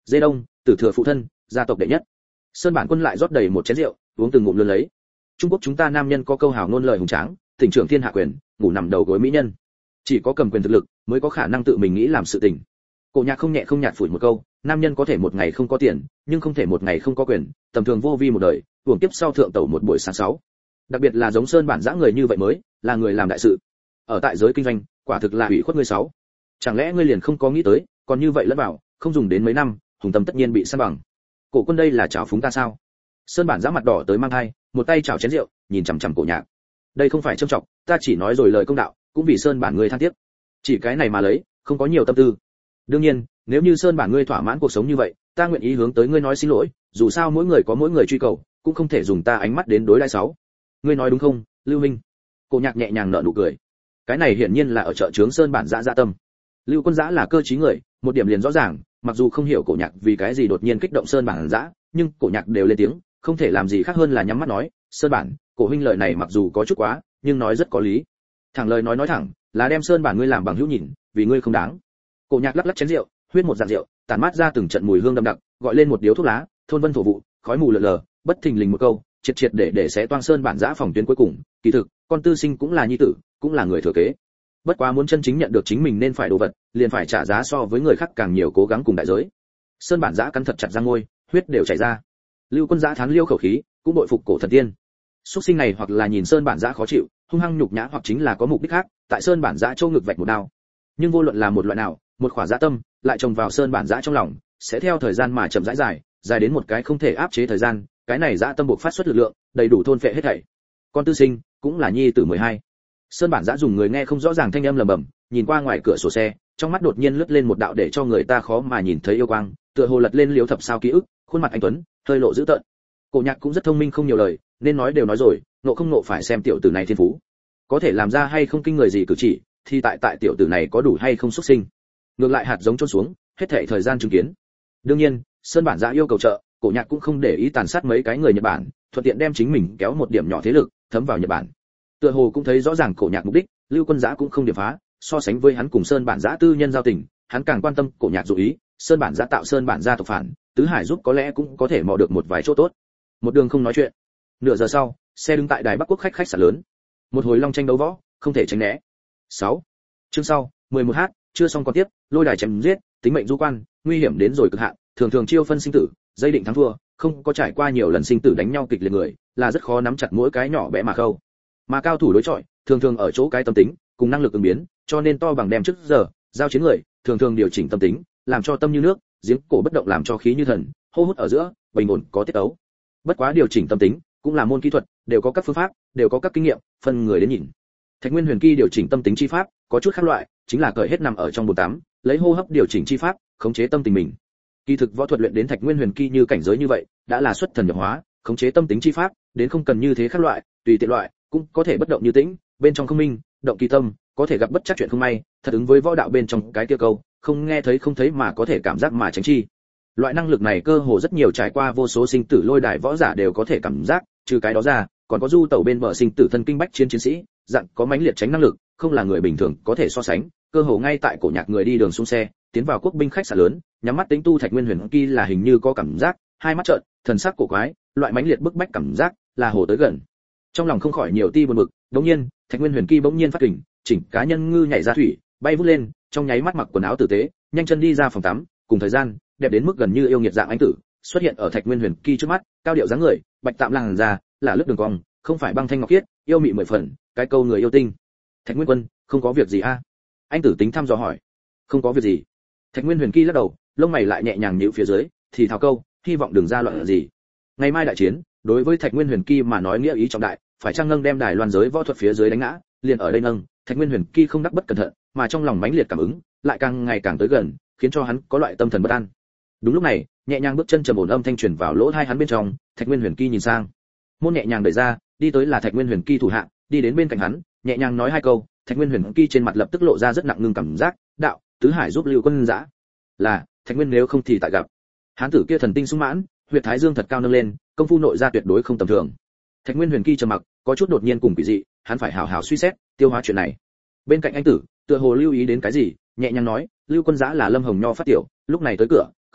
Dê Đông, tử thừa phụ thân, gia tộc đệ nhất. Sơn Bản Quân lại rót đầy một chén rượu, uống từng ngụm lớn lấy. Trung Quốc chúng ta nam nhân có câu hào ngôn lời hùng tráng, tỉnh trưởng thiên hạ quyền, ngủ nằm đầu gối mỹ nhân. Chỉ có cầm quyền thực lực mới có khả năng tự mình nghĩ làm sự tình. Cổ Nhạc không nhẹ không nhạt phủi một câu, nam nhân có thể một ngày không có tiền, nhưng không thể một ngày không có quyền, tầm thường vô vi một đời, uổng tiếp sau thượng tẩu một buổi sáng 6. Đặc biệt là giống Sơn Bản Dã người như vậy mới là người làm đại sự. Ở tại giới kinh doanh, quả thực là ủy khuất ngươi 6. Chẳng lẽ ngươi liền không có nghĩ tới, còn như vậy lẫn vào, không dùng đến mấy năm, hùng tâm tất nhiên bị san bằng. Cổ Quân đây là chảo phúng ta sao? Sơn Bản Dã mặt đỏ tới mang hai, một tay chảo chén rượu, nhìn chằm chằm Cổ Nhạc. Đây không phải trêu chọc, ta chỉ nói rồi lời công đạo, cũng vì Sơn Bản ngươi than tiếc. Chỉ cái này mà lấy, không có nhiều tâm tư. Đương nhiên, nếu như Sơn Bản ngươi thỏa mãn cuộc sống như vậy, ta nguyện ý hướng tới ngươi nói xin lỗi, dù sao mỗi người có mỗi người truy cầu, cũng không thể dùng ta ánh mắt đến đối đãi 6. Ngươi nói đúng không, Lưu Minh? Cổ Nhạc nhẹ nhàng nở nụ cười. Cái này hiển nhiên là ở chợ trướng Sơn Bản Dã dạ tâm. Lưu Quân Dã là cơ trí người, một điểm liền rõ ràng, mặc dù không hiểu Cổ Nhạc vì cái gì đột nhiên kích động Sơn Bản Dã, nhưng Cổ Nhạc đều lên tiếng, không thể làm gì khác hơn là nhắm mắt nói, Sơn Bản, Cổ huynh lời này mặc dù có chút quá, nhưng nói rất có lý. Thẳng lời nói thẳng, là đem Sơn Bản ngươi làm bằng hữu nhìn, vì ngươi không đáng. Cổ Nhạc lắc lắc chén rượu, huyết một dàn rượu, tản mát ra từng trận mùi hương đậm đặc, gọi lên một điếu thuốc lá, thôn vân thổ vụ, khói mù lờ lờ, bất thình lình một câu, triệt để xé toang Sơn Bản Dã phòng tuyến cuối cùng, kỳ thực, con tư sinh cũng là nhi tử, cũng là người thừa kế. Bất quá muốn chân chính nhận được chính mình nên phải đồ vật, liền phải trả giá so với người khác càng nhiều cố gắng cùng đại giới. Sơn Bản Dã cắn thật chặt răng môi, huyết đều chảy ra. Lưu Quân Dã thán liêu khẩu khí, cũng bội phục Cổ Thần Tiên. Súc sinh này hoặc là nhìn Sơn Bản Dã khó chịu, hung hăng nhục nhã, hoặc chính là có mục đích khác, tại Sơn Bản Dã châu ngực vạch một đao. Nhưng vô luận là một loại nào, một khỏa dã tâm, lại trồng vào Sơn Bản Dã trong lòng, sẽ theo thời gian mà chậm rãi dài đến một cái không thể áp chế thời gian, cái này dã tâm buộc phát xuất lực lượng, đầy đủ thôn phệ hết thảy. Con tư sinh, cũng là nhi tử 12. Sơn Bản Dã dùng người nghe không rõ ràng thanh âm lẩm bẩm, nhìn qua ngoài cửa sổ xe, trong mắt đột nhiên lướt lên một đạo để cho người ta khó mà nhìn thấy yêu quang, tựa hồ lật lên liếu thập sao ký ức, khuôn mặt anh tuấn, hơi lộ dữ tợn. Cổ Nhạc cũng rất thông minh không nhiều lời, nên nói đều nói rồi, nộ không nộ phải xem tiểu tử này thiên phú, có thể làm ra hay không kinh người gì cử chỉ, thì tại tiểu tử này có đủ hay không xuất sinh. Ngược lại hạt giống chôn xuống, hết thảy thời gian chứng kiến. Đương nhiên, Sơn Bản Dã yêu cầu trợ, Cổ Nhạc cũng không để ý tàn sát mấy cái người Nhật Bản, thuận tiện đem chính mình kéo một điểm nhỏ thế lực, thấm vào Nhật Bản. Tựa hồ cũng thấy rõ ràng Cổ Nhạc mục đích, Lưu Quân Dã cũng không điểm phá, so sánh với hắn cùng Sơn Bản Dã tư nhân giao tình, hắn càng quan tâm Cổ Nhạc dụ ý, Sơn Bản Dã tạo Sơn Bản gia tộc phản, tứ hải giúp có lẽ cũng có thể mò được một vài chỗ tốt. Một đường không nói chuyện. Nửa giờ sau, xe đứng tại đài Bắc Quốc khách sạn lớn. Một hồi long tranh đấu võ, không thể tránh né. 6. Chương sau, 11h, chưa xong còn tiếp, lôi đài chém giết, tính mệnh du quan, nguy hiểm đến rồi cực hạn, thường chiêu phân sinh tử, dây định thắng thua, không có trải qua nhiều lần sinh tử đánh nhau kịch liệt người, là rất khó nắm chặt mỗi cái nhỏ bé mà khâu. Mà cao thủ đối chọi, thường ở chỗ cái tâm tính, cùng năng lực ứng biến, cho nên to bằng đem trước giờ, giao chiến người, thường điều chỉnh tâm tính, làm cho tâm như nước, giếng cổ bất động làm cho khí như thần, hô hút ở giữa, bình ổn có tiết tấu. Bất quá điều chỉnh tâm tính, cũng là môn kỹ thuật, đều có các phương pháp, đều có các kinh nghiệm, phân người đến nhìn. Thạch Nguyên Huyền Kỳ điều chỉnh tâm tính chi pháp, có chút khác loại, chính là cởi hết nằm ở trong bồn tắm, lấy hô hấp điều chỉnh chi pháp, khống chế tâm tình mình. Kỳ thực võ thuật luyện đến Thạch Nguyên Huyền Kỳ như cảnh giới như vậy, đã là xuất thần nhập hóa, khống chế tâm tính chi pháp, đến không cần như thế khác loại, tùy tiện loại, cũng có thể bất động như tĩnh, bên trong không minh, động kỳ tâm, có thể gặp bất chắc chuyện không may, thật ứng với võ đạo bên trong cái kia câu, không nghe thấy không thấy mà có thể cảm giác mà tránh chi. Loại năng lực này cơ hồ rất nhiều trải qua vô số sinh tử lôi đài võ giả đều có thể cảm giác, trừ cái đó ra, còn có du tẩu bên bờ sinh tử thân kinh bách chiến sĩ, dạng có mãnh liệt tránh năng lực, không là người bình thường có thể so sánh. Cơ hồ ngay tại Cổ Nhạc người đi đường xuống xe, tiến vào quốc binh khách sạn lớn, nhắm mắt tính tu Thạch Nguyên Huyền Kỳ là hình như có cảm giác, hai mắt trợn, thần sắc cổ quái, loại mãnh liệt bức bách cảm giác, là hồ tới gần. Trong lòng không khỏi nhiều ti buồn bực, đột nhiên, Thạch Nguyên Huyền Kỳ bỗng nhiên phát kình, chỉnh cá nhân ngư nhảy ra thủy, bay vút lên, trong nháy mắt mặc quần áo tử tế, nhanh chân đi ra phòng tắm, cùng thời gian, đẹp đến mức gần như yêu nghiệt dạng anh tử, xuất hiện ở Thạch Nguyên Huyền Kỳ trước mắt, cao điệu dáng người, bạch tạm làn da, là lướt đường cong, không phải băng thanh ngọc khiết, yêu mị mười phần, cái câu người yêu tinh. Thạch Nguyên Quân, không có việc gì a? Anh tử tính thăm dò hỏi. Không có việc gì. Thạch Nguyên Huyền Kỳ lắc đầu, lông mày lại nhẹ nhàng nhíu phía dưới, thì thào câu, hy vọng đừng ra loạn gì. Ngày mai đại chiến, đối với Thạch Nguyên Huyền Kỳ mà nói nghĩa ý trọng đại, phải chăng nâng đem Đài Loan giới võ thuật phía dưới đánh ngã, liền ở đây nâng. Thạch Nguyên Huyền Kỳ không đắc bất cẩn thận, mà trong lòng mãnh liệt cảm ứng, lại càng ngày càng tới gần, khiến cho hắn có loại tâm thần bất an. Đúng lúc này, nhẹ nhàng bước chân trầm ổn âm thanh truyền vào lỗ tai hắn bên trong, Thạch Nguyên Huyền Kỳ nhìn sang, môn nhẹ nhàng đẩy ra, đi tới là Thạch Nguyên Huyền Kỳ thủ hạ, đi đến bên cạnh hắn, nhẹ nhàng nói hai câu, Thạch Nguyên Huyền Kỳ trên mặt lập tức lộ ra rất nặng ngưng cảm giác, đạo, tứ hải giúp Lưu Quân Dã. Là, Thạch Nguyên nếu không thì tại gặp. Hán tử kia thần tinh sung mãn, huyệt thái dương thật cao nâng lên, công phu nội ra tuyệt đối không tầm thường. Thạch Nguyên Huyền Kỳ trầm mặc, có chút đột nhiên cùng quỷ dị, hắn phải hào hào suy xét, tiêu hóa chuyện này. Bên cạnh anh tử, tựa hồ lưu ý đến cái gì, nhẹ nhàng nói, Lưu Quân Dã là Lâm Hồng Nho phát tiểu, lúc này tới cửa,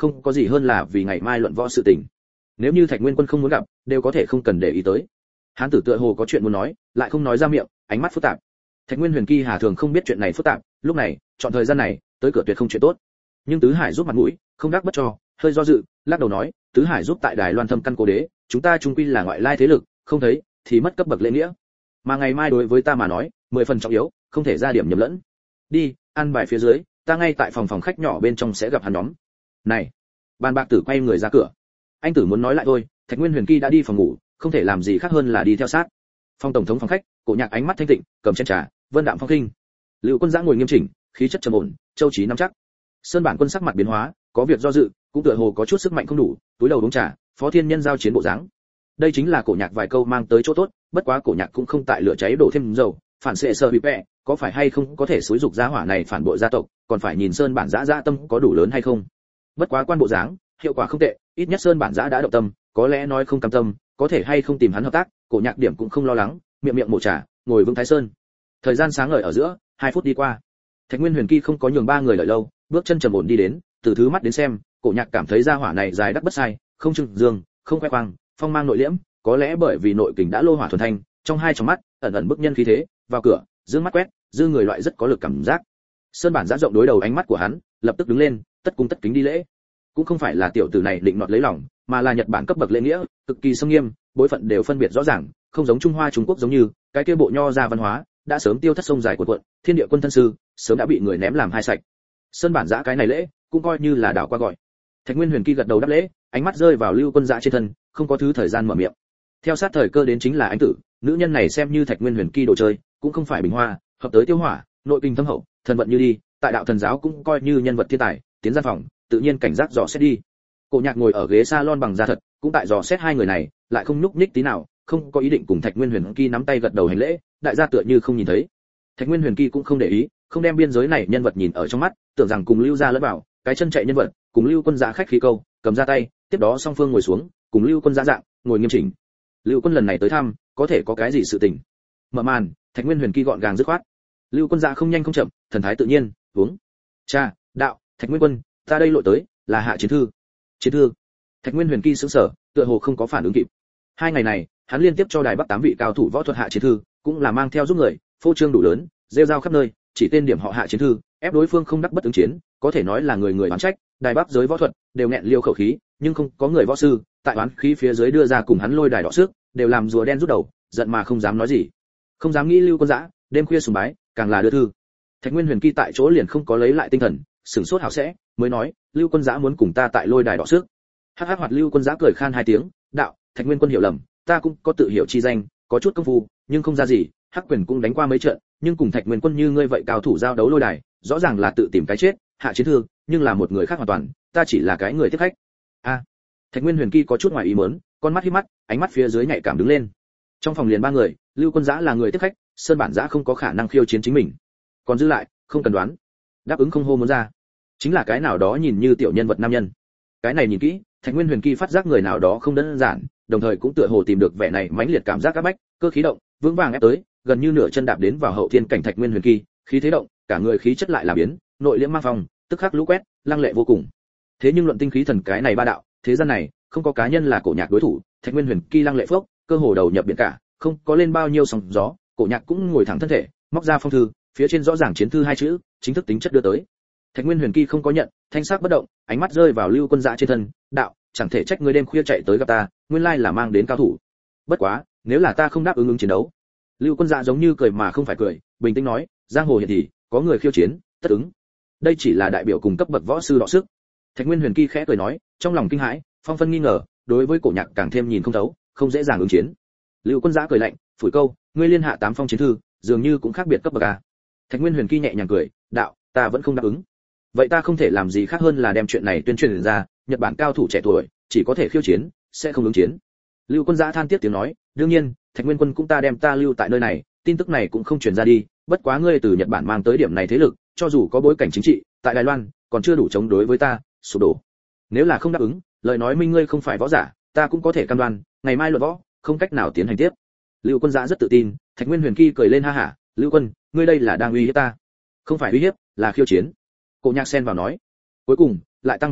không có gì hơn là vì ngày mai luận võ sự tình. Nếu như Thạch Nguyên Quân không muốn gặp, đều có thể không cần để ý tới. Hán tử tựa hồ có chuyện muốn nói, lại không nói ra miệng, ánh mắt phức tạp. Thạch Nguyên Huyền Kỳ hà thường không biết chuyện này phức tạp, lúc này, chọn thời gian này, tới cửa tuyệt không chuyện tốt. Nhưng Tứ Hải giúp mặt mũi, không đắc bất cho, hơi do dự, lắc đầu nói, Tứ Hải giúp tại Đài Loan thâm căn cố đế, chúng ta chung quy là ngoại lai thế lực, không thấy thì mất cấp bậc lễ nghĩa. Mà ngày mai đối với ta mà nói, 10 phần trọng yếu, không thể ra điểm nhầm lẫn. Đi, ăn bài phía dưới, ta ngay tại phòng khách nhỏ bên trong sẽ gặp hắn nhóm. Này, Bàn Bạc Tử quay người ra cửa. Anh tử muốn nói lại thôi, Thạch Nguyên Huyền Kỳ đã đi phòng ngủ, không thể làm gì khác hơn là đi theo sát. Phong tổng thống phòng khách, Cổ Nhạc ánh mắt thanh tịnh, cầm chén trà, vân đạm phong khinh. Lưu Quân Giã ngồi nghiêm chỉnh, khí chất trầm ổn, châu trí nắm chắc. Sơn Bản Quân sắc mặt biến hóa, có việc do dự, cũng tựa hồ có chút sức mạnh không đủ, túi đầu uống trà, Phó Thiên Nhân giao chiến bộ dáng. Đây chính là Cổ Nhạc vài câu mang tới chỗ tốt, bất quá Cổ Nhạc cũng không tại lửa cháy đổ thêm dầu, phản xệ sơ bị vẽ, có phải hay không có thể xúi dục gia hỏa này phản bội gia tộc, còn phải nhìn Sơn Bản Giã dạ tâm có đủ lớn hay không. Bất quá quan bộ dáng, hiệu quả không tệ, ít nhất Sơn Bản Giã đã động tâm, có lẽ nói không cam tâm, có thể hay không tìm hắn hợp tác, Cổ Nhạc điểm cũng không lo lắng, miệng miệng mổ trà, ngồi vững Thái Sơn. Thời gian sáng ngời ở giữa, 2 phút đi qua. Thạch Nguyên Huyền Kỳ không có nhường 3 người đợi lâu, bước chân trầm ổn đi đến, từ thứ mắt đến xem, Cổ Nhạc cảm thấy gia hỏa này dài đắc bất sai, không trưng dương, không khoe khoang, phong mang nội liễm, có lẽ bởi vì nội kình đã lô hỏa thuần thanh, trong hai tròng mắt ẩn ẩn bức nhân khí thế, vào cửa, dương mắt quét, dư người loại rất có lực cảm giác. Sơn Bản Giã rộng đối đầu ánh mắt của hắn, lập tức đứng lên, tất cung tất kính đi lễ. Cũng không phải là tiểu tử này định nọt lấy lòng, mà là Nhật Bản cấp bậc lễ nghĩa, cực kỳ nghiêm nghiêm, bối phận đều phân biệt rõ ràng, không giống Trung Hoa Trung Quốc giống như, cái kia bộ nho ra văn hóa, đã sớm tiêu thất sông dài của quận, thiên địa quân thân sư, sớm đã bị người ném làm hai sạch. Sơn Bản Giã cái này lễ, cũng coi như là đảo qua gọi. Thạch Nguyên Huyền Kỳ gật đầu đáp lễ, ánh mắt rơi vào Lưu Quân Giã trên thân, không có thứ thời gian mở miệng. Theo sát thời cơ đến chính là Ánh Tử, nữ nhân này xem như Thạch Nguyên Huyền Kỳ đồ chơi, cũng không phải bình hoa, hợp tới tiêu hỏa, nội kinh thâm hậu, thần vận như đi, tại đạo thần giáo cũng coi như nhân vật thiên tài, tiến gian phòng, tự nhiên cảnh giác dò xét đi. Cổ Nhạc ngồi ở ghế salon bằng da thật, cũng tại dò xét hai người này, lại không nhúc nhích tí nào, không có ý định cùng Thạch Nguyên Huyền Kỳ nắm tay gật đầu hành lễ, đại gia tựa như không nhìn thấy. Thạch Nguyên Huyền Kỳ cũng không để ý, không đem biên giới này nhân vật nhìn ở trong mắt, tưởng rằng cùng Lưu gia lẫn vào, cái chân chạy nhân vật, cùng Lưu Quân Giã khách khí câu, cầm ra tay, tiếp đó song phương ngồi xuống, cùng Lưu Quân Giã dạng, ngồi nghiêm chỉnh. Lưu Quân lần này tới thăm, có thể có cái gì sự tình? Mở màn, Thạch Nguyên Huyền Kỳ gọn gàng dứt khoát. Lưu Quân Giã không nhanh không chậm, thần thái tự nhiên, uống. Cha, đạo, Thạch Nguyên Quân, ta đây lội tới, là hạ chiến thư. Chiến thư? Thạch Nguyên Huyền Kỳ sững sờ, tựa hồ không có phản ứng kịp. 2 ngày này, hắn liên tiếp cho Đài Bắc 8 vị cao thủ võ thuật hạ chiến thư, cũng là mang theo giúp người, phô trương đủ lớn, rêu rao khắp nơi, chỉ tên điểm họ hạ chiến thư, ép đối phương không đắc bất ứng chiến, có thể nói là người người oán trách, Đài Bắc giới võ thuật đều nghẹn liêu khẩu khí, nhưng không có người võ sư tại oán khí phía dưới đưa ra cùng hắn lôi đài đọ sức, đều làm rùa đen rút đầu, giận mà không dám nói gì, không dám nghĩ Lưu Quân Giã, đêm khuya sùng bái, càng là đưa thư. Thạch Nguyên Huyền Kỳ tại chỗ liền không có lấy lại tinh thần, sửng sốt hảo sẽ, mới nói, Lưu Quân Giã muốn cùng ta tại lôi đài đọ sức. Hắc hắc hoạt Lưu Quân Giã cười khan 2 tiếng, đạo, Thạch Nguyên Quân hiểu lầm, ta cũng có tự hiểu chi danh, có chút công phu, nhưng không ra gì, Hắc Quyền cũng đánh qua mấy trận, nhưng cùng Thạch Nguyên Quân như ngươi vậy cao thủ giao đấu lôi đài, rõ ràng là tự tìm cái chết, hạ chiến thư, nhưng là một người khác hoàn toàn, ta chỉ là cái người tiếp khách. A. Thạch Nguyên Huyền Kỳ có chút ngoài ý muốn, con mắt híp mắt, ánh mắt phía dưới nhạy cảm đứng lên. Trong phòng liền 3 người, Lưu Quân Giã là người tiếp khách, Sơn Bản Giã không có khả năng khiêu chiến chính mình. Còn dư lại, không cần đoán. Đáp ứng không hô muốn ra, chính là cái nào đó nhìn như tiểu nhân vật nam nhân. Cái này nhìn kỹ, Thạch Nguyên Huyền Kỳ phát giác người nào đó không đơn giản, đồng thời cũng tựa hồ tìm được vẻ này mãnh liệt cảm giác áp bách, cơ khí động, vững vàng ép tới, gần như nửa chân đạp đến vào hậu thiên cảnh Thạch Nguyên Huyền Kỳ, khí thế động, cả người khí chất lại là biến, nội liễm mang phong, tức khắc lũ quét, lăng lệ vô cùng. Thế nhưng luận tinh khí thần cái này ba đạo, thế gian này không có cá nhân là Cổ Nhạc đối thủ, Thạch Nguyên Huyền Kỳ lăng lệ phước, cơ hồ đầu nhập biển cả, không có lên bao nhiêu sóng gió, Cổ Nhạc cũng ngồi thẳng thân thể, móc ra phong thư, phía trên rõ ràng chiến thư 2 chữ, chính thức tính chất đưa tới. Thạch Nguyên Huyền Kỳ không có nhận, thanh sắc bất động, ánh mắt rơi vào Lưu Quân Giã trên thân, đạo, chẳng thể trách ngươi đêm khuya chạy tới gặp ta, nguyên lai là mang đến cao thủ. Bất quá, nếu là ta không đáp ứng chiến đấu. Lưu Quân Giã giống như cười mà không phải cười, bình tĩnh nói, giang hồ hiện thì có người khiêu chiến, tất ứng. Đây chỉ là đại biểu cùng cấp bậc võ sư đọ sức. Thạch Nguyên Huyền Kỳ khẽ cười nói, trong lòng kinh hãi, phong phân nghi ngờ, đối với Cổ Nhạc càng thêm nhìn không thấu, không dễ dàng ứng chiến. Lưu Quân Giã cười lạnh, phủi câu, ngươi liên hạ 8 phong chiến thư, dường như cũng khác biệt cấp bậc a. Thạch Nguyên Huyền Kỳ nhẹ nhàng cười, đạo, ta vẫn không đáp ứng. Vậy ta không thể làm gì khác hơn là đem chuyện này tuyên truyền ra, Nhật Bản cao thủ trẻ tuổi chỉ có thể khiêu chiến, sẽ không ứng chiến. Lưu Quân Giã than tiếc tiếng nói, đương nhiên, Thạch Nguyên Quân cũng ta đem ta lưu tại nơi này, tin tức này cũng không truyền ra đi, bất quá ngươi từ Nhật Bản mang tới điểm này thế lực, cho dù có bối cảnh chính trị, tại Đài Loan còn chưa đủ chống đối với ta, sụp đổ. Nếu là không đáp ứng, lời nói minh ngươi không phải võ giả, ta cũng có thể cam đoan, ngày mai luận võ, không cách nào tiến hành tiếp. Lưu Quân Giã rất tự tin, Thạch Nguyên Huyền Kỳ cười lên ha hả, Lưu Quân, ngươi đây là đang uy hiếp ta. Không phải uy hiếp, là khiêu chiến. Cổ Nhạc xen vào nói. Cuối cùng, lại tăng thêm câu,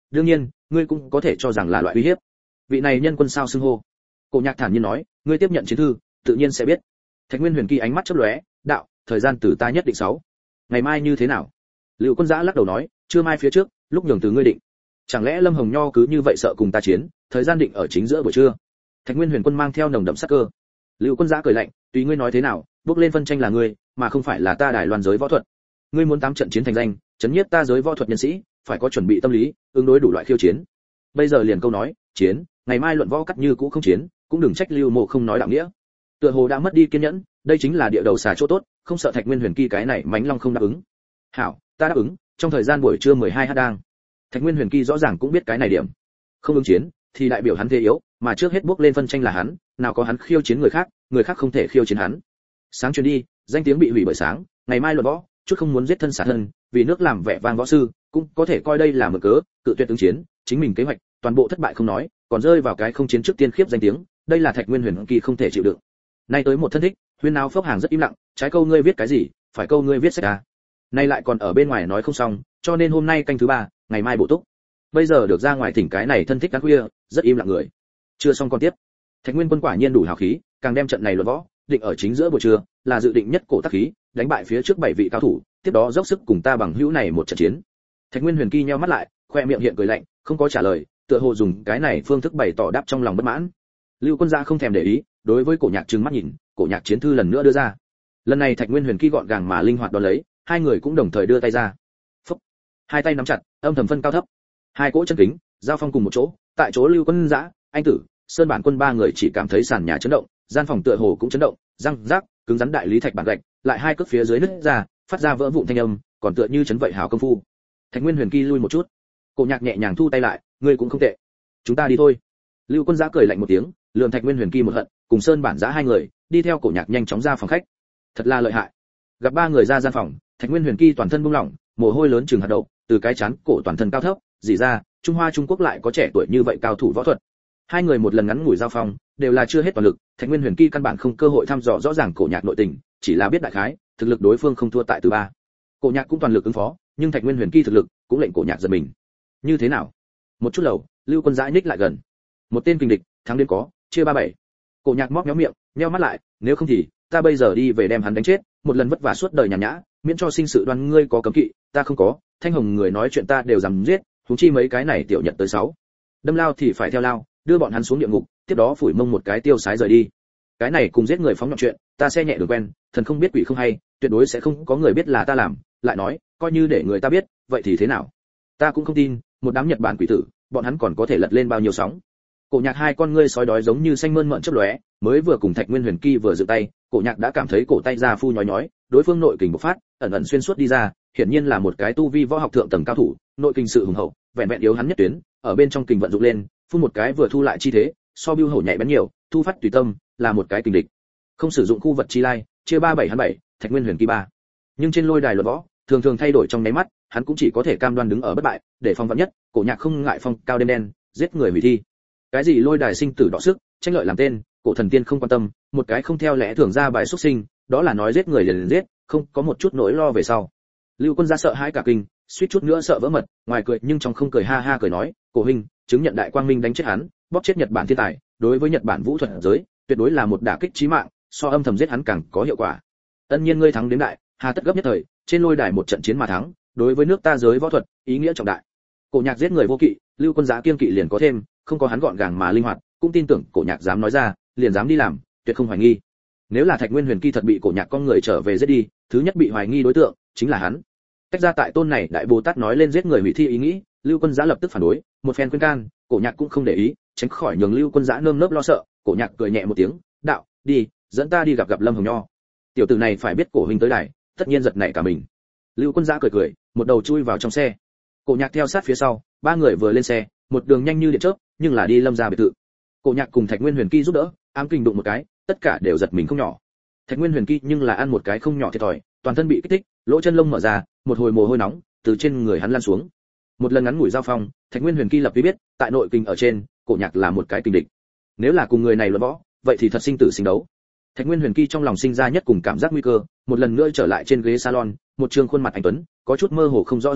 đương nhiên ngươi cũng có thể cho rằng là loại uy hiếp. Vị này nhân quân sao xưng hô? Cổ Nhạc thản nhiên nói, ngươi tiếp nhận chiến thư tự nhiên sẽ biết. Thạch Nguyên Huyền Kỳ ánh mắt chớp lóe, đạo, thời gian từ ta nhất định 6. Ngày mai như thế nào? Lưu Quân Giã lắc đầu nói, trưa mai phía trước, lúc nhường từ ngươi định. Chẳng lẽ Lâm Hồng Nho cứ như vậy sợ cùng ta chiến, thời gian định ở chính giữa buổi trưa? Thạch Nguyên Huyền Quân mang theo nồng đậm sát cơ. Lưu Quân Giã cười lạnh, tùy ngươi nói thế nào, bước lên phân tranh là ngươi, mà không phải là ta Đài Loan giới võ thuật. Ngươi muốn 8 trận chiến thành danh, chấn nhiếp ta giới võ thuật nhân sĩ, phải có chuẩn bị tâm lý, ứng đối đủ loại khiêu chiến. Bây giờ liền câu nói, chiến, ngày mai luận võ cắt như cũ không chiến, cũng đừng trách Lưu Mộ không nói đạo nghĩa. Tựa hồ đã mất đi kiên nhẫn, đây chính là địa đầu xà chỗ tốt, không sợ Thạch Nguyên Huyền Kỳ cái này mánh long không đáp ứng. Hảo, ta đáp ứng, trong thời gian buổi trưa 12h đang. Thạch Nguyên Huyền Kỳ rõ ràng cũng biết cái này điểm. Không ứng chiến thì đại biểu hắn thế yếu, mà trước hết bước lên phân tranh là hắn, nào có hắn khiêu chiến người khác không thể khiêu chiến hắn. Sáng truyền đi, danh tiếng bị hủy bởi sáng, ngày mai luận võ, chút không muốn giết thân xả thân, vì nước làm vẻ vang võ sư, cũng có thể coi đây là mượn cớ, cự tuyệt ứng chiến, chính mình kế hoạch, toàn bộ thất bại không nói, còn rơi vào cái không chiến trước tiên khiếp danh tiếng, đây là Thạch Nguyên Huyền Kỳ không thể chịu đựng. Nay tới một thân thích, huyên náo phốc hàng rất im lặng, trái câu ngươi viết cái gì, phải câu ngươi viết sách à. Nay lại còn ở bên ngoài nói không xong, cho nên hôm nay canh thứ 3, ngày mai bổ túc. Bây giờ được ra ngoài thỉnh cái này thân thích các khuya, rất im lặng người. Chưa xong còn tiếp. Thạch Nguyên Quân quả nhiên đủ hào khí, càng đem trận này luận võ, định ở chính giữa buổi trưa, là dự định nhất cổ tác khí, đánh bại phía trước 7 vị cao thủ, tiếp đó dốc sức cùng ta bằng hữu này một trận chiến. Thạch Nguyên Huyền Kỳ nheo mắt lại, khoe miệng hiện cười lạnh, không có trả lời, tựa hồ dùng cái này phương thức bày tỏ đáp trong lòng bất mãn. Lưu Quân Gia không thèm để ý, đối với Cổ Nhạc trừng mắt nhìn, Cổ Nhạc chiến thư lần nữa đưa ra. Lần này Thạch Nguyên Huyền Kỳ gọn gàng mà linh hoạt đón lấy, hai người cũng đồng thời đưa tay ra. Phúc. Hai tay nắm chặt, âm thầm phân cao thấp. Hai cỗ chân kính, giao phong cùng một chỗ, tại chỗ Lưu Quân Giã, anh Tử, Sơn Bản Quân ba người chỉ cảm thấy sàn nhà chấn động, gian phòng tựa hồ cũng chấn động, răng rác, cứng rắn đại lý thạch bản gạch, lại hai cước phía dưới nứt ra, phát ra vỡ vụn thanh âm, còn tựa như chấn vậy hảo công phu. Thạch Nguyên Huyền Kỳ lui một chút. Cổ Nhạc nhẹ nhàng thu tay lại, ngươi cũng không tệ. Chúng ta đi thôi. Lưu Quân Giã cười lạnh một tiếng, lườm Thạch Nguyên Huyền Kỳ một hận, cùng Sơn Bản Giã hai người, đi theo Cổ Nhạc nhanh chóng ra phòng khách. Thật là lợi hại. Gặp ba người ra gian phòng, Thạch Nguyên Huyền Kỳ toàn thân buông lỏng, mồ hôi lớn chừng hạt đậu, từ cái chán cổ toàn thân cao thấp, dỉ ra, Trung Hoa Trung Quốc lại có trẻ tuổi như vậy cao thủ võ thuật. Hai người một lần ngắn ngủi giao phong, đều là chưa hết toàn lực, Thạch Nguyên Huyền Kỳ căn bản không cơ hội thăm dò rõ ràng Cổ Nhạc nội tình, chỉ là biết đại khái, thực lực đối phương không thua tại từ ba. Cổ Nhạc cũng toàn lực ứng phó, nhưng Thạch Nguyên Huyền Kỳ thực lực cũng lệnh Cổ Nhạc giật mình. Như thế nào? Một chút lầu, Lưu Quân Giã nhích lại gần. Một tên kình địch, thắng đến có, chia 37. Cổ Nhạc móc méo miệng, nheo mắt lại, nếu không thì, ta bây giờ đi về đem hắn đánh chết, một lần vất vả suốt đời nhàn nhã, miễn cho sinh sự đoan ngươi có cấm kỵ, ta không có, Thanh Hồng người nói chuyện ta đều dám giết, huống chi mấy cái này tiểu nhật tới 6. Đâm lao thì phải theo lao, đưa bọn hắn xuống địa ngục, tiếp đó phủi mông một cái tiêu sái rời đi. Cái này cùng giết người phóng nhọn chuyện, ta xe nhẹ đường quen, thần không biết quỷ không hay, tuyệt đối sẽ không có người biết là ta làm, lại nói, coi như để người ta biết, vậy thì thế nào? Ta cũng không tin, một đám Nhật Bản quỷ tử, bọn hắn còn có thể lật lên bao nhiêu sóng. Cổ Nhạc hai con ngươi sói đói giống như xanh mơn mởn chớp lóe, mới vừa cùng Thạch Nguyên Huyền Kỳ vừa dựng tay, Cổ Nhạc đã cảm thấy cổ tay ra phu nhói nhói, đối phương nội kình bộc phát, ẩn ẩn xuyên suốt đi ra, hiển nhiên là một cái tu vi võ học thượng tầng cao thủ, nội kình sự hùng hậu, vẹn vẹn yếu hắn nhất tuyến, ở bên trong kình vận dụng lên, phun một cái vừa thu lại chi thế, so bưu hổ nhạy bén nhiều, thu phát tùy tâm, là một cái kình địch. Không sử dụng khu vật chi lai, chia 37 hắn 7, Thạch Nguyên Huyền Kỳ 3. Nhưng trên lôi đài luận võ, thường thường thay đổi trong nháy mắt, hắn cũng chỉ có thể cam đoan đứng ở bất bại, để phòng vạn nhất, Cổ Nhạc không ngại phong cao đêm đen, giết người hủy thi. Cái gì lôi đài sinh tử đọ sức, tranh lợi làm tên, Cổ thần tiên không quan tâm, một cái không theo lẽ thường ra bài xuất sinh, đó là nói giết người liền giết, không có một chút nỗi lo về sau. Lưu Quân Gia sợ hãi cả kinh, suýt chút nữa sợ vỡ mật, ngoài cười nhưng trong không cười ha ha cười nói, Cổ huynh, chứng nhận đại quang minh đánh chết hắn, bóp chết Nhật Bản thiên tài, đối với Nhật Bản vũ thuật giới, tuyệt đối là một đả kích chí mạng, so âm thầm giết hắn càng có hiệu quả. Tất nhiên ngươi thắng đến đại, hà tất gấp nhất thời, trên lôi đài một trận chiến mà thắng, đối với nước ta giới võ thuật, ý nghĩa trọng đại. Cổ Nhạc giết người vô kỵ, Lưu Quân Giá kiên kỵ liền có thêm, không có hắn gọn gàng mà linh hoạt, cũng tin tưởng Cổ Nhạc dám nói ra, liền dám đi làm, tuyệt không hoài nghi. Nếu là Thạch Nguyên Huyền Kỳ thật bị Cổ Nhạc con người trở về giết đi, thứ nhất bị hoài nghi đối tượng chính là hắn. Cách ra tại tôn này đại Bồ Tát nói lên giết người hủy thi ý nghĩ, Lưu Quân Giá lập tức phản đối, một phen khuyên can, Cổ Nhạc cũng không để ý, tránh khỏi nhường Lưu Quân Giá nơm nớp lo sợ, Cổ Nhạc cười nhẹ một tiếng, đạo, đi, dẫn ta đi gặp Lâm Hồng Nho. Tiểu tử này phải biết Cổ huynh tới đài, tất nhiên giật nảy cả mình. Lưu Quân Giá cười cười, một đầu chui vào trong xe. Cổ Nhạc theo sát phía sau, ba người vừa lên xe, một đường nhanh như điện chớp, nhưng là đi Lâm gia biệt thự. Cổ Nhạc cùng Thạch Nguyên Huyền Kỳ giúp đỡ, ám kình đụng một cái, tất cả đều giật mình không nhỏ. Thạch Nguyên Huyền Kỳ nhưng là ăn một cái không nhỏ thiệt thòi, toàn thân bị kích thích, lỗ chân lông mở ra, một hồi mồ hôi nóng từ trên người hắn lan xuống. Một lần ngắn ngủi giao phong, Thạch Nguyên Huyền Kỳ lập tức biết, tại nội kình ở trên, Cổ Nhạc là một cái kình địch. Nếu là cùng người này luận võ, vậy thì thật sinh tử sinh đấu. Thạch Nguyên Huyền Kỳ trong lòng sinh ra nhất cùng cảm giác nguy cơ, một lần nữa trở lại trên ghế salon, một trương khuôn mặt anh tuấn, có chút mơ hồ không rõ dáng vẻ,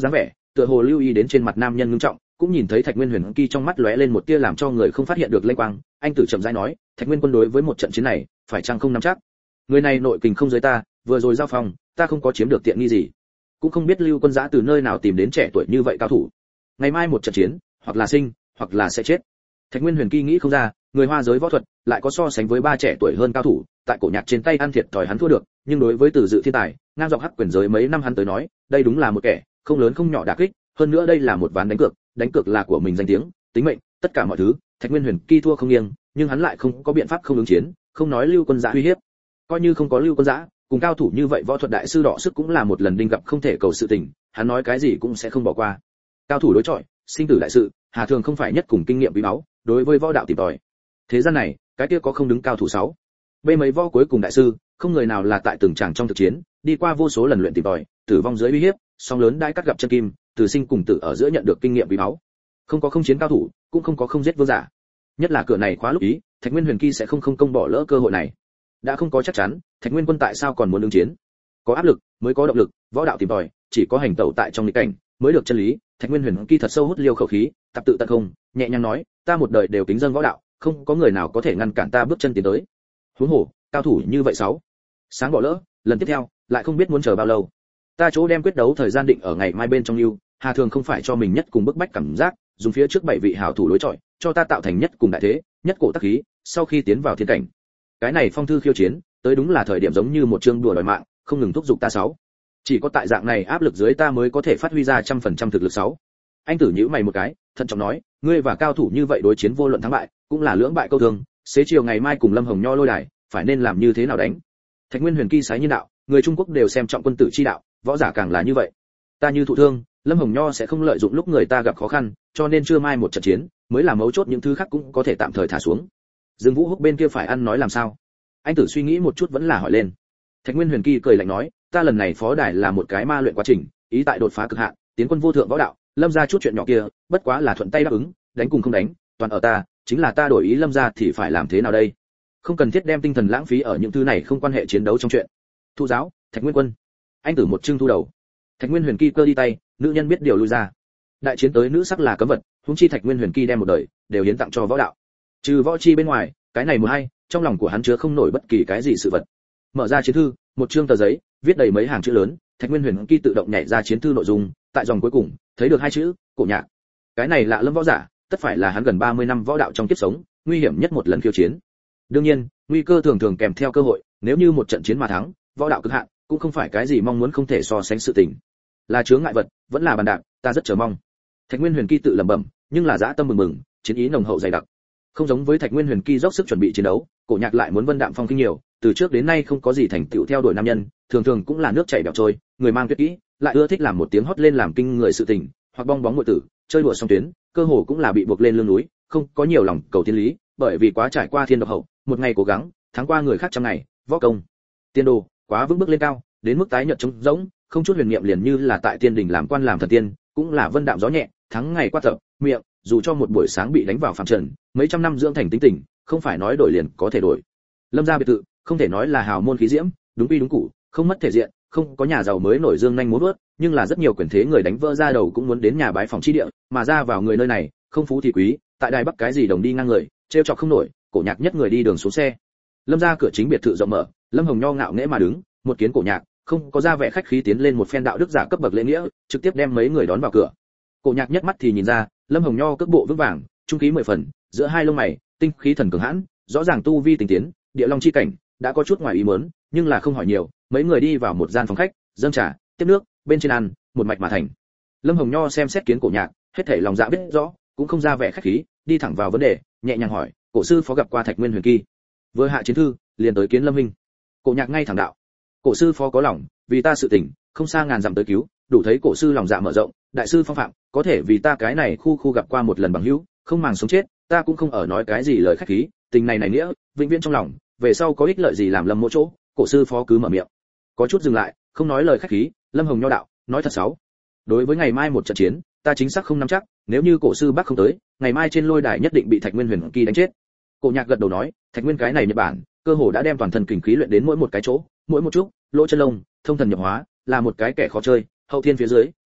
tựa hồ lưu ý đến trên mặt nam nhân ngưng trọng, cũng nhìn thấy Thạch Nguyên Huyền Kỳ trong mắt lóe lên một tia làm cho người không phát hiện được lanh quang, anh tử chậm rãi nói, Thạch Nguyên quân đối với một trận chiến này, phải chăng không nắm chắc? Người này nội kình không dưới ta, vừa rồi giao phòng, ta không có chiếm được tiện nghi gì, cũng không biết Lưu Quân Giã từ nơi nào tìm đến trẻ tuổi như vậy cao thủ. Ngày mai một trận chiến, hoặc là sinh, hoặc là sẽ chết. Thạch Nguyên Huyền Kỳ nghĩ không ra, người Hoa giới võ thuật lại có so sánh với ba trẻ tuổi hơn cao thủ, tại cổ nhạc trên tay ăn thiệt thòi hắn thua được, nhưng đối với Từ Dự thiên tài, ngang dọc hắc quyền giới mấy năm hắn tới nói, đây đúng là một kẻ không lớn không nhỏ đả kích, hơn nữa đây là một ván đánh cược là của mình danh tiếng, tính mệnh, tất cả mọi thứ. Thạch Nguyên Huyền Kỳ thua không nghiêng, nhưng hắn lại không có biện pháp không ứng chiến, không nói Lưu Quân Giã uy hiếp, coi như không có Lưu Quân Giã, cùng cao thủ như vậy võ thuật đại sư đọ sức cũng là một lần đinh gặp không thể cầu sự tình, hắn nói cái gì cũng sẽ không bỏ qua. Cao thủ đối chọi, sinh tử đại sự, Hà Thường không phải nhất cùng kinh nghiệm quý báu, đối với võ đạo tìm tòi. Thế gian này, cái kia có không đứng cao thủ 6. Bê mấy võ cuối cùng đại sư, không người nào là tại từng tràng trong thực chiến, đi qua vô số lần luyện tìm tòi, tử vong dưới uy hiếp, song lớn đãi cắt gặp chân kim, từ sinh cùng tử ở giữa nhận được kinh nghiệm quý báu. Không có không chiến cao thủ, cũng không có không giết vương giả. Nhất là cửa này khóa lúc ý, Thạch Nguyên Huyền Kỳ sẽ không công bỏ lỡ cơ hội này. Đã không có chắc chắn, Thạch Nguyên quân tại sao còn muốn ứng chiến? Có áp lực mới có động lực, võ đạo tìm tòi, chỉ có hành tẩu tại trong nghịch cảnh mới được chân lý. Thạch Nguyên Huyền Kỳ thật sâu hút liêu khẩu khí, tập tự tận không, nhẹ nhàng nói, ta một đời đều kính dâng võ đạo, không có người nào có thể ngăn cản ta bước chân tiến tới. Huống hồ, cao thủ như vậy 6. Sáng bỏ lỡ, lần tiếp theo, lại không biết muốn chờ bao lâu. Ta chỗ đem quyết đấu thời gian định ở ngày mai bên trong lưu, Hà Thường không phải cho mình nhất cùng bức bách cảm giác, dùng phía trước 7 vị hảo thủ đối chọi, cho ta tạo thành nhất cùng đại thế, nhất cổ tác khí, sau khi tiến vào thiên cảnh. Cái này phong thư khiêu chiến, tới đúng là thời điểm giống như một chương đùa đòi mạng, không ngừng thúc giục ta 6. Chỉ có tại dạng này áp lực dưới ta mới có thể phát huy ra 100% thực lực 6. Anh tử nhíu mày một cái, thận trọng nói, ngươi và cao thủ như vậy đối chiến vô luận thắng bại, cũng là lưỡng bại câu thương, xế chiều ngày mai cùng Lâm Hồng Nho lôi đài, phải nên làm như thế nào đánh? Thạch Nguyên Huyền Kỳ sái nhiên đạo, người Trung Quốc đều xem trọng quân tử chi đạo, võ giả càng là như vậy. Ta như thụ thương, Lâm Hồng Nho sẽ không lợi dụng lúc người ta gặp khó khăn, cho nên chưa mai một trận chiến, mới là mấu chốt, những thứ khác cũng có thể tạm thời thả xuống. Dương Vũ Húc bên kia phải ăn nói làm sao? Anh tử suy nghĩ một chút vẫn là hỏi lên. Thạch Nguyên Huyền Kỳ cười lạnh nói, ta lần này phó đài là một cái ma luyện quá trình, ý tại đột phá cực hạn, tiến quân vô thượng võ đạo, Lâm gia chút chuyện nhỏ kia, bất quá là thuận tay đáp ứng, đánh cùng không đánh, toàn ở ta, chính là ta đổi ý Lâm gia thì phải làm thế nào đây? Không cần thiết đem tinh thần lãng phí ở những thứ này không quan hệ chiến đấu trong chuyện. Thu giáo, Thạch Nguyên quân. Anh tử một trưng thu đầu. Thạch Nguyên Huyền Kỳ cơ đi tay, nữ nhân biết điều lui ra. Đại chiến tới nữ sắc là cấm vật, huống chi Thạch Nguyên Huyền Kỳ đem một đời đều hiến tặng cho võ đạo. Trừ võ chi bên ngoài, cái này một hay, trong lòng của hắn chứa không nổi bất kỳ cái gì sự vật. Mở ra chiến thư, một chương tờ giấy, viết đầy mấy hàng chữ lớn, Thạch Nguyên Huyền Kỳ tự động nhảy ra chiến thư nội dung, tại dòng cuối cùng, thấy được hai chữ, cổ nhạc. Cái này lạ lâm võ giả, tất phải là hắn gần 30 năm võ đạo trong kiếp sống, nguy hiểm nhất một lần khiêu chiến. Đương nhiên, nguy cơ thường thường kèm theo cơ hội, nếu như một trận chiến mà thắng, võ đạo cực hạn, cũng không phải cái gì mong muốn không thể so sánh sự tình. Là chướng ngại vật, vẫn là bàn đạp, ta rất chờ mong. Thạch Nguyên Huyền Kỳ tự lẩm bẩm, nhưng là dã tâm mừng mừng, chiến ý nồng hậu dày đặc. Không giống với Thạch Nguyên Huyền Kỳ dốc sức chuẩn bị chiến đấu, cổ nhạc lại muốn vân đạm phong kinh nhiều, từ trước đến nay không có gì thành tựu theo đuổi nam nhân, thường thường cũng là nước chảy bèo trôi, người mang tuyệt kỹ, lại ưa thích làm một tiếng hót lên làm kinh người sự tình, hoặc bong bóng muội tử, chơi đùa song tuyến, cơ hồ cũng là bị buộc lên lưng núi, không có nhiều lòng cầu tiến lý, bởi vì quá trải qua thiên độc hậu, một ngày cố gắng, thắng qua người khác trăm ngày, võ công, tiên đồ, quá vững bước lên cao, đến mức tái nhợt trống rỗng, không chút huyền niệm, liền như là tại tiên đỉnh làm quan làm thần tiên, cũng là vân đạm gió nhẹ, thắng ngày qua tập, miệng, dù cho một buổi sáng bị đánh vào phàm trần, mấy trăm năm dưỡng thành tính tình, không phải nói đổi liền có thể đổi. Lâm gia biệt thự, không thể nói là hào môn khí diễm, đúng quy đúng củ, không mất thể diện, không có nhà giàu mới nổi dương nhanh múa vuốt, nhưng là rất nhiều quyền thế người đánh vỡ ra đầu cũng muốn đến nhà bái phòng chi địa, mà ra vào người nơi này, không phú thì quý, tại đài bắc cái gì đồng đi ngang người, trêu chọc không nổi, cổ nhạc nhất người đi đường xuống xe. Lâm gia cửa chính biệt thự rộng mở, Lâm Hồng Nho ngạo nghễ mà đứng, một kiến cổ nhạc, không có ra vẻ khách khí tiến lên một phen đạo đức giả cấp bậc lễ nghĩa, trực tiếp đem mấy người đón vào cửa. Cổ nhạc nhất mắt thì nhìn ra, Lâm Hồng Nho cước bộ vững vàng, trung khí 10 phần, giữa hai lông mày, tinh khí thần cường hãn, rõ ràng tu vi tinh tiến, địa long chi cảnh, đã có chút ngoài ý muốn, nhưng là không hỏi nhiều, mấy người đi vào một gian phòng khách, dâng trà, tiếp nước, bên trên ăn, một mạch mà thành. Lâm Hồng Nho xem xét kiến cổ nhạc, hết thảy lòng dạ biết rõ, cũng không ra vẻ khách khí, đi thẳng vào vấn đề, nhẹ nhàng hỏi, cổ sư phó gặp qua Thạch Nguyên Huyền Kỳ. Vừa hạ chiến thư, liền tới kiến Lâm huynh. Cổ nhạc ngay thẳng đạo, cổ sư phó có lòng, vì ta sự tình, không xa ngàn dặm tới cứu, đủ thấy cổ sư lòng dạ mở rộng, đại sư phong phạm, có thể vì ta cái này khu gặp qua một lần bằng hữu, không màng sống chết, ta cũng không ở nói cái gì lời khách khí, tình này này nghĩa, vĩnh viễn trong lòng, về sau có ích lợi gì làm Lâm mỗ chỗ, cổ sư phó cứ mở miệng. Có chút dừng lại, không nói lời khách khí, Lâm Hồng Nho đạo, nói thật sáu. Đối với ngày mai một trận chiến, ta chính xác không nắm chắc, nếu như cổ sư bác không tới, ngày mai trên lôi đài nhất định bị Thạch Nguyên Huyền Kỳ đánh chết. Cổ nhạc gật đầu nói, Thạch Nguyên cái này Nhật Bản, cơ hồ đã đem toàn thân kình khí luyện đến mỗi một cái chỗ, mỗi một chút, lỗ chân lông, thông thần nhập hóa, là một cái kẻ khó chơi, hậu thiên phía dưới,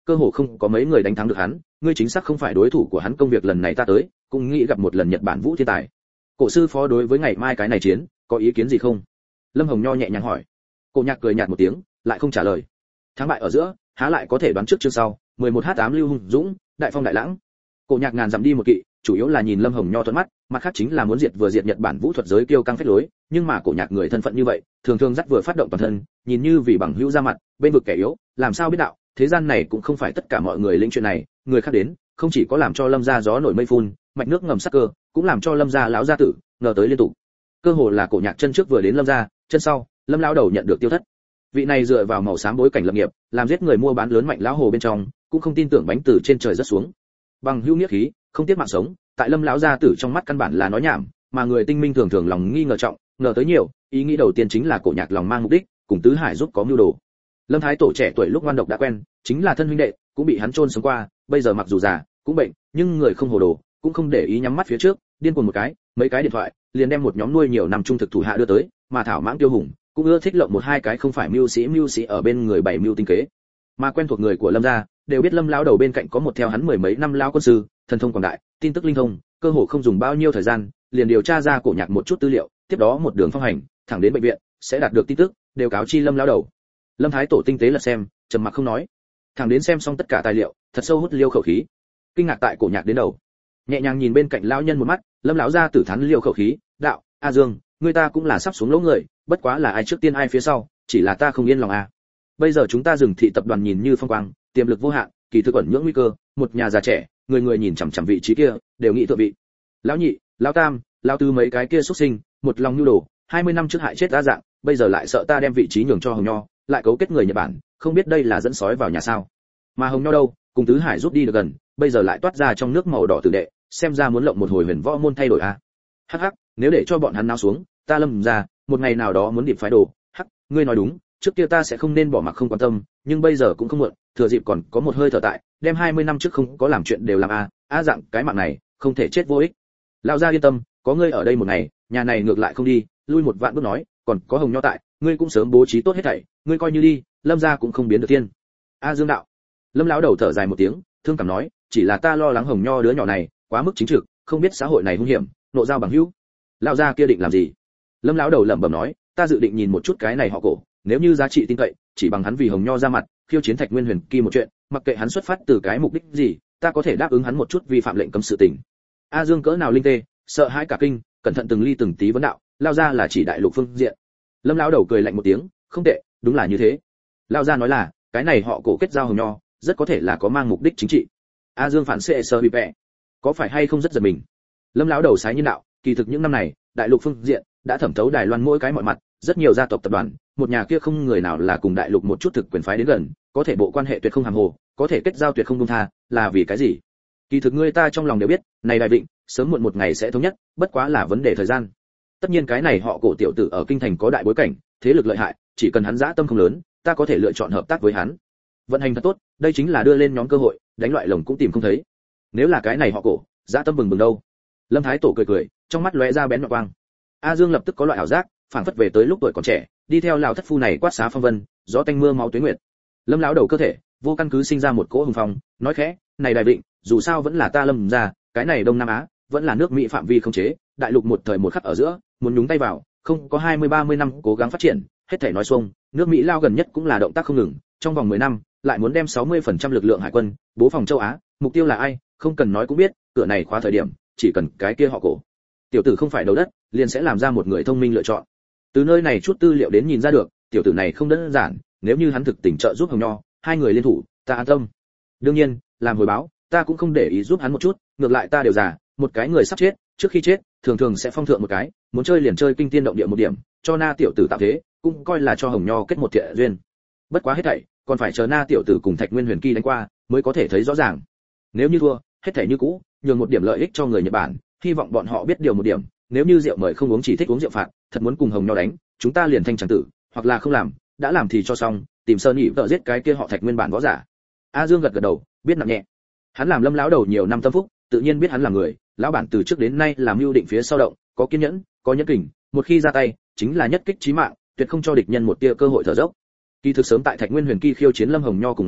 cơ hồ không có mấy người đánh thắng được hắn, ngươi chính xác không phải đối thủ của hắn. Công việc lần này ta tới cũng nghĩ gặp một lần Nhật Bản Vũ thiên tài. Cổ sư phó đối với ngày mai cái này chiến có ý kiến gì không? Lâm Hồng Nho nhẹ nhàng hỏi. Cổ Nhạc cười nhạt một tiếng, lại không trả lời. Thắng bại ở giữa, há lại có thể đoán trước chương sau. 11h8 Lưu Hùng Dũng, Đại Phong Đại Lãng. Cổ Nhạc ngàn dặm đi một kỵ, chủ yếu là nhìn Lâm Hồng Nho thuận mắt, mặt khác chính là muốn diệt vừa diệt Nhật Bản vũ thuật giới kiêu căng phách lối, nhưng mà Cổ Nhạc người thân phận như vậy, thường thường dắt vừa phát động toàn thân, nhìn như vì bằng hữu ra mặt, bên vực kẻ yếu, làm sao biết đạo, thế gian này cũng không phải tất cả mọi người lĩnh chuyện này, người khác đến, không chỉ có làm cho Lâm gia gió nổi mây phun, mạch nước ngầm sắc cơ, cũng làm cho Lâm gia lão gia tử ngờ tới liên tục. Cơ hồ là Cổ Nhạc chân trước vừa đến Lâm gia, chân sau, Lâm lão đầu nhận được tiêu thất. Vị này dựa vào màu xám bối cảnh lập nghiệp, làm giết người mua bán lớn mạnh lão hồ bên trong, cũng không tin tưởng bánh từ trên trời rất xuống. Bằng hữu nghĩa khí, không tiếc mạng sống, tại Lâm lão gia tử trong mắt căn bản là nói nhảm, mà người tinh minh thường thường lòng nghi ngờ trọng, ngờ tới nhiều, ý nghĩ đầu tiên chính là Cổ Nhạc lòng mang mục đích, cùng Tứ Hải giúp có mưu đồ. Lâm Thái Tổ trẻ tuổi lúc ngoan độc đã quen, chính là thân huynh đệ, cũng bị hắn chôn sống qua, bây giờ mặc dù già, cũng bệnh, nhưng người không hồ đồ, cũng không để ý nhắm mắt phía trước, điên cuồng một cái, mấy cái điện thoại, liền đem một nhóm nuôi nhiều năm trung thực thủ hạ đưa tới, mà thảo mãng tiêu hùng, cũng ưa thích lộng một hai cái không phải mưu sĩ ở bên người bảy mưu tinh kế. Mà quen thuộc người của Lâm gia, đều biết Lâm lão đầu bên cạnh có một theo hắn mười mấy năm lão quân sư, thần thông quảng đại, tin tức linh thông, cơ hồ không dùng bao nhiêu thời gian, liền điều tra ra Cổ Nhạc một chút tư liệu, tiếp đó một đường phong hành, thẳng đến bệnh viện, sẽ đạt được tin tức, đều cáo chi Lâm lão đầu. Lâm Thái Tổ tinh tế lật xem, trầm mặc không nói. Thẳng đến xem xong tất cả tài liệu, thật sâu hút liêu khẩu khí. Kinh ngạc tại Cổ Nhạc đến đầu. Nhẹ nhàng nhìn bên cạnh lão nhân một mắt, Lâm lão gia tử thán liêu khẩu khí, đạo: "A Dương, người ta cũng là sắp xuống lỗ người, bất quá là ai trước tiên ai phía sau, chỉ là ta không yên lòng à. Bây giờ chúng ta Dừng Thị tập đoàn nhìn như phong quang, tiềm lực vô hạn, kỳ thực ẩn nhưỡng nguy cơ, một nhà già trẻ, người người nhìn chằm chằm vị trí kia, đều nghĩ thượng vị. Lão nhị, lão tam, lão tứ mấy cái kia xuất sinh, một lòng nhu đồ, 20 năm trước hại chết đa dạng, bây giờ lại sợ ta đem vị trí nhường cho Hồng Nho, lại cấu kết người Nhật Bản, không biết đây là dẫn sói vào nhà sao? Mà Hồng Nho đâu, cùng Tứ Hải rút đi được gần, bây giờ lại toát ra trong nước màu đỏ tử đệ, xem ra muốn lộng một hồi huyền võ môn thay đổi à? Hắc hắc, nếu để cho bọn hắn náo xuống, ta Lâm ra, một ngày nào đó muốn điệp phái đồ, hắc, ngươi nói đúng, trước kia ta sẽ không nên bỏ mặc không quan tâm, nhưng bây giờ cũng không muộn, thừa dịp còn có một hơi thở tại, đem 20 năm trước không có làm chuyện đều làm a, dạng cái mạng này, không thể chết vô ích. Lão gia yên tâm, có ngươi ở đây một ngày, nhà này ngược lại không đi, lui một vạn bước nói, còn có Hồng Nho tại, ngươi cũng sớm bố trí tốt hết thảy, ngươi coi như đi, Lâm gia cũng không biến được thiên. A Dương đạo. Lâm lão đầu thở dài một tiếng, thương cảm nói, chỉ là ta lo lắng Hồng Nho đứa nhỏ này, quá mức chính trực, không biết xã hội này hung hiểm, nộ giao bằng hữu. Lão gia kia định làm gì? Lâm lão đầu lẩm bẩm nói, ta dự định nhìn một chút cái này họ Cổ, nếu như giá trị tin cậy, chỉ bằng hắn vì Hồng Nho ra mặt, khiêu chiến Thạch Nguyên Huyền Kỳ một chuyện, mặc kệ hắn xuất phát từ cái mục đích gì, ta có thể đáp ứng hắn một chút vi phạm lệnh cấm sự tình. A Dương cỡ nào linh tê, sợ hãi cả kinh, cẩn thận từng ly từng tí vấn đạo, lao ra là chỉ đại lục phương diện. Lâm lão đầu cười lạnh một tiếng, không tệ, đúng là như thế. Lao ra nói là, cái này họ Cổ kết giao Hồng Nho, rất có thể là có mang mục đích chính trị. A Dương phản xệ sơ bị bẻ, có phải hay không rất giật mình. Lâm lão đầu sái nhiên đạo, kỳ thực những năm này, đại lục phương diện đã thẩm thấu Đài Loan mỗi cái mọi mặt, rất nhiều gia tộc tập đoàn, một nhà kia không người nào là cùng đại lục một chút thực quyền phái đến gần, có thể bộ quan hệ tuyệt không hàm hồ, có thể kết giao tuyệt không buông tha, là vì cái gì? Kỳ thực người ta trong lòng đều biết, này Đại Định, sớm muộn một ngày sẽ thống nhất, bất quá là vấn đề thời gian. Tất nhiên cái này họ Cổ tiểu tử ở kinh thành có đại bối cảnh, thế lực lợi hại, chỉ cần hắn dã tâm không lớn, ta có thể lựa chọn hợp tác với hắn. Vận hành thật tốt, đây chính là đưa lên nhóm cơ hội, đánh loại lồng cũng tìm không thấy. Nếu là cái này họ Cổ, dã tâm bừng bừng đâu? Lâm Thái Tổ cười cười, trong mắt lóe ra bén nhọn quang. A Dương lập tức có loại ảo giác, phảng phất về tới lúc tuổi còn trẻ, đi theo lão thất phu này quát xá phong vân, gió tanh mưa máu tuế nguyệt. Lâm lão đầu cơ thể, vô căn cứ sinh ra một cỗ hùng phong, nói khẽ, này Đại Định, dù sao vẫn là ta Lâm gia, cái này Đông Nam Á, vẫn là nước Mỹ phạm vi không chế, đại lục một thời một khắc ở giữa, muốn nhúng tay vào, không có 20-30 năm cố gắng phát triển, hết thảy nói xuông, nước Mỹ lao gần nhất cũng là động tác không ngừng, trong vòng 10 năm, lại muốn đem 60% lực lượng hải quân bố phòng châu Á, mục tiêu là ai, không cần nói cũng biết, cửa này khóa thời điểm, chỉ cần cái kia họ Cổ tiểu tử không phải đầu đất, liền sẽ làm ra một người thông minh lựa chọn. Từ nơi này chút tư liệu đến nhìn ra được, tiểu tử này không đơn giản, nếu như hắn thực tình trợ giúp Hồng Nho, hai người liên thủ, ta an tâm. Đương nhiên, làm hồi báo, ta cũng không để ý giúp hắn một chút, ngược lại ta đều già, một cái người sắp chết, trước khi chết, thường thường sẽ phong thượng một cái, muốn chơi liền chơi kinh thiên động địa một điểm, cho Na tiểu tử tạo thế, cũng coi là cho Hồng Nho kết một thiện duyên. Bất quá hết thảy, còn phải chờ Na tiểu tử cùng Thạch Nguyên Huyền Kỳ đánh qua, mới có thể thấy rõ ràng. Nếu như thua, hết thảy như cũ, nhường một điểm lợi ích cho người Nhật Bản, hy vọng bọn họ biết điều một điểm, nếu như rượu mời không uống chỉ thích uống rượu phạt, thật muốn cùng Hồng Nho đánh, chúng ta liền thanh tràng tử, hoặc là không làm, đã làm thì cho xong, tìm Sơn Nghị vợ giết cái kia họ Thạch nguyên bản võ giả. A Dương gật gật đầu, biết nặng nhẹ. Hắn làm Lâm lão đầu nhiều năm tâm phúc, tự nhiên biết hắn là người, lão bản từ trước đến nay làm mưu định phía sau động, có kiên nhẫn, có nhẫn kình, một khi ra tay, chính là nhất kích chí mạng, tuyệt không cho địch nhân một tia cơ hội thở dốc. Kỳ thực sớm tại Thạch Nguyên Huyền Kỳ khiêu chiến Lâm Hồng Nho cùng ngày,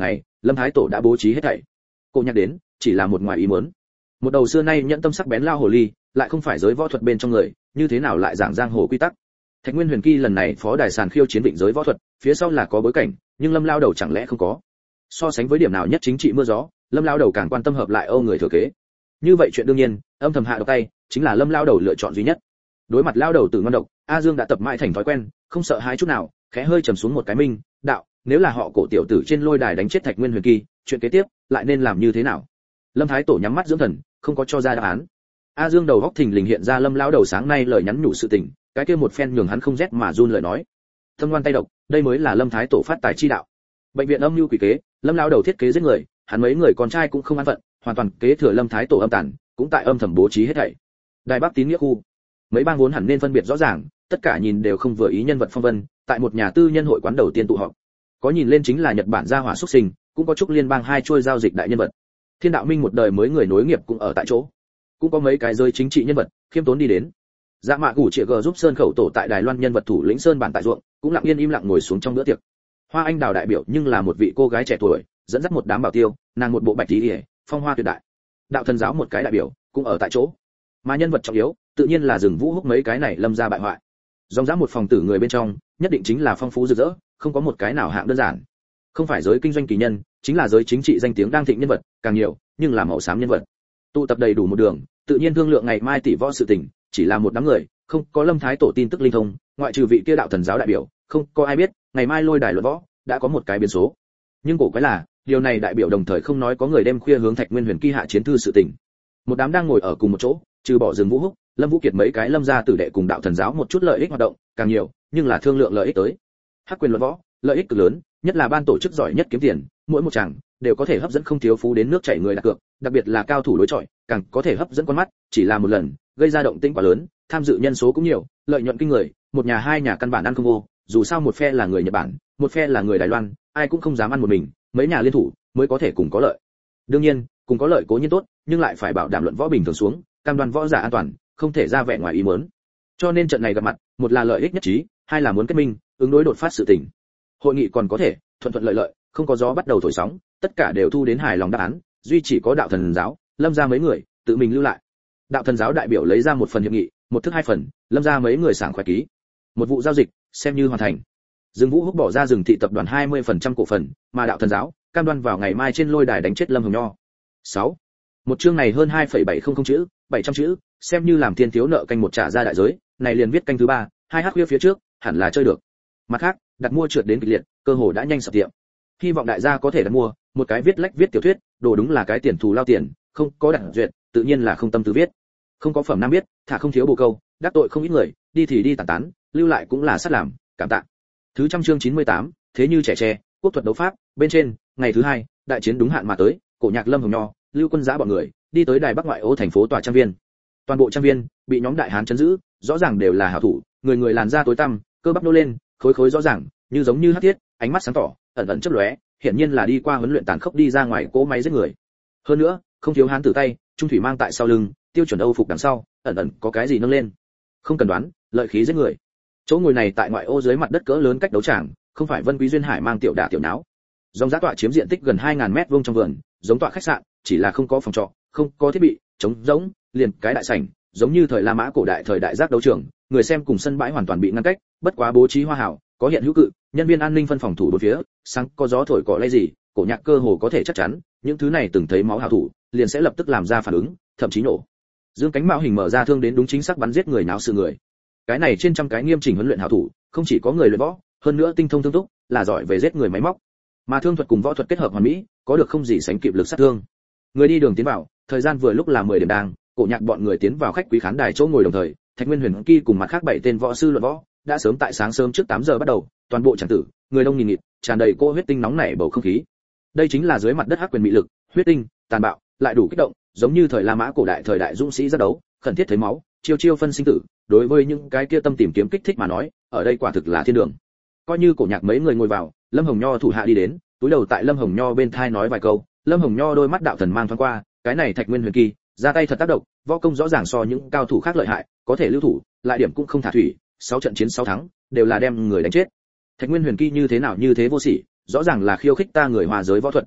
Lâm Thái Tổ đã bố trí hết thảy. Cô nhắc đến, chỉ là một ngoài ý muốn. Một đầu xưa nay nhẫn tâm sắc bén lao hồ ly, lại không phải giới võ thuật bên trong người, như thế nào lại giảng giang hồ quy tắc. Thạch Nguyên Huyền Kỳ lần này phó đài sàn khiêu chiến vịnh giới võ thuật, phía sau là có bối cảnh, nhưng Lâm lao đầu chẳng lẽ không có. So sánh với điểm nào nhất chính trị mưa gió, Lâm lao đầu càng quan tâm hợp lại Âu người thừa kế. Như vậy chuyện đương nhiên, âm thầm hạ độc tay, chính là Lâm lao đầu lựa chọn duy nhất. Đối mặt lao đầu tử ngon độc, A Dương đã tập mãi thành thói quen, không sợ hãi chút nào, khẽ hơi trầm xuống một cái minh, đạo, nếu là họ Cổ tiểu tử trên lôi đài đánh chết Thạch Nguyên Huyền Kỳ, chuyện kế tiếp lại nên làm như thế nào? Lâm Thái Tổ nhắm mắt dưỡng thần, không có cho ra đáp án. A Dương đầu góc thình lình hiện ra Lâm lão đầu sáng nay lời nhắn nhủ sự tình, cái kia một phen nhường hắn không rét mà run lời nói. Thâm ngoan tay độc, đây mới là Lâm Thái Tổ phát tài chi đạo. Bệnh viện âm mưu quỷ kế, Lâm lão đầu thiết kế giết người, hắn mấy người con trai cũng không an phận, hoàn toàn kế thừa Lâm Thái Tổ âm tàn, cũng tại âm thầm bố trí hết thảy. Đài Bắc Tín Nghĩa khu, mấy bang vốn hẳn nên phân biệt rõ ràng, tất cả nhìn đều không vừa ý nhân vật phong vân, tại một nhà tư nhân hội quán đầu tiên tụ họp. Có nhìn lên chính là Nhật Bản gia hỏa xuất sinh, cũng có chúc liên bang hai chuôi giao dịch đại nhân vật. Thiên Đạo Minh một đời mới người nối nghiệp cũng ở tại chỗ. Cũng có mấy cái giới chính trị nhân vật, khiêm tốn đi đến. Dạ Mạ Gủ Triệu G giúp Sơn Khẩu Tổ tại Đài Loan nhân vật thủ lĩnh Sơn bản tại ruộng, cũng lặng yên im lặng ngồi xuống trong bữa tiệc. Hoa Anh Đào đại biểu nhưng là một vị cô gái trẻ tuổi, dẫn dắt một đám bảo tiêu, nàng một bộ bạch tí liễu, phong hoa tuyệt đại. Đạo Thần giáo một cái đại biểu, cũng ở tại chỗ. Mà nhân vật trọng yếu, tự nhiên là Dừng Vũ Húc mấy cái này Lâm gia bại hoại. Dòng dã một phòng tử người bên trong, nhất định chính là phong phú rực rỡ, không có một cái nào hạng đơn giản. Không phải giới kinh doanh kỳ nhân, chính là giới chính trị danh tiếng đang thịnh nhân vật, càng nhiều, nhưng là màu xám nhân vật. Tụ tập đầy đủ một đường, tự nhiên thương lượng ngày mai tỷ võ sự tình, chỉ là một đám người, không có Lâm Thái Tổ tin tức linh thông, ngoại trừ vị kia Đạo Thần giáo đại biểu, không có ai biết, ngày mai lôi đài luận võ đã có một cái biến số. Nhưng cổ quái là, điều này đại biểu đồng thời không nói có người đêm khuya hướng Thạch Nguyên Huyền Kỳ hạ chiến thư sự tình. Một đám đang ngồi ở cùng một chỗ, trừ bỏ Dừng Vũ Húc, Lâm Vũ Kiệt mấy cái Lâm gia tử đệ cùng Đạo Thần giáo một chút lợi ích hoạt động, càng nhiều, nhưng là thương lượng lợi ích tới. Hắc quyền luận võ, lợi ích cực lớn, nhất là ban tổ chức giỏi nhất kiếm tiền, mỗi một chàng đều có thể hấp dẫn không thiếu phú đến nước chảy người đặt cược, đặc biệt là cao thủ đối chọi, càng có thể hấp dẫn con mắt, chỉ là một lần, gây ra động tĩnh quá lớn, tham dự nhân số cũng nhiều, lợi nhuận kinh người, một nhà hai nhà căn bản ăn không vô, dù sao một phe là người Nhật Bản, một phe là người Đài Loan, ai cũng không dám ăn một mình, mấy nhà liên thủ mới có thể cùng có lợi. Đương nhiên, cùng có lợi cố nhiên tốt, nhưng lại phải bảo đảm luận võ bình thường xuống, cam đoan võ giả an toàn, không thể ra vẻ ngoài ý muốn. Cho nên trận này gặp mặt, một là lợi ích nhất trí, hai là muốn kết minh, ứng đối đột phát sự tình. Hội nghị còn có thể thuận thuận lợi lợi, không có gió bắt đầu thổi sóng, tất cả đều thu đến hài lòng đáp án, duy chỉ có Đạo Thần giáo, Lâm gia mấy người tự mình lưu lại. Đạo Thần giáo đại biểu lấy ra một phần hiệp nghị, một thức hai phần, Lâm gia mấy người sảng khoái ký. Một vụ giao dịch xem như hoàn thành. Dương Vũ Húc bỏ ra Dừng thị tập đoàn 20% cổ phần, mà Đạo Thần giáo cam đoan vào ngày mai trên lôi đài đánh chết Lâm Hồng Nho. 6. Một chương này hơn 2,700 chữ, 700 chữ, xem như làm thiên thiếu nợ canh một trả ra đại giới, này liền viết canh thứ 3, 2h khuya phía trước, hẳn là chơi được. Mặt khác, đặt mua trượt đến kịch liệt, cơ hồ đã nhanh sập tiệm. Hy vọng đại gia có thể đặt mua, một cái viết lách viết tiểu thuyết, đồ đúng là cái tiền thù lao tiền, không có đặt duyệt, tự nhiên là không tâm tư viết. Không có phẩm nam viết, thả không thiếu bồ câu, đắc tội không ít người, đi thì đi tản tán, lưu lại cũng là sát làm, cảm tạ. Thứ trăm chương 98, thế như trẻ tre, quốc thuật đấu pháp, bên trên, ngày thứ 2, đại chiến đúng hạn mà tới, Cổ Nhạc Lâm Hồng Nho, Lưu Quân Giã bọn người, đi tới Đài Bắc ngoại ô thành phố tòa trang viên. Toàn bộ trang viên bị nhóm đại hán trấn giữ, rõ ràng đều là hảo thủ, người người làn da tối tăm, cơ bắp nô lên, khối khối rõ ràng, như giống như hắc thiết, ánh mắt sáng tỏ, ẩn ẩn chớp lóe, hiển nhiên là đi qua huấn luyện tàn khốc đi ra ngoài cỗ máy giết người. Hơn nữa, không thiếu hán tử tay, trung thủy mang tại sau lưng, tiêu chuẩn Âu phục đằng sau, ẩn ẩn có cái gì nâng lên. Không cần đoán, lợi khí giết người. Chỗ ngồi này tại ngoại ô dưới mặt đất cỡ lớn cách đấu tràng, không phải Vân Quý Duyên Hải mang tiểu đả tiểu náo. Dòng giá tọa chiếm diện tích gần 2000 mét vuông trong vườn, giống tọa khách sạn, chỉ là không có phòng trọ, không có thiết bị, trống rỗng, liền cái đại sảnh, giống như thời La Mã cổ đại thời đại giác đấu trường, người xem cùng sân bãi hoàn toàn bị ngăn cách, bất quá bố trí hoa hảo, có hiện hữu cự, nhân viên an ninh phân phòng thủ bốn phía, sáng có gió thổi cỏ lay gì, Cổ Nhạc cơ hồ có thể chắc chắn, những thứ này từng thấy máu hảo thủ, liền sẽ lập tức làm ra phản ứng, thậm chí nổ. Dương cánh mạo hình mở ra thương đến đúng chính xác bắn giết người náo sự người. Cái này trên trăm cái nghiêm chỉnh huấn luyện hảo thủ, không chỉ có người luyện võ, hơn nữa tinh thông thương túc, là giỏi về giết người máy móc. Mà thương thuật cùng võ thuật kết hợp hoàn mỹ, có được không gì sánh kịp lực sát thương. Người đi đường tiến vào, thời gian vừa lúc là 10 điểm đang, Cổ Nhạc bọn người tiến vào khách quý khán đài chỗ ngồi đồng thời, Thạch Nguyên Huyền Kỳ cùng mặt khác 7 tên võ sư luận võ, đã sớm tại sáng sớm trước 8 giờ bắt đầu, toàn bộ tràng tử, người đông nghìn nghịt, tràn đầy cô huyết tinh nóng nảy bầu không khí. Đây chính là dưới mặt đất hắc quyền mị lực, huyết tinh, tàn bạo, lại đủ kích động, giống như thời La Mã cổ đại thời đại dũng sĩ ra đấu, khẩn thiết thấy máu, chiêu chiêu phân sinh tử, đối với những cái kia tâm tìm kiếm kích thích mà nói, ở đây quả thực là thiên đường. Coi như Cổ Nhạc mấy người ngồi vào, Lâm Hồng Nho thủ hạ đi đến, túi đầu tại Lâm Hồng Nho bên thai nói vài câu, Lâm Hồng Nho đôi mắt đạo thần mang thoáng qua, cái này Thạch Nguyên Huyền Kỳ, ra tay thật tác động, võ công rõ ràng so những cao thủ khác lợi hại, có thể lưu thủ, lại điểm cũng không thả thủy, 6 trận chiến 6 thắng, đều là đem người đánh chết. Thạch Nguyên Huyền Kỳ như thế nào như thế vô sỉ, rõ ràng là khiêu khích ta người hòa giới võ thuật.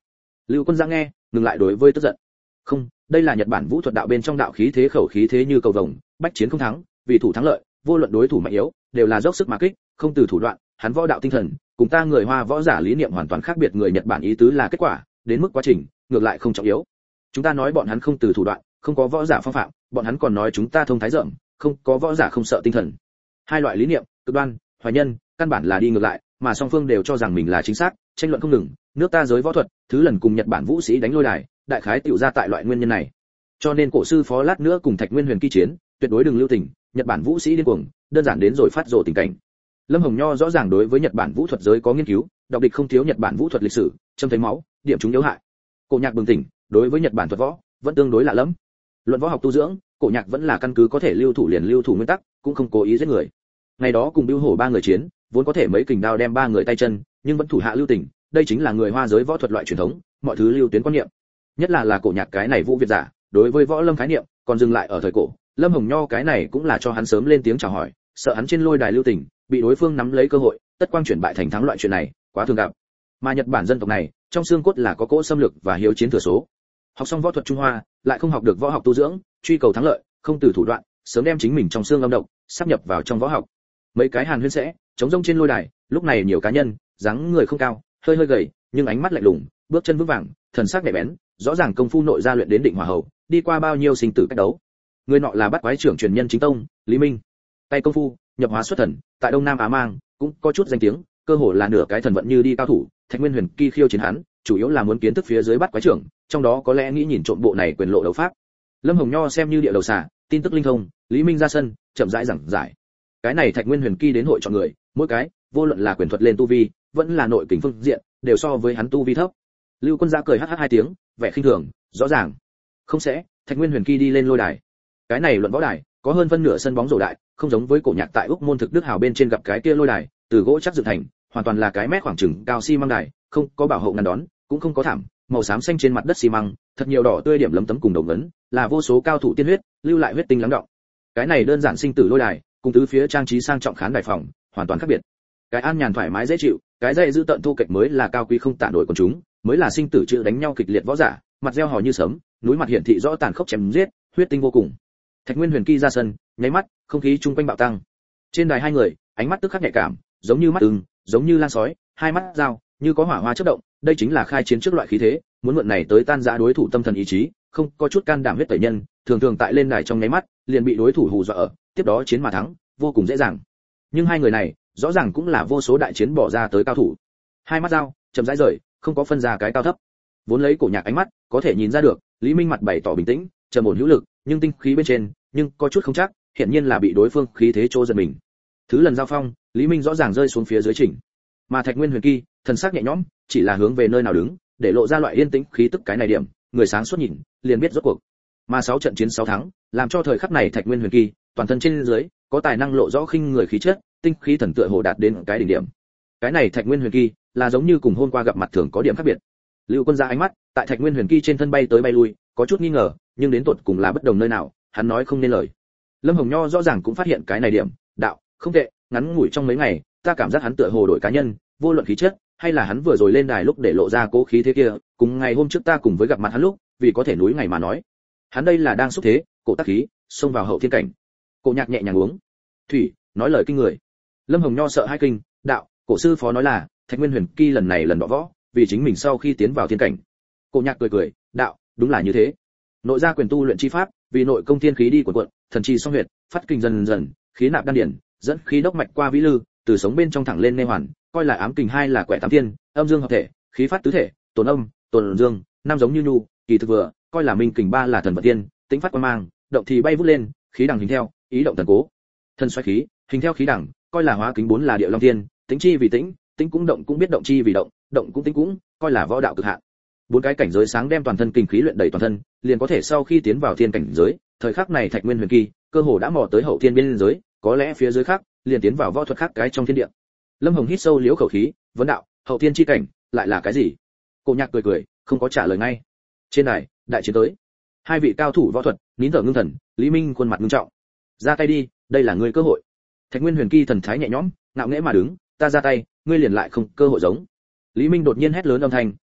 Lưu Quân Giang nghe, ngừng lại đối với tức giận. Không, đây là Nhật Bản vũ thuật đạo bên trong đạo khí thế khẩu khí thế như cầu vồng, bách chiến không thắng, vì thủ thắng lợi, vô luận đối thủ mạnh yếu, đều là dốc sức mà kích, không từ thủ đoạn, hắn võ đạo tinh thần, cùng ta người Hoa võ giả lý niệm hoàn toàn khác biệt, người Nhật Bản ý tứ là kết quả, đến mức quá trình, ngược lại không trọng yếu. Chúng ta nói bọn hắn không từ thủ đoạn, không có võ giả phong phạm, bọn hắn còn nói chúng ta thông thái rộng, không có võ giả không sợ tinh thần. Hai loại lý niệm, cực đoan, hoài nhân, căn bản là đi ngược lại, mà song phương đều cho rằng mình là chính xác, tranh luận không ngừng, nước ta giới võ thuật, thứ lần cùng Nhật Bản vũ sĩ đánh lôi đài, đại khái tiểu ra tại loại nguyên nhân này. Cho nên cổ sư phó lát nữa cùng Thạch Nguyên Huyền kỳ chiến, tuyệt đối đừng lưu tình, Nhật Bản vũ sĩ điên cuồng, đơn giản đến rồi phát rồ tình cảnh. Lâm Hồng Nho rõ ràng đối với Nhật Bản vũ thuật giới có nghiên cứu, đọc địch không thiếu Nhật Bản vũ thuật lịch sử, châm thấy máu, điểm chúng yếu hại. Cổ Nhạc bừng tỉnh, đối với Nhật Bản thuật võ vẫn tương đối lạ lẫm. Luận võ học tu dưỡng, Cổ Nhạc vẫn là căn cứ có thể lưu thủ liền lưu thủ nguyên tắc, cũng không cố ý giết người. Ngày đó cùng Bưu Hổ ba người chiến, vốn có thể mấy kình đao đem ba người tay chân, nhưng vẫn thủ hạ lưu tình, đây chính là người Hoa giới võ thuật loại truyền thống, mọi thứ lưu tuyến quan niệm. Nhất là Cổ Nhạc cái này vũ việt giả, đối với võ lâm khái niệm, còn dừng lại ở thời cổ, Lâm Hồng Nho cái này cũng là cho hắn sớm lên tiếng chào hỏi, sợ hắn trên lôi đài lưu tình, bị đối phương nắm lấy cơ hội, tất quang chuyển bại thành thắng loại chuyện này, quá thường gặp. Mà Nhật Bản dân tộc này, trong xương cốt là có cỗ xâm lược và hiếu chiến thừa số. Học xong võ thuật Trung Hoa, lại không học được võ học tu dưỡng, truy cầu thắng lợi, không từ thủ đoạn, sớm đem chính mình trong xương âm độc, sắp nhập vào trong võ học. Mấy cái Hàn Huyên sẽ, chống rông trên lôi đài, lúc này nhiều cá nhân, dáng người không cao, hơi hơi gầy, nhưng ánh mắt lạnh lùng, bước chân vững vàng, thần sắc nhạy bén, rõ ràng công phu nội gia luyện đến định hỏa hầu, đi qua bao nhiêu sinh tử cách đấu. Người nọ là Bát Quái trưởng truyền nhân chính tông, Lý Minh. Tay công phu, nhập hóa xuất thần, tại Đông Nam Á Mang cũng có chút danh tiếng, cơ hồ là nửa cái thần vận như đi cao thủ, Thạch Nguyên Huyền kỳ khiêu chiến hắn, chủ yếu là muốn kiến thức phía dưới Bát Quái trưởng, trong đó có lẽ nghĩ nhìn trộm bộ này quyền lộ đấu pháp. Lâm Hồng Nho xem như địa đầu xà, tin tức linh thông, Lý Minh ra sân, chậm rãi giảng giải. Cái này Thạch Nguyên Huyền kỳ đến hội chọn người, mỗi cái, vô luận là quyền thuật lên tu vi, vẫn là nội kình phương diện, đều so với hắn tu vi thấp. Lưu Quân Giã cười hắc hắc hai tiếng, vẻ khinh thường, rõ ràng. Không sẽ, Thạch Nguyên Huyền kỳ đi lên lôi đài. Cái này luận võ đài, có hơn phân nửa sân bóng rổ đại, không giống với Cổ Nhạc tại Úc Môn Thực Đức Hào bên trên gặp cái kia lôi đài, từ gỗ chắc dựng thành, hoàn toàn là cái mét khoảng chừng cao xi măng đài, không có bảo hộ ngăn đón, cũng không có thảm, màu xám xanh trên mặt đất xi măng, thật nhiều đỏ tươi điểm lấm tấm cùng đồng ấn, là vô số cao thủ tiên huyết, lưu lại huyết tinh lắng đọng. Cái này đơn giản sinh tử lôi đài, cùng tứ phía trang trí sang trọng khán đài phòng, hoàn toàn khác biệt. Cái an nhàn thoải mái dễ chịu, cái dạy giữ tận thu kịch mới là cao quý không tả nổi của chúng, mới là sinh tử chữ đánh nhau kịch liệt võ giả, mặt reo hò như sớm, núi mặt hiển thị rõ tàn khốc chém giết, huyết tinh vô cùng. Thạch Nguyên Huyền kỳ ra sân, nháy mắt, không khí chung quanh bạo tăng. Trên đài hai người, ánh mắt tức khắc nhạy cảm, giống như mắt ưng, giống như lan sói, hai mắt dao, như có hỏa hoa chớp động, đây chính là khai chiến trước loại khí thế, muốn mượn này tới tan rã đối thủ tâm thần ý chí, không có chút can đảm huyết tẩy nhân, thường thường tại lên đài trong nháy mắt, liền bị đối thủ hù dọa ở, tiếp đó chiến mà thắng, vô cùng dễ dàng. Nhưng hai người này, rõ ràng cũng là vô số đại chiến bỏ ra tới cao thủ. Hai mắt dao, chậm rãi rời, không có phân ra cái cao thấp. Vốn lấy Cổ Nhạc ánh mắt, có thể nhìn ra được, Lý Minh mặt bày tỏ bình tĩnh, trầm ổn hữu lực, nhưng tinh khí bên trên, nhưng có chút không chắc, hiện nhiên là bị đối phương khí thế trô giật mình. Thứ lần giao phong, Lý Minh rõ ràng rơi xuống phía dưới chỉnh. Mà Thạch Nguyên Huyền kỳ, thần sắc nhẹ nhõm, chỉ là hướng về nơi nào đứng, để lộ ra loại yên tĩnh khí tức cái này điểm, người sáng suốt nhìn, liền biết rốt cuộc. Mà 6 trận chiến 6 thắng, làm cho thời khắc này Thạch Nguyên Huyền kỳ, toàn thân trên dưới, có tài năng lộ rõ khinh người khí chất, tinh khí thần tựa hồ đạt đến cái đỉnh điểm. Cái này Thạch Nguyên Huyền kỳ, là giống như cùng hôm qua gặp mặt thường có điểm khác biệt. Lưu Quân Giã ánh mắt tại Thạch Nguyên Huyền kỳ trên thân bay tới bay lui, có chút nghi ngờ, nhưng đến tột cùng là bất đồng nơi nào, hắn nói không nên lời. Lâm Hồng Nho rõ ràng cũng phát hiện cái này điểm, đạo, không tệ, ngắn ngủi trong mấy ngày, ta cảm giác hắn tựa hồ đổi cá nhân, vô luận khí chất, hay là hắn vừa rồi lên đài lúc để lộ ra cố khí thế kia, cùng ngày hôm trước ta cùng với gặp mặt hắn lúc, vì có thể núi ngày mà nói. Hắn đây là đang xúc thế, cổ tác khí, xông vào hậu thiên cảnh. Cổ Nhạc nhẹ nhàng uống thủy, nói lời kinh người. Lâm Hồng Nho sợ hai kinh, đạo, cổ sư phó nói là, Thạch Nguyên Huyền kỳ lần này lần đọ võ, vì chính mình sau khi tiến vào thiên cảnh. Cổ Nhạc cười cười, đạo, đúng là như thế. Nội gia quyền tu luyện chi pháp, vì nội công thiên khí đi cuộn cuộn, thần chi song huyệt, phát kinh dần dần, khí nạp đan điển, dẫn khí đốc mạch qua vĩ lư, từ sống bên trong thẳng lên nê hoàn, coi là ám kình hai là quẻ tám thiên, âm dương hợp thể, khí phát tứ thể, tồn âm, tồn dương, năm giống như nhu, kỳ thực vừa, coi là minh kình ba là thần vật tiên, tính phát quan mang, động thì bay vút lên, khí đằng hình theo, ý động thần cố. Thân xoay khí, hình theo khí đằng, coi là hóa kính bốn là địa long thiên, tính chi vì tĩnh, tĩnh cũng động cũng biết động chi vì động cũng tĩnh cũng, coi là võ đạo cực hạn. Bốn cái cảnh giới sáng đem toàn thân kinh khí luyện đầy toàn thân, liền có thể sau khi tiến vào thiên cảnh giới, thời khắc này Thạch Nguyên Huyền kỳ, cơ hồ đã mò tới hậu thiên biên giới, có lẽ phía dưới khác, liền tiến vào võ thuật khác cái trong thiên địa. Lâm Hồng hít sâu liễu khẩu khí, vấn đạo, hậu thiên chi cảnh, lại là cái gì? Cổ Nhạc cười cười, không có trả lời ngay. Trên đài, đại chiến tới. Hai vị cao thủ võ thuật, nín thở ngưng thần, Lý Minh khuôn mặt ngưng trọng. Ra tay đi, đây là ngươi cơ hội. Thạch Nguyên Huyền kỳ thần thái nhẹ nhõm, ngạo nghễ mà đứng, ta ra tay, ngươi liền lại không cơ hội giống. Lý Minh đột nhiên hét lớn âm thanh,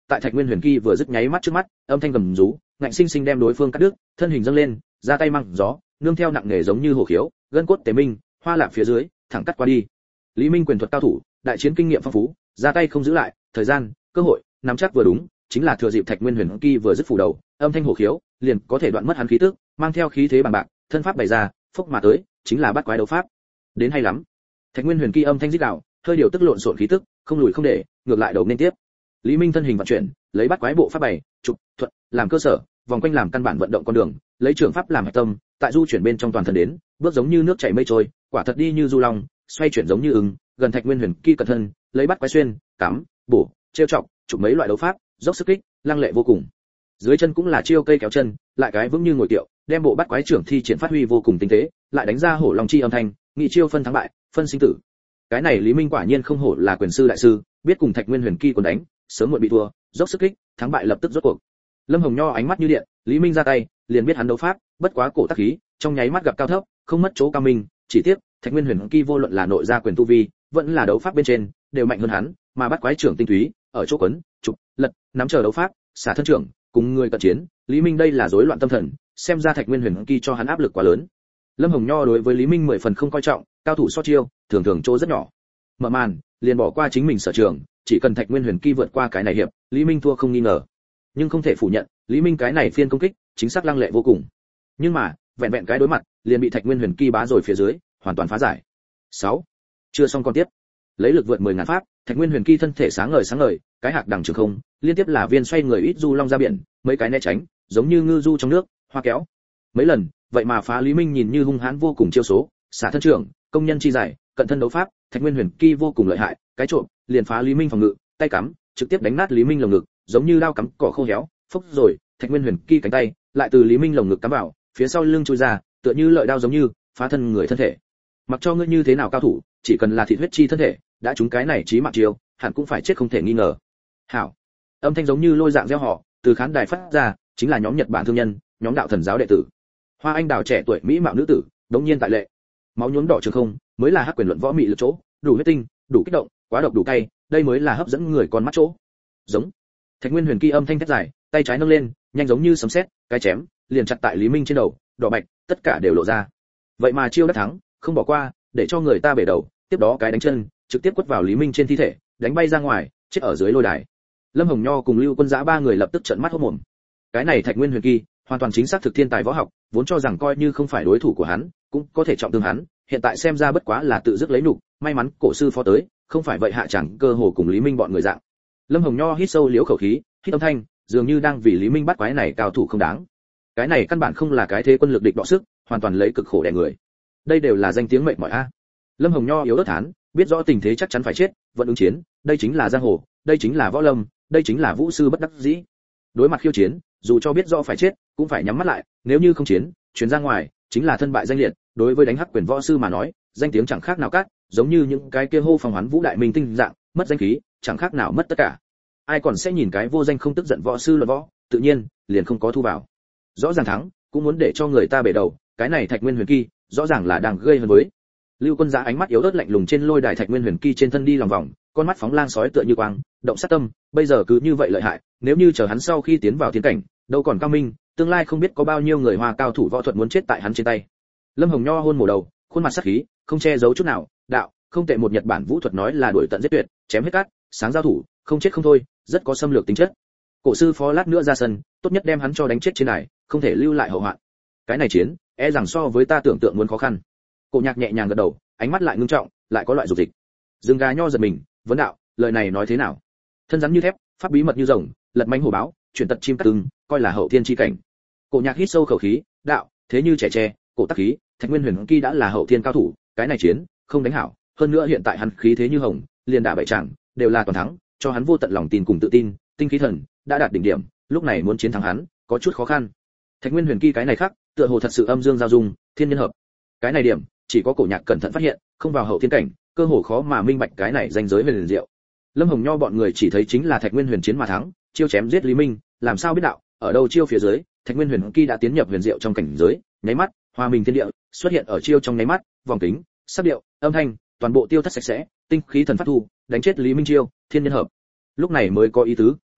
tại Thạch Nguyên Huyền Kỳ vừa dứt nháy mắt trước mắt, âm thanh gầm rú, ngạnh sinh sinh đem đối phương cắt đứt, thân hình dâng lên, ra tay mang gió, nương theo nặng nề giống như hổ khiếu, gân cốt tế minh, hoa lạp phía dưới, thẳng cắt qua đi. Lý Minh quyền thuật cao thủ, đại chiến kinh nghiệm phong phú, ra tay không giữ lại, thời gian, cơ hội, nắm chắc vừa đúng, chính là thừa dịp Thạch Nguyên Huyền Kỳ vừa dứt phủ đầu, âm thanh hổ khiếu, liền có thể đoạn mất hắn khí tức, mang theo khí thế bằng bạc, thân pháp bày ra, phốc mà tới, chính là bắt quái đấu pháp. Đến hay lắm. Thạch Nguyên Huyền Kỳ âm thanh rít gào, hơi điều tức lộn xộn khí tức, không lùi không để, ngược lại đầu nên tiếp. Lý Minh thân hình vận chuyển, lấy bắt quái bộ pháp bày, trục, thuận, làm cơ sở, vòng quanh làm căn bản vận động con đường, lấy trường pháp làm hạch tâm, tại du chuyển bên trong toàn thân đến, bước giống như nước chảy mây trôi, quả thật đi như du long, xoay chuyển giống như ứng, gần Thạch Nguyên Huyền Kỳ cẩn thân, lấy bắt quái xuyên, cắm, bổ, trêu chọc, chụp mấy loại đấu pháp, dốc sức kích, lăng lệ vô cùng. Dưới chân cũng là chiêu cây kéo chân, lại cái vững như ngồi kiệu, đem bộ bắt quái trưởng thi triển phát huy vô cùng tinh tế, lại đánh ra hổ long chi âm thanh, nghị chiêu phân thắng bại, phân sinh tử. Cái này Lý Minh quả nhiên không hổ là quyền sư đại sư, biết cùng Thạch Nguyên Huyền Kỳ còn đánh, sớm muộn bị thua, dốc sức kích, thắng bại lập tức rốt cuộc. Lâm Hồng Nho ánh mắt như điện, Lý Minh ra tay, liền biết hắn đấu pháp, bất quá cổ tác khí, trong nháy mắt gặp cao thấp, không mất chỗ cao minh, chỉ tiếc, Thạch Nguyên Huyền Kỳ vô luận là nội gia quyền tu vi, vẫn là đấu pháp bên trên, đều mạnh hơn hắn, mà bắt quái trưởng tinh túy, ở chỗ quấn, trục, lật, nắm chờ đấu pháp, xả thân trưởng, cùng người cận chiến, Lý Minh đây là rối loạn tâm thần, xem ra Thạch Nguyên Huyền Kỳ cho hắn áp lực quá lớn. Lâm Hồng Nho đối với Lý Minh 10 phần không coi trọng, cao thủ so chiêu, thường thường chỗ rất nhỏ. Mở màn, liền bỏ qua chính mình sở trường, chỉ cần Thạch Nguyên Huyền Kỳ vượt qua cái này hiệp, Lý Minh thua không nghi ngờ. Nhưng không thể phủ nhận, Lý Minh cái này phiên công kích, chính xác lăng lệ vô cùng. Nhưng mà, vẹn vẹn cái đối mặt, liền bị Thạch Nguyên Huyền Kỳ bá rồi phía dưới, hoàn toàn phá giải. 6. Chưa xong con tiếp. Lấy lực vượt 10.000 pháp, Thạch Nguyên Huyền Kỳ thân thể sáng ngời, cái hạc đằng trường không, liên tiếp là viên xoay người ít du long ra biển, mấy cái né tránh, giống như ngư du trong nước, hoa kéo. Mấy lần, vậy mà phá Lý Minh nhìn như hung hãn vô cùng chiêu số, xả thân trưởng, công nhân chi giải, cận thân đấu pháp, Thạch Nguyên Huyền Kỳ vô cùng lợi hại, cái trộm, liền phá Lý Minh phòng ngự, tay cắm, trực tiếp đánh nát Lý Minh lồng ngực, giống như dao cắm cỏ khô héo, phốc rồi, Thạch Nguyên Huyền Kỳ cánh tay, lại từ Lý Minh lồng ngực cắm vào, phía sau lưng chui ra, tựa như lợi đao giống như, phá thân người thân thể. Mặc cho ngươi như thế nào cao thủ, chỉ cần là thịt huyết chi thân thể, đã trúng cái này chí mạng chiêu, hẳn cũng phải chết không thể nghi ngờ. Hảo. Âm thanh giống như lôi dạng reo hò, từ khán đài phát ra, chính là nhóm Nhật Bản thương nhân, nhóm đạo thần giáo đệ tử. Hoa Anh Đào trẻ tuổi mỹ mạo nữ tử, đống nhiên tại lệ. Máu nhuốm đỏ trường không, mới là hắc quyền luận võ mị lực chỗ, đủ huyết tinh, đủ kích động, quá độc đủ cay, đây mới là hấp dẫn người con mắt chỗ. Giống. Thạch Nguyên Huyền Kỳ âm thanh thét dài, tay trái nâng lên, nhanh giống như sấm sét, cái chém, liền chặt tại Lý Minh trên đầu, đỏ bạch, tất cả đều lộ ra. Vậy mà chiêu đắc thắng, không bỏ qua, để cho người ta bể đầu, tiếp đó cái đánh chân, trực tiếp quất vào Lý Minh trên thi thể, đánh bay ra ngoài, chết ở dưới lôi đài. Lâm Hồng Nho cùng Lưu Quân Dã ba người lập tức trợn mắt hốt mồm. Cái này Thạch Nguyên Huyền Kỳ, hoàn toàn chính xác thực thiên tài võ học, vốn cho rằng coi như không phải đối thủ của hắn, cũng có thể trọng thương hắn, hiện tại xem ra bất quá là tự dứt lấy nhục, may mắn cổ sư phó tới, không phải vậy hạ chẳng cơ hồ cùng Lý Minh bọn người dạng. Lâm Hồng Nho hít sâu liễu khẩu khí, hít âm thanh, dường như đang vì Lý Minh bắt quái này cao thủ không đáng. Cái này căn bản không là cái thế quân lực địch đọ sức, hoàn toàn lấy cực khổ đè người. Đây đều là danh tiếng mệt mỏi a. Lâm Hồng Nho yếu ớt thán, biết rõ tình thế chắc chắn phải chết, vẫn ứng chiến, đây chính là giang hồ, đây chính là võ lâm, đây chính là vũ sư bất đắc dĩ. Đối mặt khiêu chiến, dù cho biết rõ phải chết, cũng phải nhắm mắt lại, nếu như không chiến, truyền ra ngoài, chính là thân bại danh liệt, đối với đánh hắc quyền võ sư mà nói, danh tiếng chẳng khác nào cát, giống như những cái kia hô phong hoán vũ đại minh tinh dạng, mất danh khí, chẳng khác nào mất tất cả. Ai còn sẽ nhìn cái vô danh không tức giận võ sư luận võ, tự nhiên, liền không có thu vào. Rõ ràng thắng, cũng muốn để cho người ta bể đầu, cái này Thạch Nguyên Huyền Kỳ, rõ ràng là đang gây hấn với. Lưu Quân Dã ánh mắt yếu ớt lạnh lùng trên lôi đài Thạch Nguyên Huyền Kỳ trên thân đi lòng vòng, con mắt phóng lang sói tựa như quang, động sát tâm, bây giờ cứ như vậy lợi hại, nếu như chờ hắn sau khi tiến vào thiên cảnh, đâu còn cao minh, tương lai không biết có bao nhiêu người Hoa cao thủ võ thuật muốn chết tại hắn trên tay. Lâm Hồng Nho hôn mổ đầu, khuôn mặt sắc khí, không che giấu chút nào, đạo, không tệ, một Nhật Bản vũ thuật nói là đuổi tận giết tuyệt, chém hết cát, sáng giao thủ, không chết không thôi, rất có xâm lược tính chất. Cổ sư phó lát nữa ra sân, tốt nhất đem hắn cho đánh chết trên này, không thể lưu lại hậu hoạn. Cái này chiến, e rằng so với ta tưởng tượng muốn khó khăn. Cổ Nhạc nhẹ nhàng gật đầu, ánh mắt lại ngưng trọng, lại có loại dục dịch. Dương Gà Nho giật mình, vấn đạo, lời này nói thế nào? Thân rắn như thép, pháp bí mật như rồng, lật manh hổ báo, chuyển tật chim cắt cứng, coi là hậu thiên chi cảnh. Cổ Nhạc hít sâu khẩu khí, đạo, thế như trẻ tre, cổ tắc khí, Thạch Nguyên Huyền Kỳ đã là hậu thiên cao thủ, cái này chiến, không đánh hảo, hơn nữa hiện tại hắn khí thế như hồng, liền đả bại chẳng, đều là toàn thắng, cho hắn vô tận lòng tin cùng tự tin, tinh khí thần đã đạt đỉnh điểm, lúc này muốn chiến thắng hắn, có chút khó khăn. Thạch Nguyên Huyền Kỳ cái này khác, tựa hồ thật sự âm dương giao dung, thiên nhân hợp. Cái này điểm, chỉ có Cổ Nhạc cẩn thận phát hiện, không vào hậu thiên cảnh, cơ hồ khó mà minh bạch cái này danh giới về liền diệu. Lâm Hồng Nho bọn người chỉ thấy chính là Thạch Nguyên Huyền chiến mà thắng, chiêu chém giết Lý Minh, làm sao biết đạo, ở đâu chiêu phía dưới, Thạch Nguyên Huyền Kỳ đã tiến nhập huyền diệu trong cảnh giới, nháy mắt, hòa mình thiên địa, xuất hiện ở chiêu trong nháy mắt, vòng kính, sắc điệu, âm thanh, toàn bộ tiêu thất sạch sẽ, tinh khí thần phát thu, đánh chết Lý Minh chiêu, thiên nhân hợp. Lúc này mới có ý tứ,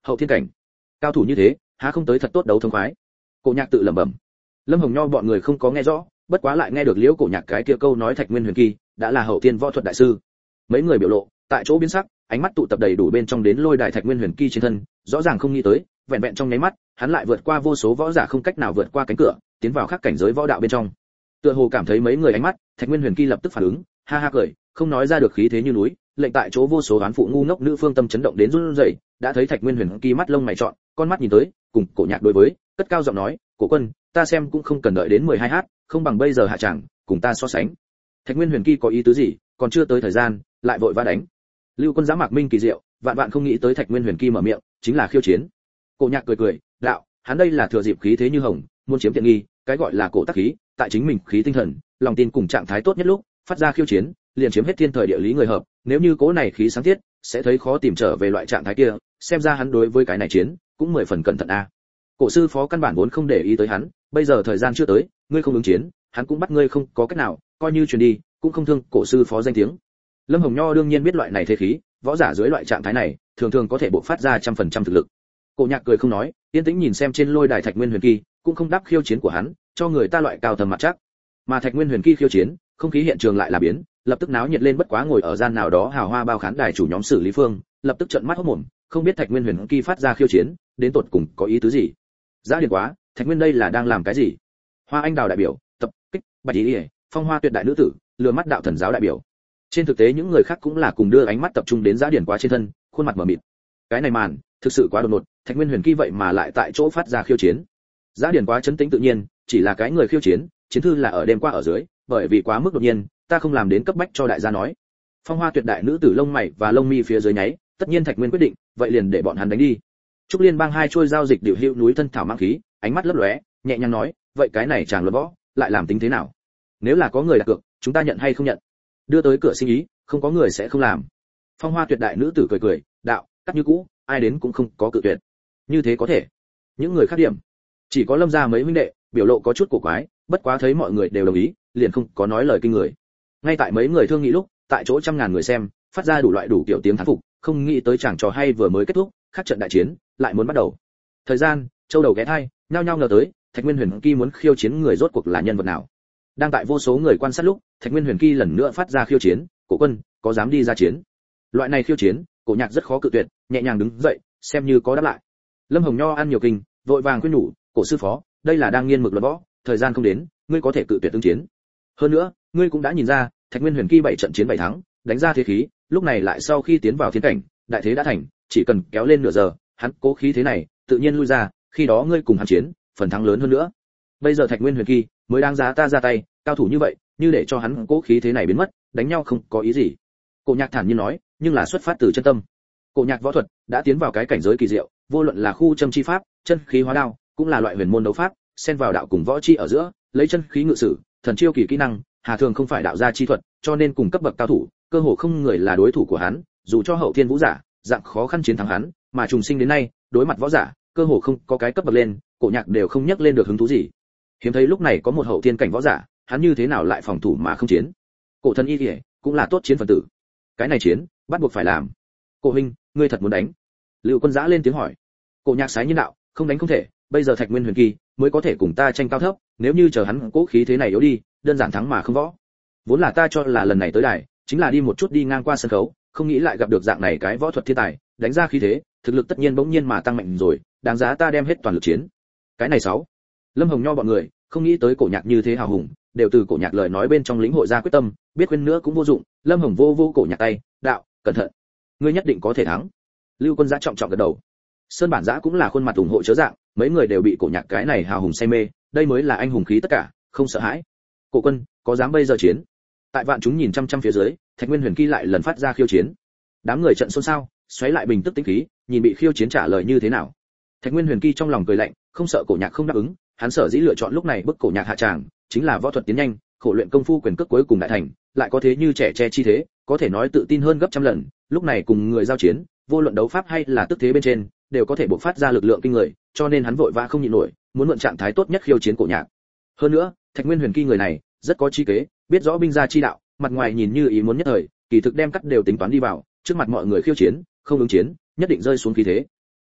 hậu thiên cảnh cao thủ như thế há không tới thật tốt đấu thông khoái. Cổ Nhạc tự lẩm bẩm. Lâm Hồng Nho bọn người không có nghe rõ, bất quá lại nghe được Liễu Cổ Nhạc cái kia câu nói Thạch Nguyên Huyền Kỳ đã là hậu thiên võ thuật đại sư. Mấy người biểu lộ tại chỗ biến sắc, ánh mắt tụ tập đầy đủ bên trong đến lôi đài Thạch Nguyên Huyền Kỳ trên thân, rõ ràng không nghĩ tới, vẹn vẹn trong nháy mắt, hắn lại vượt qua vô số võ giả không cách nào vượt qua cánh cửa, tiến vào khác cảnh giới võ đạo bên trong. Tựa hồ cảm thấy mấy người ánh mắt, Thạch Nguyên Huyền Kỳ lập tức phản ứng, ha ha cười, không nói ra được khí thế như núi, lệnh tại chỗ vô số đoán phụ ngu ngốc nữ phương tâm chấn động đến run rẩy, đã thấy Thạch Nguyên Huyền Kỳ mắt lông mày trọn, con mắt nhìn tới, cùng Cổ Nhạc đối với, cất cao giọng nói, "Cổ quân, ta xem cũng không cần đợi đến 12h, không bằng bây giờ hạ tràng, cùng ta so sánh." Thạch Nguyên Huyền Kỳ có ý tứ gì, còn chưa tới thời gian, lại vội vã đánh. Lưu Quân Giá Mạc Minh kỳ diệu, vạn vạn không nghĩ tới Thạch Nguyên Huyền Kỳ mở miệng, chính là khiêu chiến. Cổ Nhạc cười cười, đạo, hắn đây là thừa dịp khí thế như hồng, muốn chiếm tiện nghi, cái gọi là cổ tắc khí, tại chính mình khí tinh thần, lòng tin cùng trạng thái tốt nhất lúc, phát ra khiêu chiến, liền chiếm hết thiên thời địa lý người hợp, nếu như cố này khí sáng tiết, sẽ thấy khó tìm trở về loại trạng thái kia, xem ra hắn đối với cái này chiến, cũng 10 phần cẩn thận a. Cổ sư phó căn bản vốn không để ý tới hắn, bây giờ thời gian chưa tới, ngươi không ứng chiến, hắn cũng bắt ngươi không có cách nào, coi như truyền đi, cũng không thương cổ sư phó danh tiếng. Lâm Hồng Nho đương nhiên biết loại này thế khí, võ giả dưới loại trạng thái này, thường thường có thể bộc phát ra 100% thực lực. Cổ Nhạc cười không nói, yên tĩnh nhìn xem trên lôi đài Thạch Nguyên Huyền Kỳ, cũng không đáp khiêu chiến của hắn, cho người ta loại cao thầm mặt chắc. Mà Thạch Nguyên Huyền Kỳ khiêu chiến, không khí hiện trường lại là biến, lập tức náo nhiệt lên, bất quá ngồi ở gian nào đó hào hoa bao khán đài chủ nhóm Sử Lý Phương, lập tức trợn mắt hốt mồm, không biết Thạch Nguyên Huyền Kỳ phát ra khiêu chiến, đến tột cùng có ý tứ gì. Giá điền quá, Thạch Nguyên đây là đang làm cái gì? Hoa Anh Đào đại biểu, tập kích, Bạch Ý, Phong Hoa Tuyệt đại nữ tử, lừa mắt đạo thần giáo đại biểu. Trên thực tế những người khác cũng là cùng đưa ánh mắt tập trung đến Giá điền quá trên thân, khuôn mặt mở mịt. Cái này màn, thực sự quá đột ngột, Thạch Nguyên Huyền Kỳ vậy mà lại tại chỗ phát ra khiêu chiến. Giá điền quá chấn tĩnh tự nhiên, chỉ là cái người khiêu chiến, chiến thư là ở đêm qua ở dưới, bởi vì quá mức đột nhiên, ta không làm đến cấp bách cho đại gia nói. Phong Hoa Tuyệt đại nữ tử lông mày và lông mi phía dưới nháy, tất nhiên Thạch Nguyên quyết định, vậy liền để bọn hắn đánh đi. Trúc Liên bang hai trôi giao dịch điều hữu núi thân thảo mang khí, ánh mắt lấp lóe, nhẹ nhàng nói, vậy cái này chàng luận võ, lại làm tính thế nào? Nếu là có người đặt cược, chúng ta nhận hay không nhận? Đưa tới cửa sinh ý, không có người sẽ không làm. Phong Hoa Tuyệt đại nữ tử cười cười, đạo, cắt như cũ, ai đến cũng không có cự tuyệt. Như thế có thể. Những người khác điểm, chỉ có Lâm gia mấy huynh đệ, biểu lộ có chút cổ quái, bất quá thấy mọi người đều đồng ý, liền không có nói lời kinh người. Ngay tại mấy người thương nghị lúc, tại chỗ trăm ngàn người xem, phát ra đủ loại đủ kiểu tiếng thán phục, không nghĩ tới chàng trò hay vừa mới kết thúc, khác trận đại chiến lại muốn bắt đầu. Thời gian, châu đầu ghé thai, nhao nhao ngờ tới, Thạch Nguyên Huyền Kỳ muốn khiêu chiến người rốt cuộc là nhân vật nào. Đang tại vô số người quan sát lúc, Thạch Nguyên Huyền Kỳ lần nữa phát ra khiêu chiến, "Cổ quân, có dám đi ra chiến?" Loại này khiêu chiến, Cổ Nhạc rất khó cự tuyệt, nhẹ nhàng đứng dậy, xem như có đáp lại. Lâm Hồng Nho ăn nhiều kinh, vội vàng khuyên nhủ, "Cổ sư phó, đây là đang nghiên mực luận võ, thời gian không đến, ngươi có thể cự tuyệt ứng chiến. Hơn nữa, ngươi cũng đã nhìn ra, Thạch Nguyên Huyền Kỳ 7 trận chiến 7 thắng, đánh ra thế khí, lúc này lại sau khi tiến vào thiên cảnh, đại thế đã thành, chỉ cần kéo lên nửa giờ, hắn cố khí thế này, tự nhiên lui ra, khi đó ngươi cùng hắn chiến, phần thắng lớn hơn nữa. Bây giờ Thạch Nguyên Huyền Kỳ mới đáng giá ta ra tay, cao thủ như vậy, như để cho hắn cố khí thế này biến mất, đánh nhau không có ý gì." Cổ Nhạc thản nhiên nói, nhưng là xuất phát từ chân tâm. Cổ Nhạc võ thuật đã tiến vào cái cảnh giới kỳ diệu, vô luận là khu châm chi pháp, chân khí hóa đao, cũng là loại huyền môn đấu pháp, xen vào đạo cùng võ chi ở giữa, lấy chân khí ngự sử, thần chiêu kỳ kỹ năng, hà thường không phải đạo gia chi thuật, cho nên cùng cấp bậc cao thủ, cơ hồ không người là đối thủ của hắn, dù cho hậu thiên vũ giả, dạng khó khăn chiến thắng hắn, mà trùng sinh đến nay, đối mặt võ giả, cơ hồ không có cái cấp bậc lên, Cổ Nhạc đều không nhắc lên được hứng thú gì. Hiếm thấy lúc này có một hậu thiên cảnh võ giả, hắn như thế nào lại phòng thủ mà không chiến? Cổ thân y liễu cũng là tốt chiến phần tử. Cái này chiến, bắt buộc phải làm. Cổ huynh, ngươi thật muốn đánh? Lưu Quân Giã lên tiếng hỏi. Cổ Nhạc sái nhiên đạo, không đánh không thể, bây giờ Thạch Nguyên Huyền Kỳ mới có thể cùng ta tranh cao thấp, nếu như chờ hắn cố khí thế này yếu đi, đơn giản thắng mà không võ. Vốn là ta cho là lần này tới đài, chính là đi một chút đi ngang qua sân khấu, không nghĩ lại gặp được dạng này cái võ thuật thiên tài, đánh ra khí thế, thực lực tất nhiên bỗng nhiên mà tăng mạnh rồi, đáng giá ta đem hết toàn lực chiến. Cái này 6. Lâm Hồng Nho bọn người, không nghĩ tới Cổ Nhạc như thế hào hùng, đều từ Cổ Nhạc lời nói bên trong lĩnh hội ra quyết tâm, biết khuyên nữa cũng vô dụng, Lâm Hồng vô Cổ Nhạc tay, đạo, cẩn thận, ngươi nhất định có thể thắng. Lưu Quân Giã trọng trọng gật đầu. Sơn Bản Giã cũng là khuôn mặt ủng hộ chớ dạng, mấy người đều bị Cổ Nhạc cái này hào hùng say mê, đây mới là anh hùng khí tất cả, không sợ hãi. Cổ quân, có dám bây giờ chiến? Tại vạn chúng nhìn chăm chăm phía dưới, Thạch Nguyên Huyền Kỳ lại lần phát ra khiêu chiến. Đám người trận xôn xao, xoáy lại bình tức tĩnh khí, nhìn bị khiêu chiến trả lời như thế nào. Thạch Nguyên Huyền Kỳ trong lòng cười lạnh, không sợ Cổ Nhạc không đáp ứng, hắn sở dĩ lựa chọn lúc này bức Cổ Nhạc hạ tràng, chính là võ thuật tiến nhanh, khổ luyện công phu quyền cước cuối cùng đại thành, lại có thế như trẻ tre chi thế, có thể nói tự tin hơn gấp trăm lần, lúc này cùng người giao chiến, vô luận đấu pháp hay là tức thế bên trên, đều có thể bộc phát ra lực lượng kinh người, cho nên hắn vội vã không nhịn nổi, muốn mượn trạng thái tốt nhất khiêu chiến Cổ Nhạc. Hơn nữa, Thạch Nguyên Huyền Kỳ người này, rất có trí kế, biết rõ binh gia chi đạo, mặt ngoài nhìn như ý muốn nhất thời, kỳ thực đem cắt đều tính toán đi vào, trước mặt mọi người khiêu chiến, không ứng chiến, nhất định rơi xuống khí thế.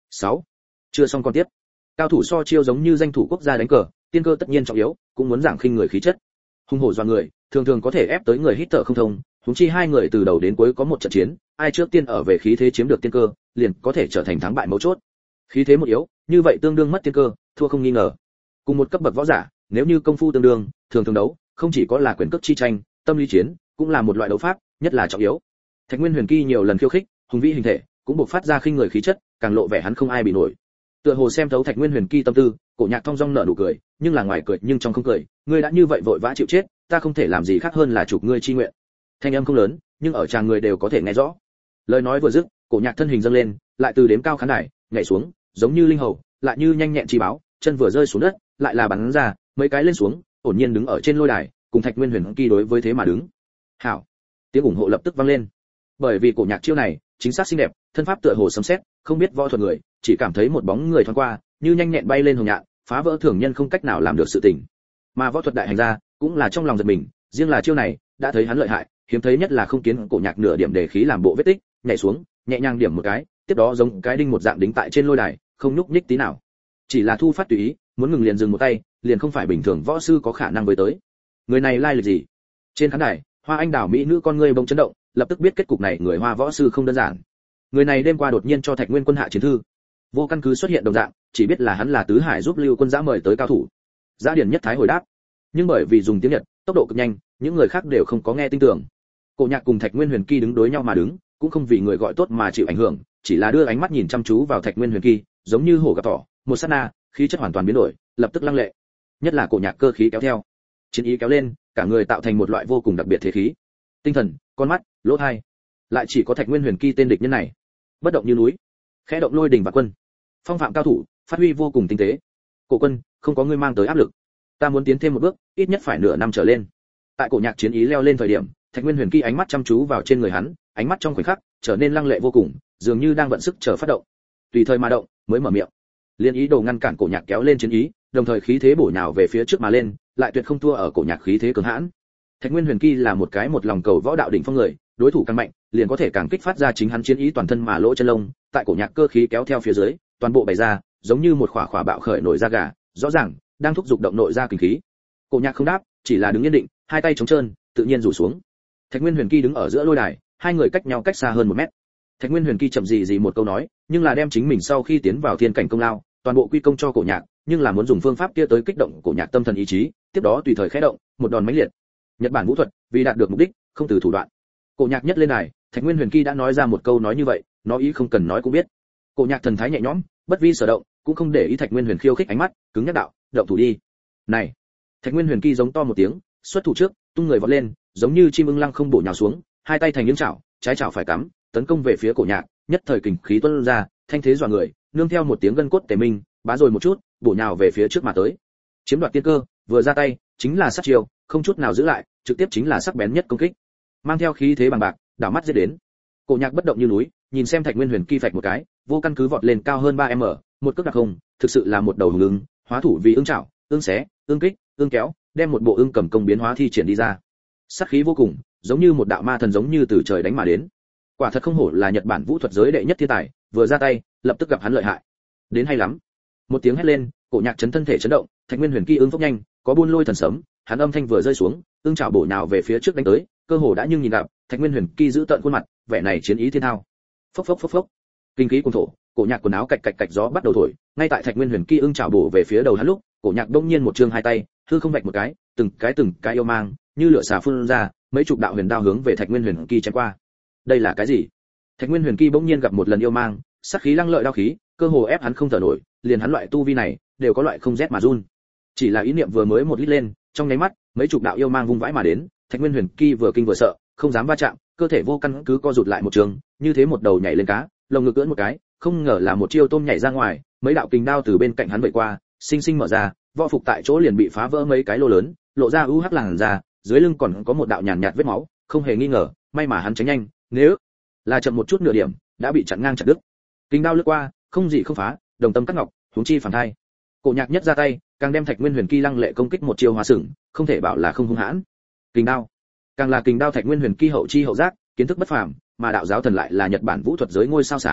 6. Chưa xong con tiếp. Cao thủ so chiêu giống như danh thủ quốc gia đánh cờ, tiên cơ tất nhiên trọng yếu, cũng muốn giảng khinh người khí chất. Hung hổ doan người, thường thường có thể ép tới người hít thở không thông, huống chi hai người từ đầu đến cuối có một trận chiến, ai trước tiên ở về khí thế chiếm được tiên cơ, liền có thể trở thành thắng bại mấu chốt. Khí thế một yếu, như vậy tương đương mất tiên cơ, thua không nghi ngờ. Cùng một cấp bậc võ giả, nếu như công phu tương đương, thường thường đấu, không chỉ có là quyền cước chi tranh, tâm lý chiến, cũng là một loại đấu pháp, nhất là trọng yếu. Thạch Nguyên Huyền Kỳ nhiều lần khiêu khích, hùng vĩ hình thể, cũng bộc phát ra khinh người khí chất, càng lộ vẻ hắn không ai bị nổi. Tựa hồ xem thấu Thạch Nguyên Huyền Kỳ tâm tư, Cổ Nhạc thong dong nở nụ cười, nhưng là ngoài cười nhưng trong không cười, ngươi đã như vậy vội vã chịu chết, ta không thể làm gì khác hơn là chụp ngươi chi nguyện. Thanh âm không lớn, nhưng ở tràng người đều có thể nghe rõ. Lời nói vừa dứt, Cổ Nhạc thân hình dâng lên, lại từ đếm cao khán đài nhảy xuống, giống như linh hầu, lại như nhanh nhẹn chi báo, chân vừa rơi xuống đất, lại là bắn ra, mấy cái lên xuống, ổn nhiên đứng ở trên lôi đài, cùng Thạch Nguyên Huyền Kỳ đối với thế mà đứng. Hảo, tiếng ủng hộ lập tức vang lên. Bởi vì Cổ Nhạc chiêu này, chính xác xinh đẹp, thân pháp tựa hồ sấm sét, không biết võ thuật người, chỉ cảm thấy một bóng người thoáng qua, như nhanh nhẹn bay lên hồng nhạn, phá vỡ thường nhân không cách nào làm được sự tình. Mà võ thuật đại hành gia, cũng là trong lòng giật mình, riêng là chiêu này, đã thấy hắn lợi hại, hiếm thấy nhất là không kiến Cổ Nhạc nửa điểm để khí làm bộ vết tích, nhảy xuống, nhẹ nhàng điểm một cái, tiếp đó giống cái đinh một dạng đính tại trên lôi đài, không nhúc nhích tí nào. Chỉ là thu phát tùy ý, muốn ngừng liền dừng một tay, liền không phải bình thường võ sư có khả năng với tới. Người này lai lịch gì? Trên khán đài, Hoa Anh Đào mỹ nữ con ngươi bỗng chấn động, lập tức biết kết cục này người Hoa võ sư không đơn giản. Người này đêm qua đột nhiên cho Thạch Nguyên Quân hạ chiến thư, vô căn cứ xuất hiện đồng dạng, chỉ biết là hắn là tứ hải giúp Lưu Quân Giã mời tới cao thủ. Giã Điển nhất thái hồi đáp, nhưng bởi vì dùng tiếng Nhật, tốc độ cực nhanh, những người khác đều không có nghe tin tưởng. Cổ Nhạc cùng Thạch Nguyên Huyền Kỳ đứng đối nhau mà đứng, cũng không vì người gọi tốt mà chịu ảnh hưởng, chỉ là đưa ánh mắt nhìn chăm chú vào Thạch Nguyên Huyền Kỳ, giống như hổ gặp thỏ, một sát na, khí chất hoàn toàn biến đổi, lập tức lăng lệ. Nhất là Cổ Nhạc cơ khí kéo theo, chiến ý kéo lên, cả người tạo thành một loại vô cùng đặc biệt thế khí. Tinh thần, con mắt, lỗ tai, lại chỉ có Thạch Nguyên Huyền Kỳ tên địch nhân này, bất động như núi, khẽ động lôi đình và quân, phong phạm cao thủ, phát huy vô cùng tinh tế. Cổ Quân, không có ngươi mang tới áp lực, ta muốn tiến thêm một bước, ít nhất phải nửa năm trở lên. Tại Cổ Nhạc chiến ý leo lên thời điểm, Thạch Nguyên Huyền Kỳ ánh mắt chăm chú vào trên người hắn, ánh mắt trong khoảnh khắc trở nên lăng lệ vô cùng, dường như đang vận sức chờ phát động. Tùy thời mà động, mới mở miệng. Liên ý đồ ngăn cản Cổ Nhạc kéo lên chiến ý, đồng thời khí thế bổ nhào về phía trước mà lên, lại tuyệt không thua ở Cổ Nhạc khí thế cường hãn. Thạch Nguyên Huyền Kỳ là một cái một lòng cầu võ đạo đỉnh phong người, đối thủ càng mạnh, liền có thể càng kích phát ra chính hắn chiến ý toàn thân mà lỗ chân lông, tại Cổ Nhạc cơ khí kéo theo phía dưới, toàn bộ bày ra, giống như một khỏa bạo khởi nổi da gà, rõ ràng đang thúc giục động nội ra kinh khí. Cổ Nhạc không đáp, chỉ là đứng yên định, hai tay chống trơn, tự nhiên rủ xuống. Thạch Nguyên Huyền Kỳ đứng ở giữa lôi đài, hai người cách nhau cách xa hơn 1 mét. Thạch Nguyên Huyền Kỳ chậm gì một câu nói, nhưng là đem chính mình sau khi tiến vào thiên cảnh công lao, toàn bộ quy công cho Cổ Nhạc, nhưng là muốn dùng phương pháp kia tới kích động Cổ Nhạc tâm thần ý chí, tiếp đó tùy thời khẽ động, một đòn mãnh liệt. Nhật Bản vũ thuật, vì đạt được mục đích, không từ thủ đoạn. Cổ Nhạc nhất lên đài, Thạch Nguyên Huyền Kỳ đã nói ra một câu nói như vậy, nó ý không cần nói cũng biết. Cổ Nhạc thần thái nhẹ nhõm, bất vi sở động, cũng không để ý Thạch Nguyên Huyền khiêu khích ánh mắt, cứng nhắc đạo, động thủ đi. Này! Thạch Nguyên Huyền Kỳ giống to một tiếng, xuất thủ trước, tung người vọt lên, giống như chim ưng lăng không bổ nhào xuống, hai tay thành những chảo, trái chảo phải cắm, tấn công về phía Cổ Nhạc, nhất thời kình khí tuôn ra, thanh thế dọa người, nương theo một tiếng gân cốt tề minh, bá rồi một chút, bổ nhào về phía trước mà tới. Chiếm đoạt tiên cơ, vừa ra tay, chính là sát chiêu, không chút nào giữ lại, trực tiếp chính là sắc bén nhất công kích. Mang theo khí thế bằng bạc, đảo mắt giết đến. Cổ Nhạc bất động như núi, nhìn xem Thạch Nguyên Huyền Kỳ phạch một cái, vô căn cứ vọt lên cao hơn 3m, một cước đặc không, thực sự là một đầu hùng ưng, hóa thủ vì ưng chảo, ưng xé, ưng kích, ưng kéo, đem một bộ ưng cầm công biến hóa thi triển đi ra. Sát khí vô cùng, giống như một đạo ma thần giống như từ trời đánh mà đến. Quả thật không hổ là Nhật Bản vũ thuật giới đệ nhất thiên tài, vừa ra tay, lập tức gặp hắn lợi hại. Đến hay lắm. Một tiếng hét lên, Cổ Nhạc chấn thân thể chấn động, Thạch Nguyên Huyền Kỳ ứng phốc nhanh, có buôn lôi thần sấm, hắn âm thanh vừa rơi xuống, ưng chảo bổ nhào về phía trước đánh tới, cơ hồ đã nhưng nhìn gặp, Thạch Nguyên Huyền Kỳ giữ tận khuôn mặt, vẻ này chiến ý thiên thao. Phốc phốc phốc phốc. Kinh khí cuồng thổ, Cổ Nhạc quần áo cạch cạch cạch gió bắt đầu thổi, ngay tại Thạch Nguyên Huyền Kỳ ưng chảo bổ về phía đầu hắn lúc, Cổ Nhạc đông nhiên một trương hai tay, hư không vạch một cái, từng cái yêu mang, như lửa xà phun ra, mấy chục đạo huyền đao hướng về Thạch Nguyên Huyền Kỳ chém qua. Đây là cái gì? Thạch Nguyên Huyền Kỳ bỗng nhiên gặp một lần yêu mang, sát khí lăng lợi đao khí, cơ hồ ép hắn không thở nổi, liền hắn loại tu vi này, đều có loại không rét mà run. Chỉ là ý niệm vừa mới một lít lên, trong nháy mắt, mấy chục đạo yêu mang vung vãi mà đến, Thạch Nguyên Huyền Kỳ vừa kinh vừa sợ, không dám va chạm, cơ thể vô căn cứ co rụt lại một trường, như thế một đầu nhảy lên cá, lồng ngực ưỡn một cái, không ngờ là một chiêu tôm nhảy ra ngoài, mấy đạo kình đao từ bên cạnh hắn vẩy qua, sinh sinh mở ra, võ phục tại chỗ liền bị phá vỡ mấy cái lỗ lớn, lộ ra UH làn ra, dưới lưng còn có một đạo nhàn nhạt vết máu, không hề nghi ngờ, may mà hắn tránh nhanh, nếu là chậm một chút nửa điểm, đã bị chặn ngang chặt đứt. Kình đao lướt qua, không gì không phá, đồng tâm cắt ngọc, huống chi phản thai. Cổ Nhạc nhất ra tay, càng đem Thạch Nguyên Huyền Kỳ lăng lệ công kích một chiêu hóa sừng, không thể bảo là không hung hãn. Kình đao, càng là kình đao Thạch Nguyên Huyền Kỳ hậu chi hậu giác, kiến thức bất phàm, mà đạo giáo thần lại là Nhật Bản vũ thuật giới ngôi sao sáng,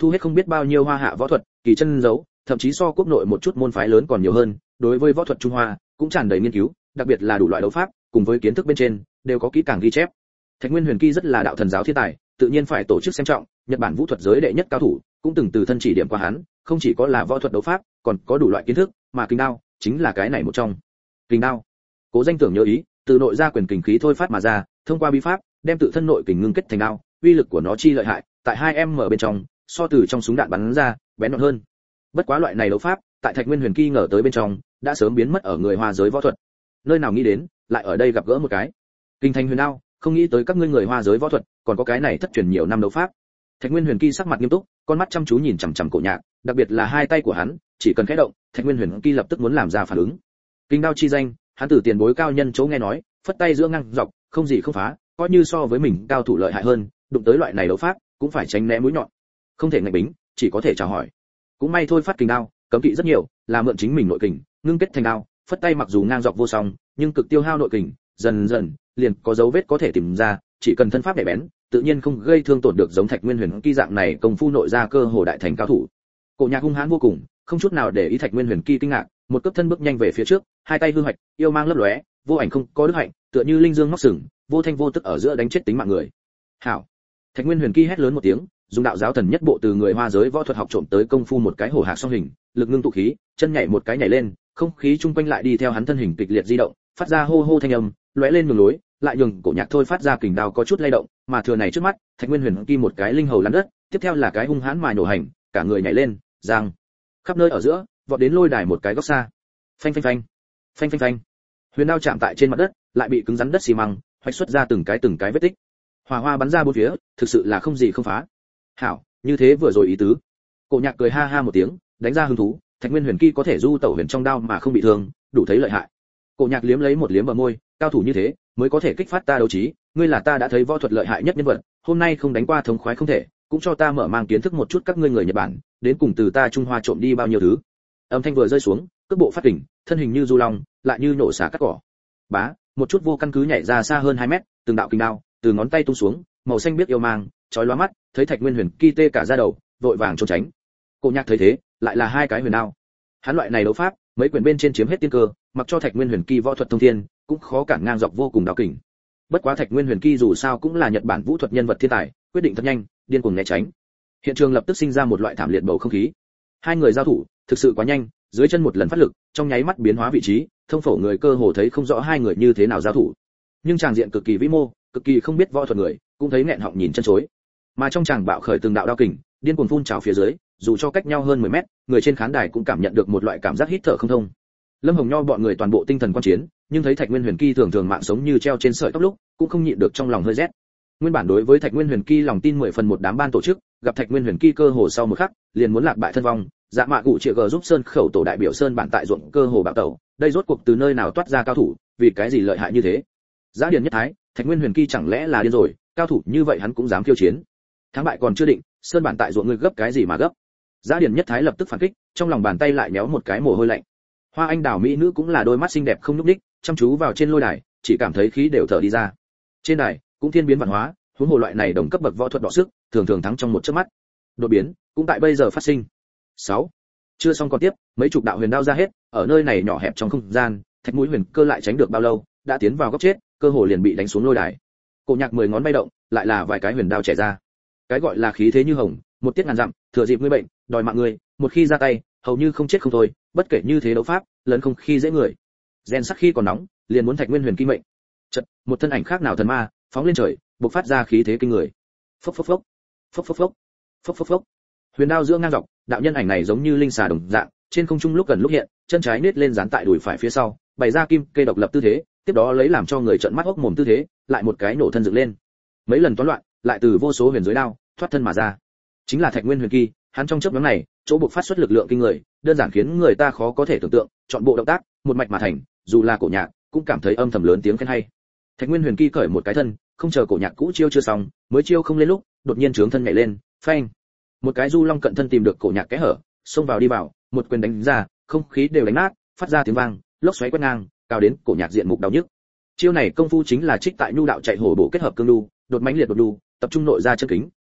thu hết không biết bao nhiêu hoa hạ võ thuật, kỳ chân dấu, thậm chí so quốc nội một chút môn phái lớn còn nhiều hơn, đối với võ thuật Trung Hoa cũng tràn đầy nghiên cứu, đặc biệt là đủ loại đấu pháp, cùng với kiến thức bên trên đều có kỹ càng ghi chép. Thạch Nguyên Huyền Kỳ rất là đạo thần giáo thiên tài, tự nhiên phải tổ chức xem trọng, Nhật Bản vũ thuật giới đệ nhất cao thủ, cũng từng từ thân chỉ điểm qua hắn, không chỉ có là võ thuật đấu pháp, còn có đủ loại kiến thức, mà kình đao chính là cái này một trong. Kình đao, Cố Danh tưởng nhớ ý, từ nội ra quyền kình khí thôi phát mà ra, thông qua bí pháp, đem tự thân nội kình ngưng kết thành đao, uy lực của nó chi lợi hại, tại 2m bên trong, so từ trong súng đạn bắn ra, bén nhọn hơn. Bất quá loại này đấu pháp, tại Thạch Nguyên Huyền Kỳ ngờ tới bên trong, đã sớm biến mất ở người Hoa giới võ thuật. Nơi nào nghĩ đến, lại ở đây gặp gỡ một cái. Kinh thành huyền đao, không nghĩ tới các ngươi người Hoa giới võ thuật, còn có cái này thất truyền nhiều năm đấu pháp. Thạch Nguyên Huyền Kỳ sắc mặt nghiêm túc, con mắt chăm chú nhìn chằm chằm Cổ Nhạc, đặc biệt là hai tay của hắn, chỉ cần khẽ động, Thạch Nguyên Huyền Kỳ lập tức muốn làm ra phản ứng. Kinh đao chi danh, hắn từ tiền bối cao nhân chỗ nghe nói, phất tay giữa ngang dọc, không gì không phá, coi như so với mình cao thủ lợi hại hơn, đụng tới loại này đấu pháp, cũng phải tránh né mũi nhọn. Không thể ngạch bính, chỉ có thể chào hỏi. Cũng may thôi phát kình đao, cấm kỵ rất nhiều, là mượn chính mình nội kình, ngưng kết thành đao, phất tay mặc dù ngang dọc vô song, nhưng cực tiêu hao nội kình, dần dần liền có dấu vết có thể tìm ra, chỉ cần thân pháp nhạy bén, tự nhiên không gây thương tổn được giống Thạch Nguyên Huyền Kỳ dạng này công phu nội ra cơ hồ đại thành cao thủ. Cổ Nhạc hung hãn vô cùng, không chút nào để ý Thạch Nguyên Huyền Kỳ kinh ngạc, một cước thân bước nhanh về phía trước, hai tay hư hoạch, yêu mang lấp lóe, vô ảnh không có đức hạnh, tựa như linh dương móc sừng, vô thanh vô tức ở giữa đánh chết tính mạng người. Hảo! Thạch Nguyên Huyền Kỳ hét lớn một tiếng, dùng đạo giáo thần nhất bộ từ người Hoa giới võ thuật học trộm tới công phu một cái hổ hạc song hình, lực ngưng tụ khí, chân nhảy một cái nhảy lên, không khí chung quanh lại đi theo hắn thân hình kịch liệt di động, phát ra hô hô thanh âm, lóe lên đường lối, lại nhường Cổ Nhạc thôi phát ra kình đao có chút lay động, mà thừa này trước mắt, Thạch Nguyên Huyền Kỳ một cái linh hầu lăn đất, tiếp theo là cái hung hãn mà nổ hành, cả người nhảy lên, giang, khắp nơi ở giữa, vọt đến lôi đài một cái góc xa. Phanh phanh phanh, phanh phanh phanh. Huyền đao chạm tại trên mặt đất, lại bị cứng rắn đất xi măng, hoạch xuất ra từng cái vết tích. Hỏa hoa bắn ra bốn phía, thực sự là không gì không phá. Hảo, như thế vừa rồi ý tứ. Cổ Nhạc cười ha ha một tiếng, đánh ra hứng thú, Thạch Nguyên Huyền Kỳ có thể du tẩu huyền trong đao mà không bị thương, đủ thấy lợi hại. Cổ Nhạc liếm lấy một liếm bờ môi, cao thủ như thế, mới có thể kích phát ta đấu trí, ngươi là ta đã thấy võ thuật lợi hại nhất nhân vật, hôm nay không đánh qua thống khoái không thể, cũng cho ta mở mang kiến thức một chút các ngươi người Nhật Bản, đến cùng từ ta Trung Hoa trộm đi bao nhiêu thứ. Âm thanh vừa rơi xuống, cước bộ phát đỉnh, thân hình như du long, lại như nổ xả cắt cỏ. Bá, một chút vô căn cứ nhảy ra xa hơn 2 mét, từng đạo kình đao, từ ngón tay tung xuống, màu xanh biếc yêu mang, chói lóa mắt, thấy Thạch Nguyên Huyền Kỳ tê cả da đầu, vội vàng trốn tránh. Cổ Nhạc thấy thế, lại là hai cái huyền đao. Hắn loại này đấu pháp, mấy quyền bên trên chiếm hết tiên cơ, mặc cho Thạch Nguyên Huyền Kỳ võ thuật thông thiên, cũng khó cản ngang dọc vô cùng đao kình. Bất quá Thạch Nguyên Huyền Kỳ dù sao cũng là Nhật Bản vũ thuật nhân vật thiên tài, quyết định thật nhanh, điên cuồng né tránh. Hiện trường lập tức sinh ra một loại thảm liệt bầu không khí. Hai người giao thủ, thực sự quá nhanh, dưới chân một lần phát lực, trong nháy mắt biến hóa vị trí, thông phổ người cơ hồ thấy không rõ hai người như thế nào giao thủ. Nhưng tràng diện cực kỳ vĩ mô, cực kỳ không biết võ thuật người, cũng thấy nghẹn họng nhìn chân chối. Mà trong tràng bạo khởi từng đạo đao kình, điên cuồng phun trào phía dưới, dù cho cách nhau hơn 10 mét, người trên khán đài cũng cảm nhận được một loại cảm giác hít thở không thông. Lâm Hồng Nho bọn người toàn bộ tinh thần quan chiến, nhưng thấy Thạch Nguyên Huyền Kỳ thường thường mạng sống như treo trên sợi tóc lúc, cũng không nhịn được trong lòng hơi rét. Nguyên bản đối với Thạch Nguyên Huyền Kỳ lòng tin 10 phần một đám ban tổ chức, gặp Thạch Nguyên Huyền Kỳ cơ hồ sau một khắc, liền muốn lạc bại thân vong, dạ mạ cụ triệu g giúp Sơn khẩu tổ đại biểu Sơn bản tại ruộng cơ hồ bạo tẩu, đây rốt cuộc từ nơi nào toát ra cao thủ, vì cái gì lợi hại như thế? Giá Điền Nhất Thái, Thạch Nguyên Huyền Kỳ chẳng lẽ là điên rồi, cao thủ như vậy hắn cũng dám khiêu chiến. Thắng bại còn chưa định, Sơn bản tại ruộng ngươi gấp cái gì mà gấp? Giá Điền Nhất Thái lập tức phản kích, trong lòng bàn tay lại méo một cái mồ hôi lạnh. Hoa Anh Đào mỹ nữ cũng là đôi mắt xinh đẹp không nhúc nhích, chăm chú vào trên lôi đài, chỉ cảm thấy khí đều thở đi ra. Trên đài cũng thiên biến vạn hóa, huống hồ loại này đồng cấp bậc võ thuật đọ sức, thường thường thắng trong một chớp mắt. Đột biến cũng tại bây giờ phát sinh. 6. Chưa xong còn tiếp, mấy chục đạo huyền đao ra hết, ở nơi này nhỏ hẹp trong không gian, Thạch Mũi Huyền Cơ lại tránh được bao lâu, đã tiến vào góc chết, cơ hồ liền bị đánh xuống lôi đài. Cổ Nhạc 10 ngón bay động, lại là vài cái huyền đao chẻ ra. Cái gọi là khí thế như hồng, một tiết ngàn dặm, thừa dịp ngươi bệnh, đòi mạng ngươi, một khi ra tay, hầu như không chết không thôi, bất kể như thế đấu pháp, lớn không khi dễ người. Gen sắc khi còn nóng, liền muốn Thạch Nguyên Huyền Kỳ mệnh. Chợt, một thân ảnh khác nào thần ma, phóng lên trời, bộc phát ra khí thế kinh người. Phốc phốc phốc, phốc phốc phốc, phốc phốc phốc. Huyền đao giữa ngang dọc, đạo nhân ảnh này giống như linh xà đồng dạng, trên không trung lúc gần lúc hiện, chân trái nết lên dán tại đùi phải phía sau, bày ra kim kê độc lập tư thế, tiếp đó lấy làm cho người trợn mắt hốc mồm tư thế, lại một cái nổ thân dựng lên. Mấy lần toán loạn, lại từ vô số huyền giới đao thoát thân mà ra. Chính là Thạch Nguyên Huyền Kỳ, hắn trong chớp nhoáng này, chỗ buộc phát xuất lực lượng kinh người, đơn giản khiến người ta khó có thể tưởng tượng, chọn bộ động tác, một mạch mà thành, dù là Cổ Nhạc cũng cảm thấy âm thầm lớn tiếng khen hay. Thạch Nguyên Huyền Kỳ cởi một cái thân, không chờ Cổ Nhạc cũ chiêu chưa xong, mới chiêu không lên lúc, đột nhiên trướng thân nhảy lên, phanh. Một cái du long cận thân tìm được Cổ Nhạc kẽ hở, xông vào đi vào, một quyền đánh ra, không khí đều đánh nát, phát ra tiếng vang, lốc xoáy quét ngang, cao đến Cổ Nhạc diện mục đau nhức. Chiêu này công phu chính là trích tại nhu đạo chạy hổ bổ kết hợp cương lưu, đột mãnh liệt đột lưu, tập trung nội ra chân kính,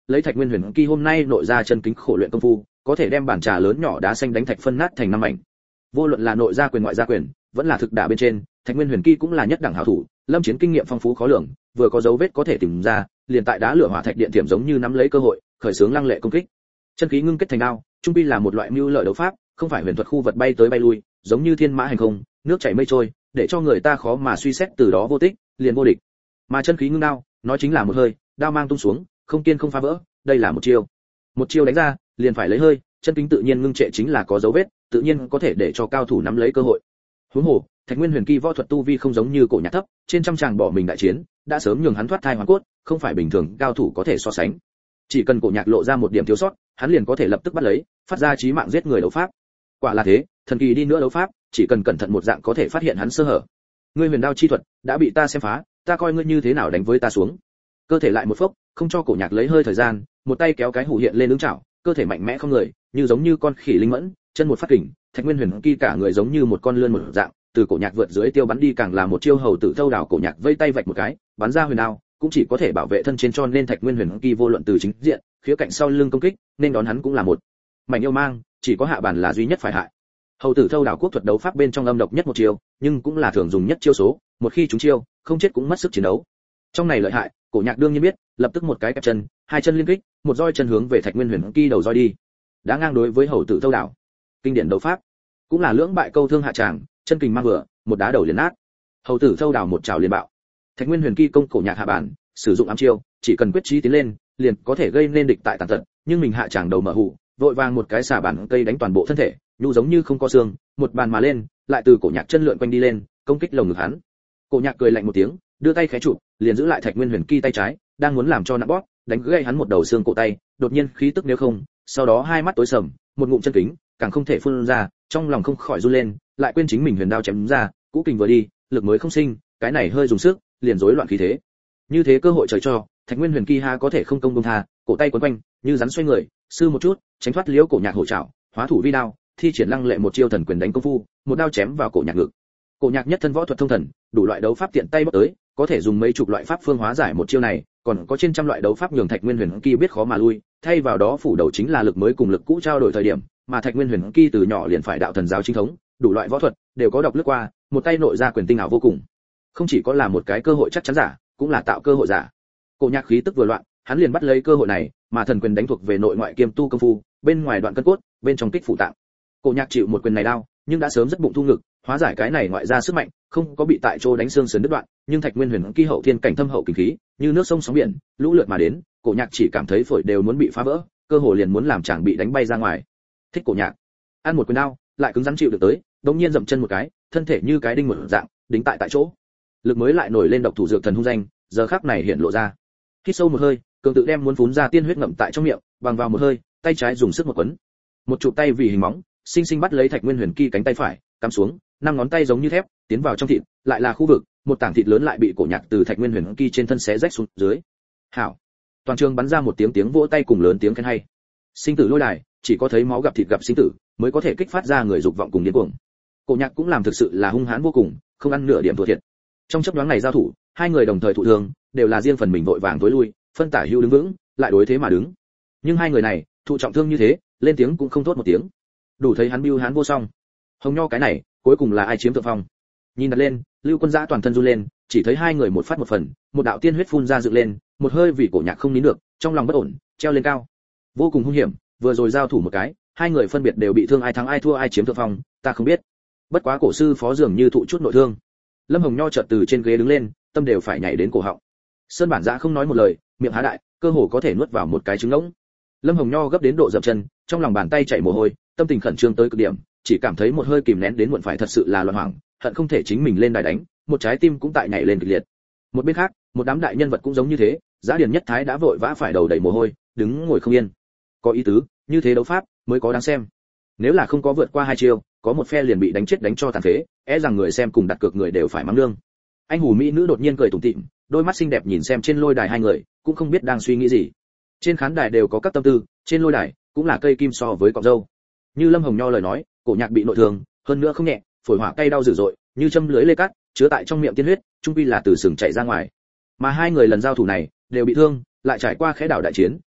lấy Thạch Nguyên Huyền Kỳ hôm nay nội ra chân kính khổ luyện công phu, có thể đem bản trà lớn nhỏ đá xanh đánh thạch phân nát thành năm mảnh. Vô luận là nội ra quyền ngoại ra quyền, vẫn là thực đả bên trên, Thạch Nguyên Huyền Kỳ cũng là nhất đẳng hảo thủ, lâm chiến kinh nghiệm phong phú khó lường, vừa có dấu vết có thể tìm ra, liền tại đá lửa hỏa thạch điện tiềm giống như nắm lấy cơ hội, khởi xướng lăng lệ công kích. Chân khí ngưng kết thành đao, trung pi là một loại mưu lợi đấu pháp, không phải huyền thuật khu vật bay tới bay lui, giống như thiên mã hành không, nước chảy mây trôi, để cho người ta khó mà suy xét từ đó vô tích, liền vô địch. Mà chân khí ngưng đao, nói chính là một hơi, đao mang tung xuống, không kiên không phá vỡ, đây là một chiêu. Một chiêu đánh ra, liền phải lấy hơi, chân kính tự nhiên ngưng trệ chính là có dấu vết, tự nhiên có thể để cho cao thủ nắm lấy cơ hội. Huống hồ, Thạch Nguyên Huyền Kỳ võ thuật tu vi không giống như Cổ Nhạc thấp, trên trăm tràng bỏ mình đại chiến, đã sớm nhường hắn thoát thai hoàn cốt, không phải bình thường cao thủ có thể so sánh. Chỉ cần Cổ Nhạc lộ ra một điểm thiếu sót, hắn liền có thể lập tức bắt lấy, phát ra chí mạng giết người đấu pháp. Quả là thế, thần kỳ đi nữa đấu pháp, chỉ cần cẩn thận một dạng có thể phát hiện hắn sơ hở. Ngươi huyền đao chi thuật đã bị ta xem phá, ta coi ngươi như thế nào đánh với ta xuống. Cơ thể lại một phốc, không cho Cổ Nhạc lấy hơi thời gian, một tay kéo cái hủ hiện lên ứng chảo, cơ thể mạnh mẽ không người, như giống như con khỉ linh mẫn, chân một phát kình, Thạch Nguyên Huyền Kỳ cả người giống như một con lươn một dạng, từ Cổ Nhạc vượt dưới tiêu bắn đi, càng là một chiêu hầu tử thâu đảo. Cổ Nhạc vây tay vạch một cái, bắn ra huyền đao, cũng chỉ có thể bảo vệ thân trên, cho nên Thạch Nguyên Huyền Kỳ vô luận từ chính diện, khía cạnh sau lưng công kích, nên đón hắn cũng là một mảnh yêu mang, chỉ có hạ bản là duy nhất phải hại. Hầu tử thâu đảo quốc thuật đấu pháp bên trong âm độc nhất một chiêu, nhưng cũng là thường dùng nhất chiêu số, một khi chúng chiêu, không chết cũng mất sức chiến đấu. Trong này lợi hại, Cổ Nhạc đương nhiên biết, lập tức một cái kẹp chân, hai chân liên kích, một roi chân hướng về Thạch Nguyên Huyền Kỳ đầu roi đi. Đã ngang đối với hầu tử thâu đảo. Kinh điển đấu pháp, cũng là lưỡng bại câu thương hạ tràng, chân kình mang vừa, một đá đầu liền nát. Hầu tử thâu đảo một trảo liền bạo. Thạch Nguyên Huyền Kỳ công Cổ Nhạc hạ bản, sử dụng ám chiêu, chỉ cần quyết chí tiến lên, liền có thể gây nên địch tại tàn tật, nhưng mình hạ tràng đầu mở hụ, vội vàng một cái xả bản cây đánh toàn bộ thân thể, nhu giống như không có xương, một bàn mà lên, lại từ Cổ Nhạc chân lượn quanh đi lên, công kích lồng ngực hắn. Cổ Nhạc cười lạnh một tiếng, đưa tay khẽ chụp, liền giữ lại Thạch Nguyên Huyền Kỳ tay trái, đang muốn làm cho nặng bóp, đánh gãy hắn một đầu xương cổ tay, đột nhiên khí tức nếu không, sau đó hai mắt tối sầm, một ngụm chân kính, càng không thể phun ra, trong lòng không khỏi run lên, lại quên chính mình huyền đao chém ra, cũ kình vừa đi, lực mới không sinh, cái này hơi dùng sức, liền rối loạn khí thế. Như thế cơ hội trời cho, Thạch Nguyên Huyền Kỳ ha có thể không công buông tha, cổ tay quấn quanh, như rắn xoay người, sư một chút, tránh thoát liễu Cổ Nhạc hổ trảo, hóa thủ vi đao, thi triển lăng lệ một chiêu thần quyền đánh công phu, một đao chém vào Cổ Nhạc ngực. Cổ Nhạc nhất thân võ thuật thông thần, đủ loại đấu pháp tiện tay bóc tới, có thể dùng mấy chục loại pháp phương hóa giải một chiêu này, còn có trên trăm loại đấu pháp nhường Thạch Nguyên Huyền Kỳ biết khó mà lui, thay vào đó phủ đầu chính là lực mới cùng lực cũ trao đổi thời điểm, mà Thạch Nguyên Huyền Kỳ từ nhỏ liền phải đạo thần giáo chính thống, đủ loại võ thuật đều có đọc lướt qua, một tay nội ra quyền tinh ảo vô cùng. Không chỉ có là một cái cơ hội chắc chắn giả, cũng là tạo cơ hội giả. Cổ Nhạc khí tức vừa loạn, hắn liền bắt lấy cơ hội này, mà thần quyền đánh thuộc về nội ngoại kiêm tu công phu, bên ngoài đoạn cân cốt, bên trong kích phủ tạng. Cổ Nhạc chịu một quyền này đau, nhưng đã sớm rất bụng thu ngực, hóa giải cái này ngoại ra sức mạnh, không có bị tại chỗ đánh xương sườn đứt đoạn, nhưng Thạch Nguyên Huyền Kỳ hậu thiên cảnh thâm hậu kinh khí, như nước sông sóng biển, lũ lượt mà đến, Cổ Nhạc chỉ cảm thấy phổi đều muốn bị phá vỡ, cơ hồ liền muốn làm chàng bị đánh bay ra ngoài. Thích Cổ Nhạc, ăn một quyền đau, lại cứng rắn chịu được tới, đống nhiên dậm chân một cái, thân thể như cái đinh một dạng, đính tại chỗ. Lực mới lại nổi lên độc thủ dược thần hung danh, giờ khắc này hiện lộ ra. Hít sâu một hơi, cường tự đem muốn phún ra tiên huyết ngậm tại trong miệng, bằng vào một hơi, tay trái dùng sức một quấn. Một chụp tay vì hình móng, sinh sinh bắt lấy Thạch Nguyên Huyền Kỳ cánh tay phải, cắm xuống, năm ngón tay giống như thép, tiến vào trong thịt, lại là khu vực, một tảng thịt lớn lại bị Cổ Nhạc từ Thạch Nguyên Huyền Kỳ trên thân xé rách xuống dưới. Hảo. Toàn trường bắn ra một tiếng vỗ tay cùng lớn tiếng khen hay. Sinh tử lôi đài, chỉ có thấy máu gặp thịt gặp sinh tử, mới có thể kích phát ra người dục vọng cùng điên cuồng. Cổ Nhạc cũng làm thực sự là hung hãn vô cùng, không ăn nửa điểm thua thiệt. Trong chốc nhoáng này giao thủ, hai người đồng thời thụ thương, đều là riêng phần mình vội vàng tối lui, phân tả hữu đứng vững, lại đối thế mà đứng. Nhưng hai người này, thụ trọng thương như thế, lên tiếng cũng không thốt một tiếng. Đủ thấy hắn bưu hán vô song. Hồng Nho cái này, cuối cùng là ai chiếm thượng phong? Nhìn đặt lên, Lưu Quân Giã toàn thân run lên, chỉ thấy hai người một phát một phần, một đạo tiên huyết phun ra dựng lên, một hơi vì Cổ Nhạc không nín được, trong lòng bất ổn, treo lên cao. Vô cùng hung hiểm, vừa rồi giao thủ một cái, hai người phân biệt đều bị thương, ai thắng ai thua ai chiếm thượng phong, ta không biết. Bất quá cổ sư phó dường như thụ chút nội thương. Lâm Hồng Nho chợt từ trên ghế đứng lên, tâm đều phải nhảy đến cổ họng. Sơn Bản Giã không nói một lời, miệng há đại, cơ hồ có thể nuốt vào một cái trứng ngỗng. Lâm Hồng Nho gấp đến độ dậm chân, trong lòng bàn tay chảy mồ hôi, tâm tình khẩn trương tới cực điểm, chỉ cảm thấy một hơi kìm nén đến muộn phải, thật sự là loạn hoảng, hận không thể chính mình lên đài đánh, một trái tim cũng tại nhảy lên kịch liệt. Một bên khác, một đám đại nhân vật cũng giống như thế, Giá Điền Nhất Thái đã vội vã phải đầu đầy mồ hôi, đứng ngồi không yên. Có ý tứ, như thế đấu pháp mới có đáng xem. Nếu là không có vượt qua hai chiêu, có một phe liền bị đánh chết đánh cho tàn phế, e rằng người xem cùng đặt cược người đều phải mắng lương. Anh hùng mỹ nữ đột nhiên cười tủm tỉm, đôi mắt xinh đẹp nhìn xem trên lôi đài hai người, cũng không biết đang suy nghĩ gì. Trên khán đài đều có các tâm tư, trên lôi đài cũng là cây kim so với cọng râu. Như Lâm Hồng Nho lời nói, Cổ Nhạc bị nội thương, hơn nữa không nhẹ, phổi hỏa cay đau dữ dội, như châm lưới lê cắt, chứa tại trong miệng tiên huyết, trung quy là từ sừng chảy ra ngoài. Mà hai người lần giao thủ này đều bị thương, lại trải qua khẽ đảo đại chiến,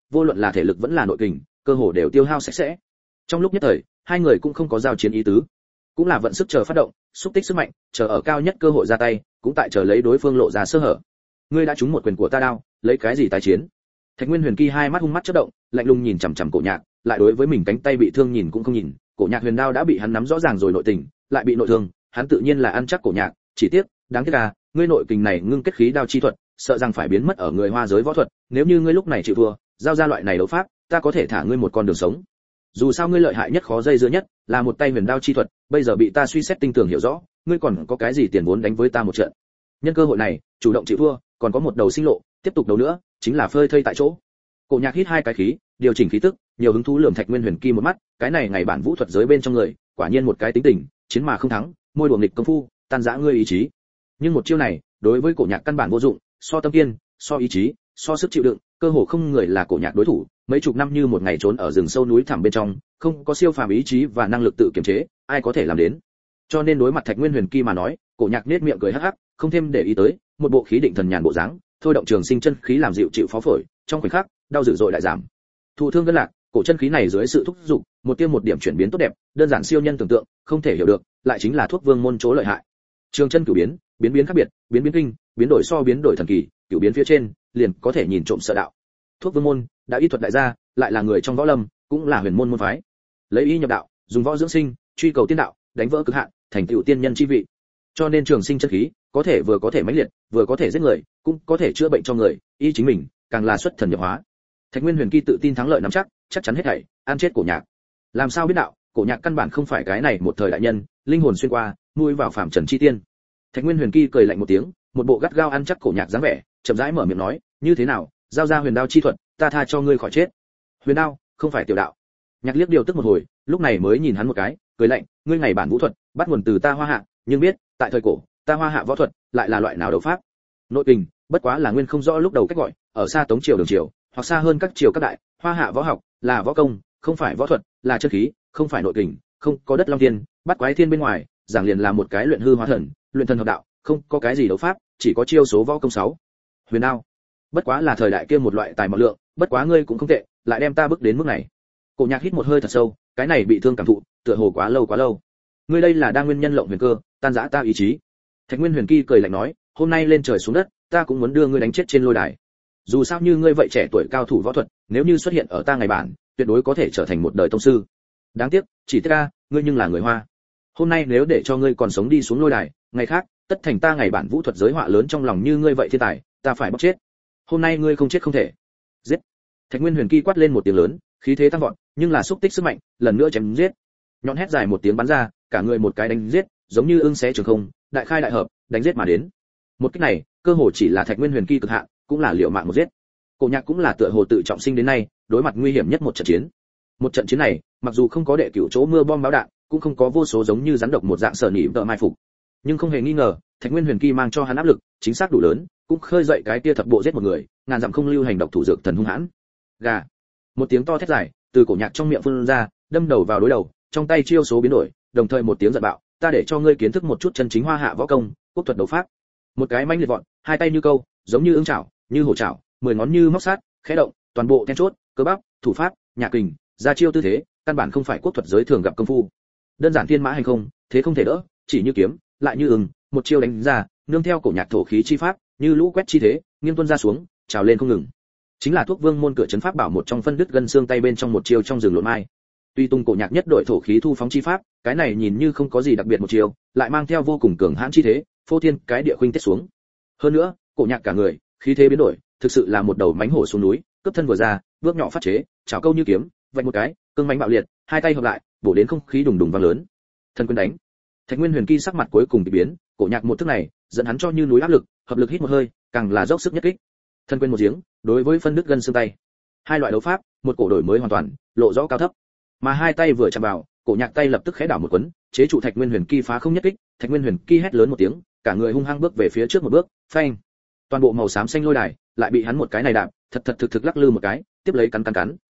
vô luận là thể lực vẫn là nội kình, cơ hồ đều tiêu hao sạch sẽ. Trong lúc nhất thời, hai người cũng không có giao chiến ý tứ, cũng là vận sức chờ phát động, xúc tích sức mạnh, chờ ở cao nhất cơ hội ra tay, cũng tại chờ lấy đối phương lộ ra sơ hở. Ngươi đã trúng một quyền của ta đao, lấy cái gì tái chiến? Thạch Nguyên Huyền Kỳ hai mắt hung mắt chớp động, lạnh lùng nhìn chằm chằm Cổ Nhạc, lại đối với mình cánh tay bị thương nhìn cũng không nhìn. Cổ Nhạc huyền đao đã bị hắn nắm rõ ràng rồi nội tình, lại bị nội thương, hắn tự nhiên là ăn chắc Cổ Nhạc, chỉ tiếc, đáng tiếc là, ngươi nội kình này ngưng kết khí đao chi thuật, sợ rằng phải biến mất ở người Hoa giới võ thuật, nếu như ngươi lúc này chịu thua, giao ra loại này đấu pháp, ta có thể thả ngươi một con đường sống. Dù sao ngươi lợi hại nhất khó dây dưa nhất, là một tay huyền đao chi thuật, bây giờ bị ta suy xét tinh tường hiểu rõ, ngươi còn có cái gì tiền vốn đánh với ta một trận. Nhân cơ hội này, chủ động chịu thua, còn có một đầu sinh lộ, tiếp tục đấu nữa, chính là phơi thây tại chỗ. Cổ Nhạc hít hai cái khí, điều chỉnh khí tức, nhiều hứng thú lườm Thạch Nguyên Huyền Kỳ một mắt, cái này ngày bản vũ thuật giới bên trong người, quả nhiên một cái tính tình, chiến mà không thắng, môi đùa nghịch công phu, tan rã ngươi ý chí. Nhưng một chiêu này, đối với Cổ Nhạc căn bản vô dụng, so tâm kiên, so ý chí, so sức chịu đựng, cơ hồ không người là Cổ Nhạc đối thủ, mấy chục năm như một ngày trốn ở rừng sâu núi thẳm bên trong, không có siêu phàm ý chí và năng lực tự kiềm chế, ai có thể làm đến. Cho nên đối mặt Thạch Nguyên Huyền Kỳ mà nói, Cổ Nhạc nhếch miệng cười hắc hắc, không thêm để ý tới, một bộ khí định thần nhàn bộ dáng, thôi động trường sinh chân khí làm dịu chịu phó phổi, trong khoảnh khắc, đau dữ dội lại giảm. Thụ thương gân lạc, cổ chân khí này dưới sự thúc giục, một tiêm một điểm chuyển biến tốt đẹp, đơn giản siêu nhân tưởng tượng, không thể hiểu được, lại chính là thuốc vương môn chỗ lợi hại. Trường chân cửu biến, biến biến khác biệt, biến biến kinh, biến đổi so biến đổi thần kỳ, cửu biến phía trên, liền có thể nhìn trộm sợ đạo. Thuốc vương môn, đã y thuật đại gia, lại là người trong võ lâm, cũng là huyền môn môn phái. Lấy y nhập đạo, dùng võ dưỡng sinh, truy cầu tiên đạo, đánh vỡ cực hạn, thành tựu tiên nhân chi vị. Cho nên trường sinh chân khí, vừa có thể mãnh liệt, vừa có thể giết người, cũng có thể chữa bệnh cho người, y chính mình, càng là xuất thần nhập hóa. Thạch Nguyên Huyền Kỳ tự tin thắng lợi nắm chắc chắn hết thảy, ăn chết Cổ Nhạc. Làm sao biết đạo, Cổ Nhạc căn bản không phải cái này một thời đại nhân, linh hồn xuyên qua, nuôi vào phàm trần chi tiên. Thạch Nguyên Huyền Kỳ cười lạnh một tiếng, một bộ gắt gao ăn chắc Cổ Nhạc dáng vẻ, chậm rãi mở miệng nói, như thế nào, giao ra huyền đao chi thuật, ta tha cho ngươi khỏi chết. Huyền đao, không phải tiểu đạo. Nhạc Liếc điều tức một hồi, lúc này mới nhìn hắn một cái, cười lạnh, ngươi ngày bản vũ thuật, bắt nguồn từ ta Hoa Hạ, nhưng biết, tại thời cổ, ta Hoa Hạ võ thuật, lại là loại nào đấu pháp? Nội kình, bất quá là nguyên không rõ lúc đầu cách gọi, ở xa Tống triều Đường triều, hoặc xa hơn các triều các đại, Hoa Hạ võ học là võ công, không phải võ thuật, là chân khí, không phải nội kình, không có đất long thiên, bắt quái thiên bên ngoài, giảng liền là một cái luyện hư hóa thần, luyện thần hợp đạo, không có cái gì đấu pháp, chỉ có chiêu số võ công 6. Huyền đao, bất quá là thời đại kia một loại tài mạo lượng, bất quá ngươi cũng không tệ, lại đem ta bước đến mức này. Cổ Nhạc hít một hơi thật sâu, cái này bị thương cảm thụ, tựa hồ quá lâu. Ngươi đây là đang nguyên nhân lộng huyền cơ, tan rã ta ý chí. Thạch Nguyên Huyền Kỳ cười lạnh nói, hôm nay lên trời xuống đất, ta cũng muốn đưa ngươi đánh chết trên lôi đài. Dù sao như ngươi vậy trẻ tuổi cao thủ võ thuật, nếu như xuất hiện ở ta ngày bản, tuyệt đối có thể trở thành một đời tông sư. Đáng tiếc, chỉ tiếc ta, ngươi nhưng là người Hoa. Hôm nay nếu để cho ngươi còn sống đi xuống lôi đài, ngày khác, tất thành ta ngày bản vũ thuật giới họa lớn trong lòng như ngươi vậy thiên tài, ta phải bóc chết. Hôm nay ngươi không chết không thể. Giết. Thạch Nguyên Huyền Kỳ quát lên một tiếng lớn, khí thế tăng vọt, nhưng là xúc tích sức mạnh, lần nữa chém giết. Nhọn hét dài một tiếng bắn ra, cả người một cái đánh giết, giống như ưng xé trường không, đại khai đại hợp, đánh giết mà đến. Một kích này, cơ hồ chỉ là Thạch Nguyên Huyền Kỳ cực hạn, cũng là liều mạng một giết. Cổ Nhạc cũng là tựa hồ tự trọng sinh đến nay, đối mặt nguy hiểm nhất một trận chiến. Một trận chiến này, mặc dù không có đệ cửu chỗ mưa bom báo đạn, cũng không có vô số giống như rắn độc một dạng sở nỉ vợ mai phục, nhưng không hề nghi ngờ, Thạch Nguyên Huyền Kỳ mang cho hắn áp lực, chính xác đủ lớn, cũng khơi dậy cái tia thập bộ giết một người, ngàn dặm không lưu hành độc thủ dược thần hung hãn. Gà. Một tiếng to thét dài, từ Cổ Nhạc trong miệng phun ra, đâm đầu vào đối đầu, trong tay chiêu số biến đổi, đồng thời một tiếng giận bạo, ta để cho ngươi kiến thức một chút chân chính Hoa Hạ võ công, quốc thuật đấu pháp. Một cái mãnh liệt vọt, hai tay như câu, giống như ưng chảo, như hổ chảo, 10 ngón như móc sát, khẽ động, toàn bộ then chốt, cơ bắp, thủ pháp, nhạc kình, ra chiêu tư thế, căn bản không phải quốc thuật giới thường gặp công phu. Đơn giản thiên mã hành không, thế không thể đỡ, chỉ như kiếm, lại như ưng, một chiêu đánh ra, nương theo Cổ Nhạc thổ khí chi pháp, như lũ quét chi thế, nghiêng tuôn ra xuống, trào lên không ngừng. Chính là thuốc vương môn cửa trấn pháp bảo một trong phân đứt gân xương tay bên trong một chiêu trong rừng lộn mai. Tuy tung Cổ Nhạc nhất đội thổ khí thu phóng chi pháp, cái này nhìn như không có gì đặc biệt một chiêu, lại mang theo vô cùng cường hãn chi thế, phô thiên cái địa khuynh tiết xuống. Hơn nữa, Cổ Nhạc cả người, khí thế biến đổi, thực sự là một đầu mãnh hổ xuống núi, cấp thân vừa ra, bước nhỏ phát chế, chảo câu như kiếm, vạch một cái, cương mãnh bạo liệt, hai tay hợp lại, bổ đến không khí đùng đùng vang lớn. Thân quyền đánh. Thạch Nguyên Huyền Kỳ sắc mặt cuối cùng bị biến, Cổ Nhạc một thức này, dẫn hắn cho như núi áp lực, hợp lực hít một hơi, càng là dốc sức nhất kích. Thân quyền một giếng, đối với phân đứt gân xương tay. Hai loại đấu pháp, một cổ đổi mới hoàn toàn, lộ rõ cao thấp. Mà hai tay vừa chạm vào, Cổ Nhạc tay lập tức khẽ đảo một quấn, chế trụ Thạch Nguyên Huyền Kỳ phá không nhất kích. Thạch Nguyên Huyền Kỳ hét lớn một tiếng, cả người hung hăng bước về phía trước một bước, phanh. Toàn bộ màu xám xanh lôi đài, lại bị hắn một cái này đạp, thật thực lắc lư một cái, tiếp lấy cắn.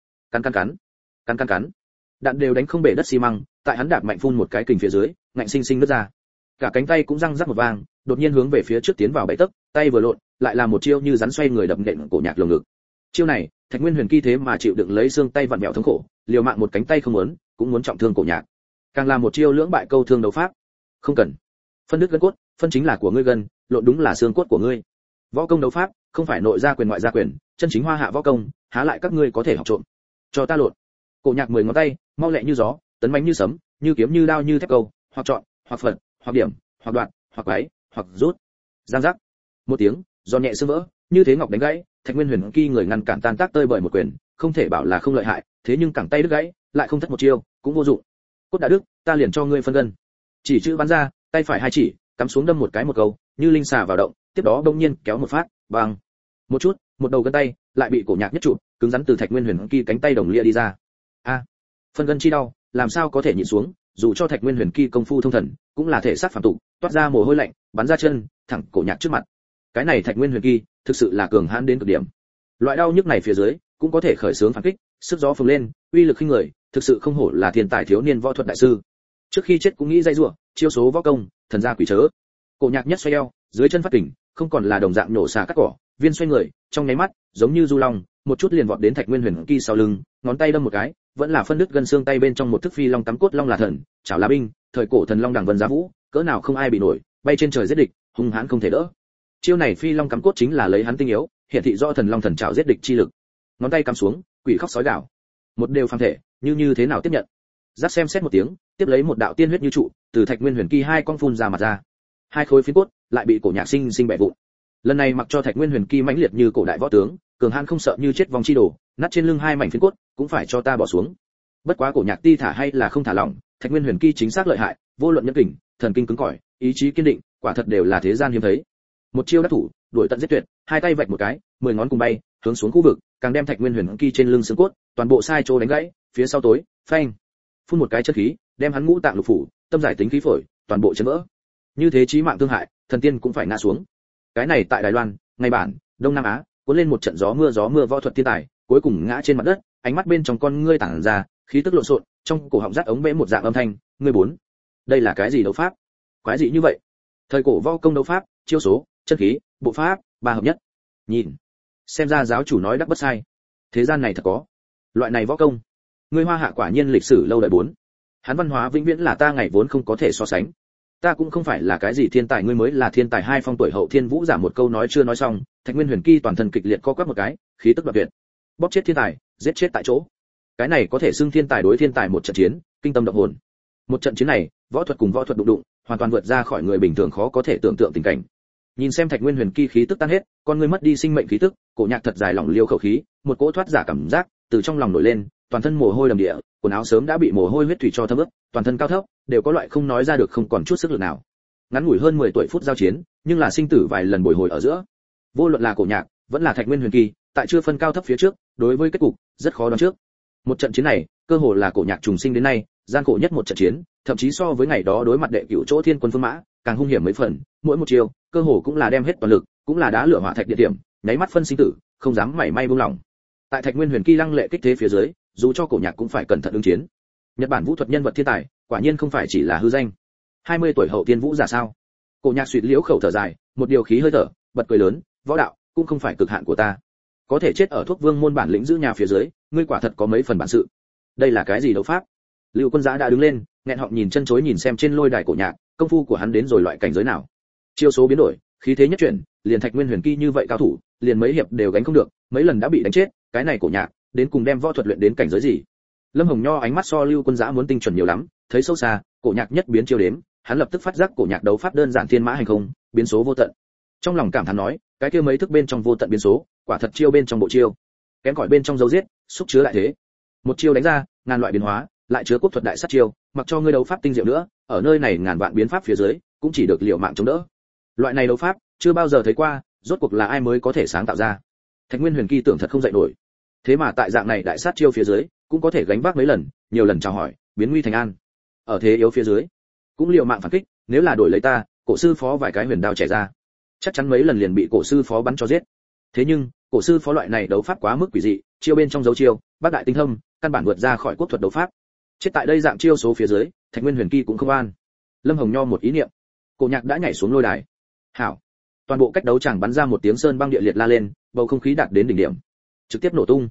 Đạn đều đánh không bể đất xi măng, tại hắn đạp mạnh phun một cái kình phía dưới, ngạnh sinh sinh nứt ra. Cả cánh tay cũng răng rắc một vang, đột nhiên hướng về phía trước tiến vào bảy tấc, tay vừa lộn, lại là một chiêu như rắn xoay người đập nện Cổ Nhạc lồng ngực. Chiêu này, Thạch Nguyên Huyền Kỳ thế mà chịu đựng lấy xương tay vặn vẹo thống khổ, liều mạng một cánh tay không muốn, cũng muốn trọng thương Cổ Nhạc. Càng là một chiêu lưỡng bại câu thương đấu pháp. Không cần. Phân đứt gân cốt, phân chính là của ngươi gần, lộn đúng là xương cốt của ngươi. Võ công đấu pháp, không phải nội gia quyền ngoại gia quyền, chân chính hoa hạ võ công, há lại các ngươi có thể học trộm. Cho ta lộn. Cổ Nhạc 10 ngón tay, mau lẹ như gió, tấn mãnh như sấm, như kiếm như đao như thép câu, hoặc chọn, hoặc phật, hoặc điểm, hoặc đoạn, hoặc quái, hoặc rút. Giang giác. Một tiếng, giòn nhẹ xương vỡ, như thế ngọc đánh gãy, Thạch Nguyên Huyền Kỳ người ngăn cản tan tác tơi bởi một quyền, không thể bảo là không lợi hại, thế nhưng cẳng tay đứt gãy, lại không thất một chiêu, cũng vô dụng. Cốt đã đứt, ta liền cho ngươi phân gân. Chỉ chữ bắn ra, tay phải hai chỉ, cắm xuống đâm một cái một câu, như linh xà vào động, tiếp đó bỗng nhiên kéo một phát, bang. Một chút, một đầu gân tay lại bị Cổ Nhạc nhất trụ, cứng rắn từ Thạch Nguyên Huyền Kỳ cánh tay đồng lia đi ra. A, phân gân chi đau, làm sao có thể nhịn xuống, dù cho Thạch Nguyên Huyền Kỳ công phu thông thần, cũng là thể xác phàm tục, toát ra mồ hôi lạnh, bắn ra chân, thẳng Cổ Nhạc trước mặt. Cái này Thạch Nguyên Huyền Kỳ, thực sự là cường hãn đến cực điểm. Loại đau nhức này phía dưới, cũng có thể khởi xướng phản kích, sức gió phồng lên, uy lực khinh người, thực sự không hổ là thiên tài thiếu niên võ thuật đại sư. Trước khi chết cũng nghĩ dây rủa, chiêu số võ công, thần gia quỷ chớ. Cổ Nhạc nhất xoay eo, dưới chân phát kình, không còn là đồng dạng nổ xà cắt cỏ, viên xoay người, trong nháy mắt, giống như du long, một chút liền vọt đến Thạch Nguyên Huyền Kỳ sau lưng, ngón tay đâm một cái, vẫn là phân đứt gân xương tay bên trong một thức phi long tắm cốt long là thần, chảo lá binh, thời cổ thần long đằng vân giá vũ, cỡ nào không ai bị nổi, bay trên trời giết địch, hung hãn không thể đỡ. Chiêu này phi long cắm cốt chính là lấy hắn tinh yếu, hiện thị rõ thần long thần trảo giết địch chi lực. Ngón tay cắm xuống, quỷ khóc sói gào. Một đều phàm thể, như thế nào tiếp nhận. Giác xem xét một tiếng, tiếp lấy một đạo tiên huyết như trụ, từ Thạch Nguyên Huyền Kỳ hai con phun ra mặt ra. Hai khối phiến cốt lại bị Cổ Nhạc sinh bẻ vụn. Lần này mặc cho Thạch Nguyên Huyền Kỳ mãnh liệt như cổ đại võ tướng, cường hãn không sợ như chết vong chi đồ, nát trên lưng hai mảnh phiến cốt, cũng phải cho ta bỏ xuống. Bất quá Cổ Nhạc ti thả hay là không thả lỏng, Thạch Nguyên Huyền Kỳ chính xác lợi hại, vô luận nhân kình, thần kinh cứng cỏi, ý chí kiên định, quả thật đều là thế gian hiếm thấy. Một chiêu đắc thủ, đuổi tận giết tuyệt, hai tay vạch một cái, 10 ngón cùng bay, hướng xuống khu vực, càng đem Thạch Nguyên Huyền Kỳ trên lưng xương cốt, toàn bộ sai chỗ đánh gãy, phía sau tối, phanh, phun một cái chân khí, đem hắn ngũ tạng lục phủ, tâm giải tính khí phổi, toàn bộ chấn vỡ. Như thế chí mạng thương hại, thần tiên cũng phải ngã xuống. Cái này tại Đài Loan, ngay bản, Đông Nam Á, cuốn lên một trận gió mưa võ thuật thiên tài, cuối cùng ngã trên mặt đất, ánh mắt bên trong con ngươi tản ra, khí tức lộn xộn, trong cổ họng rát ống bẽ một dạng âm thanh, ngươi bốn. Đây là cái gì đấu pháp? Quái gì như vậy? Thời cổ võ công đấu pháp, chiêu số, chân khí, bộ pháp, ba hợp nhất. Nhìn, xem ra giáo chủ nói đắc bất sai. Thế gian này thật có loại này võ công. Ngươi Hoa Hạ quả nhiên lịch sử lâu đời bốn. Hắn văn hóa vĩnh viễn là ta ngày vốn không có thể so sánh. Ta cũng không phải là cái gì thiên tài, ngươi mới là thiên tài. Hai phong tuổi hậu thiên vũ giả một câu nói chưa nói xong, Thạch Nguyên Huyền Kỳ toàn thân kịch liệt co quắp một cái, khí tức đoạt tuyệt. Bóp chết thiên tài, giết chết tại chỗ. Cái này có thể xưng thiên tài đối thiên tài một trận chiến, kinh tâm động hồn. Một trận chiến này, võ thuật cùng võ thuật đụng, hoàn toàn vượt ra khỏi người bình thường khó có thể tưởng tượng tình cảnh. Nhìn xem Thạch Nguyên Huyền Kỳ khí tức tan hết, con người mất đi sinh mệnh khí tức, Cổ Nhạc thật dài lỏng liêu khẩu khí, một cỗ thoát giả cảm giác từ trong lòng nổi lên, toàn thân mồ hôi đầm địa, quần áo sớm đã bị mồ hôi huyết thủy cho thấm ướt, toàn thân cao thấp đều có loại không nói ra được không còn chút sức lực nào. Ngắn ngủi hơn 10 tuổi phút giao chiến, nhưng là sinh tử vài lần bồi hồi ở giữa. Vô luận là Cổ Nhạc, vẫn là Thạch Nguyên Huyền Kỳ, tại chưa phân cao thấp phía trước, đối với kết cục rất khó đoán trước. Một trận chiến này, cơ hồ là Cổ Nhạc trùng sinh đến nay, gian khổ nhất một trận chiến, thậm chí so với ngày đó đối mặt đệ cửu chỗ Thiên Quân Phương Mã, càng hung hiểm mấy phần, mỗi một chiều, cơ hồ cũng là đem hết toàn lực, cũng là đá lửa hỏa thạch địa điểm, nháy mắt phân sinh tử, không dám mảy may buông lỏng. Tại Thạch Nguyên Huyền Kỳ lăng lệ kích thế phía dưới, dù cho Cổ Nhạc cũng phải cẩn thận ứng chiến. Nhật Bản vũ thuật nhân vật thiên tài, quả nhiên không phải chỉ là hư danh. 20 tuổi hậu tiên vũ giả sao? Cổ Nhạc suýt liễu khẩu thở dài, một điều khí hơi thở, bật cười lớn, võ đạo cũng không phải cực hạn của ta. Có thể chết ở thuốc vương môn bản lĩnh giữ nhà phía dưới, ngươi quả thật có mấy phần bản sự. Đây là cái gì đấu pháp? Lưu Quân Giã đã đứng lên, nghẹn họng nhìn chân chối nhìn xem trên lôi đài Cổ Nhạc, công phu của hắn đến rồi loại cảnh giới nào? Chiêu số biến đổi, khí thế nhất chuyển, liền Thạch Nguyên Huyền Kỳ như vậy cao thủ, liền mấy hiệp đều gánh không được, mấy lần đã bị đánh chết, cái này Cổ Nhạc, đến cùng đem võ thuật luyện đến cảnh giới gì? Lâm Hồng Nho ánh mắt so Lưu Quân Giã muốn tinh chuẩn nhiều lắm, thấy sâu xa, Cổ Nhạc nhất biến chiêu đếm, hắn lập tức phát giác Cổ Nhạc đấu pháp đơn giản thiên mã hành không, biến số vô tận. Trong lòng cảm thán nói, cái kia mấy thức bên trong vô tận biến số, quả thật chiêu bên trong bộ chiêu, kém cỏi bên trong dấu giết, xúc chứa lại thế. Một chiêu đánh ra, ngàn loại biến hóa, lại chứa quốc thuật đại sát chiêu, mặc cho ngươi đấu pháp tinh diệu nữa, ở nơi này ngàn vạn biến pháp phía dưới, cũng chỉ được liều mạng chống đỡ. Loại này đấu pháp, chưa bao giờ thấy qua, rốt cuộc là ai mới có thể sáng tạo ra? Thạch Nguyên Huyền Kỳ tưởng thật không dậy nổi. Thế mà tại dạng này đại sát chiêu phía dưới, cũng có thể gánh vác mấy lần, nhiều lần chào hỏi, biến nguy thành an. Ở thế yếu phía dưới, cũng liều mạng phản kích, nếu là đổi lấy ta, Cổ sư phó vài cái huyền đao chẻ ra, chắc chắn mấy lần liền bị Cổ sư phó bắn cho giết. Thế nhưng, Cổ sư phó loại này đấu pháp quá mức quỷ dị, chiêu bên trong dấu chiêu, bác đại tinh thâm, căn bản vượt ra khỏi quốc thuật đấu pháp. Chết tại đây dạng chiêu số phía dưới, Thạch Nguyên Huyền Kỳ cũng không an. Lâm Hồng Nho một ý niệm, Cổ Nhạc đã nhảy xuống lôi đài. Hảo. Toàn bộ cách đấu chẳng bắn ra một tiếng sơn băng địa liệt la lên, bầu không khí đạt đến đỉnh điểm, trực tiếp nổ tung.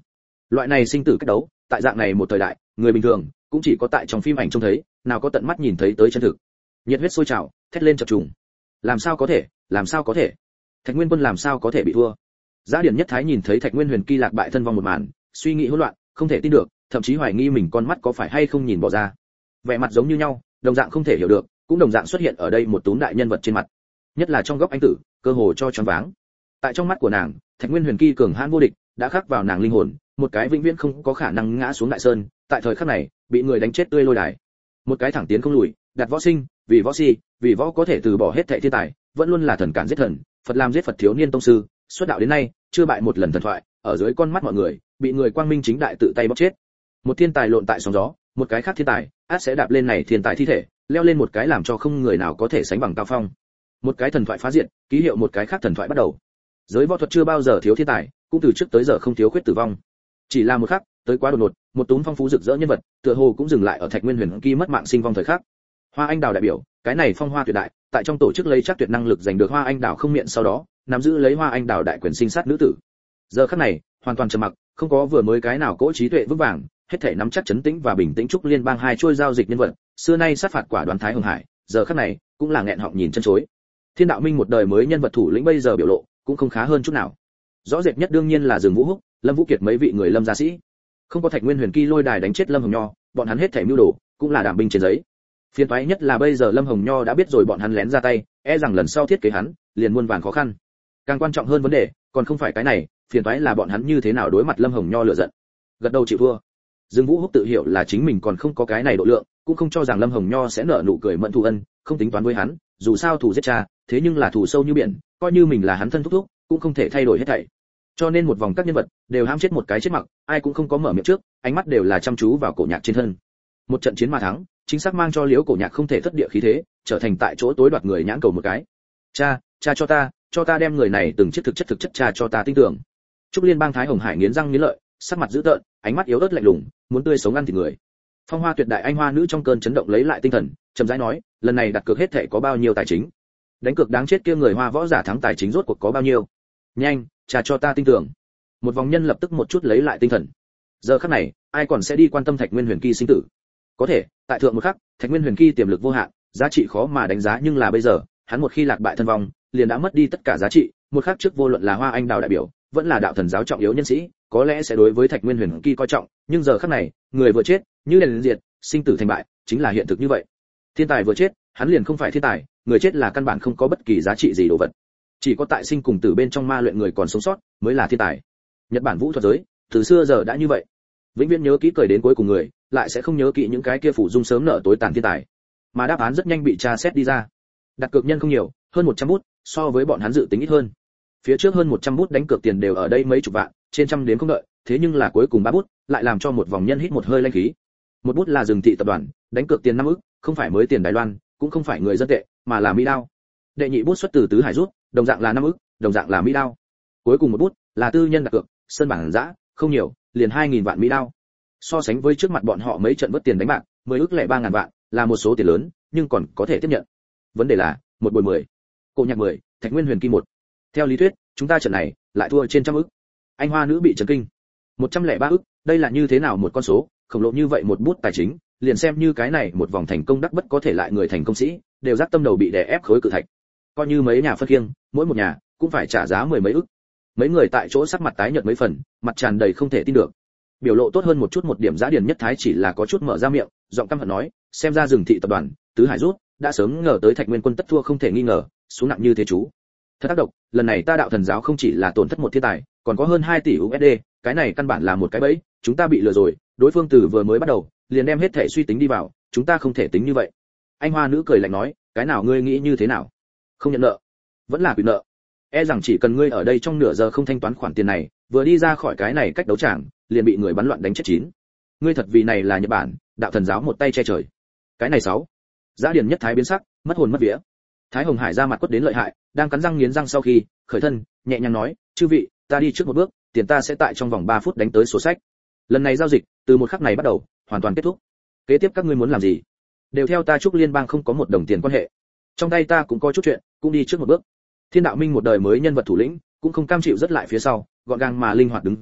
Loại này sinh tử cách đấu, tại dạng này một thời đại, người bình thường cũng chỉ có tại trong phim ảnh trông thấy, nào có tận mắt nhìn thấy tới chân thực. Nhiệt huyết sôi trào, thét lên chập trùng. Làm sao có thể, làm sao có thể? Thạch Nguyên Quân làm sao có thể bị thua? Giá Điển Nhất Thái nhìn thấy Thạch Nguyên Huyền Kỳ lạc bại thân vong một màn, suy nghĩ hỗn loạn, không thể tin được, thậm chí hoài nghi mình con mắt có phải hay không nhìn bỏ ra. Vẻ mặt giống như nhau, đồng dạng không thể hiểu được, cũng đồng dạng xuất hiện ở đây một túm đại nhân vật trên mặt. Nhất là trong góc anh tử, cơ hồ cho choáng váng. Tại trong mắt của nàng, Thạch Nguyên Huyền Kỳ cường hãn vô địch, đã khắc vào nàng linh hồn, một cái vĩnh viễn không có khả năng ngã xuống đại sơn, tại thời khắc này, bị người đánh chết tươi lôi đài. Một cái thẳng tiến không lùi, đặt võ sinh, vì võ si, vì võ có thể từ bỏ hết thảy thiên tài, vẫn luôn là thần cản giết thần, Phật làm giết Phật thiếu niên tông sư, xuất đạo đến nay, chưa bại một lần thần thoại, ở dưới con mắt mọi người, bị người quang minh chính đại tự tay bóc chết. Một thiên tài lộn tại sóng gió, một cái khác thiên tài, át sẽ đạp lên này thiên tài thi thể, leo lên một cái làm cho không người nào có thể sánh bằng cao phong. Một cái thần thoại phá diện, ký hiệu một cái khác thần thoại bắt đầu. Giới võ thuật chưa bao giờ thiếu thiên tài, cũng từ trước tới giờ không thiếu khuyết tử vong. Chỉ là một khắc, tới quá đột ngột, một túm phong phú rực rỡ nhân vật, tựa hồ cũng dừng lại ở Thạch Nguyên Huyền Kỳ mất mạng sinh vong thời khắc. Hoa Anh Đào đại biểu, cái này phong hoa tuyệt đại, tại trong tổ chức lấy chắc tuyệt năng lực giành được Hoa Anh Đào không miệng sau đó, nắm giữ lấy Hoa Anh Đào đại quyền sinh sát nữ tử. Giờ khắc này, hoàn toàn trầm mặc, không có vừa mới cái nào cỗ trí tuệ vững vàng, hết thảy nắm chắc trấn tĩnh và bình tĩnh trúc liên bang hai trôi giao dịch nhân vật, xưa nay sát phạt quả đoán Thái Hồng Hải, giờ khắc này, cũng là nghẹn họng nhìn chân chối. Thiên Đạo Minh một đời mới nhân vật thủ lĩnh bây giờ biểu lộ, cũng không khá hơn chút nào. Rõ rệt nhất đương nhiên là Dương Vũ Húc, Lâm Vũ Kiệt mấy vị người Lâm gia sĩ. Không có Thạch Nguyên Huyền Kỳ lôi đài đánh chết Lâm Hồng Nho, bọn hắn hết thảy mưu đồ, cũng là đảm binh trên giấy. Phiền toái nhất là bây giờ Lâm Hồng Nho đã biết rồi bọn hắn lén ra tay, e rằng lần sau thiết kế hắn, liền muôn vàn khó khăn. Càng quan trọng hơn vấn đề, còn không phải cái này, phiền toái là bọn hắn như thế nào đối mặt Lâm Hồng Nho lựa giận. Gật đầu chịu thua. Dương Vũ Húc tự hiểu là chính mình còn không có cái này độ lượng, cũng không cho rằng Lâm Hồng Nho sẽ nợ nụ cười mẫn thù ân, không tính toán với hắn, dù sao thù giết cha, thế nhưng là thù sâu như biển, coi như mình là hắn thân thúc thúc, cũng không thể thay đổi hết thảy. Cho nên một vòng các nhân vật đều hãm chết một cái chết mặc, ai cũng không có mở miệng trước, ánh mắt đều là chăm chú vào Cổ Nhạc trên thân. Một trận chiến mà thắng, chính xác mang cho Liễu Cổ Nhạc không thể thất địa khí thế, trở thành tại chỗ tối đoạt người nhãn cầu một cái. Cha, cha cho ta đem người này từng chiếc thực chất cha cho ta tin tưởng. Trúc Liên bang Thái Hồng Hải nghiến răng nghiến lợi, sắc mặt dữ tợn, ánh mắt yếu ớt lạnh lùng, muốn tươi sống ăn thịt người. Phong Hoa tuyệt đại anh hoa nữ trong cơn chấn động lấy lại tinh thần, chậm rãi nói, lần này đặt cược hết thảy có bao nhiêu tài chính? Đánh cược đáng chết kia người Hoa võ giả thắng tài chính rốt cuộc có bao nhiêu? Nhanh, cha cho ta tin tưởng. Một vòng nhân lập tức một chút lấy lại tinh thần. Giờ khắc này, ai còn sẽ đi quan tâm Thạch Nguyên Huyền Kỳ sinh tử? Có thể, tại thượng một khắc, Thạch Nguyên Huyền Kỳ tiềm lực vô hạn, giá trị khó mà đánh giá, nhưng là bây giờ, hắn một khi lạc bại thân vong, liền đã mất đi tất cả giá trị. Một khắc trước vô luận là Hoa Anh Đào đại biểu, vẫn là đạo thần giáo trọng yếu nhân sĩ, có lẽ sẽ đối với Thạch Nguyên Huyền Kỳ coi trọng, nhưng giờ khắc này, người vừa chết, như đèn diệt, sinh tử thành bại, chính là hiện thực như vậy. Thiên tài vừa chết, hắn liền không phải thiên tài, người chết là căn bản không có bất kỳ giá trị gì đồ vật. Chỉ có tại sinh cùng tử bên trong ma luyện người còn sống sót, mới là thiên tài. Nhật Bản vũ thuật giới, từ xưa giờ đã như vậy. Vĩnh viễn nhớ kỹ cười đến cuối cùng người, lại sẽ không nhớ kỹ những cái kia phủ dung sớm nợ tối tàn thiên tài. Mà đáp án rất nhanh bị tra xét đi ra. Đặt cược nhân không nhiều, hơn 100 bút, so với bọn hắn dự tính ít hơn. Phía trước hơn 100 bút đánh cược tiền đều ở đây mấy chục vạn, trên trăm đến không đợi, thế nhưng là cuối cùng 3 bút, lại làm cho một vòng nhân hít một hơi lanh khí. Một bút là Dừng Thị tập đoàn, đánh cược tiền 5 ức, không phải mới tiền Đài Loan, cũng không phải người dân tệ, mà là mỹ đao. Đệ nhị bút xuất từ Tứ Hải rút, đồng dạng là 5 ức, đồng dạng là mỹ đao. Cuối cùng một bút là tư nhân đặt cược, Sơn Bản Dã, không nhiều, liền 2000 vạn mỹ đao. So sánh với trước mặt bọn họ mấy trận vớt tiền đánh bạc, 10 ức lẻ 3000 vạn, là một số tiền lớn, nhưng còn có thể tiếp nhận. Vấn đề là, một bồi 10, Cổ Nhạc 10, Thạch Nguyên Huyền Kỳ 1. Theo lý thuyết, chúng ta trận này lại thua trên trăm ức. Anh hoa nữ bị chấn kinh. 103 ức, đây là như thế nào một con số, khổng lồ như vậy một bút tài chính, liền xem như cái này một vòng thành công đắc bất có thể lại người thành công sĩ, đều giác tâm đầu bị đè ép khối cự thạch. Coi như mấy nhà phân kiêng, mỗi một nhà cũng phải trả giá 10 mấy ức. Mấy người tại chỗ sắc mặt tái nhợt mấy phần, mặt tràn đầy không thể tin được. Biểu lộ tốt hơn một chút một điểm Giá Điền Nhất Thái chỉ là có chút mở ra miệng, giọng căm hận nói, xem ra Dừng Thị tập đoàn, Tứ Hải rút, đã sớm ngờ tới Thạch Nguyên Quân tất thua không thể nghi ngờ, xuống nặng như thế chú. Thật tác động, lần này ta đạo thần giáo không chỉ là tổn thất một thiên tài, còn có hơn 2 tỷ USD, cái này căn bản là một cái bẫy, chúng ta bị lừa rồi, đối phương từ vừa mới bắt đầu, liền đem hết thể suy tính đi vào, chúng ta không thể tính như vậy. Anh hoa nữ cười lạnh nói, cái nào ngươi nghĩ như thế nào? Không nhận nợ, vẫn là quyền nợ. E rằng chỉ cần ngươi ở đây trong nửa giờ không thanh toán khoản tiền này, vừa đi ra khỏi cái này cách đấu tràng, liền bị người bắn loạn đánh chết chín. Ngươi thật vì này là Nhật Bản, đạo thần giáo một tay che trời. Cái này 6. Giá Điền Nhất Thái biến sắc, mất hồn mất vía. Thái Hồng Hải ra mặt quất đến lợi hại, đang cắn răng nghiến răng sau khi khởi thân, nhẹ nhàng nói, chư vị, ta đi trước một bước, tiền ta sẽ tại trong vòng 3 phút đánh tới sổ sách. Lần này giao dịch, từ một khắc này bắt đầu, hoàn toàn kết thúc. Kế tiếp các ngươi muốn làm gì? Đều theo ta Trúc Liên bang không có một đồng tiền quan hệ. Trong tay ta cũng có chút chuyện, cũng đi trước một bước. Thiên Đạo Minh một đời mới nhân vật thủ lĩnh, cũng không cam chịu rất lại phía sau, gọn gàng mà linh hoạt đứng dậy,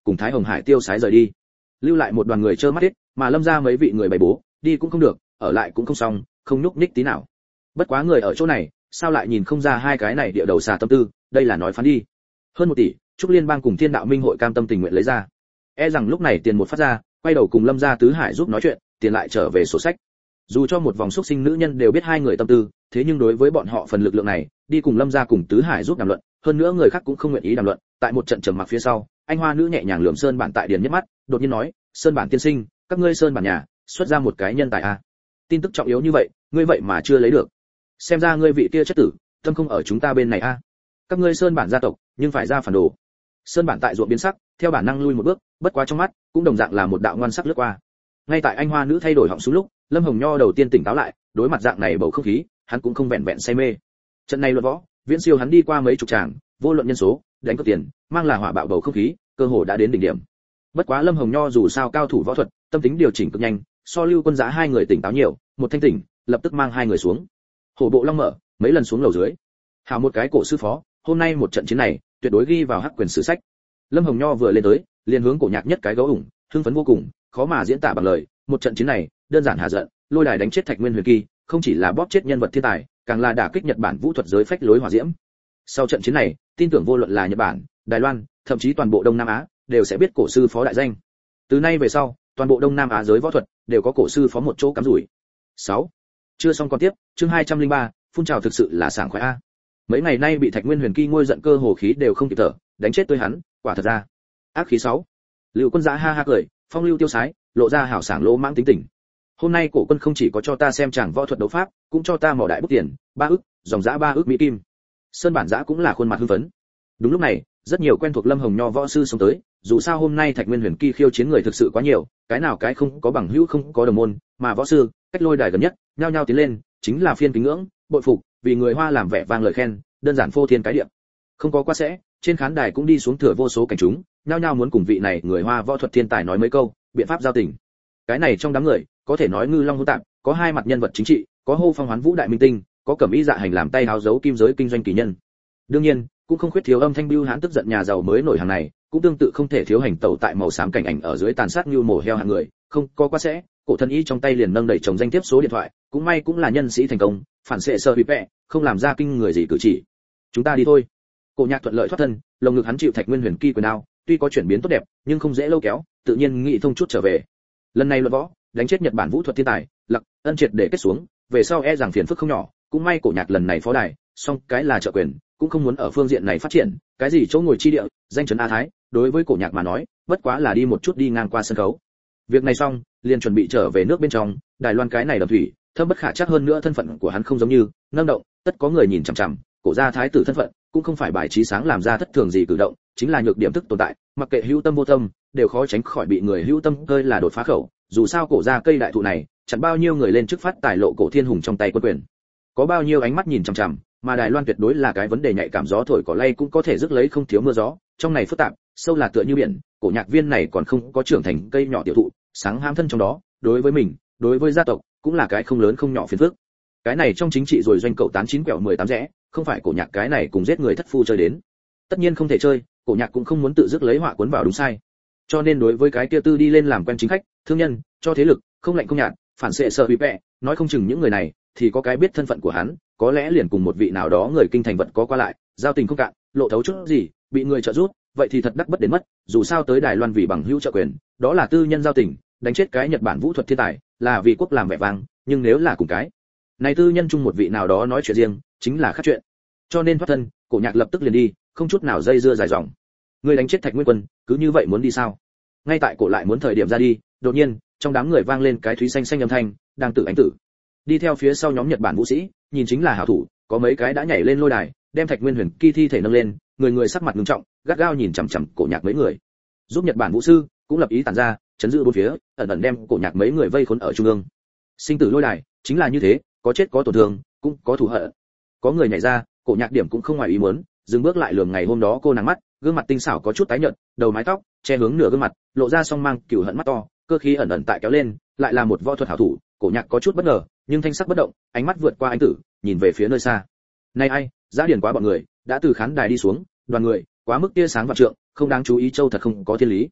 cùng Thái Hồng Hải tiêu sái rời đi, lưu lại một đoàn người trơ mắt hết, mà Lâm gia mấy vị người bày bố, đi cũng không được, ở lại cũng không xong, không nhúc nhích tí nào. Bất quá người ở chỗ này, sao lại nhìn không ra hai cái này địa đầu xà tâm tư, đây là nói phán đi. Hơn 1 tỷ, Trúc Liên bang cùng Thiên Đạo Minh hội cam tâm tình nguyện lấy ra. E rằng lúc này tiền một phát ra, quay đầu cùng Lâm gia tứ hải giúp nói chuyện, tiền lại trở về sổ sách. Dù cho một vòng xúc sinh nữ nhân đều biết hai người tâm tư, thế nhưng đối với bọn họ phần lực lượng này, đi cùng Lâm gia cùng tứ hải giúp đàm luận, hơn nữa người khác cũng không nguyện ý đàm luận. Tại một trận trầm mặc phía sau, anh hoa nữ nhẹ nhàng lườm Sơn Bản tại điền nhất mắt, đột nhiên nói, Sơn Bản tiên sinh, các ngươi Sơn Bản nhà xuất ra một cái nhân tài a. Tin tức trọng yếu như vậy, ngươi vậy mà chưa lấy được. Xem ra ngươi vị kia chất tử, tâm không ở chúng ta bên này a. Các ngươi Sơn Bản gia tộc, nhưng phải ra phản đồ. Sơn Bản tại ruộng biến sắc, theo bản năng lui một bước, bất quá trong mắt cũng đồng dạng là một đạo ngoan sắc lướt qua. Ngay tại anh hoa nữ thay đổi họng súng lúc, Lâm Hồng Nho đầu tiên tỉnh táo lại, đối mặt dạng này bầu không khí, hắn cũng không vẹn vẹn say mê. Trận này luận võ, viễn siêu hắn đi qua mấy chục tràng, vô luận nhân số, đánh cược tiền, mang là hỏa bạo bầu không khí, cơ hồ đã đến đỉnh điểm. Bất quá Lâm Hồng Nho dù sao cao thủ võ thuật, tâm tính điều chỉnh cực nhanh, so Lưu Quân Giá hai người tỉnh táo nhiều, một thanh tỉnh, lập tức mang hai người xuống. Hổ bộ long mở, mấy lần xuống lầu dưới. Hảo một cái cổ sư phó, hôm nay một trận chiến này, tuyệt đối ghi vào hắc quyền sử sách. Lâm Hồng Nho vừa lên tới, liền hướng cổ nhạc nhất cái gấu ủng, hưng phấn vô cùng, khó mà diễn tả bằng lời. Một trận chiến này, đơn giản hà giận, lôi đài đánh chết Thạch Nguyên Huyền Kỳ, không chỉ là bóp chết nhân vật thiên tài, càng là đả kích Nhật Bản vũ thuật giới phách lối hỏa diễm. Sau trận chiến này, tin tưởng vô luận là Nhật Bản, Đài Loan, thậm chí toàn bộ Đông Nam Á, đều sẽ biết cổ sư phó đại danh. Từ nay về sau, toàn bộ Đông Nam Á giới võ thuật đều có cổ sư phó một chỗ cắm rủi. 6. Chưa xong còn tiếp, chương 203, phun trào thực sự là sảng khoái a. Mấy ngày nay bị Thạch Nguyên Huyền Kỳ ngôi giận cơ hồ khí đều không kịp thở, đánh chết tôi hắn, quả thật ra. Ác khí 6. Lưu Quân Giá ha ha cười, phong lưu tiêu sái, lộ ra hảo sảng lỗ mãng tính tình. Hôm nay cổ quân không chỉ có cho ta xem chàng võ thuật đấu pháp, cũng cho ta mỏ đại bút tiền, 3 ức, dòng giá 3 ức mỹ kim. Sơn Bản Giã cũng là khuôn mặt hưng phấn. Đúng lúc này, rất nhiều quen thuộc Lâm Hồng Nho võ sư sống tới, dù sao hôm nay Thạch Nguyên Huyền Kỳ khiêu chiến người thực sự quá nhiều, cái nào cái không có bằng hữu không có đồng môn, mà võ sư, cách lôi đài gần nhất, nhao nhao tiến lên, chính là phiên kính ngưỡng, bội phục, vì người Hoa làm vẻ vang lời khen, đơn giản phô thiên cái địa. Không có quá sẽ, trên khán đài cũng đi xuống thừa vô số cảnh chúng, nhao nhao muốn cùng vị này người Hoa võ thuật thiên tài nói mấy câu, biện pháp giao tình. Cái này trong đám người, có thể nói ngư long hỗn tạp, có hai mặt nhân vật chính trị, có hô phong hoán vũ đại minh tinh, có cẩm y dạ hành làm tay háo dấu kim giới kinh doanh kỳ nhân. Đương nhiên, cũng không khuyết thiếu âm thanh bưu hãn tức giận nhà giàu mới nổi hàng này, cũng tương tự không thể thiếu hành tẩu tại màu xám cảnh ảnh ở dưới tàn sát như mổ heo hạng người, không có quá sẽ, cổ thân y trong tay liền nâng đẩy chồng danh tiếp số điện thoại, cũng may cũng là nhân sĩ thành công, phản xệ sơ bị vẽ, không làm ra kinh người gì cử chỉ. Chúng ta đi thôi. Cổ Nhạc thuận lợi thoát thân, lồng ngực hắn chịu Thạch Nguyên Huyền Kỳ quyền đao, tuy có chuyển biến tốt đẹp, nhưng không dễ lâu kéo, tự nhiên nghĩ thông chút trở về. Lần này luận võ, đánh chết Nhật Bản vũ thuật thiên tài, Lặc Ân triệt để kết xuống, về sau e rằng phiền phức không nhỏ, cũng may Cổ Nhạc lần này phó đài, song cái là trợ quyền, cũng không muốn ở phương diện này phát triển, cái gì chỗ ngồi chi địa, danh chấn A Thái, đối với Cổ Nhạc mà nói, bất quá là đi một chút đi ngang qua sân khấu. Việc này xong, liền chuẩn bị trở về nước bên trong, Đài Loan cái này đầm thủy, thâm bất khả chắc hơn nữa thân phận của hắn không giống như, nâng động, tất có người nhìn chằm chằm, Cổ gia thái tử thân phận, cũng không phải bài trí sáng làm ra thất thường gì cử động, chính là nhược điểm thức tồn tại, mặc kệ hữu tâm vô tâm, đều khó tránh khỏi bị người hữu tâm cơi là đột phá khẩu, dù sao Cổ gia cây đại thụ này, chẳng bao nhiêu người lên trước phát tài lộ Cổ Thiên Hùng trong tay quân quyền. Có bao nhiêu ánh mắt nhìn chằm chằm, mà Đài Loan tuyệt đối là cái vấn đề nhạy cảm, gió thổi cỏ lay cũng có thể rước lấy không thiếu mưa gió, trong này phức tạp, sâu là tựa như biển, Cổ Nhạc viên này còn không có trưởng thành cây nhỏ tiểu thụ, sáng ham thân trong đó, đối với mình, đối với gia tộc, cũng là cái không lớn không nhỏ phiền phức. Cái này trong chính trị rồi doanh cậu tán 9 quẹo 18 rẽ, không phải Cổ Nhạc cái này cùng giết người thất phu chơi đến. Tất nhiên không thể chơi, Cổ Nhạc cũng không muốn tự dứt lấy họa cuốn vào đúng sai. Cho nên đối với cái kia tư đi lên làm quen chính khách, thương nhân, cho thế lực, không lạnh không nhạt, phản xệ sợ bị vẽ, nói không chừng những người này thì có cái biết thân phận của hắn, có lẽ liền cùng một vị nào đó người kinh thành vật có qua lại, giao tình không cạn, lộ thấu chút gì, bị người trợ giúp, vậy thì thật đắc bất đến mất, dù sao tới Đài Loan vì bằng hữu trợ quyền, đó là tư nhân giao tình, đánh chết cái Nhật Bản vũ thuật thiên tài, là vì quốc làm vẻ vang, nhưng nếu là cùng cái này tư nhân chung một vị nào đó nói chuyện riêng, chính là khác chuyện. Cho nên thoát thân, Cổ Nhạc lập tức liền đi, không chút nào dây dưa dài dòng. Người đánh chết Thạch Nguyên Quân, cứ như vậy muốn đi sao? Ngay tại Cổ lại muốn thời điểm ra đi, đột nhiên, trong đám người vang lên cái thúy xanh xanh âm thanh, đang tự ánh tử. Đi theo phía sau nhóm Nhật Bản vũ sĩ, nhìn chính là hảo thủ, có mấy cái đã nhảy lên lôi đài, đem Thạch Nguyên Huyền Kỳ thi thể nâng lên, người người sắc mặt nghiêm trọng, gắt gao nhìn chằm chằm Cổ Nhạc mấy người. Giúp Nhật Bản vũ sư cũng lập ý tản ra, chấn giữ bốn phía, ẩn ẩn đem Cổ Nhạc mấy người vây khốn ở trung ương. Sinh tử lôi đài chính là như thế, có chết có tổn thương, cũng có thù hận. Có người nhảy ra, Cổ Nhạc điểm cũng không ngoài ý muốn, dừng bước lại lườm ngày hôm đó cô nàng mắt, gương mặt tinh xảo có chút tái nhợt, đầu mái tóc che hướng nửa gương mặt, lộ ra song mang cửu hận mắt to, cơ khí ẩn ẩn tại kéo lên, lại là một võ thuật hảo thủ. Cổ Nhạc có chút bất ngờ, nhưng thanh sắc bất động, ánh mắt vượt qua ánh tử, nhìn về phía nơi xa. Này ai, Giá Điển quá bọn người, đã từ khán đài đi xuống, đoàn người quá mức tia sáng vạn trượng, không đáng chú ý châu thật không có thiên lý.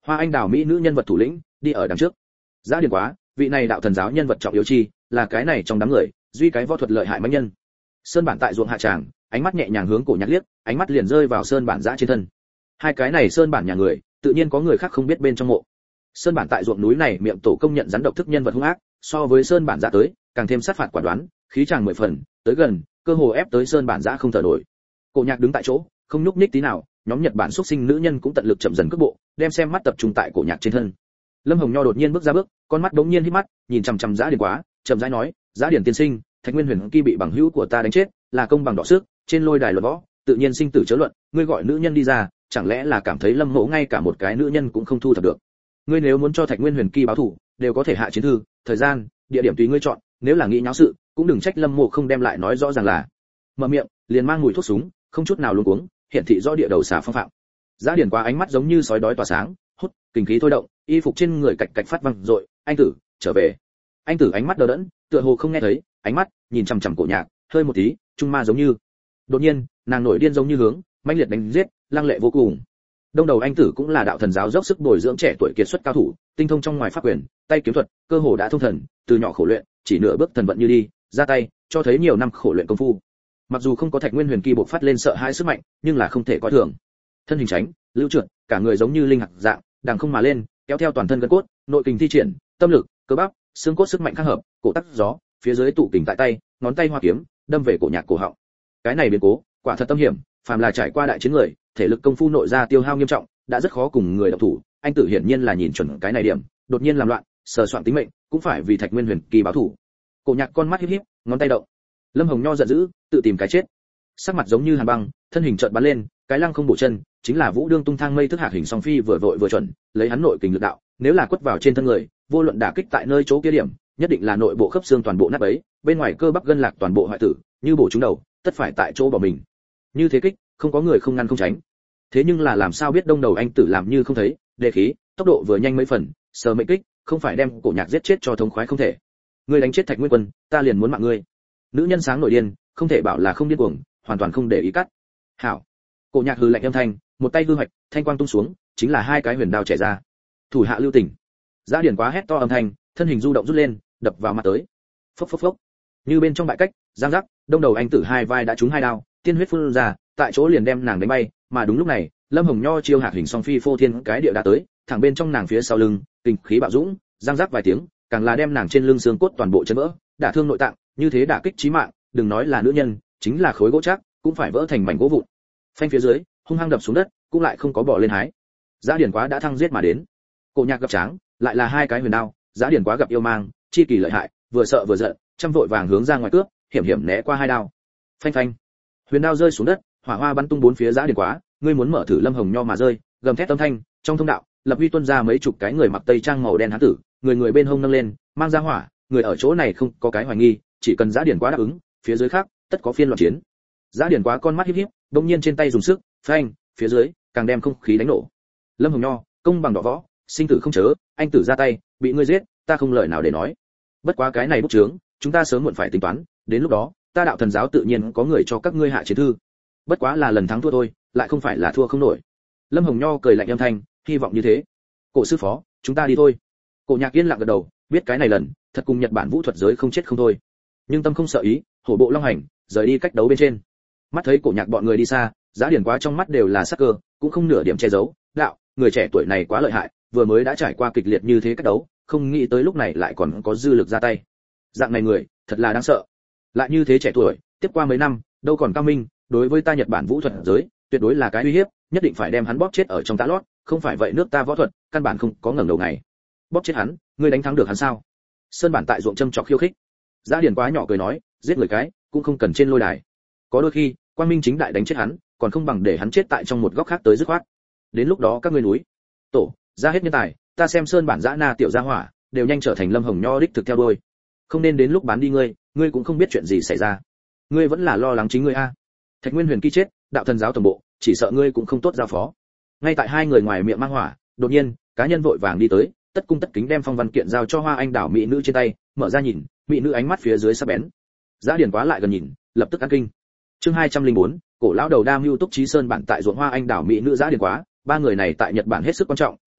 Hoa anh đào mỹ nữ nhân vật thủ lĩnh đi ở đằng trước. Giá Điền Quá, vị này đạo thần giáo nhân vật trọng yếu chi, là cái này trong đám người duy cái võ thuật lợi hại mãnh nhân. Sơn Bản tại ruộng hạ tràng, ánh mắt nhẹ nhàng hướng Cổ Nhạc liếc, ánh mắt liền rơi vào Sơn Bản Dã trên thân. Hai cái này Sơn Bản nhà người, tự nhiên có người khác không biết bên trong mộ. Sơn Bản tại ruộng núi này miệng tổ công nhận rắn độc thức nhân vật hung ác, so với Sơn Bản Dã tới, càng thêm sát phạt quả đoán, khí chàng 10 phần, tới gần, cơ hồ ép tới Sơn Bản Dã không thở nổi. Cổ Nhạc đứng tại chỗ, không nhúc nhích tí nào, nhóm Nhật Bản xuất sinh nữ nhân cũng tận lực chậm dần cước bộ, đem xem mắt tập trung tại Cổ Nhạc trên thân. Lâm Hồng Nho đột nhiên bước ra bước, con mắt đống nhiên híp mắt, nhìn chằm chằm Giá Điền Quá, chậm rãi nói, Giá Điền tiên sinh, Thạch Nguyên Huyền Kỳ bị bằng hữu của ta đánh chết, là công bằng đọ sức, trên lôi đài luận võ, tự nhiên sinh tử chớ luận, ngươi gọi nữ nhân đi ra, chẳng lẽ là cảm thấy Lâm Mộ ngay cả một cái nữ nhân cũng không thu thập được? Ngươi nếu muốn cho Thạch Nguyên Huyền Kỳ báo thù, đều có thể hạ chiến thư, thời gian, địa điểm tùy ngươi chọn, nếu là nghĩ nháo sự, cũng đừng trách Lâm Mộ không đem lại nói rõ ràng là. Mở miệng, liền mang mùi thuốc súng, không chút nào luống cuống, hiện thị rõ địa đầu xà phong phạm. Giá Điền Quá ánh mắt giống như sói đói tỏa sáng, hút, kinh khí thôi động, y phục trên người cạch cạch phát vang rội, anh tử, trở về. Anh tử ánh mắt đờ đẫn, tựa hồ không nghe thấy, ánh mắt nhìn chằm chằm Cổ Nhạc, hơi một tí, trung ma giống như. Đột nhiên, nàng nổi điên giống như hướng, mãnh liệt đánh giết, lăng lệ vô cùng. Đông đầu anh tử cũng là đạo thần giáo dốc sức bồi dưỡng trẻ tuổi kiệt xuất cao thủ, tinh thông trong ngoài pháp quyền, tay kiếm thuật, cơ hồ đã thông thần, từ nhỏ khổ luyện, chỉ nửa bước thần vận như đi, ra tay, cho thấy nhiều năm khổ luyện công phu. Mặc dù không có Thạch Nguyên Huyền Kỳ bộc phát lên sợ hãi sức mạnh, nhưng là không thể coi thường. Thân hình tránh, lưu trượt, cả người giống như linh hạt dạng, đằng không mà lên, kéo theo toàn thân gân cốt, nội kình thi triển, tâm lực, cơ bắp, xương cốt sức mạnh khắc hợp, cổ tắc gió, phía dưới tụ kình tại tay, ngón tay hoa kiếm, đâm về Cổ Nhạc cổ họng. Cái này biến cố, quả thật tâm hiểm, phàm là trải qua đại chiến người, thể lực công phu nội ra tiêu hao nghiêm trọng, đã rất khó cùng người động thủ. Anh tử hiển nhiên là nhìn chuẩn cái này điểm, đột nhiên làm loạn, sờ soạn tính mệnh, cũng phải vì Thạch Nguyên Huyền Kỳ báo thù. Cổ Nhạc con mắt híp híp, ngón tay động. Lâm Hồng Nho giận dữ, tự tìm cái chết. Sắc mặt giống như hàn băng, thân hình chợt bắn lên, cái lăng không bổ chân, chính là Vũ Đương tung thang mây thức hạc hình song phi vừa vội vừa chuẩn, lấy hắn nội kình lực đạo, nếu là quất vào trên thân người, vô luận đả kích tại nơi chỗ kia điểm, nhất định là nội bộ khớp xương toàn bộ nát bấy, bên ngoài cơ bắp gân lạc toàn bộ hoại tử, như bổ trúng đầu, tất phải tại chỗ bỏ mình. Như thế kích, không có người không ngăn không tránh. Thế nhưng là làm sao biết đông đầu anh tử làm như không thấy, đề khí, tốc độ vừa nhanh mấy phần, sờ mệnh kích, không phải đem Cổ Nhạc giết chết cho thống khoái không thể. Ngươi đánh chết Thạch Nguyên Quân, ta liền muốn mạng ngươi. Nữ nhân sáng nổi điên, không thể bảo là không điên cuồng, hoàn toàn không để ý cắt. Hảo. Cổ Nhạc hừ lạnh âm thanh, một tay hư hoạch, thanh quang tung xuống, chính là hai cái huyền đao chẻ ra. Thủ hạ lưu tình. Giá Điền Quá hét to âm thanh, thân hình du động rút lên, đập vào mặt tới. Phốc phốc phốc. Như bên trong bại cách, giang giác, đông đầu anh tử hai vai đã trúng hai đao, tiên huyết phun ra, tại chỗ liền đem nàng đánh bay, mà đúng lúc này, Lâm Hồng Nho chiêu hạc hình song phi phô thiên cái địa đã tới, thẳng bên trong nàng phía sau lưng, kinh khí bạo dũng, giang giác vài tiếng, càng là đem nàng trên lưng xương cốt toàn bộ chấn vỡ, đả thương nội tạng, như thế đả kích chí mạng, đừng nói là nữ nhân, chính là khối gỗ chắc, cũng phải vỡ thành mảnh gỗ vụn. Phanh phía dưới, hung hăng đập xuống đất, cũng lại không có bỏ lên hái. Giá Điền Quá đã thăng giết mà đến. Cổ Nhạc gặp tráng, lại là hai cái huyền đao, Giá Điền Quá gặp yêu mang, chi kỳ lợi hại, vừa sợ vừa giận, trăm vội vàng hướng ra ngoài cướp, hiểm hiểm né qua hai đao. Phanh phanh. Huyền đao rơi xuống đất, hỏa hoa bắn tung bốn phía Giá Điền Quá, ngươi muốn mở thử Lâm Hồng Nho mà rơi, gầm thét âm thanh, trong thông đạo, lập huy tuân ra mấy chục cái người mặc tây trang màu đen hán tử, người người bên hông nâng lên, mang ra hỏa, người ở chỗ này không có cái hoài nghi, chỉ cần Giá Điền Quá đáp ứng, phía dưới khác, tất có phiên loạn chiến. Giá Điền Quá con mắt híp híp, đột nhiên trên tay dùng sức, phanh, phía dưới, càng đem không khí đánh nổ. Lâm Hồng Nho, công bằng đọ võ, sinh tử không chớ, anh tử ra tay, bị ngươi giết, ta không lời nào để nói. Bất quá cái này bút chướng, chúng ta sớm muộn phải tính toán, đến lúc đó, ta đạo thần giáo tự nhiên có người cho các ngươi hạ chiến thư. Bất quá là lần thắng thua thôi, lại không phải là thua không nổi. Lâm Hồng Nho cười lạnh âm thanh, hy vọng như thế. Cổ sư phó, chúng ta đi thôi. Cổ Nhạc yên lặng gật đầu, biết cái này lần, thật cùng Nhật Bản vũ thuật giới không chết không thôi. Nhưng tâm không sợ ý, hổ bộ long hành, rời đi cách đấu bên trên. Mắt thấy Cổ Nhạc bọn người đi xa, Giá Điền Quá trong mắt đều là sắc cơ, cũng không nửa điểm che giấu. Đạo, người trẻ tuổi này quá lợi hại, vừa mới đã trải qua kịch liệt như thế cách đấu, không nghĩ tới lúc này lại còn có dư lực ra tay. Dạng này người, thật là đáng sợ. Lại như thế trẻ tuổi, tiếp qua mấy năm, đâu còn cao minh, đối với ta Nhật Bản vũ thuật giới, tuyệt đối là cái uy hiếp, nhất định phải đem hắn bóp chết ở trong tã lót, không phải vậy nước ta võ thuật, căn bản không có ngẩng đầu ngày. Bóp chết hắn, ngươi đánh thắng được hắn sao? Sơn Bản tại ruộng châm chọc khiêu khích. Giá Điền Quá nhỏ cười nói, giết người cái, cũng không cần trên lôi đài. Có đôi khi, quang minh chính đại đánh chết hắn, còn không bằng để hắn chết tại trong một góc khác tới dứt khoát. Đến lúc đó các ngươi núi tổ ra hết nhân tài, ta xem Sơn Bản Dã Na tiểu gia hỏa, đều nhanh trở thành Lâm Hồng Nho đích thực theo đuôi. Không nên đến lúc bán đi ngươi cũng không biết chuyện gì xảy ra. Ngươi vẫn là lo lắng chính ngươi a. Thạch Nguyên Huyền Kỳ chết, đạo thần giáo tổng bộ, chỉ sợ ngươi cũng không tốt giao phó. Ngay tại hai người ngoài miệng mang hỏa, đột nhiên, cá nhân vội vàng đi tới, tất cung tất kính đem phong văn kiện giao cho Hoa Anh đảo mỹ nữ trên tay, mở ra nhìn, mỹ nữ ánh mắt phía dưới sắc bén. Giá Điền Quá lại gần nhìn, lập tức ăn kinh. Chương 204, cổ lão đầu đa mưu túc trí Sơn Bản tại ruộng Hoa Anh đảo mỹ nữ Giá Điền Quá, ba người này tại Nhật Bản hết sức quan trọng,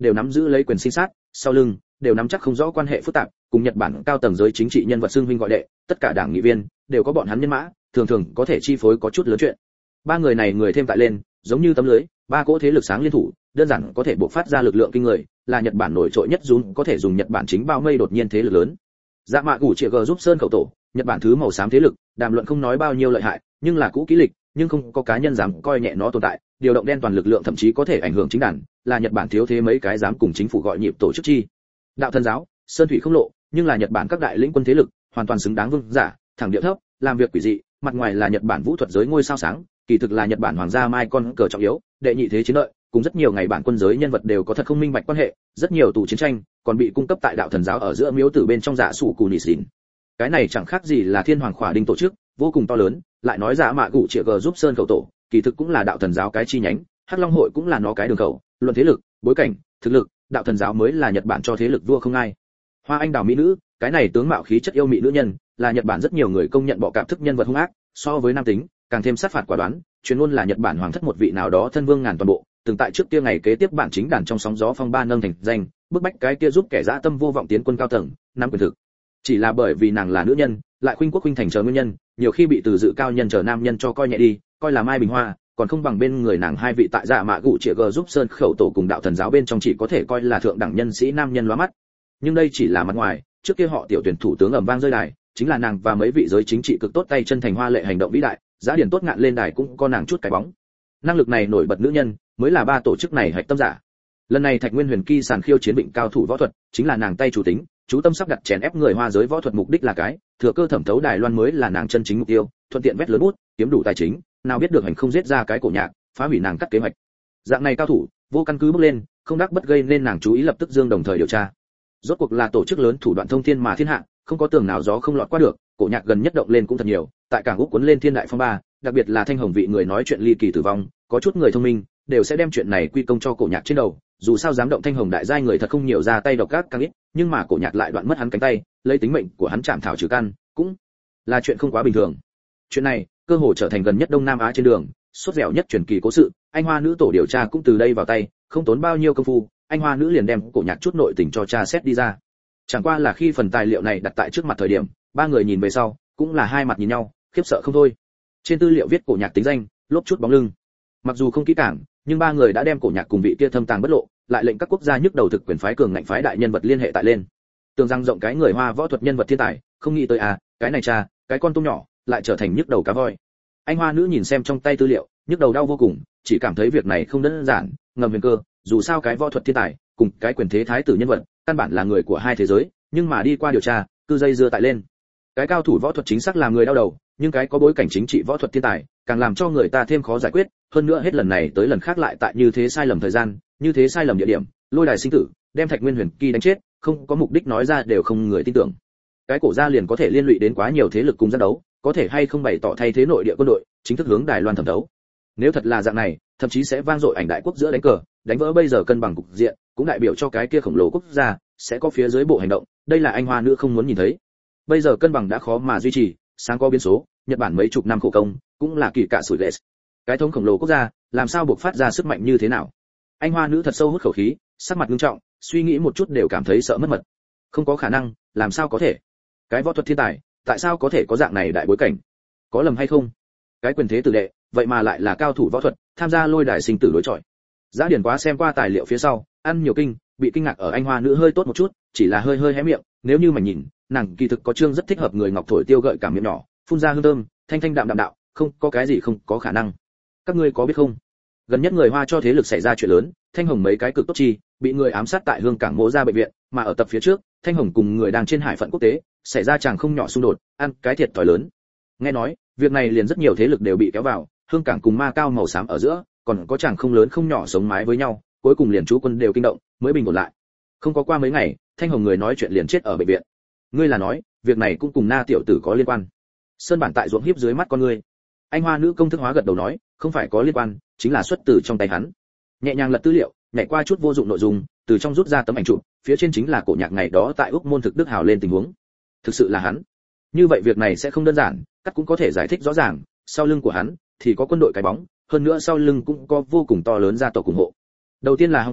đều nắm giữ lấy quyền sinh sát, sau lưng đều nắm chắc không rõ quan hệ phức tạp, cùng Nhật Bản cao tầng giới chính trị nhân vật xưng huynh gọi đệ, tất cả đảng nghị viên đều có bọn hắn nhân mã, thường thường có thể chi phối có chút lớn chuyện. Ba người này người thêm tại lên, giống như tấm lưới, ba cỗ thế lực sáng liên thủ, đơn giản có thể bộc phát ra lực lượng kinh người, là Nhật Bản nổi trội nhất dùng có thể dùng Nhật Bản chính bao mây đột nhiên thế lực lớn. Dạ mạ gủ chĩa g giúp sơn khẩu tổ, Nhật Bản thứ màu xám thế lực, đàm luận không nói bao nhiêu lợi hại, nhưng là cũ kỹ lịch, nhưng không có cá nhân dám coi nhẹ nó tồn tại, điều động đen toàn lực lượng thậm chí có thể ảnh hưởng chính đàn, là Nhật Bản thiếu thế mấy cái dám cùng chính phủ gọi nhịp tổ chức chi. Đạo thần giáo, sơn thủy không lộ, nhưng là Nhật Bản các đại lĩnh quân thế lực, hoàn toàn xứng đáng vương giả, thẳng địa thấp, làm việc quỷ dị, mặt ngoài là Nhật Bản vũ thuật giới ngôi sao sáng, kỳ thực là Nhật Bản hoàng gia mai con cờ trọng yếu, đệ nhị thế chiến lợi, cùng rất nhiều ngày bản quân giới nhân vật đều có thật không minh bạch quan hệ, rất nhiều tù chiến tranh còn bị cung cấp tại đạo thần giáo ở giữa miếu tử bên trong giả sủ cù nỉ xỉn. Cái này chẳng khác gì là thiên hoàng khỏa đinh tổ chức, vô cùng to lớn, lại nói giả mạ gụ chĩa g giúp sơn khẩu tổ, kỳ thực cũng là đạo thần giáo cái chi nhánh, hắc long hội cũng là nó cái đường khẩu, luận thế lực, bối cảnh, thực lực, đạo thần giáo mới là Nhật Bản cho thế lực vua không ai. Hoa anh đào mỹ nữ, cái này tướng mạo khí chất yêu mỹ nữ nhân, là Nhật Bản rất nhiều người công nhận bọ cạp thức nhân vật hung ác, so với nam tính, càng thêm sát phạt quả đoán, truyền ngôn là Nhật Bản hoàng thất một vị nào đó thân vương ngàn toàn bộ, từng tại trước kia ngày kế tiếp bản chính đàn trong sóng gió phong ba nâng thành danh, bức bách cái kia giúp kẻ dã tâm vô vọng tiến quân cao tầng, nắm quyền thực. Chỉ là bởi vì nàng là nữ nhân, lại khuynh quốc khuynh thành chờ nguyên nhân, nhiều khi bị từ dự cao nhân chờ nam nhân cho coi nhẹ đi, coi là mai bình hoa, còn không bằng bên người nàng hai vị tại dạ mạ gụ chĩa g giúp sơn khẩu tổ cùng đạo thần giáo bên trong chỉ có thể coi là thượng đẳng nhân sĩ nam nhân lóa mắt. Nhưng đây chỉ là mặt ngoài, trước kia họ tiểu tuyển thủ tướng ầm vang rơi đài, chính là nàng và mấy vị giới chính trị cực tốt tay chân thành hoa lệ hành động vĩ đại, giá điển tốt ngạn lên đài cũng có nàng chút cái bóng. Năng lực này nổi bật nữ nhân, mới là ba tổ chức này hạch tâm giả. Lần này Thạch Nguyên Huyền Ki sàn khiêu chiến vịnh cao thủ võ thuật, chính là nàng tay chủ tính, chú tâm sắp đặt chèn ép người hoa giới võ thuật mục đích là cái, thừa cơ thẩm thấu Đài Loan mới là nàng chân chính mục tiêu, thuận tiện vét lớn bút, kiếm đủ tài chính, nào biết được hành không giết ra cái cổ nhạc, phá hủy nàng cắt kế hoạch. Dạng này cao thủ, vô căn cứ bước lên, không đắc bất gây nên nàng chú ý lập tức dương đồng thời điều tra. Rốt cuộc là tổ chức lớn thủ đoạn thông thiên mà thiên hạ, không có tường nào gió không lọt qua được, cổ nhạc gần nhất động lên cũng thật nhiều, tại cảng Úc cuốn lên thiên đại phong ba, đặc biệt là Thanh Hồng vị người nói chuyện ly kỳ tử vong, có chút người thông minh đều sẽ đem chuyện này quy công cho cổ nhạc trên đầu, dù sao dám động Thanh Hồng đại giai người thật không nhiều ra tay độc ác càng ít, nhưng mà cổ nhạc lại đoạn mất hắn cánh tay, lấy tính mệnh của hắn chạm thảo trừ căn, cũng là chuyện không quá bình thường. Chuyện này cơ hồ trở thành gần nhất Đông Nam Á trên đường sốt dẻo nhất truyền kỳ cố sự, anh hoa nữ tổ điều tra cũng từ đây vào tay, không tốn bao nhiêu công phu, anh hoa nữ liền đem cổ nhạc chút nội tình cho tra xét đi ra. Chẳng qua là khi phần tài liệu này đặt tại trước mặt thời điểm, ba người nhìn về sau, cũng là hai mặt nhìn nhau, khiếp sợ không thôi. Trên tư liệu viết cổ nhạc tính danh, lốp chút bóng lưng. Mặc dù không kỹ càng, nhưng ba người đã đem cổ nhạc cùng vị kia thâm tàng bất lộ, lại lệnh các quốc gia nhức đầu thực quyền phái cường ngạnh phái đại nhân vật liên hệ tại lên. Tưởng rằng rộng cái người Hoa võ thuật nhân vật thiên tài, không nghĩ tới cái này cha, cái con tôm nhỏ, lại trở thành nhức đầu cá voi. Anh hoa nữ nhìn xem trong tay tư liệu, nhức đầu đau vô cùng, chỉ cảm thấy việc này không đơn giản, ngầm huyền cơ, dù sao cái võ thuật thiên tài, cùng cái quyền thế thái tử nhân vật, căn bản là người của hai thế giới, nhưng mà đi qua điều tra, cứ dây dưa tại lên. Cái cao thủ võ thuật chính xác là người đau đầu, nhưng cái có bối cảnh chính trị võ thuật thiên tài, càng làm cho người ta thêm khó giải quyết, hơn nữa hết lần này tới lần khác lại tại như thế sai lầm thời gian, như thế sai lầm địa điểm, lôi đài sinh tử, đem Thạch Nguyên Huyền Ki đánh chết, không có mục đích nói ra đều không người tin tưởng. Cái cổ gia liền có thể liên lụy đến quá nhiều thế lực cùng giao đấu, có thể hay không bày tỏ thay thế nội địa quân đội, chính thức hướng Đài Loan thẩm thấu. Nếu thật là dạng này, thậm chí sẽ vang dội ảnh đại quốc giữa đánh cờ, đánh vỡ bây giờ cân bằng cục diện, cũng đại biểu cho cái kia khổng lồ quốc gia sẽ có phía dưới bộ hành động, đây là anh hoa nữ không muốn nhìn thấy. Bây giờ cân bằng đã khó mà duy trì, sáng có biến số, Nhật Bản mấy chục năm khổ công, cũng là kỳ cạ sủi lệ. Cái thống khổng lồ quốc gia, làm sao buộc phát ra sức mạnh như thế nào? Anh hoa nữ thật sâu hút khẩu khí, sắc mặt nghiêm trọng, suy nghĩ một chút đều cảm thấy sợ mất mật. Không có khả năng, làm sao có thể? Cái võ thuật thiên tài, tại sao có thể có dạng này đại bối cảnh? Có lầm hay không? Cái quyền thế tử đệ, vậy mà lại là cao thủ võ thuật, tham gia lôi đài sinh tử đối chọi. Giá Điển quá xem qua tài liệu phía sau, ăn nhiều kinh, bị kinh ngạc ở anh hoa nữ hơi tốt một chút, chỉ là hơi hé miệng, nếu như mà nhìn, nàng kỳ thực có chương rất thích hợp người ngọc thổi tiêu gợi cảm miệng nhỏ, phun ra hương thơm, thanh thanh đạm đạm đạo, không có cái gì không có khả năng. Các ngươi có biết không? Gần nhất người Hoa cho thế lực xảy ra chuyện lớn, Thanh Hồng mấy cái cực tốt chi, bị người ám sát tại Hương Cảng Mỗ ra bệnh viện, mà ở tập phía trước, Thanh Hồng cùng người đang trên hải phận quốc tế, xảy ra chàng không nhỏ xung đột, ăn cái thiệt thòi lớn. Nghe nói, việc này liền rất nhiều thế lực đều bị kéo vào, Hương Cảng cùng Ma Cao màu xám ở giữa, còn có chàng không lớn không nhỏ sống mái với nhau, cuối cùng liền chú quân đều kinh động, mới bình ổn lại. Không có qua mấy ngày, Thanh Hồng người nói chuyện liền chết ở bệnh viện. Ngươi là nói, việc này cũng cùng Na tiểu tử có liên quan? Sơn bản tại ruộng hiếp dưới mắt con ngươi. Anh hoa nữ công thức hóa gật đầu nói, không phải có liên quan, chính là xuất từ trong tay hắn. Nhẹ nhàng lật tư liệu, nhảy qua chút vô dụng nội dung, từ trong rút ra tấm ảnh chụp, phía trên chính là cổ nhạc ngày đó tại Úc môn thực đức hào lên tình huống. Thực sự là hắn. Như vậy việc này sẽ không đơn giản, cắt cũng có thể giải thích rõ ràng, sau lưng của hắn thì có quân đội cái bóng, hơn nữa sau lưng cũng có vô cùng to lớn gia tộc ủng hộ. Đầu tiên là Hồng Kông,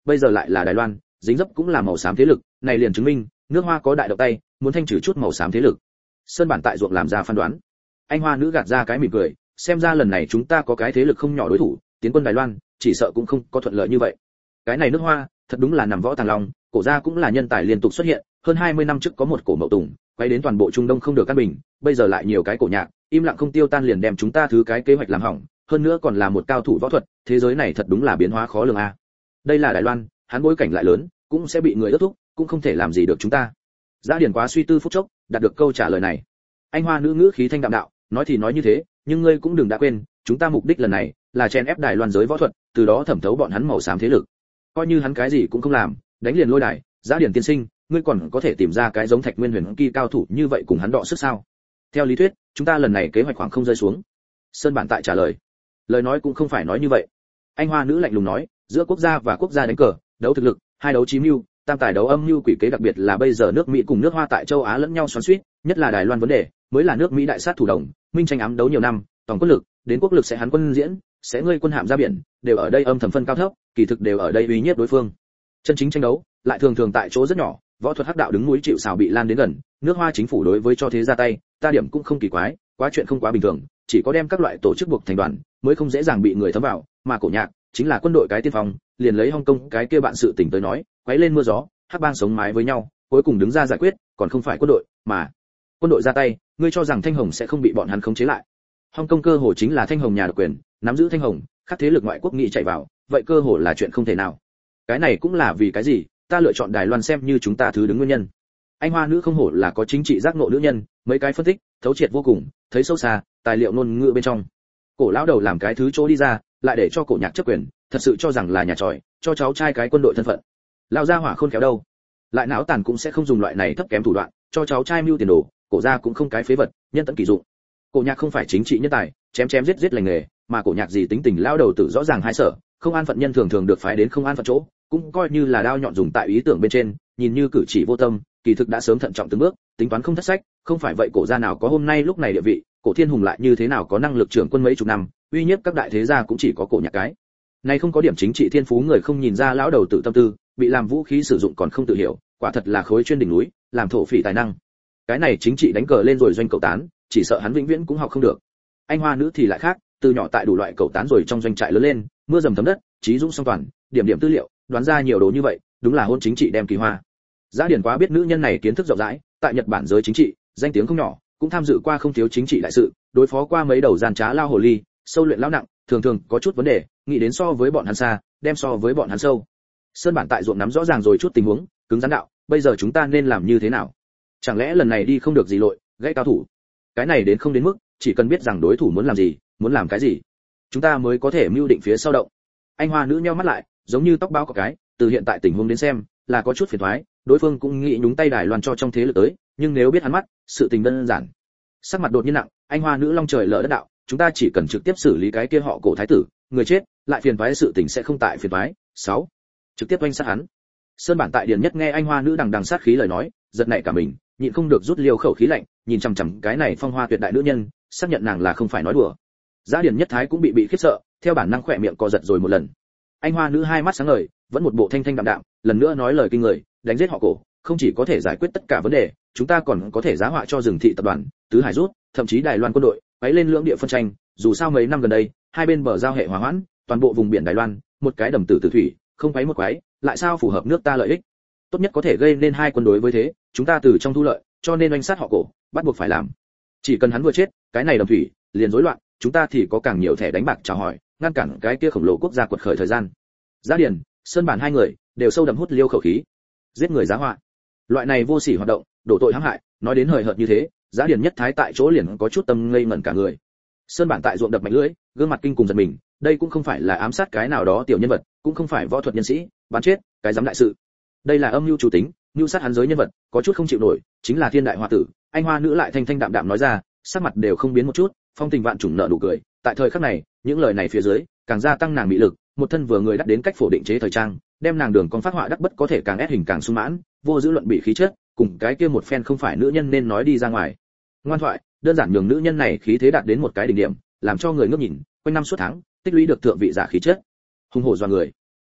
bây giờ lại là Đài Loan, dính dấp cũng là màu xám thế lực, này liền chứng minh nước Hoa có đại động tay, muốn thanh trừ chút màu xám thế lực. Sơn bản tại ruộng làm ra phán đoán. Anh Hoa nữ gạt ra cái mỉm cười, xem ra lần này chúng ta có cái thế lực không nhỏ đối thủ, tiến quân Đài Loan, chỉ sợ cũng không có thuận lợi như vậy. Cái này nước Hoa, thật đúng là nằm võ tàng long, cổ gia cũng là nhân tài liên tục xuất hiện, hơn 20 năm trước có một cổ Mậu Tùng, quay đến toàn bộ Trung Đông không được căn bình, bây giờ lại nhiều cái cổ nhạc, im lặng không tiêu tan liền đem chúng ta thứ cái kế hoạch làm hỏng, hơn nữa còn là một cao thủ võ thuật, thế giới này thật đúng là biến hóa khó lường a. Đây là Đài Loan, hắn bối cảnh lại lớn, cũng sẽ bị người ước thúc, cũng không thể làm gì được chúng ta. Giá Điển quá suy tư phút chốc, đạt được câu trả lời này. Anh Hoa nữ ngữ khí thanh đạm đạo, nói thì nói như thế, nhưng ngươi cũng đừng đã quên, chúng ta mục đích lần này là chen ép Đài Loan giới võ thuật, từ đó thẩm thấu bọn hắn màu xám thế lực. Coi như hắn cái gì cũng không làm, đánh liền lôi đài, Giá Điển tiên sinh, ngươi còn có thể tìm ra cái giống Thạch Nguyên Huyền kỳ cao thủ như vậy cùng hắn đọ sức sao? Theo lý thuyết, chúng ta lần này kế hoạch khoảng không rơi xuống. Sơn bản tại trả lời. Lời nói cũng không phải nói như vậy. Anh Hoa nữ lạnh lùng nói, giữa quốc gia và quốc gia đánh cờ, đấu thực lực, hai đấu chí mưu, tam tài đấu âm mưu quỷ kế, đặc biệt là bây giờ nước Mỹ cùng nước Hoa tại châu Á lẫn nhau xoắn xuýt, nhất là Đài Loan vấn đề, mới là nước Mỹ đại sát thủ đồng, minh tranh ám đấu nhiều năm, tổng quân lực, đến quốc lực sẽ hắn quân diễn, sẽ ngươi quân hạm ra biển, đều ở đây âm thầm phân cao thấp, kỳ thực đều ở đây uy nhiếp đối phương. Chân chính tranh đấu, lại thường thường tại chỗ rất nhỏ, võ thuật hắc đạo đứng núi chịu sào bị lan đến gần, nước Hoa chính phủ đối với cho thế ra tay, ta điểm cũng không kỳ quái, quá chuyện không quá bình thường, chỉ có đem các loại tổ chức buộc thành đoàn, mới không dễ dàng bị người thấm vào, mà cổ nhạc chính là quân đội cái tiên phong, liền lấy Hồng Kông cái kia bạn sự tỉnh tới nói, quấy lên mưa gió, hắc bang sống mái với nhau, cuối cùng đứng ra giải quyết, còn không phải quân đội, mà quân đội ra tay, ngươi cho rằng Thanh Hồng sẽ không bị bọn hắn khống chế lại? Hồng Kông cơ hồ chính là Thanh Hồng nhà độc quyền, nắm giữ Thanh Hồng, các thế lực ngoại quốc nghị chạy vào, vậy cơ hồ là chuyện không thể nào. Cái này cũng là vì cái gì, ta lựa chọn Đài Loan xem như chúng ta thứ đứng nguyên nhân. Anh Hoa nữ không hổ là có chính trị giác ngộ nữ nhân, mấy cái phân tích, thấu triệt vô cùng, thấy sâu xa, tài liệu ngôn ngữ bên trong. Cổ lão đầu làm cái thứ chỗ đi ra, lại để cho cổ nhạc chấp quyền, thật sự cho rằng là nhà tròi, cho cháu trai cái quân đội thân phận. Lão gia hỏa khôn khéo đâu, lại não tàn cũng sẽ không dùng loại này thấp kém thủ đoạn, cho cháu trai mưu tiền đồ, cổ gia cũng không cái phế vật, nhân tận kỳ dụng. Cổ nhạc không phải chính trị nhân tài, chém chém giết giết lành nghề, mà cổ nhạc gì tính tình lão đầu tử rõ ràng hai sở, không an phận nhân thường thường được phái đến không an phận chỗ, cũng coi như là đao nhọn dùng tại ý tưởng bên trên, nhìn như cử chỉ vô tâm, kỳ thực đã sớm thận trọng từng bước, tính toán không thất sách, không phải vậy cổ gia nào có hôm nay lúc này địa vị, cổ thiên hùng lại như thế nào có năng lực trưởng quân mấy chục năm, uy nhiếp các đại thế gia cũng chỉ có cổ nhạc cái. Này không có điểm chính trị thiên phú người không nhìn ra lão đầu tử tâm tư, bị làm vũ khí sử dụng còn không tự hiểu, quả thật là khối chuyên đỉnh núi, làm thổ phỉ tài năng. Cái này chính trị đánh cờ lên rồi doanh cậu tán, chỉ sợ hắn vĩnh viễn cũng học không được. Anh Hoa nữ thì lại khác, từ nhỏ tại đủ loại cậu tán rồi trong doanh trại lớn lên, mưa dầm thấm đất, trí dũng song toàn, điểm điểm tư liệu, đoán ra nhiều đồ như vậy, đúng là hôn chính trị đem kỳ hoa. Giá Điển quá biết nữ nhân này kiến thức rộng rãi, tại Nhật Bản giới chính trị, danh tiếng không nhỏ, cũng tham dự qua không thiếu chính trị đại sự, đối phó qua mấy đầu gian trá lao hồ ly, sâu luyện lão nặng, thường thường có chút vấn đề, nghĩ đến so với bọn hắn xa, đem so với bọn hắn sâu. Sơn bản tại ruộng nắm rõ ràng rồi chút tình huống, cứng rắn đạo, bây giờ chúng ta nên làm như thế nào? Chẳng lẽ lần này đi không được gì lội, gãy cao thủ? Cái này đến không đến mức, chỉ cần biết rằng đối thủ muốn làm gì, muốn làm cái gì, chúng ta mới có thể mưu định phía sau động. Anh Hoa nữ nheo mắt lại, giống như tóc báo có cái, từ hiện tại tình huống đến xem, là có chút phiền toái, đối phương cũng nghĩ nhúng tay Đài Loan cho trong thế lực tới, nhưng nếu biết hắn mắt, sự tình đơn giản. Sắc mặt đột nhiên nặng, anh Hoa nữ long trời lở đất đạo, chúng ta chỉ cần trực tiếp xử lý cái kia họ cổ thái tử, người chết, lại phiền toái sự tình sẽ không tại phiền toái. 6. Trực tiếp oanh sát hắn. Sơn bản tại điền nhất nghe anh Hoa nữ đằng đằng sát khí lời nói, giật nảy cả mình, nhịn không được rút liều khẩu khí lạnh, nhìn chằm chằm cái này phong hoa tuyệt đại nữ nhân, xác nhận nàng là không phải nói đùa. Giá Điền nhất thái cũng bị khiếp sợ, theo bản năng khỏe miệng co giật rồi một lần. Anh Hoa nữ hai mắt sáng ngời, vẫn một bộ thanh thanh đạm đạm, lần nữa nói lời kinh người, đánh giết họ cổ, không chỉ có thể giải quyết tất cả vấn đề, chúng ta còn có thể giá họa cho rừng thị tập đoàn, tứ hải rút, thậm chí Đài Loan quân đội, quấy lên lưỡng địa phân tranh, dù sao mấy năm gần đây, hai bên bờ giao hệ hòa hoãn, toàn bộ vùng biển Đài Loan, một cái đầm tử tử thủy, không quấy một quấy, lại sao phù hợp nước ta lợi ích. Tốt nhất có thể gây nên hai quân đối với thế, chúng ta từ trong thu lợi, cho nên oanh sát họ cổ, bắt buộc phải làm. Chỉ cần hắn vừa chết, cái này đầm thủy liền rối loạn, chúng ta thì có càng nhiều thẻ đánh bạc chào hỏi, ngăn cản cái kia khổng lồ quốc gia quật khởi thời gian. Giá Điền, Sơn bản hai người đều sâu đậm hút liêu khẩu khí. Giết người giá họa, loại này vô sỉ hoạt động, đổ tội hãm hại, nói đến hời hợt như thế, Giá Điền nhất thái tại chỗ liền có chút tâm ngây ngẩn cả người. Sơn bản tại ruộng đập mạnh lưỡi, gương mặt kinh cùng giật mình, đây cũng không phải là ám sát cái nào đó tiểu nhân vật, cũng không phải võ thuật nhân sĩ, bắn chết, cái dám đại sự. Đây là âm mưu chủ tính, mưu sát hắn giới nhân vật, có chút không chịu nổi, chính là thiên đại hoa tử. Anh Hoa nữ lại thanh thanh đạm đạm nói ra, sắc mặt đều không biến một chút, phong tình vạn trùng nợ nụ cười. Tại thời khắc này, những lời này phía dưới, càng gia tăng nàng mỹ lực, một thân vừa người đắt đến cách phổ định chế thời trang, đem nàng đường con phát họa đắc bất có thể càng ép hình càng sung mãn, vô giữ luận bị khí chất, cùng cái kia một phen không phải nữ nhân nên nói đi ra ngoài. Ngoan thoại, đơn giản nhường nữ nhân này khí thế đạt đến một cái đỉnh điểm, làm cho người ngước nhìn, quanh năm suốt tháng, tích lũy được thượng vị giả khí chất. Hùng hổ doa người.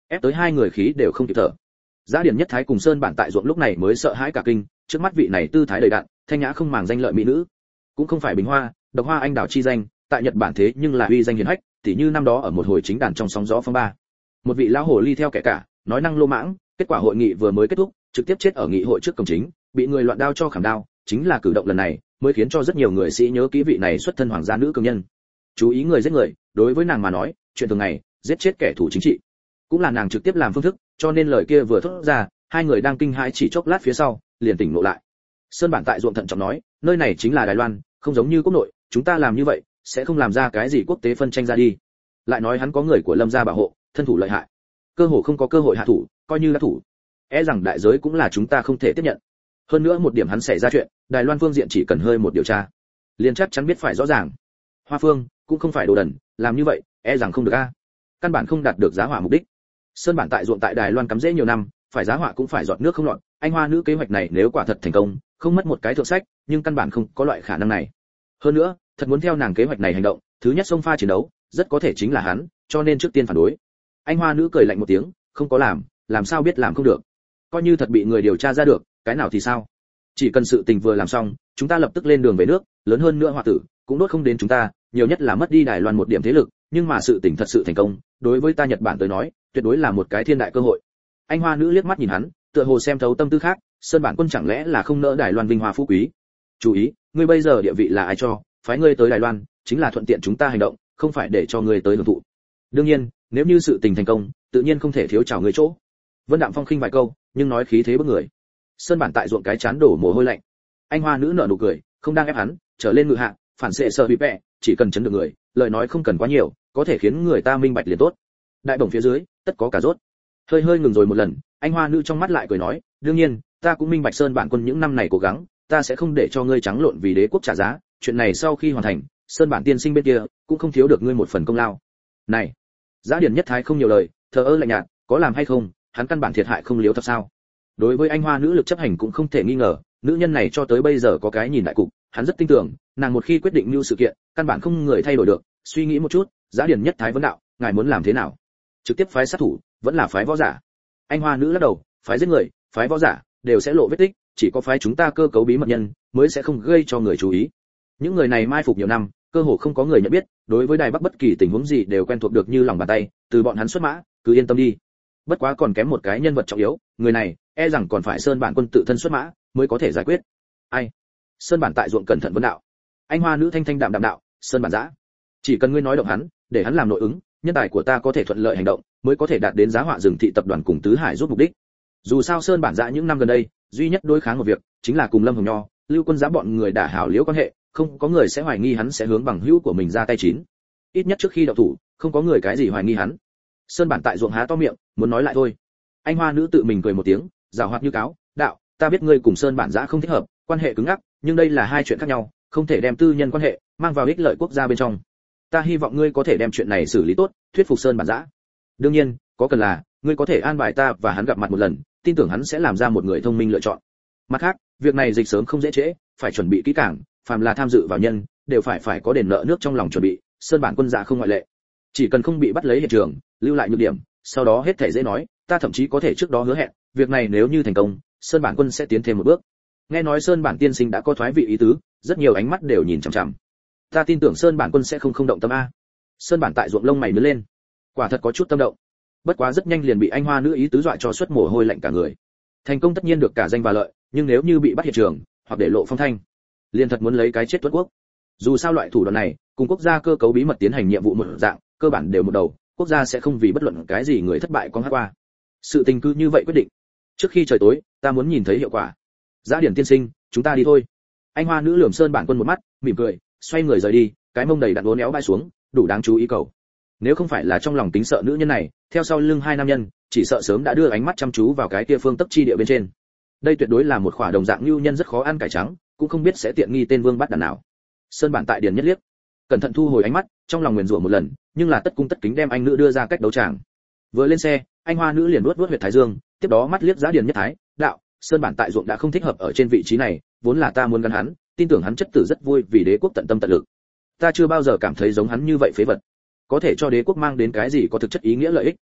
ép tới hai người khí đều không kịp thở. Giá Điền Nhất Thái cùng Sơn Bản Tại Ruộng lúc này mới sợ hãi cả kinh, trước mắt vị này tư thái đầy đặn, thanh nhã không màng danh lợi mỹ nữ, cũng không phải bình hoa, độc hoa anh đào chi danh, tại Nhật Bản thế nhưng là uy danh hiển hách, tỉ như năm đó ở một hồi chính đàn trong sóng gió phong ba. Một vị lão hồ ly theo kẻ cả, nói năng lô mãng, kết quả hội nghị vừa mới kết thúc, trực tiếp chết ở nghị hội trước cổng chính, bị người loạn đao cho khảm đao, chính là cử động lần này mới khiến cho rất nhiều người sĩ nhớ kỹ vị này xuất thân hoàng gia nữ cường nhân. Chú ý người giết người, đối với nàng mà nói, chuyện thường ngày, giết chết kẻ thù chính trị, cũng là nàng trực tiếp làm phương thức, cho nên lời kia vừa thốt ra, hai người đang kinh hãi chỉ chốc lát phía sau, liền tỉnh ngộ lại. Sơn Bản Tại Ruộng thận trọng nói, nơi này chính là Đài Loan, không giống như quốc nội, chúng ta làm như vậy sẽ không làm ra cái gì quốc tế phân tranh ra đi. Lại nói hắn có người của Lâm gia bảo hộ, thân thủ lợi hại, cơ hồ không có cơ hội hạ thủ, coi như đã thủ, e rằng đại giới cũng là chúng ta không thể tiếp nhận. Hơn nữa một điểm hắn xảy ra chuyện, Đài Loan phương diện chỉ cần hơi một điều tra, liền chắc chắn biết phải rõ ràng. Hoa Phương cũng không phải đồ đần, làm như vậy e rằng không được a, căn bản không đạt được giá họa mục đích. Sơn Bản Tại Ruộng tại Đài Loan cắm rễ nhiều năm, phải giá họa cũng phải giọt nước không lọt. Anh Hoa nữ kế hoạch này nếu quả thật thành công, không mất một cái thượng sách, nhưng căn bản không có loại khả năng này. Hơn nữa, thật muốn theo nàng kế hoạch này hành động, thứ nhất xông pha chiến đấu, rất có thể chính là hắn, cho nên trước tiên phản đối. Anh Hoa nữ cười lạnh một tiếng, không có làm sao biết làm không được. Coi như thật bị người điều tra ra được, cái nào thì sao? Chỉ cần sự tình vừa làm xong, chúng ta lập tức lên đường về nước, lớn hơn nữa họa tử cũng đốt không đến chúng ta, nhiều nhất là mất đi Đài Loan một điểm thế lực, nhưng mà sự tình thật sự thành công, đối với ta Nhật Bản tới nói, tuyệt đối là một cái thiên đại cơ hội. Anh Hoa nữ liếc mắt nhìn hắn, tựa hồ xem thấu tâm tư khác, Sơn Bản Quân chẳng lẽ là không nỡ Đài Loan vinh hoa phú quý? Chú ý, ngươi bây giờ địa vị là ai cho, phái ngươi tới Đài Loan, chính là thuận tiện chúng ta hành động, không phải để cho ngươi tới hưởng thụ. Đương nhiên, nếu như sự tình thành công, tự nhiên không thể thiếu chào ngươi chỗ. Vân Đạm Phong khinh vài câu, nhưng nói khí thế bức người. Sơn Bản Tại Ruộng cái chán đổ mồ hôi lạnh. Anh Hoa nữ nở nụ cười, không đang ép hắn, trở lên ngự hạ, phản xệ sợ bị bẹ, chỉ cần chấn được người, lời nói không cần quá nhiều, có thể khiến người ta minh bạch liền tốt. Đại bổng phía dưới, tất có cả rốt. Hơi hơi ngừng rồi một lần, anh Hoa nữ trong mắt lại cười nói, đương nhiên, ta cũng minh bạch Sơn Bản Quân những năm này cố gắng, ta sẽ không để cho ngươi trắng lộn vì đế quốc trả giá, chuyện này sau khi hoàn thành, Sơn Bản tiên sinh bên kia cũng không thiếu được ngươi một phần công lao. Này, Giá Điền Nhất Thái không nhiều lời, thờ ơ lạnh nhạt, có làm hay không, hắn căn bản thiệt hại không liếu thật sao? Đối với anh Hoa nữ lực chấp hành cũng không thể nghi ngờ, nữ nhân này cho tới bây giờ có cái nhìn đại cục, hắn rất tin tưởng, nàng một khi quyết định như sự kiện, căn bản không người thay đổi được. Suy nghĩ một chút, Giá Điền Nhất Thái vấn đạo, ngài muốn làm thế nào? Trực tiếp phái sát thủ, vẫn là phái võ giả? Anh Hoa nữ lắc đầu, phái giết người, phái võ giả đều sẽ lộ vết tích, chỉ có phái chúng ta cơ cấu bí mật nhân mới sẽ không gây cho người chú ý. Những người này mai phục nhiều năm, cơ hồ không có người nhận biết, đối với Đài Bắc bất kỳ tình huống gì đều quen thuộc được như lòng bàn tay, từ bọn hắn xuất mã, cứ yên tâm đi. Bất quá còn kém một cái nhân vật trọng yếu, người này e rằng còn phải Sơn Bản Quân tự thân xuất mã mới có thể giải quyết. Ai? Sơn Bản Tại Ruộng cẩn thận vấn đạo. Anh Hoa nữ thanh thanh đạm đạm đạo, Sơn Bản Dã, chỉ cần ngươi nói động hắn, để hắn làm nội ứng, nhân tài của ta có thể thuận lợi hành động, mới có thể đạt đến giá họa rừng thị tập đoàn cùng tứ hải giúp mục đích. Dù sao Sơn Bản Dã những năm gần đây, duy nhất đối kháng một việc, chính là cùng Lâm Hồng Nho, Lưu Quân Giá bọn người đả hảo liễu quan hệ, không có người sẽ hoài nghi hắn sẽ hướng bằng hữu của mình ra tay chín. Ít nhất trước khi động thủ, không có người cái gì hoài nghi hắn. Sơn Bản Tại Ruộng há to miệng, muốn nói lại thôi. Anh Hoa nữ tự mình cười một tiếng, giảo hoạt như cáo, đạo, ta biết ngươi cùng Sơn Bản Dã không thích hợp, quan hệ cứng ngắc, nhưng đây là hai chuyện khác nhau, không thể đem tư nhân quan hệ mang vào ích lợi quốc gia bên trong. Ta hy vọng ngươi có thể đem chuyện này xử lý tốt, thuyết phục Sơn Bản Dã. Đương nhiên, có cần là, ngươi có thể an bài ta và hắn gặp mặt một lần, tin tưởng hắn sẽ làm ra một người thông minh lựa chọn. Mặt khác, việc này dịch sớm không dễ trễ, phải chuẩn bị kỹ càng, phàm là tham dự vào nhân, đều phải có đền nợ nước trong lòng chuẩn bị, Sơn Bản Quân Dạ không ngoại lệ. Chỉ cần không bị bắt lấy hiện trường, lưu lại nhược điểm, sau đó hết thảy dễ nói, ta thậm chí có thể trước đó hứa hẹn, việc này nếu như thành công, Sơn Bản Quân sẽ tiến thêm một bước. Nghe nói Sơn Bản tiên sinh đã có thoái vị ý tứ, rất nhiều ánh mắt đều nhìn chằm chằm. Ta tin tưởng Sơn Bản Quân sẽ không động tâm a. Sơn Bản Tại Ruộng lông mày nhướng lên, quả thật có chút tâm động. Bất quá rất nhanh liền bị anh Hoa nữ ý tứ dọa cho xuất mồ hôi lạnh cả người. Thành công tất nhiên được cả danh và lợi, nhưng nếu như bị bắt hiện trường, hoặc để lộ phong thanh, liền thật muốn lấy cái chết tuất quốc. Dù sao loại thủ đoạn này, cùng quốc gia cơ cấu bí mật tiến hành nhiệm vụ một dạng, cơ bản đều một đầu, quốc gia sẽ không vì bất luận cái gì người thất bại con hát qua. Sự tình cứ như vậy quyết định. Trước khi trời tối, ta muốn nhìn thấy hiệu quả. Giá Điển tiên sinh, chúng ta đi thôi. Anh Hoa nữ lườm Sơn Bản Quân một mắt, mỉm cười, xoay người rời đi, cái mông đầy đặn uốn éo bay xuống, đủ đáng chú ý cầu. Nếu không phải là trong lòng tính sợ nữ nhân này, theo sau lưng hai nam nhân, chỉ sợ sớm đã đưa ánh mắt chăm chú vào cái kia phương tấp chi địa bên trên. Đây tuyệt đối là một khỏa đồng dạng nhu nhân rất khó ăn cải trắng, cũng không biết sẽ tiện nghi tên vương bắt đàn nào. Sơn Bản Tại Điền nhất liếc, cẩn thận thu hồi ánh mắt, trong lòng nguyền rủa một lần, nhưng là tất cung tất kính đem anh nữ đưa ra cách đấu tràng. Vừa lên xe, anh Hoa nữ liền nuốt huyệt thái dương, tiếp đó mắt liếc Giá Điền Nhất Thái, đạo, Sơn Bản Tại Ruộng đã không thích hợp ở trên vị trí này, vốn là ta muốn gắn hắn, tin tưởng hắn chất tử rất vui vì đế quốc tận tâm tận lực. Ta chưa bao giờ cảm thấy giống hắn như vậy phế vật, có thể cho đế quốc mang đến cái gì có thực chất ý nghĩa lợi ích.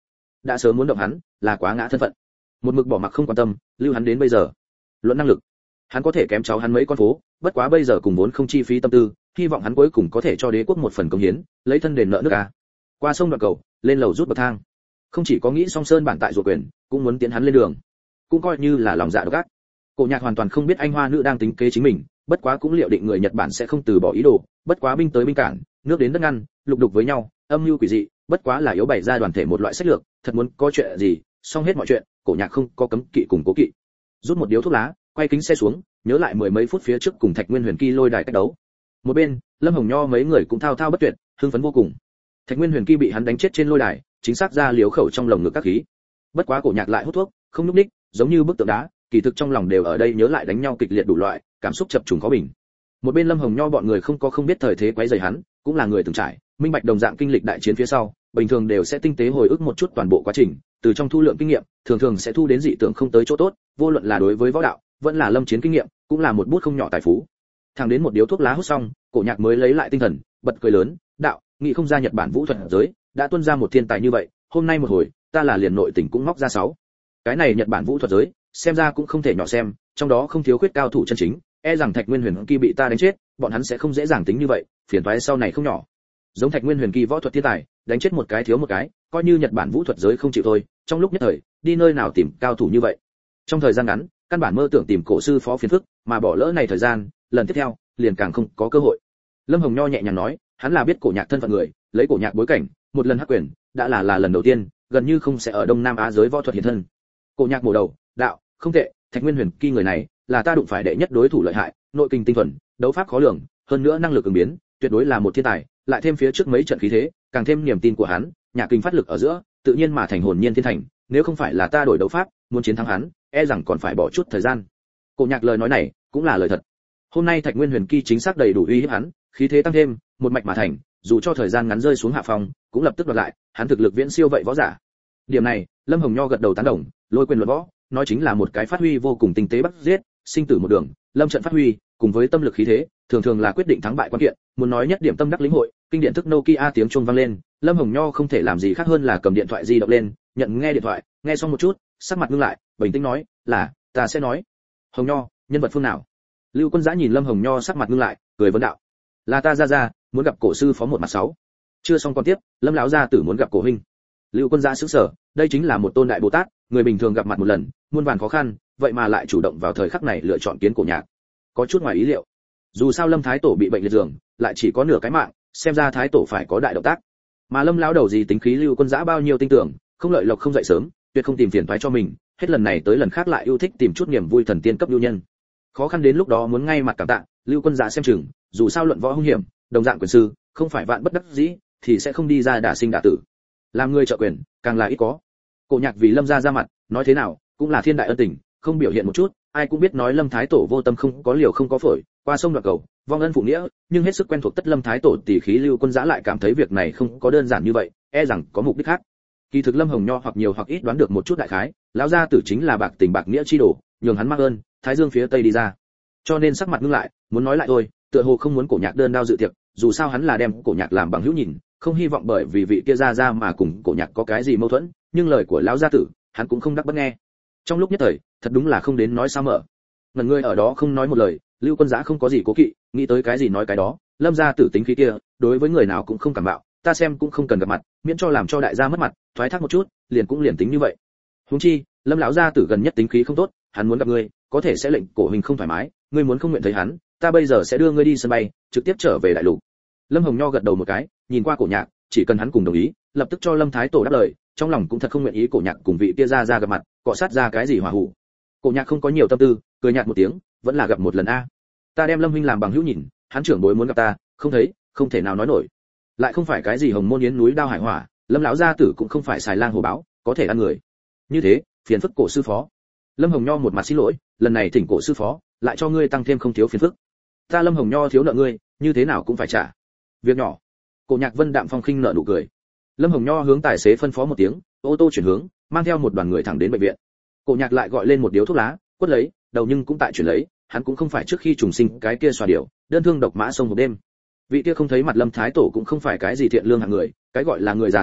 đã sớm muốn động hắn, là quá ngã thân phận. Một mực bỏ mặc không quan tâm, lưu hắn đến bây giờ. Luận năng lực, hắn có thể kém cháu hắn mấy con phố, bất quá bây giờ cùng vốn không chi phí tâm tư, hy vọng hắn cuối cùng có thể cho đế quốc một phần công hiến, lấy thân đền nợ nước a. Qua sông đoạn cầu, lên lầu rút bậc thang. Không chỉ có nghĩ song sơn bản tại ruột quyền, cũng muốn tiến hắn lên đường. Cũng coi như là lòng dạ độc ác. Cổ Nhạc hoàn toàn không biết anh hoa nữ đang tính kế chính mình, bất quá cũng liệu định người Nhật Bản sẽ không từ bỏ ý đồ, bất quá binh tới binh cản, nước đến đất ngăn, lục đục với nhau, âm mưu quỷ dị, bất quá là yếu bày ra đoàn thể một loại sách lược, thật muốn có chuyện gì, xong hết mọi chuyện, Cổ Nhạc không có cấm kỵ cùng cố kỵ. Rút một điếu thuốc lá, quay kính xe xuống, nhớ lại mười mấy phút phía trước cùng Thạch Nguyên Huyền Ki lôi đài cách đấu. Một bên, Lâm Hồng Nho mấy người cũng thao thao bất tuyệt, hưng phấn vô cùng. Thạch Nguyên Huyền Ki bị hắn đánh chết trên lôi đài, chính xác ra liếu khẩu trong lồng ngực các khí. Bất quá Cổ Nhạc lại hút thuốc, không nhúc nhích, giống như bức tượng đá, kỳ thực trong lòng đều ở đây nhớ lại đánh nhau kịch liệt đủ loại, cảm xúc chập trùng khó bình. Một bên Lâm Hồng Nho bọn người không biết thời thế quấy rầy hắn, cũng là người từng trải, minh bạch đồng dạng kinh lịch đại chiến phía sau, bình thường đều sẽ tinh tế hồi ức một chút toàn bộ quá trình, từ trong thu lượng kinh nghiệm, thường sẽ thu đến dị tưởng không tới chỗ tốt, vô luận là đối với võ đạo, vẫn là lâm chiến kinh nghiệm, cũng là một bút không nhỏ tài phú. Thẳng đến một điếu thuốc lá hút xong, Cổ Nhạc mới lấy lại tinh thần, bật cười lớn, đạo, nghĩ không ra Nhật Bản vũ thuật giới đã tuôn ra một thiên tài như vậy, hôm nay một hồi, ta là liền nội tỉnh cũng móc ra 6. Cái này Nhật Bản vũ thuật giới, xem ra cũng không thể nhỏ xem, trong đó không thiếu khuyết cao thủ chân chính, e rằng Thạch Nguyên Huyền Ki bị ta đánh chết, bọn hắn sẽ không dễ dàng tính như vậy, phiền toái sau này không nhỏ. Giống Thạch Nguyên Huyền Ki võ thuật thiên tài, đánh chết một cái thiếu một cái, coi như Nhật Bản vũ thuật giới không chịu thôi, trong lúc nhất thời, đi nơi nào tìm cao thủ như vậy. Trong thời gian ngắn, căn bản mơ tưởng tìm cổ sư phó phiền phức, mà bỏ lỡ này thời gian, lần tiếp theo, liền càng không có cơ hội. Lâm Hồng Nho nhẹ nhàng nói, hắn là biết Cổ Nhạc thân phận người, lấy Cổ Nhạc bối cảnh, một lần hắc quyền, đã là lần đầu tiên, gần như không sẽ ở Đông Nam Á giới võ thuật hiện thân. Cổ Nhạc mổ đầu, đạo, không tệ, Thạch Nguyên Huyền Ki người này, là ta đụng phải đệ nhất đối thủ lợi hại, nội kinh tinh thuần, đấu pháp khó lường, hơn nữa năng lực ứng biến, tuyệt đối là một thiên tài, lại thêm phía trước mấy trận khí thế, càng thêm niềm tin của hắn, nhà kinh phát lực ở giữa, tự nhiên mà thành hồn nhiên thiên thành, nếu không phải là ta đổi đấu pháp, muốn chiến thắng hắn, e rằng còn phải bỏ chút thời gian. Cổ Nhạc lời nói này, cũng là lời thật. Hôm nay Thạch Nguyên Huyền Ki chính xác đầy đủ uy hiếp hắn, khí thế tăng thêm, một mạch mà thành, dù cho thời gian ngắn rơi xuống hạ phòng, cũng lập tức đoạt lại, hắn thực lực viễn siêu vậy võ giả. Điểm này, Lâm Hồng Nho gật đầu tán đồng, lôi quyền luận võ, nói chính là một cái phát huy vô cùng tinh tế bắt giết, sinh tử một đường, lâm trận phát huy, cùng với tâm lực khí thế, thường là quyết định thắng bại quan kiện, muốn nói nhất điểm tâm đắc lĩnh hội, kinh điển thức Nokia tiếng chuông vang lên, Lâm Hồng Nho không thể làm gì khác hơn là cầm điện thoại di động lên, nhận nghe điện thoại, nghe xong một chút, sắc mặt ngưng lại, bình tĩnh nói, là, ta sẽ nói. Hồng Nho, nhân vật phương nào? Lưu Quân Dã nhìn Lâm Hồng Nho sắc mặt ngưng lại, cười vấn đạo, là ta ra, muốn gặp cổ sư phó một mặt 6. Chưa xong còn tiếp, Lâm lão gia tử muốn gặp cổ huynh. Lưu Quân Dã sững sờ, đây chính là một tôn đại Bồ Tát, người bình thường gặp mặt một lần, muôn vàn khó khăn, vậy mà lại chủ động vào thời khắc này lựa chọn kiến Cổ Nhạc. Có chút ngoài ý liệu. Dù sao Lâm Thái Tổ bị bệnh liệt giường, lại chỉ có nửa cái mạng, xem ra Thái Tổ phải có đại động tác. Mà Lâm lão đầu gì tính khí Lưu Quân Dã bao nhiêu tin tưởng, không lợi lộc không dậy sớm, tuyệt không tìm phiền toái cho mình, hết lần này tới lần khác lại yêu thích tìm chút niềm vui thần tiên cấp lưu nhân. Khó khăn đến lúc đó muốn ngay mặt cảm tạ, Lưu Quân Dã xem chừng, dù sao luận võ hung hiểm, đồng dạng quyền sư, không phải vạn bất đắc dĩ, thì sẽ không đi ra đả sinh đả tử. Làm người trợ quyền, càng là ít có. Cổ Nhạc vì Lâm gia ra mặt, nói thế nào, cũng là thiên đại ân tình, không biểu hiện một chút, ai cũng biết nói Lâm Thái Tổ vô tâm không có liều không có phổi, qua sông đoạn cầu, vong ân phụ nghĩa, nhưng hết sức quen thuộc tất Lâm Thái Tổ tỷ khí Lưu Quân Dã lại cảm thấy việc này không có đơn giản như vậy, e rằng có mục đích khác. Kỳ thực Lâm Hồng Nho hoặc nhiều hoặc ít đoán được một chút đại khái, lão gia tử chính là bạc tình bạc nghĩa chi đồ, nhường hắn mắc ơn, Thái Dương phía tây đi ra. Cho nên sắc mặt ngưng lại, muốn nói lại thôi, tựa hồ không muốn Cổ Nhạc đơn đao dự tiệc, dù sao hắn là đem Cổ Nhạc làm bằng hữu nhìn, không hy vọng bởi vì vị kia ra mà cùng Cổ Nhạc có cái gì mâu thuẫn, nhưng lời của lão gia tử, hắn cũng không đắc bất nghe. Trong lúc nhất thời, thật đúng là không đến nói sao mở. Ngần người ở đó không nói một lời, Lưu Quân Dã không có gì cố kỵ, nghĩ tới cái gì nói cái đó, Lâm gia tử tính khí kia, đối với người nào cũng không cảm bạo, ta xem cũng không cần gặp mặt, miễn cho làm cho đại gia mất mặt, thoái thác một chút, liền tính như vậy. Huống chi, Lâm lão gia tử gần nhất tính khí không tốt, hắn muốn gặp ngươi, có thể sẽ lệnh cổ hình không thoải mái, ngươi muốn không nguyện thấy hắn, ta bây giờ sẽ đưa ngươi đi sân bay, trực tiếp trở về đại lục. Lâm Hồng Nho gật đầu một cái, nhìn qua Cổ Nhạc, chỉ cần hắn cùng đồng ý, lập tức cho Lâm Thái Tổ đáp lời, trong lòng cũng thật không nguyện ý Cổ Nhạc cùng vị kia ra gặp mặt, cọ sát ra cái gì hỏa hủ. Cổ Nhạc không có nhiều tâm tư, cười nhạt một tiếng, vẫn là gặp một lần a. Ta đem Lâm huynh làm bằng hữu nhìn, hắn trưởng bối muốn gặp ta, không thấy, không thể nào nói nổi. Lại không phải cái gì hồng môn yến núi đao hải hỏa, Lâm lão gia tử cũng không phải xài lang hổ báo, có thể ăn người. Như thế, phiền phức Cổ sư phó. Lâm Hồng Nho một mặt xin lỗi, lần này thỉnh Cổ sư phó, lại cho ngươi tăng thêm không thiếu phiền phức. Ta Lâm Hồng Nho thiếu nợ ngươi, như thế nào cũng phải trả. Việc nhỏ. Cổ Nhạc Vân đạm phong khinh nợ nụ cười. Lâm Hồng Nho hướng tài xế phân phó một tiếng, ô tô chuyển hướng, mang theo một đoàn người thẳng đến bệnh viện. Cổ Nhạc lại gọi lên một điếu thuốc lá, quất lấy, đầu nhưng cũng tại chuyển lấy, hắn cũng không phải trước khi trùng sinh cái kia xòa điểu, đơn thương độc mã sông một đêm. Vị kia không thấy mặt Lâm Thái Tổ cũng không phải cái gì thiện lương hạng người, cái gọi là người già thành tinh,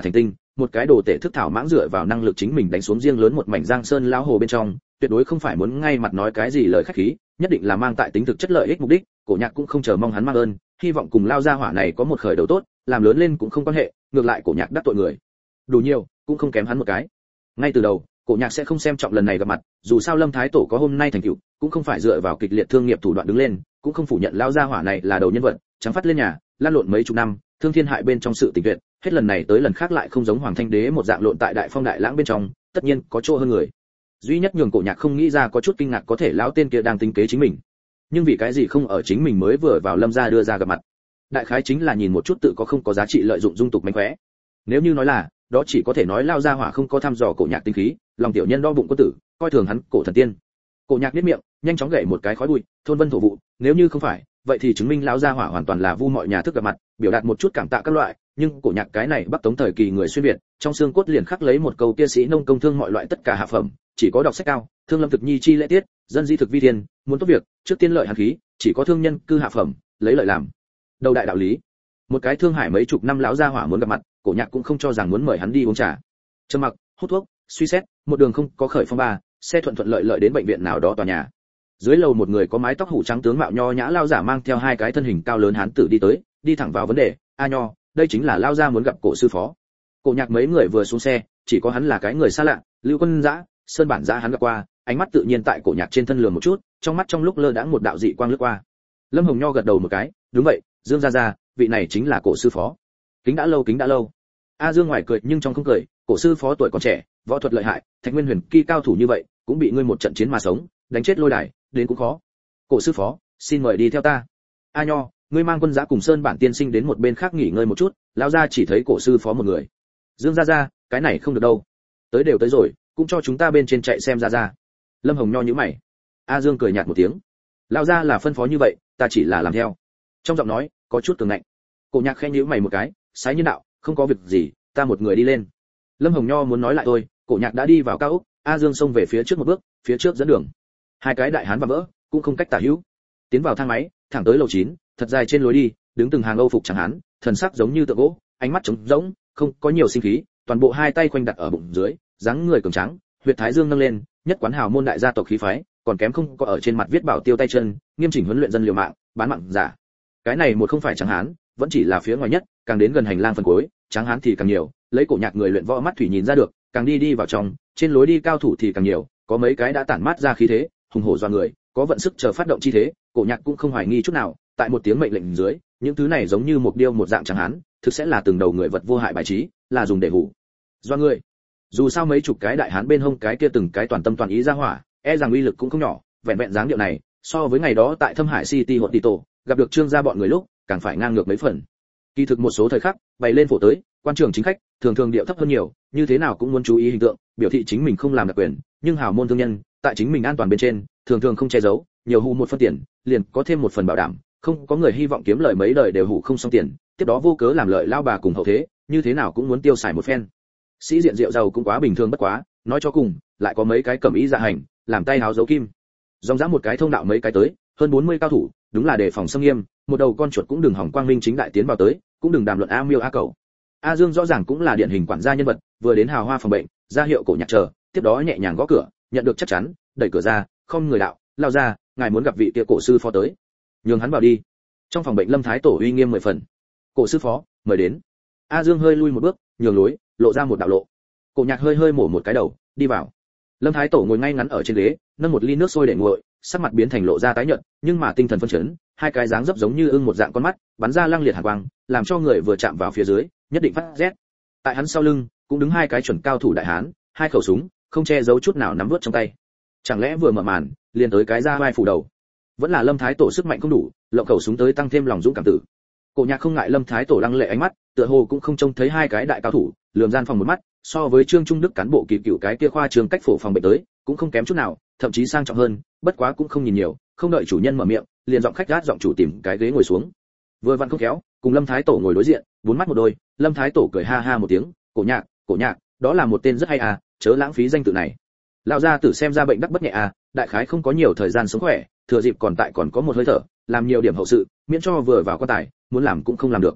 một cái đồ tể thức thảo mãng dựa vào năng lực chính mình đánh xuống riêng lớn một mảnh giang sơn lão hồ bên trong, tuyệt đối không phải muốn ngay mặt nói cái gì lời khách khí, nhất định là mang tại tính thực chất lợi ích mục đích. Cổ Nhạc cũng không chờ mong hắn mang ơn, hy vọng cùng lao gia hỏa này có một khởi đầu tốt, làm lớn lên cũng không quan hệ, ngược lại Cổ Nhạc đắc tội người đủ nhiều, cũng không kém hắn một cái. Ngay từ đầu, Cổ Nhạc sẽ không xem trọng lần này gặp mặt, dù sao Lâm Thái Tổ có hôm nay thành tựu, cũng không phải dựa vào kịch liệt thương nghiệp thủ đoạn đứng lên, cũng không phủ nhận lao gia hỏa này là đầu nhân vật, trắng phát lên nhà, lan lộn mấy chục năm, thương thiên hại bên trong sự tình tuyệt, hết lần này tới lần khác lại không giống Hoàng Thanh Đế một dạng lộn tại đại phong đại lãng bên trong, tất nhiên có chỗ hơn người. Duy nhất nhường Cổ Nhạc không nghĩ ra có chút kinh ngạc có thể lão tên kia đang tính kế chính mình. Nhưng vì cái gì không ở chính mình mới vừa vào Lâm gia đưa ra gặp mặt? Đại khái chính là nhìn một chút tự có không có giá trị lợi dụng dung tục mánh khóe. Nếu như nói là, đó chỉ có thể nói lao gia hỏa không có thăm dò Cổ Nhạc tinh khí, lòng tiểu nhân đo bụng quân tử, coi thường hắn Cổ thần tiên. Cổ Nhạc nhếch miệng, nhanh chóng gậy một cái khói bụi, thôn vân thổ vụ, nếu như không phải, vậy thì chứng minh lão gia hỏa hoàn toàn là vu mọi nhà thức gặp mặt, biểu đạt một chút cảm tạ các loại, nhưng Cổ Nhạc cái này Bắc Tống thời kỳ người xuyên việt, trong xương cốt liền khắc lấy một câu kia sĩ nông công thương mọi loại tất cả hạ phẩm, chỉ có đọc sách cao, thương lâm thực nhi chi lễ tiết, dân di thực vi thiên, muốn tốt việc, trước tiên lợi hàn khí, chỉ có thương nhân cư hạ phẩm, lấy lợi làm đầu đại đạo lý. Một cái thương hải mấy chục năm lão gia hỏa muốn gặp mặt, Cổ Nhạc cũng không cho rằng muốn mời hắn đi uống trà. Trầm mặc, hút thuốc, suy xét, một đường không có khởi phong ba, xe thuận thuận lợi lợi đến bệnh viện nào đó tòa nhà. Dưới lầu một người có mái tóc hủ trắng tướng mạo nho nhã lao giả mang theo hai cái thân hình cao lớn hán tử đi tới, đi thẳng vào vấn đề, "A Nho, đây chính là lao gia muốn gặp Cổ sư phó." Cổ Nhạc mấy người vừa xuống xe, chỉ có hắn là cái người xa lạ, Lưu Quân Dã, Sơn Bản Dã hắn gặp qua, ánh mắt tự nhiên tại Cổ Nhạc trên thân lườm một chút, trong mắt trong lúc lơ đãng một đạo dị quang lướt qua. Lâm Hồng Nho gật đầu một cái, "Đúng vậy, Dương gia gia, vị này chính là Cổ sư phó." Kính đã lâu, kính đã lâu. A Dương ngoài cười nhưng trong không cười, "Cổ sư phó tuổi còn trẻ, võ thuật lợi hại, Thạch Nguyên Huyền kỳ cao thủ như vậy, cũng bị ngươi một trận chiến mà sống, đánh chết lôi đài, đến cũng khó. Cổ sư phó, xin mời đi theo ta." "A Nho, ngươi mang Quân Dã cùng Sơn Bản tiên sinh đến một bên khác nghỉ ngơi một chút, lão gia chỉ thấy Cổ sư phó một người." "Dương gia gia, cái này không được đâu. Tới đều tới rồi, cũng cho chúng ta bên trên chạy xem gia gia." Lâm Hồng Nho nhíu mày. A Dương cười nhạt một tiếng, "Lão gia là phân phó như vậy, ta chỉ là làm theo." Trong giọng nói có chút cường ngạnh. Cổ Nhạc khẽ nhíu mày một cái, sái nhân đạo, "Không có việc gì, ta một người đi lên." Lâm Hồng Nho muốn nói lại thôi, Cổ Nhạc đã đi vào cao ốc, A Dương xông về phía trước một bước, phía trước dẫn đường. Hai cái đại hán và vỡ, cũng không cách tả hữu. Tiến vào thang máy, thẳng tới lầu 9, thật dài trên lối đi, đứng từng hàng Âu phục trắng hán, thần sắc giống như tượng gỗ, ánh mắt trống rỗng, không có nhiều sinh khí, toàn bộ hai tay khoanh đặt ở bụng dưới, dáng người cường tráng, huyệt thái dương nâng lên, nhất quán hào môn đại gia tộc khí phái, còn kém không có ở trên mặt viết bảo tiêu tay chân, nghiêm chỉnh huấn luyện dân liều mạng, bán mạng giả. Cái này một không phải trắng hán, vẫn chỉ là phía ngoài nhất, càng đến gần hành lang phần cuối, trắng hán thì càng nhiều, lấy Cổ Nhạc người luyện võ mắt thủy nhìn ra được, càng đi vào trong, trên lối đi cao thủ thì càng nhiều, có mấy cái đã tản mát ra khí thế, hùng hổ doa người, có vận sức chờ phát động chi thế, Cổ Nhạc cũng không hoài nghi chút nào, tại một tiếng mệnh lệnh dưới, những thứ này giống như một điêu một dạng trắng hán, thực sẽ là từng đầu người vật vô hại bài trí, là dùng để hủ doa người. Dù sao mấy chục cái đại hán bên hông cái kia từng cái toàn tâm toàn ý ra hỏa, e rằng uy lực cũng không nhỏ, vẹn vẹn dáng điệu này, so với ngày đó tại Thâm Hải City hột tỷ tổ, gặp được Trương gia bọn người lúc, càng phải ngang ngược mấy phần. Kỳ thực một số thời khắc, bày lên phổ tới, quan trường chính khách, thường thường điệu thấp hơn nhiều, như thế nào cũng muốn chú ý hình tượng, biểu thị chính mình không làm đặc quyền, nhưng hào môn thương nhân, tại chính mình an toàn bên trên, thường thường không che giấu, nhiều hù một phân tiền, liền có thêm một phần bảo đảm, không có người hy vọng kiếm lời mấy đời đều hù không xong tiền, tiếp đó vô cớ làm lợi lao bà cùng hậu thế, như thế nào cũng muốn tiêu xài một phen. Sĩ diện rượu giàu cũng quá bình thường bất quá, nói cho cùng, lại có mấy cái cẩm ý dạ hành, làm tay háo giấu kim. Dòng dã một cái thông đạo mấy cái tới, hơn 40 cao thủ, đúng là đề phòng xâm nghiêm, một đầu con chuột cũng đừng hỏng quang minh chính đại tiến vào tới, cũng đừng đàm luận a miêu a cẩu. A Dương rõ ràng cũng là điển hình quản gia nhân vật, vừa đến hào hoa phòng bệnh, ra hiệu Cổ Nhạc chờ, tiếp đó nhẹ nhàng gõ cửa, nhận được chắc chắn, đẩy cửa ra, không người đạo, lao ra, ngài muốn gặp vị kia Cổ sư phó tới. Nhường hắn vào đi. Trong phòng bệnh Lâm Thái Tổ uy nghiêm 10 phần. "Cổ sư phó, mời đến." A Dương hơi lui một bước, nhường lối, lộ ra một đạo lộ. Cổ Nhạc hơi mổ một cái đầu, đi vào. Lâm Thái Tổ ngồi ngay ngắn ở trên ghế, nâng một ly nước sôi để nguội, sắc mặt biến thành lộ ra tái nhợt, nhưng mà tinh thần phấn chấn, hai cái dáng dấp giống như ưng một dạng con mắt, bắn ra lăng liệt hàn quang, làm cho người vừa chạm vào phía dưới, nhất định phát rét. Tại hắn sau lưng, cũng đứng hai cái chuẩn cao thủ đại hán, hai khẩu súng, không che giấu chút nào nắm vút trong tay. Chẳng lẽ vừa mở màn, liền tới cái ra vai phủ đầu? Vẫn là Lâm Thái Tổ sức mạnh không đủ, lộng khẩu súng tới tăng thêm lòng dũng cảm tử. Cổ Nhạc không ngại Lâm Thái Tổ lăng lệ ánh mắt, tựa hồ cũng không trông thấy hai cái đại cao thủ, lườm gian phòng một mắt, so với Trương Trung Đức cán bộ kỳ cựu cái kia khoa trường cách phổ phòng bệnh tới, cũng không kém chút nào, thậm chí sang trọng hơn, bất quá cũng không nhìn nhiều, không đợi chủ nhân mở miệng, liền giọng khách gát giọng chủ tìm cái ghế ngồi xuống. Vừa vặn không khéo, cùng Lâm Thái Tổ ngồi đối diện, bốn mắt một đôi, Lâm Thái Tổ cười ha ha một tiếng, Cổ Nhạc, đó là một tên rất hay à, chớ lãng phí danh tự này. Lão gia tử xem ra bệnh đắc bất nhẹ à, đại khái không có nhiều thời gian sống khỏe, thừa dịp còn có một hơi thở, làm nhiều điểm hậu sự, miễn cho vừa vào quan tài, muốn làm cũng không làm được.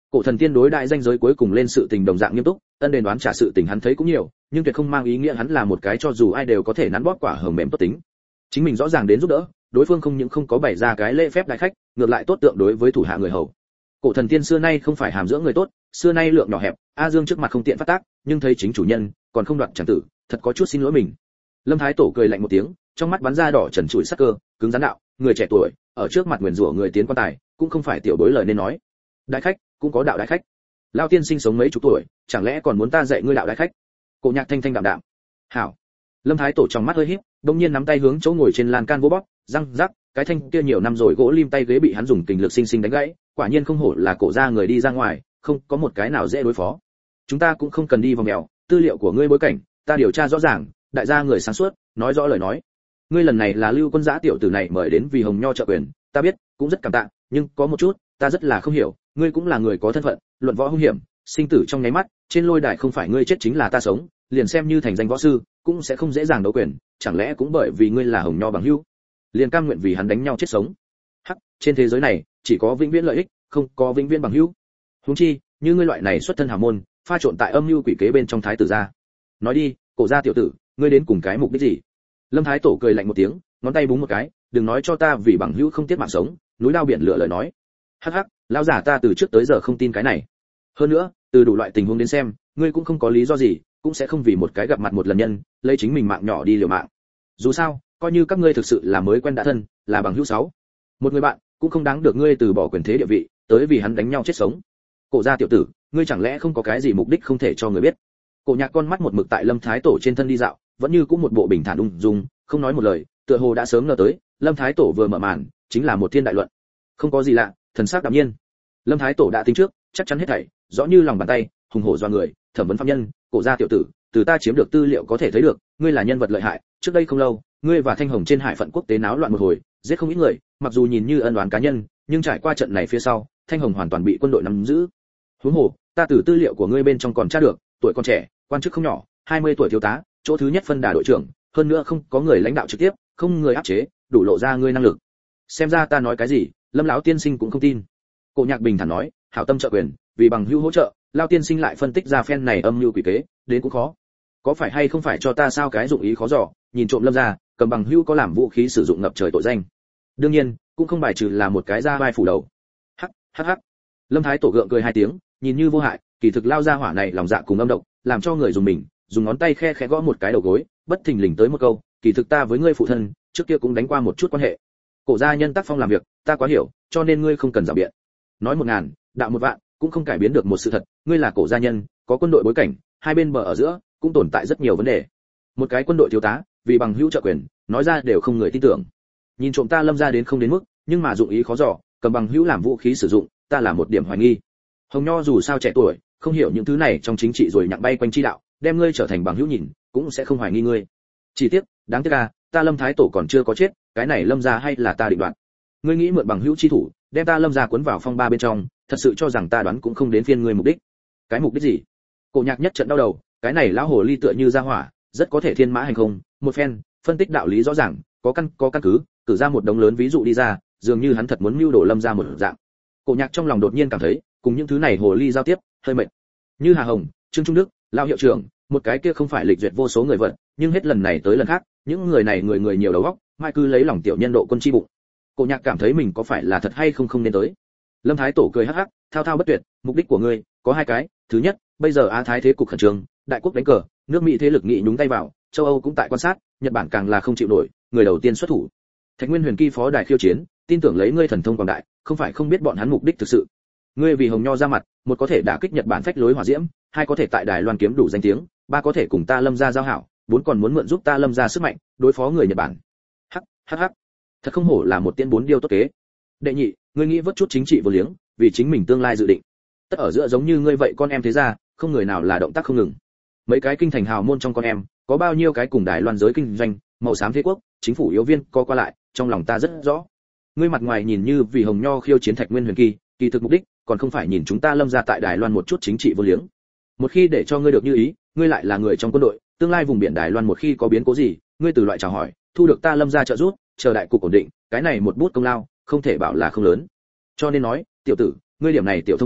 Cổ Thần Tiên đối đại danh giới cuối cùng lên sự tình đồng dạng nghiêm túc, ân đền đoán trả sự tình hắn thấy cũng nhiều, nhưng tuyệt không mang ý nghĩa hắn là một cái cho dù ai đều có thể nắn bóp quả hờm mềm tốt tính. Chính mình rõ ràng đến giúp đỡ, đối phương không những không có bày ra cái lễ phép đại khách, ngược lại tốt tượng đối với thủ hạ người hầu. Cổ Thần Tiên xưa nay không phải hàm dưỡng người tốt, xưa nay lượng nhỏ hẹp, A Dương trước mặt không tiện phát tác, nhưng thấy chính chủ nhân, còn không đoạt chẳng tử, thật có chút xin lỗi mình. Lâm Thái Tổ cười lạnh một tiếng, trong mắt bắn ra đỏ trần trụi sắc cơ, cứng rắn đạo, người trẻ tuổi, ở trước mặt nguyền rủa người tiến quan tài, cũng không phải tiểu bối lời nên nói. Đại khách, cũng có đạo đại khách. Lão tiên sinh sống mấy chục tuổi, chẳng lẽ còn muốn ta dạy ngươi đạo đại khách? Cổ Nhạc thanh thanh đạm đạm. Hảo. Lâm Thái Tổ trong mắt hơi híp, đột nhiên nắm tay hướng chỗ ngồi trên lan can vô bóp, răng rắc, cái thanh kia nhiều năm rồi gỗ lim tay ghế bị hắn dùng kình lực sinh sinh đánh gãy, quả nhiên không hổ là cổ gia người đi ra ngoài, không có một cái nào dễ đối phó. Chúng ta cũng không cần đi vòng mèo, tư liệu của ngươi bối cảnh, ta điều tra rõ ràng, đại gia người sáng suốt, nói rõ lời nói. Ngươi lần này là Lưu Quân Giã tiểu tử này mời đến vì Hồng Nho trợ quyền, ta biết, cũng rất cảm tạ, nhưng có một chút, ta rất là không hiểu, ngươi cũng là người có thân phận, luận võ hung hiểm, sinh tử trong nháy mắt, trên lôi đài không phải ngươi chết chính là ta sống, liền xem như thành danh võ sư, cũng sẽ không dễ dàng đấu quyền, chẳng lẽ cũng bởi vì ngươi là Hồng Nho bằng hữu, liền cam nguyện vì hắn đánh nhau chết sống? Hắc, trên thế giới này, chỉ có vĩnh viễn lợi ích, không có vĩnh viễn bằng hữu. Huống chi, như ngươi loại này xuất thân hào môn, pha trộn tại âm mưu quỷ kế bên trong thái tử gia. Nói đi, cổ gia tiểu tử, ngươi đến cùng cái mục đích gì? Lâm Thái Tổ cười lạnh một tiếng, ngón tay búng một cái, đừng nói cho ta vì bằng hữu không tiếc mạng sống, núi lao biển lửa lời nói. Hắc hắc, lão giả ta từ trước tới giờ không tin cái này. Hơn nữa, từ đủ loại tình huống đến xem, ngươi cũng không có lý do gì, cũng sẽ không vì một cái gặp mặt một lần nhân, lấy chính mình mạng nhỏ đi liều mạng. Dù sao, coi như các ngươi thực sự là mới quen đã thân, là bằng hữu sáu, một người bạn, cũng không đáng được ngươi từ bỏ quyền thế địa vị, tới vì hắn đánh nhau chết sống. Cổ gia tiểu tử, ngươi chẳng lẽ không có cái gì mục đích không thể cho người biết? Cổ Nhạc con mắt một mực tại Lâm Thái Tổ trên thân đi dạo, vẫn như cũng một bộ bình thản ung dung, không nói một lời, tựa hồ đã sớm ngờ tới, Lâm Thái Tổ vừa mở màn, chính là một thiên đại luận. Không có gì lạ, thần sắc đạm nhiên. Lâm Thái Tổ đã tính trước, chắc chắn hết thảy, rõ như lòng bàn tay, hùng hổ do người, thẩm vấn phạm nhân, cổ gia tiểu tử, từ ta chiếm được tư liệu có thể thấy được, ngươi là nhân vật lợi hại, trước đây không lâu, ngươi và Thanh Hồng trên hải phận quốc tế náo loạn một hồi, giết không ít người, mặc dù nhìn như ân oán cá nhân, nhưng trải qua trận này phía sau, Thanh Hồng hoàn toàn bị quân đội nắm giữ. Huống hồ, ta từ tư liệu của ngươi bên trong còn tra được, tuổi còn trẻ, quan chức không nhỏ, 20 tuổi thiếu tá, chỗ thứ nhất phân đà đội trưởng, hơn nữa không có người lãnh đạo trực tiếp, không người áp chế, đủ lộ ra ngươi năng lực. Xem ra ta nói cái gì, Lâm lão tiên sinh cũng không tin. Cổ Nhạc bình thản nói, hảo tâm trợ quyền, vì bằng hữu hỗ trợ, Lão tiên sinh lại phân tích ra phen này âm mưu quỷ kế, đến cũng khó. Có phải hay không phải cho ta sao cái dụng ý khó dò, nhìn trộm Lâm gia, cầm bằng hữu có làm vũ khí sử dụng ngập trời tội danh. Đương nhiên, cũng không bài trừ là một cái ra vai phủ đầu. Hắc, hắc hắc. Lâm Thái Tổ gượng cười hai tiếng, nhìn như vô hại, kỳ thực lao ra hỏa này lòng dạ cùng âm độc, làm cho người dùng mình, dùng ngón tay khe khẽ gõ một cái đầu gối, bất thình lình tới một câu, kỳ thực ta với ngươi phụ thân, trước kia cũng đánh qua một chút quan hệ. Cổ gia nhân tác phong làm việc, ta quá hiểu, cho nên ngươi không cần giảo biện. Nói 1000, đạo 1 vạn, cũng không cải biến được một sự thật, ngươi là cổ gia nhân, có quân đội bối cảnh, hai bên bờ ở giữa cũng tồn tại rất nhiều vấn đề. Một cái quân đội thiếu tá, vì bằng hữu trợ quyền, nói ra đều không người tin tưởng. Nhìn trộm ta Lâm gia đến không đến mức, nhưng mà dụng ý khó dò, cầm bằng hữu làm vũ khí sử dụng, ta là một điểm hoài nghi. Hồng Nho dù sao trẻ tuổi, không hiểu những thứ này trong chính trị rồi nhặng bay quanh chi đạo, đem ngươi trở thành bằng hữu nhìn, cũng sẽ không hoài nghi ngươi. Chỉ tiếc, đáng tiếc là, ta Lâm Thái Tổ còn chưa có chết, cái này Lâm gia hay là ta định đoạt. Ngươi nghĩ mượn bằng hữu chi thủ, đem ta Lâm gia cuốn vào phong ba bên trong, thật sự cho rằng ta đoán cũng không đến phiên ngươi mục đích. Cái mục đích gì? Cổ Nhạc nhất trận đau đầu, cái này lão hồ ly tựa như ra hỏa, rất có thể thiên mã hành không, một phen, phân tích đạo lý rõ ràng, có căn cứ, cử ra một đống lớn ví dụ đi ra, dường như hắn thật muốn mưu đồ Lâm gia một dạng. Cổ Nhạc trong lòng đột nhiên cảm thấy, cùng những thứ này hồ ly giao tiếp, hơi mệt. Như Hà Hồng, Trương Trung Đức, Lão hiệu trưởng, một cái kia không phải lịch duyệt vô số người vật, nhưng hết lần này tới lần khác, những người này người nhiều đầu óc, mai cứ lấy lòng tiểu nhân độ quân chi bụng. Cổ Nhạc cảm thấy mình có phải là thật hay không nên tới. Lâm Thái Tổ cười hắc hắc, thao thao bất tuyệt, mục đích của ngươi có hai cái, thứ nhất, bây giờ Á Thái thế cục khẩn trương, đại quốc đánh cờ, nước Mỹ thế lực nghị nhúng tay vào, châu Âu cũng tại quan sát, Nhật Bản càng là không chịu nổi, người đầu tiên xuất thủ. Thạch Nguyên Huyền Kỳ phó đài khiêu chiến, tin tưởng lấy ngươi thần thông quảng đại, không phải không biết bọn hắn mục đích thực sự. Ngươi vì Hồng Nho ra mặt, một có thể đả kích Nhật Bản phách lối hỏa diễm, hai có thể tại Đài Loan kiếm đủ danh tiếng, ba có thể cùng ta Lâm gia giao hảo, bốn còn muốn mượn giúp ta Lâm gia sức mạnh, đối phó người Nhật Bản. Hắc, hắc hắc. Thật không hổ là một tiên bốn điều tốt kế. Đệ nhị, ngươi nghĩ vớt chút chính trị vô liếng, vì chính mình tương lai dự định. Tất ở giữa giống như ngươi vậy con em thế gia, không người nào là động tác không ngừng. Mấy cái kinh thành hào môn trong con em, có bao nhiêu cái cùng Đài Loan giới kinh doanh, màu xám thế quốc, chính phủ yếu viên co qua lại, trong lòng ta rất rõ. Ngươi mặt ngoài nhìn như vì Hồng Nho khiêu chiến Thạch Nguyên Huyền Kỳ, kỳ thực mục đích còn không phải nhìn chúng ta Lâm gia tại Đài Loan một chút chính trị vô liếng. Một khi để cho ngươi được như ý, ngươi lại là người trong quân đội, tương lai vùng biển Đài Loan một khi có biến cố gì, ngươi từ loại chào hỏi, thu được ta Lâm gia trợ giúp, chờ đại cục ổn định, cái này một bút công lao, không thể bảo là không lớn. Cho nên nói, tiểu tử, ngươi điểm này tiểu thông minh,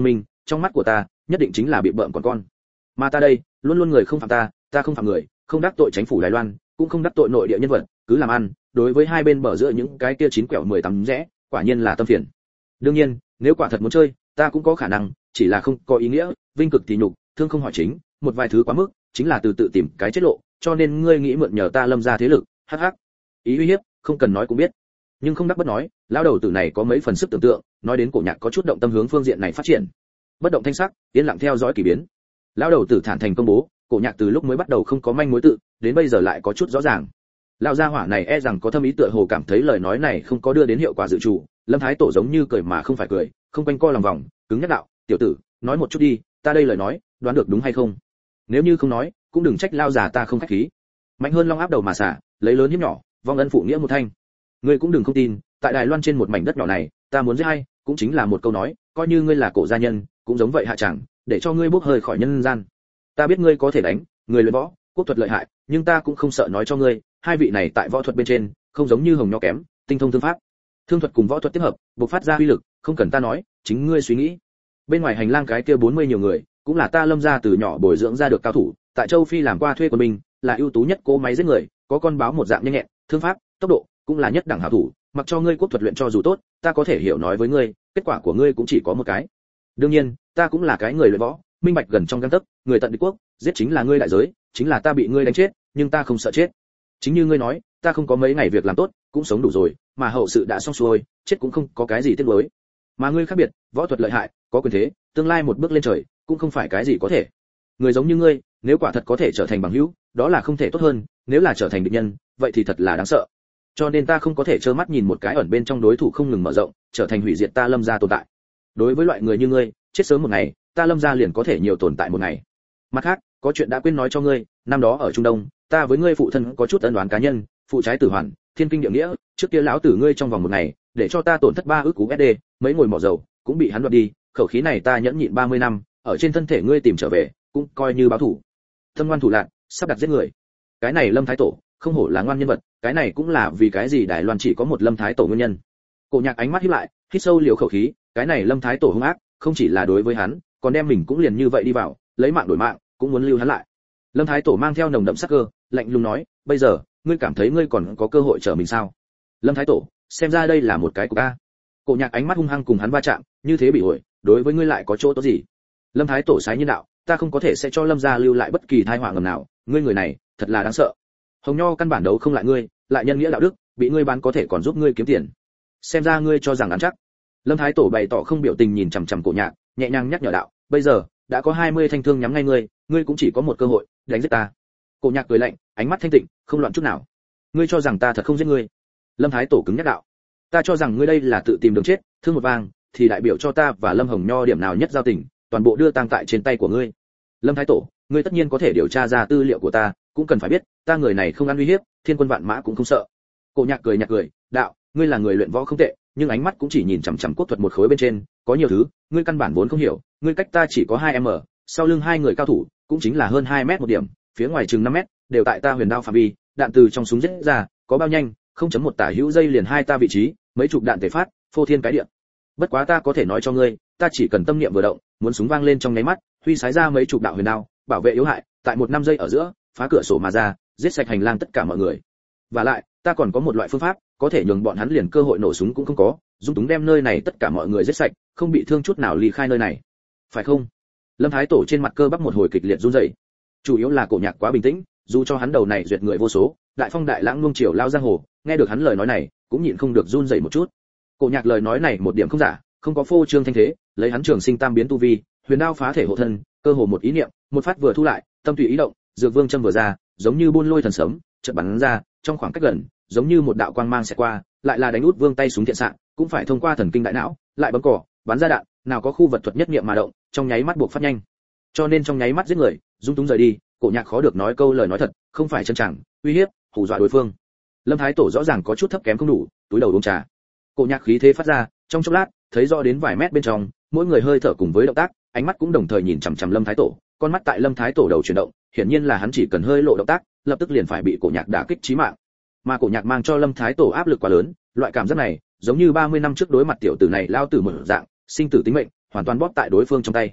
trong mắt của ta nhất định chính là bị bợm còn con. Mà ta đây luôn luôn người không phạm ta, ta không phạm người, không đắc tội chính phủ Đài Loan, cũng không đắc tội nội địa nhân vật, cứ làm ăn, đối với hai bên bờ giữa những cái kia chín quẹo 18 rẽ, quả nhiên là tâm phiền. Đương nhiên, nếu quả thật muốn chơi, ta cũng có khả năng, chỉ là không có ý nghĩa, vinh cực thì nhục, thương không hỏi chính, một vài thứ quá mức, chính là từ tự tìm cái chết lộ, cho nên ngươi nghĩ mượn nhờ ta Lâm gia thế lực, hắc hắc. Ý uy hiếp, không cần nói cũng biết. Nhưng không đắc bất nói, lão đầu tử này có mấy phần sức tưởng tượng, nói đến Cổ Nhạc có chút động tâm hướng phương diện này phát triển. Bất động thanh sắc, yên lặng theo dõi kỳ biến. Lão đầu tử thản thành công bố, Cổ Nhạc từ lúc mới bắt đầu không có manh mối tự, đến bây giờ lại có chút rõ ràng. Lão gia hỏa này e rằng có thâm ý tựa hồ cảm thấy lời nói này không có đưa đến hiệu quả dự trù, Lâm Thái Tổ giống như cười mà không phải cười, không quanh co lòng vòng, cứng nhắc đạo, "Tiểu tử, nói một chút đi, ta đây lời nói, đoán được đúng hay không? Nếu như không nói, cũng đừng trách lão già ta không khách khí." Mạnh hơn long áp đầu mà xả, lấy lớn hiếp nhỏ, vong ân phụ nghĩa một thanh. Ngươi cũng đừng không tin, tại Đài Loan trên một mảnh đất nhỏ này, ta muốn giết hay, cũng chính là một câu nói, coi như ngươi là Cổ gia nhân, cũng giống vậy hạ chẳng, để cho ngươi bốc hơi khỏi nhân gian. Ta biết ngươi có thể đánh, người luyện võ, quốc thuật lợi hại, nhưng ta cũng không sợ nói cho ngươi, hai vị này tại võ thuật bên trên, không giống như hồng nho kém, tinh thông thương pháp. Thương thuật cùng võ thuật tiếp hợp, bộc phát ra uy lực, không cần ta nói, chính ngươi suy nghĩ. Bên ngoài hành lang cái kia 40 nhiều người, cũng là ta Lâm gia từ nhỏ bồi dưỡng ra được cao thủ, tại châu Phi làm qua thuê quân binh, là ưu tú nhất cỗ máy giết người, có con báo một dạng nhanh nhẹn, thương pháp, tốc độ, cũng là nhất đẳng hảo thủ, mặc cho ngươi quốc thuật luyện cho dù tốt, ta có thể hiểu nói với ngươi, kết quả của ngươi cũng chỉ có một cái. Đương nhiên, ta cũng là cái người luyện võ, minh bạch gần trong gang tấc, người tận địch quốc, giết chính là ngươi đại giới, chính là ta bị ngươi đánh chết, nhưng ta không sợ chết. Chính như ngươi nói, ta không có mấy ngày việc làm tốt, cũng sống đủ rồi, mà hậu sự đã xong xuôi, chết cũng không có cái gì tiếc nuối. Mà ngươi khác biệt, võ thuật lợi hại, có quyền thế, tương lai một bước lên trời, cũng không phải cái gì có thể. Người giống như ngươi, nếu quả thật có thể trở thành bằng hữu, đó là không thể tốt hơn, nếu là trở thành địch nhân, vậy thì thật là đáng sợ. Cho nên ta không có thể trơ mắt nhìn một cái ẩn bên trong đối thủ không ngừng mở rộng, trở thành hủy diệt ta Lâm gia tồn tại. Đối với loại người như ngươi, chết sớm một ngày, ta Lâm gia liền có thể nhiều tồn tại một ngày. Mặt khác, có chuyện đã quên nói cho ngươi, năm đó ở Trung Đông, ta với ngươi phụ thân có chút ân oán cá nhân, phụ trái tử hoàn, thiên kinh địa nghĩa, trước kia lão tử ngươi trong vòng một ngày, để cho ta tổn thất 3 ức cú SD, mấy ngồi mỏ dầu, cũng bị hắn đoạt đi, khẩu khí này ta nhẫn nhịn 30 năm, ở trên thân thể ngươi tìm trở về, cũng coi như báo thủ. Thâm ngoan thủ lạn, sắp đặt giết người. Cái này Lâm Thái Tổ, không hổ là ngoan nhân vật, cái này cũng là vì cái gì Đài Loan chỉ có một Lâm Thái Tổ nguyên nhân. Cổ Nhạc ánh mắt híp lại, hít sâu liều khẩu khí, cái này Lâm Thái Tổ hung ác, không chỉ là đối với hắn, còn đem mình cũng liền như vậy đi vào, lấy mạng đổi mạng, cũng muốn lưu hắn lại. Lâm Thái Tổ mang theo nồng đậm sắc cơ, lạnh lùng nói, bây giờ, ngươi cảm thấy ngươi còn có cơ hội trở mình sao? Lâm Thái Tổ, xem ra đây là một cái của ta. Cổ Nhạc ánh mắt hung hăng cùng hắn va chạm, như thế bị ổi, đối với ngươi lại có chỗ tốt gì? Lâm Thái Tổ sái nhân đạo, ta không có thể sẽ cho Lâm gia lưu lại bất kỳ tai họa ngầm nào, ngươi người này, thật là đáng sợ. Hồng Nho căn bản đấu không lại ngươi, lại nhân nghĩa đạo đức, bị ngươi bán có thể còn giúp ngươi kiếm tiền. Xem ra ngươi cho rằng ăn chắc. Lâm Thái Tổ bày tỏ không biểu tình nhìn chằm chằm Cổ Nhạc, nhẹ nhàng nhắc nhở đạo, bây giờ đã có 20 thanh thương nhắm ngay ngươi, ngươi cũng chỉ có một cơ hội, đánh giết ta. Cổ Nhạc cười lạnh, ánh mắt thanh tịnh, không loạn chút nào. Ngươi cho rằng ta thật không giết ngươi? Lâm Thái Tổ cứng nhắc đạo, ta cho rằng ngươi đây là tự tìm đường chết, thương một vang, thì đại biểu cho ta và Lâm Hồng Nho điểm nào nhất giao tình, toàn bộ đưa tang tại trên tay của ngươi. Lâm Thái Tổ, ngươi tất nhiên có thể điều tra ra tư liệu của ta, cũng cần phải biết, ta người này không ăn uy hiếp, thiên quân vạn mã cũng không sợ. Cổ Nhạc cười, đạo, ngươi là người luyện võ không tệ, nhưng ánh mắt cũng chỉ nhìn chằm chằm quốc thuật một khối bên trên, có nhiều thứ, ngươi căn bản vốn không hiểu, ngươi cách ta chỉ có 2m, sau lưng hai người cao thủ, cũng chính là hơn 2 mét một điểm, phía ngoài chừng 5 mét, đều tại ta huyền đao phạm vi, đạn từ trong súng giết ra, có bao nhanh, 0.1 tả hữu giây liền hai ta vị trí, mấy chục đạn tề phát, phô thiên cái địa. Bất quá ta có thể nói cho ngươi, ta chỉ cần tâm niệm vừa động, muốn súng vang lên trong nháy mắt, huy sái ra mấy chục đạo huyền đao, bảo vệ yếu hại, tại 1-5 giây ở giữa, phá cửa sổ mà ra, giết sạch hành lang tất cả mọi người. Và lại, ta còn có một loại phương pháp, có thể nhường bọn hắn liền cơ hội nổ súng cũng không có, dung túng đem nơi này tất cả mọi người giết sạch, không bị thương chút nào ly khai nơi này. Phải không? Lâm Thái Tổ trên mặt cơ bắp một hồi kịch liệt run rẩy. Chủ yếu là Cổ Nhạc quá bình tĩnh, dù cho hắn đầu này duyệt người vô số, đại phong đại lãng luông triều lao giang hồ, nghe được hắn lời nói này, cũng nhịn không được run rẩy một chút. Cổ Nhạc lời nói này một điểm không giả, không có phô trương thanh thế, lấy hắn trường sinh tam biến tu vi, huyền đao phá thể hộ thân, cơ hồ một ý niệm, một phát vừa thu lại, tâm tùy ý động, dược vương châm vừa ra, giống như buôn lôi thần sấm, chợt bắn ra, trong khoảng cách gần, giống như một đạo quang mang sẽ qua, lại là đánh út vương tay súng thiện xạ, cũng phải thông qua thần kinh đại não, lại bấm cò, bắn ra đạn, nào có khu vật thuật nhất niệm mà động, trong nháy mắt buộc phát nhanh. Cho nên trong nháy mắt giết người, dung túng rời đi, Cổ Nhạc khó được nói câu lời nói thật, không phải chân chẳng, uy hiếp, hù dọa đối phương. Lâm Thái Tổ rõ ràng có chút thấp kém không đủ, túi đầu uống trà. Cổ Nhạc khí thế phát ra, trong chốc lát, thấy rõ đến vài mét bên trong, mỗi người hơi thở cùng với động tác, ánh mắt cũng đồng thời nhìn chằm chằm Lâm Thái Tổ, con mắt tại Lâm Thái Tổ đầu chuyển động, hiển nhiên là hắn chỉ cần hơi lộ động tác, lập tức liền phải bị Cổ Nhạc đả kích chí mạng. Mà Cổ Nhạc mang cho Lâm Thái Tổ áp lực quá lớn, loại cảm giác này, giống như 30 năm trước đối mặt tiểu tử này lao tử mở dạng, sinh tử tính mệnh, hoàn toàn bóp tại đối phương trong tay.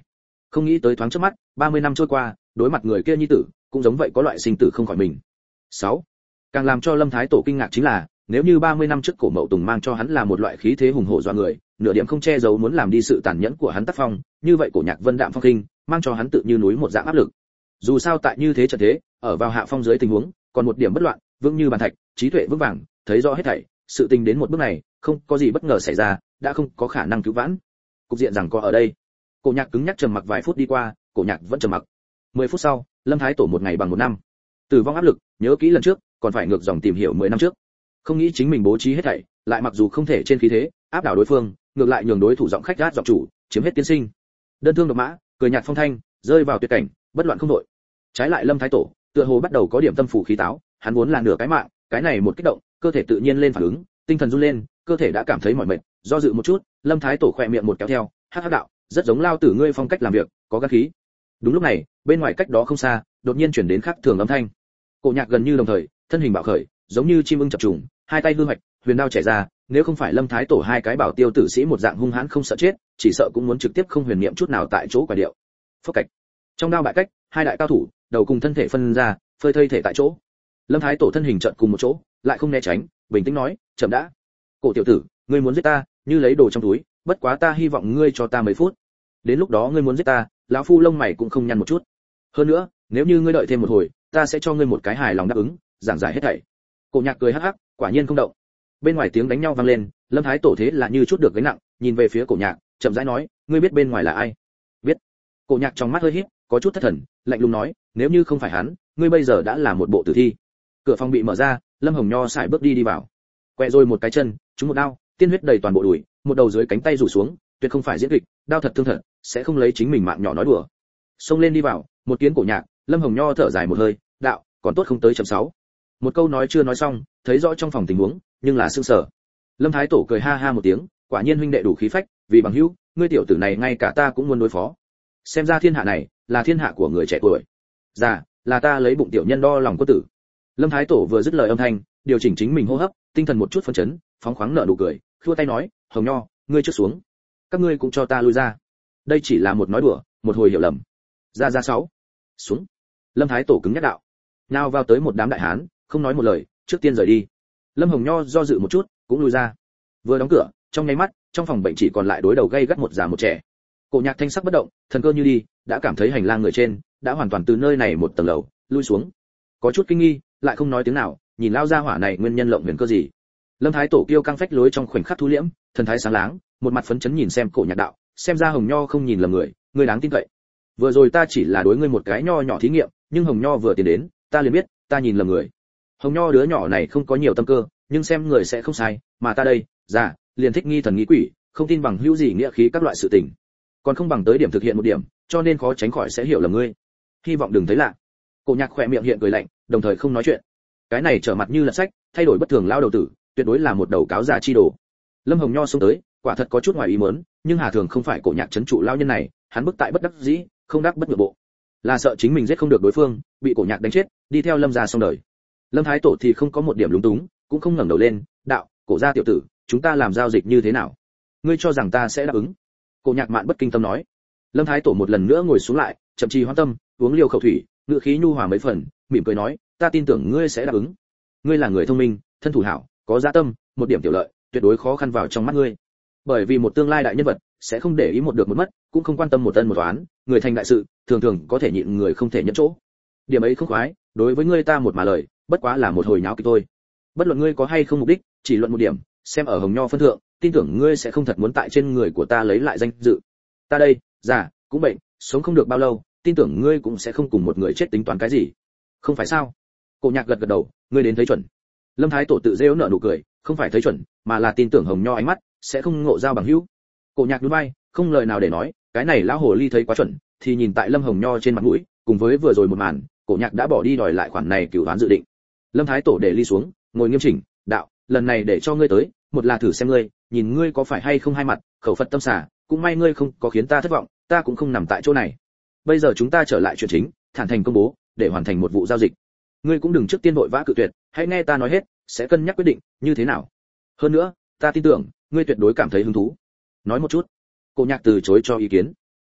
Không nghĩ tới thoáng trước mắt, 30 năm trôi qua, đối mặt người kia nhi tử, cũng giống vậy có loại sinh tử không khỏi mình. 6. Càng làm cho Lâm Thái Tổ kinh ngạc chính là, nếu như 30 năm trước Cổ Mậu Tùng mang cho hắn là một loại khí thế hùng hổ doa người, nửa điểm không che giấu muốn làm đi sự tàn nhẫn của hắn tác phong, như vậy Cổ Nhạc Vân đạm phong khinh, mang cho hắn tự như núi một dạng áp lực. Dù sao tại như thế trận thế, ở vào hạ phong dưới tình huống, còn một điểm bất loạn, vững như bàn thạch, trí tuệ vững vàng, thấy rõ hết thảy, sự tình đến một bước này, không có gì bất ngờ xảy ra, đã không có khả năng cứu vãn. Cục diện rằng có ở đây. Cổ Nhạc cứng nhắc trầm mặc vài phút đi qua, Cổ Nhạc vẫn trầm mặc. 10 phút sau, Lâm Thái Tổ một ngày bằng một năm. Tử vong áp lực, nhớ kỹ lần trước, còn phải ngược dòng tìm hiểu 10 năm trước. Không nghĩ chính mình bố trí hết thảy, lại mặc dù không thể trên khí thế áp đảo đối phương, ngược lại nhường đối thủ giọng khách gát giọng chủ, chiếm hết tiên sinh. Đơn thương độc mã, cười nhạt phong thanh, rơi vào tuyệt cảnh, bất loạn không đội. Trái lại Lâm Thái Tổ, tựa hồ bắt đầu có điểm tâm phủ khí táo, hắn vốn là nửa cái mạng, cái này một kích động, cơ thể tự nhiên lên phản ứng, tinh thần run lên, cơ thể đã cảm thấy mỏi mệt, do dự một chút, Lâm Thái Tổ khỏe miệng một kéo theo, hắc hắc đạo, rất giống lao tử ngươi phong cách làm việc, có gan khí. Đúng lúc này, bên ngoài cách đó không xa, đột nhiên chuyển đến khác thường âm thanh. Cổ Nhạc gần như đồng thời, thân hình bạo khởi, giống như chim ưng chập trùng, hai tay hư hoạch, huyền đao chẻ ra, nếu không phải Lâm Thái Tổ hai cái bảo tiêu tử sĩ một dạng hung hãn không sợ chết, chỉ sợ cũng muốn trực tiếp không huyền niệm chút nào tại chỗ quả điệu. Phốc cạch. Trong đao bại cách, hai đại cao thủ, đầu cùng thân thể phân ra, phơi thây thể tại chỗ. Lâm Thái Tổ thân hình chợt cùng một chỗ, lại không né tránh, bình tĩnh nói, chậm đã. Cổ tiểu tử, ngươi muốn giết ta, như lấy đồ trong túi, bất quá ta hy vọng ngươi cho ta mấy phút. Đến lúc đó ngươi muốn giết ta, lão phu lông mày cũng không nhăn một chút. Hơn nữa, nếu như ngươi đợi thêm một hồi, ta sẽ cho ngươi một cái hài lòng đáp ứng, giảng giải hết thảy. Cổ Nhạc cười hắc hắc, quả nhiên không động. Bên ngoài tiếng đánh nhau vang lên, Lâm Thái Tổ thế là như chút được gánh nặng, nhìn về phía Cổ Nhạc, chậm rãi nói, ngươi biết bên ngoài là ai? Biết. Cổ Nhạc trong mắt hơi híp, có chút thất thần, lạnh lùng nói, nếu như không phải hắn, ngươi bây giờ đã là một bộ tử thi. Cửa phòng bị mở ra, Lâm Hồng Nho sải bước đi vào. Quẹ rồi một cái chân, trúng một đao, tiên huyết đầy toàn bộ đùi, một đầu dưới cánh tay rủ xuống, tuyệt không phải diễn kịch, đao thật thương thật, sẽ không lấy chính mình mạng nhỏ nói đùa. Xông lên đi vào, một kiến Cổ Nhạc, Lâm Hồng Nho thở dài một hơi, đạo, còn tốt không tới chấm 6. Một câu nói chưa nói xong, thấy rõ trong phòng tình huống, nhưng là sương sở. Lâm Thái Tổ cười ha ha một tiếng, quả nhiên huynh đệ đủ khí phách, vì bằng hữu, ngươi tiểu tử này ngay cả ta cũng muốn đối phó. Xem ra thiên hạ này là thiên hạ của người trẻ tuổi. Dạ, là ta lấy bụng tiểu nhân đo lòng quân tử. Lâm Thái Tổ vừa dứt lời âm thanh, điều chỉnh chính mình hô hấp, tinh thần một chút phấn chấn, phóng khoáng nở nụ cười, khua tay nói, Hồng Nho, ngươi trước xuống. Các ngươi cũng cho ta lui ra. Đây chỉ là một nói đùa, một hồi hiểu lầm. Ra 6. Xuống. Lâm Thái Tổ cứng nhắc đạo. Nào vào tới một đám đại hán, không nói một lời, trước tiên rời đi. Lâm Hồng Nho do dự một chút, cũng lui ra. Vừa đóng cửa, trong nháy mắt, trong phòng bệnh chỉ còn lại đối đầu gay gắt một già một trẻ. Cổ Nhạc thanh sắc bất động, thần cơ như đi, đã cảm thấy hành lang người trên đã hoàn toàn từ nơi này một tầng lầu lui xuống. Có chút kinh nghi, lại không nói tiếng nào, nhìn lao ra hỏa này nguyên nhân lộng huyền cơ gì. Lâm Thái Tổ kiêu căng phách lối trong khoảnh khắc thu liễm, thần thái sáng láng, một mặt phấn chấn nhìn xem Cổ Nhạc đạo, xem ra Hồng Nho không nhìn lầm người, ngươi đáng tin cậy. Vừa rồi ta chỉ là đối ngươi một cái nho nhỏ thí nghiệm, nhưng Hồng Nho vừa tiến đến, ta liền biết, ta nhìn lầm người. Hồng Nho đứa nhỏ này không có nhiều tâm cơ, nhưng xem người sẽ không sai, mà ta đây, già, liền thích nghi thần nghĩ quỷ, không tin bằng hữu gì nghĩa khí các loại sự tình, còn không bằng tới điểm thực hiện một điểm, cho nên khó tránh khỏi sẽ hiểu lầm ngươi. Hy vọng đừng thấy lạ. Cổ Nhạc khỏe miệng hiện cười lạnh, đồng thời không nói chuyện. Cái này trở mặt như là sách, thay đổi bất thường lao đầu tử, tuyệt đối là một đầu cáo già chi đồ. Lâm Hồng Nho xông tới, quả thật có chút ngoài ý muốn, nhưng Hà Thường không phải Cổ Nhạc trấn trụ lao nhân này, hắn bức tại bất đắc dĩ, không đắc bất ngược bộ, là sợ chính mình giết không được đối phương, bị Cổ Nhạc đánh chết, đi theo Lâm gia xong đời. Lâm Thái Tổ thì không có một điểm lúng túng, cũng không ngẩng đầu lên, đạo, Cổ gia tiểu tử, chúng ta làm giao dịch như thế nào? Ngươi cho rằng ta sẽ đáp ứng? Cổ Nhạc mạn bất kinh tâm nói. Lâm Thái Tổ một lần nữa ngồi xuống lại, chậm trì hoan tâm, uống liều khẩu thủy, ngữ khí nhu hòa mấy phần, mỉm cười nói, ta tin tưởng ngươi sẽ đáp ứng. Ngươi là người thông minh, thân thủ hảo, có dạ tâm, một điểm tiểu lợi, tuyệt đối khó khăn vào trong mắt ngươi. Bởi vì một tương lai đại nhân vật sẽ không để ý một được một mất, cũng không quan tâm một ân một oán, người thành đại sự, thường thường có thể nhịn người không thể nhẫn chỗ. Điểm ấy không khoái, đối với ngươi ta một mà lời, bất quá là một hồi nháo kịch thôi. Bất luận ngươi có hay không mục đích, chỉ luận một điểm, xem ở Hồng Nho phân thượng, tin tưởng ngươi sẽ không thật muốn tại trên người của ta lấy lại danh dự. Ta đây, già, cũng bệnh, sống không được bao lâu, tin tưởng ngươi cũng sẽ không cùng một người chết tính toán cái gì. Không phải sao? Cổ Nhạc gật gật đầu, ngươi đến thấy chuẩn. Lâm Thái Tổ tự rêu nở nụ cười, không phải thấy chuẩn, mà là tin tưởng Hồng Nho ánh mắt sẽ không ngộ giao bằng hữu. Cổ Nhạc nhún vai, không lời nào để nói, cái này lão hồ ly thấy quá chuẩn, thì nhìn tại Lâm Hồng Nho trên mặt mũi, cùng với vừa rồi một màn, Cổ Nhạc đã bỏ đi đòi lại khoản này cửu đoán dự định. Lâm Thái Tổ để ly xuống, ngồi nghiêm chỉnh, đạo, lần này để cho ngươi tới, một là thử xem ngươi, nhìn ngươi có phải hay không hai mặt, khẩu Phật tâm xả, cũng may ngươi không có khiến ta thất vọng, ta cũng không nằm tại chỗ này. Bây giờ chúng ta trở lại chuyện chính, thản thành công bố, để hoàn thành một vụ giao dịch. Ngươi cũng đừng trước tiên vội vã cự tuyệt, hãy nghe ta nói hết, sẽ cân nhắc quyết định như thế nào. Hơn nữa, ta tin tưởng, ngươi tuyệt đối cảm thấy hứng thú. Nói một chút. Cổ Nhạc từ chối cho ý kiến.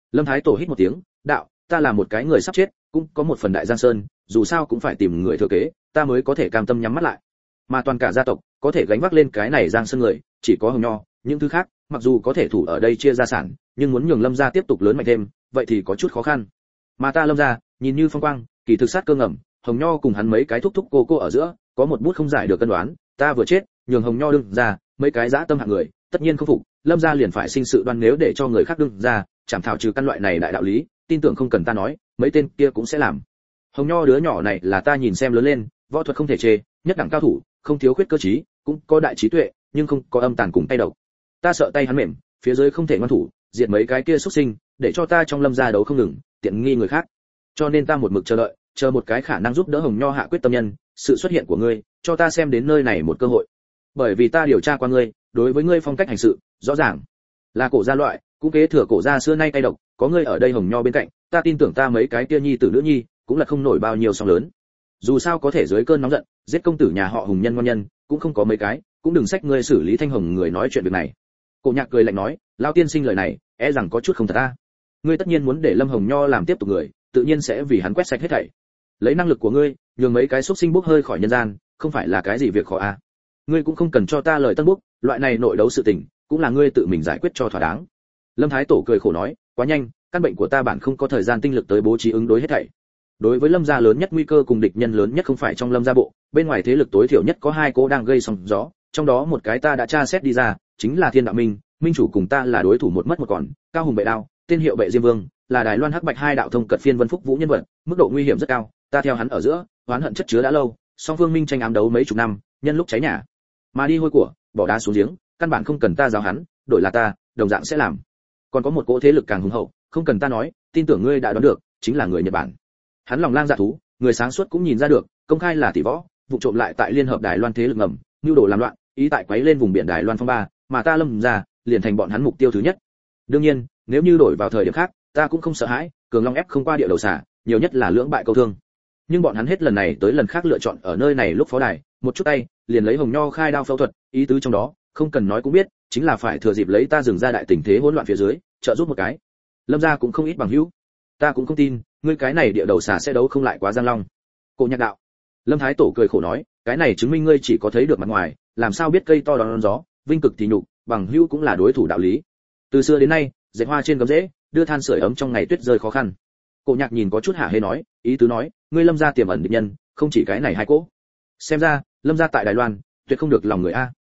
Lâm Thái Tổ hít một tiếng, đạo, ta là một cái người sắp chết, cũng có một phần đại giang sơn, dù sao cũng phải tìm người thừa kế, ta mới có thể cam tâm nhắm mắt lại. Mà toàn cả gia tộc có thể gánh vác lên cái này giang sơn người, chỉ có Hồng Nho, những thứ khác, mặc dù có thể thủ ở đây chia gia sản, nhưng muốn nhường Lâm gia tiếp tục lớn mạnh thêm, vậy thì có chút khó khăn. Mà ta Lâm gia, nhìn như phong quang, kỳ thực sát cơ ngầm, Hồng Nho cùng hắn mấy cái thúc thúc cô ở giữa, có một bút không giải được cân đoán, ta vừa chết, nhường Hồng Nho đương ra, mấy cái dã tâm hạng người, tất nhiên không phục, Lâm gia liền phải sinh sự đoan, nếu để cho người khác đương ra, chẳng thảo trừ căn loại này đại đạo lý, tin tưởng không cần ta nói, mấy tên kia cũng sẽ làm. Hồng Nho đứa nhỏ này là ta nhìn xem lớn lên, võ thuật không thể chê, nhất đẳng cao thủ, không thiếu khuyết cơ trí, cũng có đại trí tuệ, nhưng không có âm tàn cùng tay độc. Ta sợ tay hắn mềm, phía dưới không thể ngoan thủ, diệt mấy cái kia xuất sinh, để cho ta trong Lâm gia đấu không ngừng, tiện nghi người khác. Cho nên ta một mực chờ đợi, chờ một cái khả năng giúp đỡ Hồng Nho hạ quyết tâm nhân, sự xuất hiện của ngươi, cho ta xem đến nơi này một cơ hội. Bởi vì ta điều tra qua ngươi, đối với ngươi phong cách hành sự, rõ ràng là cổ gia loại, cũng kế thừa cổ gia xưa nay tay độc, có ngươi ở đây Hồng Nho bên cạnh, ta tin tưởng ta mấy cái kia nhi tử nữ nhi, cũng là không nổi bao nhiêu sóng lớn. Dù sao có thể dưới cơn nóng giận, giết công tử nhà họ Hùng nhân ngon nhân, cũng không có mấy cái, cũng đừng xách ngươi xử lý Thanh Hồng người nói chuyện việc này. Cổ Nhạc cười lạnh nói, lão tiên sinh lời này, e rằng có chút không thật ta. Ngươi tất nhiên muốn để Lâm Hồng Nho làm tiếp tục người, tự nhiên sẽ vì hắn quét sạch hết thảy. Lấy năng lực của ngươi, nhường mấy cái xúc sinh bốc hơi khỏi nhân gian, không phải là cái gì việc khó à? Ngươi cũng không cần cho ta lời tân bốc, loại này nội đấu sự tình, cũng là ngươi tự mình giải quyết cho thỏa đáng. Lâm Thái Tổ cười khổ nói, quá nhanh, căn bệnh của ta bản không có thời gian tinh lực tới bố trí ứng đối hết thảy. Đối với Lâm gia lớn nhất nguy cơ cùng địch nhân lớn nhất không phải trong Lâm gia bộ, bên ngoài thế lực tối thiểu nhất có hai cố đang gây sóng gió, trong đó một cái ta đã tra xét đi ra, chính là Thiên Đạo Minh, minh chủ cùng ta là đối thủ một mất một còn, Cao Hùng Bệ Đao, tên hiệu Bệ Diêm Vương, là Đài Loan Hắc Bạch hai đạo thông cật phiên Vân Phúc Vũ nhân vật, mức độ nguy hiểm rất cao, ta theo hắn ở giữa, oán hận chất chứa đã lâu, song phương minh tranh ám đấu mấy chục năm, nhân lúc cháy nhà mà đi hôi của, bỏ đá xuống giếng, căn bản không cần ta giáo hắn, đổi là ta, đồng dạng sẽ làm. Còn có một cỗ thế lực càng hùng hậu, không cần ta nói, tin tưởng ngươi đã đoán được, chính là người Nhật Bản. Hắn lòng lang dạ thú, người sáng suốt cũng nhìn ra được, công khai là tỷ võ, vụ trộm lại tại liên hợp Đài Loan thế lực ngầm, nưu đồ làm loạn, ý tại quấy lên vùng biển Đài Loan phong ba, mà ta Lâm gia liền thành bọn hắn mục tiêu thứ nhất. Đương nhiên, nếu như đổi vào thời điểm khác, ta cũng không sợ hãi, cường long ép không qua địa đầu xả, nhiều nhất là lưỡng bại câu thương. Nhưng bọn hắn hết lần này tới lần khác lựa chọn ở nơi này lúc phó đài, một chút tay, liền lấy Hồng Nho khai đao phẫu thuật, ý tứ trong đó, không cần nói cũng biết, chính là phải thừa dịp lấy ta dừng ra đại tình thế hỗn loạn phía dưới, trợ giúp một cái. Lâm gia cũng không ít bằng hữu, ta cũng không tin, ngươi cái này địa đầu xả sẽ đấu không lại quá Giang Long. Cổ Nhạc đạo. Lâm Thái Tổ cười khổ nói, cái này chứng minh ngươi chỉ có thấy được mặt ngoài, làm sao biết cây to đón gió, vinh cực thì nhục, bằng hữu cũng là đối thủ đạo lý. Từ xưa đến nay, dệt hoa trên gấm rễ, đưa than sưởi ấm trong ngày tuyết rơi khó khăn. Cổ Nhạc nhìn có chút hả hê nói, ý tứ nói, ngươi Lâm gia tiềm ẩn địch nhân, không chỉ cái này hai cỗ. Xem ra, Lâm gia tại Đài Loan, tuyệt không được lòng người a.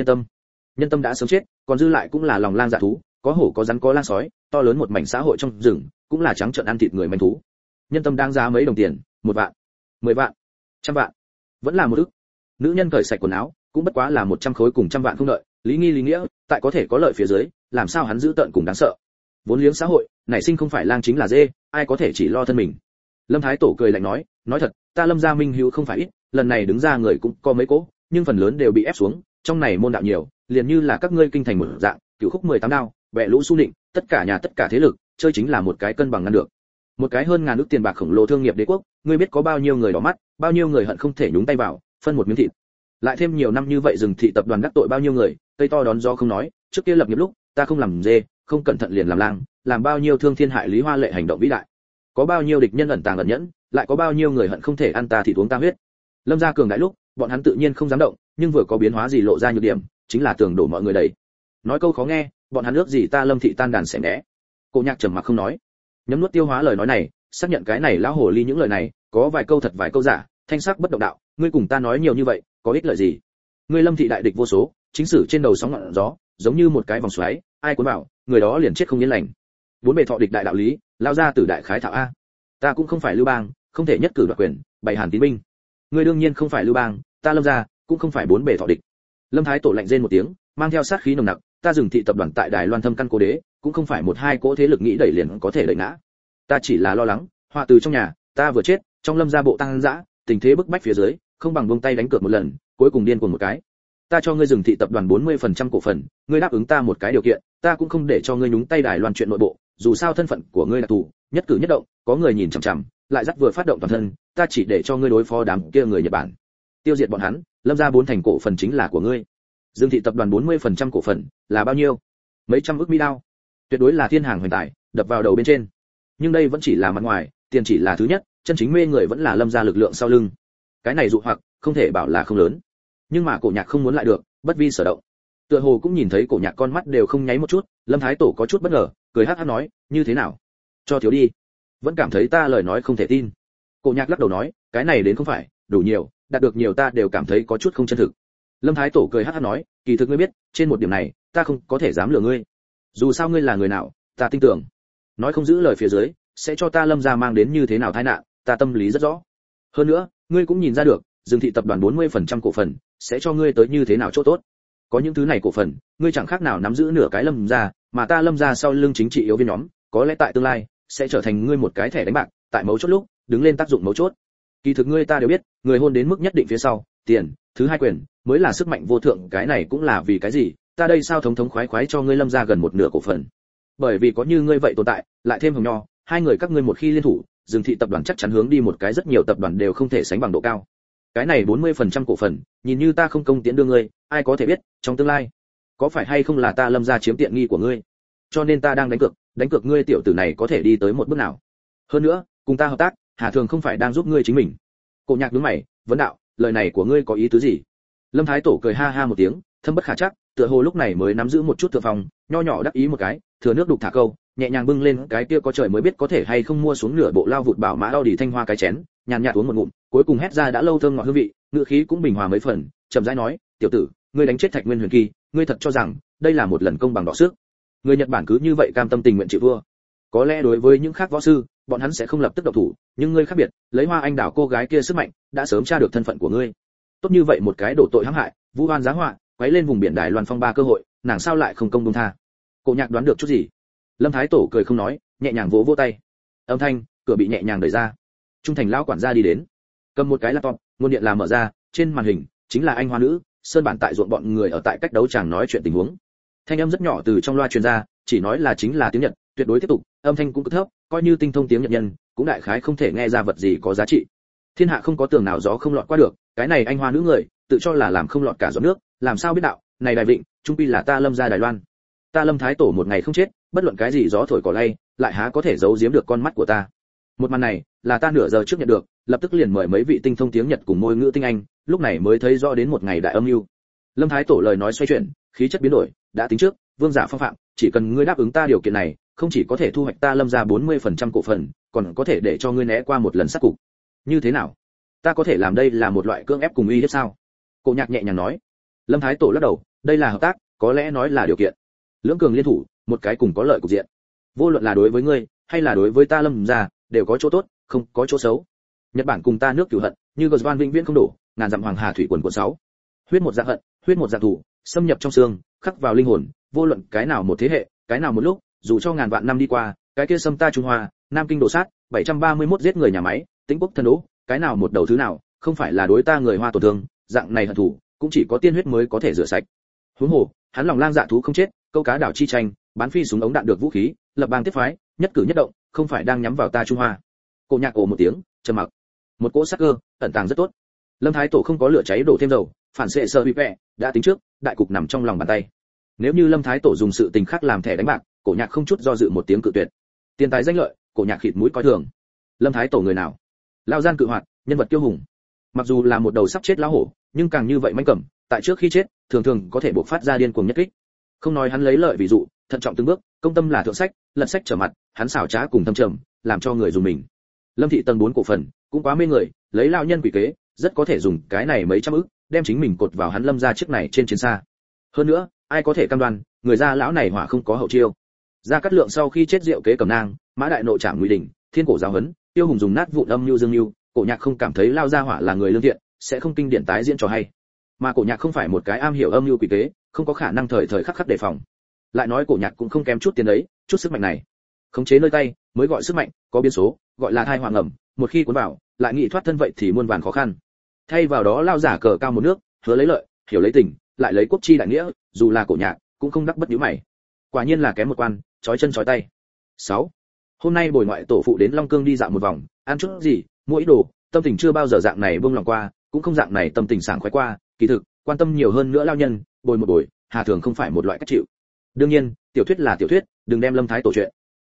Nhân tâm đã sớm chết, còn dư lại cũng là lòng lang dạ thú, có hổ có rắn có lang sói, to lớn một mảnh xã hội trong rừng, cũng là trắng trợn ăn thịt người manh thú. Nhân tâm đáng giá mấy đồng tiền, 1 vạn, 10 vạn, 100 vạn, vẫn là 1 ức. Nữ nhân cởi sạch quần áo, cũng bất quá là 100 khối cùng 100 vạn không lợi, lý nghi lý nghĩa, tại có thể có lợi phía dưới, làm sao hắn giữ tận cùng đáng sợ. Vốn liếng xã hội, nảy sinh không phải lang chính là dê, ai có thể chỉ lo thân mình. Lâm Thái Tổ cười lạnh nói thật, ta Lâm gia minh hữu không phải ít, lần này đứng ra người cũng có mấy cố, nhưng phần lớn đều bị ép xuống, trong này môn đạo nhiều, liền như là các ngươi kinh thành một dạng, cửu khúc 18 đao, bẻ lũ su nịnh, tất cả nhà tất cả thế lực, chơi chính là một cái cân bằng ngăn được. Một cái hơn ngàn ức tiền bạc khổng lồ thương nghiệp đế quốc, ngươi biết có bao nhiêu người đỏ mắt, bao nhiêu người hận không thể nhúng tay vào, phân một miếng thịt. Lại thêm nhiều năm như vậy rừng thị tập đoàn đắc tội bao nhiêu người, cây to đón gió không nói, trước kia lập nghiệp lúc, ta không làm dê, không cẩn thận liền làm lang, làm bao nhiêu thương thiên hại lý hoa lệ hành động vĩ đại. Có bao nhiêu địch nhân ẩn tàng ẩn nhẫn, lại có bao nhiêu người hận không thể ăn ta thịt uống ta huyết. Lâm gia cường đại lúc, bọn hắn tự nhiên không dám động, nhưng vừa có biến hóa gì lộ ra nhược điểm, chính là tường đổ mọi người đầy. Nói câu khó nghe, bọn hắn ước gì ta Lâm thị tan đàn xẻ né. Cổ Nhạc trầm mặc không nói, nhấm nuốt tiêu hóa lời nói này, xác nhận cái này lão hồ ly những lời này, có vài câu thật vài câu giả, thanh sắc bất động đạo, ngươi cùng ta nói nhiều như vậy, có ích lợi gì? Ngươi Lâm thị đại địch vô số, chính sử trên đầu sóng ngọn gió, giống như một cái vòng xoáy, ai cuốn vào, người đó liền chết không yên lành. Bốn bề thọ địch đại đạo lý, lao ra từ đại khái thảo a. Ta cũng không phải Lưu Bang, không thể nhất cử đoạt quyền, bày hàn tín binh. Ngươi đương nhiên không phải Lưu Bang, ta Lâm gia cũng không phải bốn bề thọ địch. Lâm Thái Tổ lạnh rên một tiếng, mang theo sát khí nồng nặc, ta dừng thị tập đoàn tại Đài Loan thâm căn cố đế, cũng không phải một hai cỗ thế lực nghĩ đẩy liền có thể đẩy ngã. Ta chỉ là lo lắng, họa từ trong nhà, ta vừa chết, trong Lâm gia bộ tăng dã, tình thế bức bách phía dưới, không bằng buông tay đánh cược một lần, cuối cùng điên cuồng một cái. Ta cho ngươi dừng thị tập đoàn 40% cổ phần, ngươi đáp ứng ta một cái điều kiện, ta cũng không để cho ngươi nhúng tay Đài Loan chuyện nội bộ, dù sao thân phận của ngươi là tù, nhất cử nhất động, có người nhìn chằm chằm, lại dắt vừa phát động toàn thân, ta chỉ để cho ngươi đối phó đám kia người Nhật Bản, tiêu diệt bọn hắn, Lâm gia 4 thành cổ phần chính là của ngươi. Dương thị tập đoàn 40% cổ phần là bao nhiêu? Mấy trăm ức Mỹ đao. Tuyệt đối là thiên hàng hoành tài, đập vào đầu bên trên. Nhưng đây vẫn chỉ là mặt ngoài, tiền chỉ là thứ nhất, chân chính mê người vẫn là lâm gia lực lượng sau lưng. Cái này dụ hoặc không thể bảo là không lớn, nhưng mà Cổ Nhạc không muốn lại được, bất vi sở động. Tựa hồ cũng nhìn thấy Cổ Nhạc con mắt đều không nháy một chút, Lâm Thái Tổ có chút bất ngờ, cười hắc hắc nói, như thế nào, cho thiếu đi? Vẫn cảm thấy ta lời nói không thể tin. Cổ Nhạc lắc đầu nói, cái này đến không phải, đủ nhiều, đạt được nhiều ta đều cảm thấy có chút không chân thực. Lâm Thái Tổ cười hắc hắc nói, kỳ thực ngươi biết, trên một điểm này, ta không có thể dám lừa ngươi. Dù sao ngươi là người nào, ta tin tưởng. Nói không giữ lời phía dưới, sẽ cho ta Lâm gia mang đến như thế nào tai nạn, ta tâm lý rất rõ. Hơn nữa, ngươi cũng nhìn ra được, Dương thị tập đoàn 40% cổ phần sẽ cho ngươi tới như thế nào chỗ tốt. Có những thứ này cổ phần, ngươi chẳng khác nào nắm giữ nửa cái Lâm gia, mà ta Lâm gia sau lưng chính trị yếu viên nhóm, có lẽ tại tương lai sẽ trở thành ngươi một cái thẻ đánh bạc, tại mấu chốt lúc, đứng lên tác dụng mấu chốt. Kỳ thực ngươi ta đều biết, người hôn đến mức nhất định phía sau, tiền, thứ hai quyền, mới là sức mạnh vô thượng, cái này cũng là vì cái gì, ta đây sao thống thống khoái khoái cho ngươi Lâm gia gần một nửa cổ phần. Bởi vì có như ngươi vậy tồn tại, lại thêm Hồng Nho, hai người các ngươi một khi liên thủ, Dương thị tập đoàn chắc chắn hướng đi một cái rất nhiều tập đoàn đều không thể sánh bằng độ cao. Cái này 40% cổ phần, nhìn như ta không công tiễn đưa ngươi, ai có thể biết, trong tương lai, có phải hay không là ta Lâm gia chiếm tiện nghi của ngươi. Cho nên ta đang đánh cược ngươi tiểu tử này có thể đi tới một bước nào. Hơn nữa, cùng ta hợp tác, Hà Thường không phải đang giúp ngươi chính mình. Cổ Nhạc nhướng mày, vấn đạo, lời này của ngươi có ý tứ gì? Lâm Thái Tổ cười ha ha một tiếng, thâm bất khả chắc, tựa hồ lúc này mới nắm giữ một chút thượng phòng, nho nhỏ đắc ý một cái, thừa nước đục thả câu, nhẹ nhàng bưng lên cái kia có trời mới biết có thể hay không mua xuống nửa bộ lao vụt bảo mã Audi thanh hoa cái chén, nhàn nhạt uống một ngụm, cuối cùng hét ra đã lâu thơm ngọt hương vị, ngựa khí cũng bình hòa mấy phần, chậm rãi nói, tiểu tử, ngươi đánh chết Thạch Nguyên Huyền Kỳ, ngươi thật cho rằng đây là một lần công bằng đọ sức? Người Nhật Bản cứ như vậy cam tâm tình nguyện chịu vua? Có lẽ đối với những khác võ sư, bọn hắn sẽ không lập tức động thủ, nhưng ngươi khác biệt, lấy Hoa Anh đảo cô gái kia sức mạnh, đã sớm tra được thân phận của ngươi. Tốt như vậy một cái đổ tội hãm hại, vu oan giá họa, quấy lên vùng biển Đài Loan phong ba cơ hội, nàng sao lại không công buông tha? Cổ Nhạc đoán được chút gì? Lâm Thái Tổ cười không nói, nhẹ nhàng vỗ vỗ tay. Âm thanh, cửa bị nhẹ nhàng đẩy ra. Trung thành lão quản gia đi đến, cầm một cái laptop, nguồn điện là mở ra, trên màn hình chính là anh hoa nữ, Sơn Bản tại ruộng bọn người ở tại cách đấu tràng nói chuyện tình huống. Thanh âm rất nhỏ từ trong loa truyền ra, chỉ nói là chính là tiếng Nhật, tuyệt đối tiếp tục, âm thanh cũng cực thấp, coi như tinh thông tiếng Nhật nhân, cũng đại khái không thể nghe ra vật gì có giá trị. Thiên hạ không có tường nào gió không lọt qua được, cái này anh hoa nữ người, tự cho là làm không lọt cả giọt nước, làm sao biết đạo, này Đài Vịnh, trung quy là ta Lâm gia Đài Loan. Ta Lâm Thái Tổ một ngày không chết, bất luận cái gì gió thổi cỏ lay, lại há có thể giấu giếm được con mắt của ta. Một màn này, là ta nửa giờ trước nhận được, lập tức liền mời mấy vị tinh thông tiếng Nhật cùng môi ngữ tinh anh, lúc này mới thấy rõ đến một ngày đại âm mưu. Lâm Thái Tổ lời nói xoay chuyển, khí chất biến đổi, đã tính trước, vương giả phong phạm, chỉ cần ngươi đáp ứng ta điều kiện này, không chỉ có thể thu hoạch ta Lâm gia 40% cổ phần, còn có thể để cho ngươi né qua một lần sát cục. Như thế nào? Ta có thể làm đây là một loại cưỡng ép cùng uy hiếp sao? Cổ Nhạc nhẹ nhàng nói. Lâm Thái Tổ lắc đầu, đây là hợp tác, có lẽ nói là điều kiện. Lưỡng cường liên thủ, một cái cùng có lợi cục diện. Vô luận là đối với ngươi, hay là đối với ta Lâm gia, đều có chỗ tốt, không có chỗ xấu. Nhật Bản cùng ta nước cửu hận, như Goswan vĩnh viễn không đổ, ngàn dặm hoàng hà thủy quần cuộn 6. Huyết một dạng hận, huyết một dạng thù, xâm nhập trong xương, khắc vào linh hồn, vô luận cái nào một thế hệ, cái nào một lúc, dù cho ngàn vạn năm đi qua, cái kia xâm ta Trung Hoa, Nam Kinh đổ sát, 731 giết người nhà máy, Tĩnh Quốc thân đỗ, cái nào một đầu thứ nào, không phải là đối ta người Hoa tổn thương, dạng này hận thù, cũng chỉ có tiên huyết mới có thể rửa sạch. Huống hồ, hắn lòng lang dạ thú không chết, câu cá đảo chi tranh, bán phi súng ống đạn được vũ khí, lập bang tiếp phái, nhất cử nhất động, không phải đang nhắm vào ta Trung Hoa. Cổ Nhạc ồ một tiếng, trầm mặc. Một cỗ sắc cơ, ẩn tàng rất tốt. Lâm Thái Tổ không có lửa cháy đổ thêm dầu, phản xệ sơ bị vẽ, đã tính trước, đại cục nằm trong lòng bàn tay. Nếu như Lâm Thái Tổ dùng sự tình khác làm thẻ đánh bạc, Cổ Nhạc không chút do dự một tiếng cự tuyệt. Tiền tài danh lợi, Cổ Nhạc khịt mũi coi thường. Lâm Thái Tổ người nào? Lao gian cự hoạt, nhân vật kiêu hùng. Mặc dù là một đầu sắp chết lão hổ, nhưng càng như vậy manh cẩm, tại trước khi chết, thường thường có thể bộc phát ra điên cuồng nhất kích. Không nói hắn lấy lợi ví dụ, thận trọng từng bước, công tâm là thượng sách, lật sách trở mặt, hắn xảo trá cùng thâm trầm, làm cho người dùng mình. Lâm thị tầng 4 cổ phần, cũng quá mê người, lấy lão nhân quỷ kế, rất có thể dùng cái này mấy trăm ức, đem chính mình cột vào hắn Lâm gia chiếc này trên chiến xa. Hơn nữa, ai có thể cam đoan, người gia lão này hỏa không có hậu chiêu. Gia Cát Lượng sau khi chết rượu kế cầm nang, Mã Đại Nội trảm Ngụy Đỉnh, Thiên Cổ giáo huấn, Tiêu Hùng dùng nát vụn âm nhu dương nhu, Cổ Nhạc không cảm thấy lao gia hỏa là người lương thiện, sẽ không kinh điển tái diễn trò hay. Mà Cổ Nhạc không phải một cái am hiểu âm nhu quỷ kế, không có khả năng thời thời khắc khắc đề phòng. Lại nói Cổ Nhạc cũng không kém chút tiền đấy, chút sức mạnh này, khống chế nơi tay, mới gọi sức mạnh, có biến số, gọi là thai hoàng ẩm, một khi cuốn vào, lại nghĩ thoát thân vậy thì muôn vàn khó khăn. Thay vào đó lao giả cờ cao một nước, hứa lấy lợi, hiểu lấy tình, lại lấy quốc chi đại nghĩa, dù là Cổ Nhạc, cũng không đắc bất nhíu mày. Quả nhiên là kém một quan, chói chân chói tay. 6. Hôm nay bồi ngoại tổ phụ đến Long Cương đi dạo một vòng, ăn chút gì, mua ít đồ, tâm tình chưa bao giờ dạng này buông lòng qua, cũng không dạng này tâm tình sảng khoái qua, kỳ thực, quan tâm nhiều hơn nữa lao nhân, bồi một buổi, Hà Thường không phải một loại cách chịu. Đương nhiên, tiểu thuyết là tiểu thuyết, đừng đem Lâm Thái Tổ chuyện.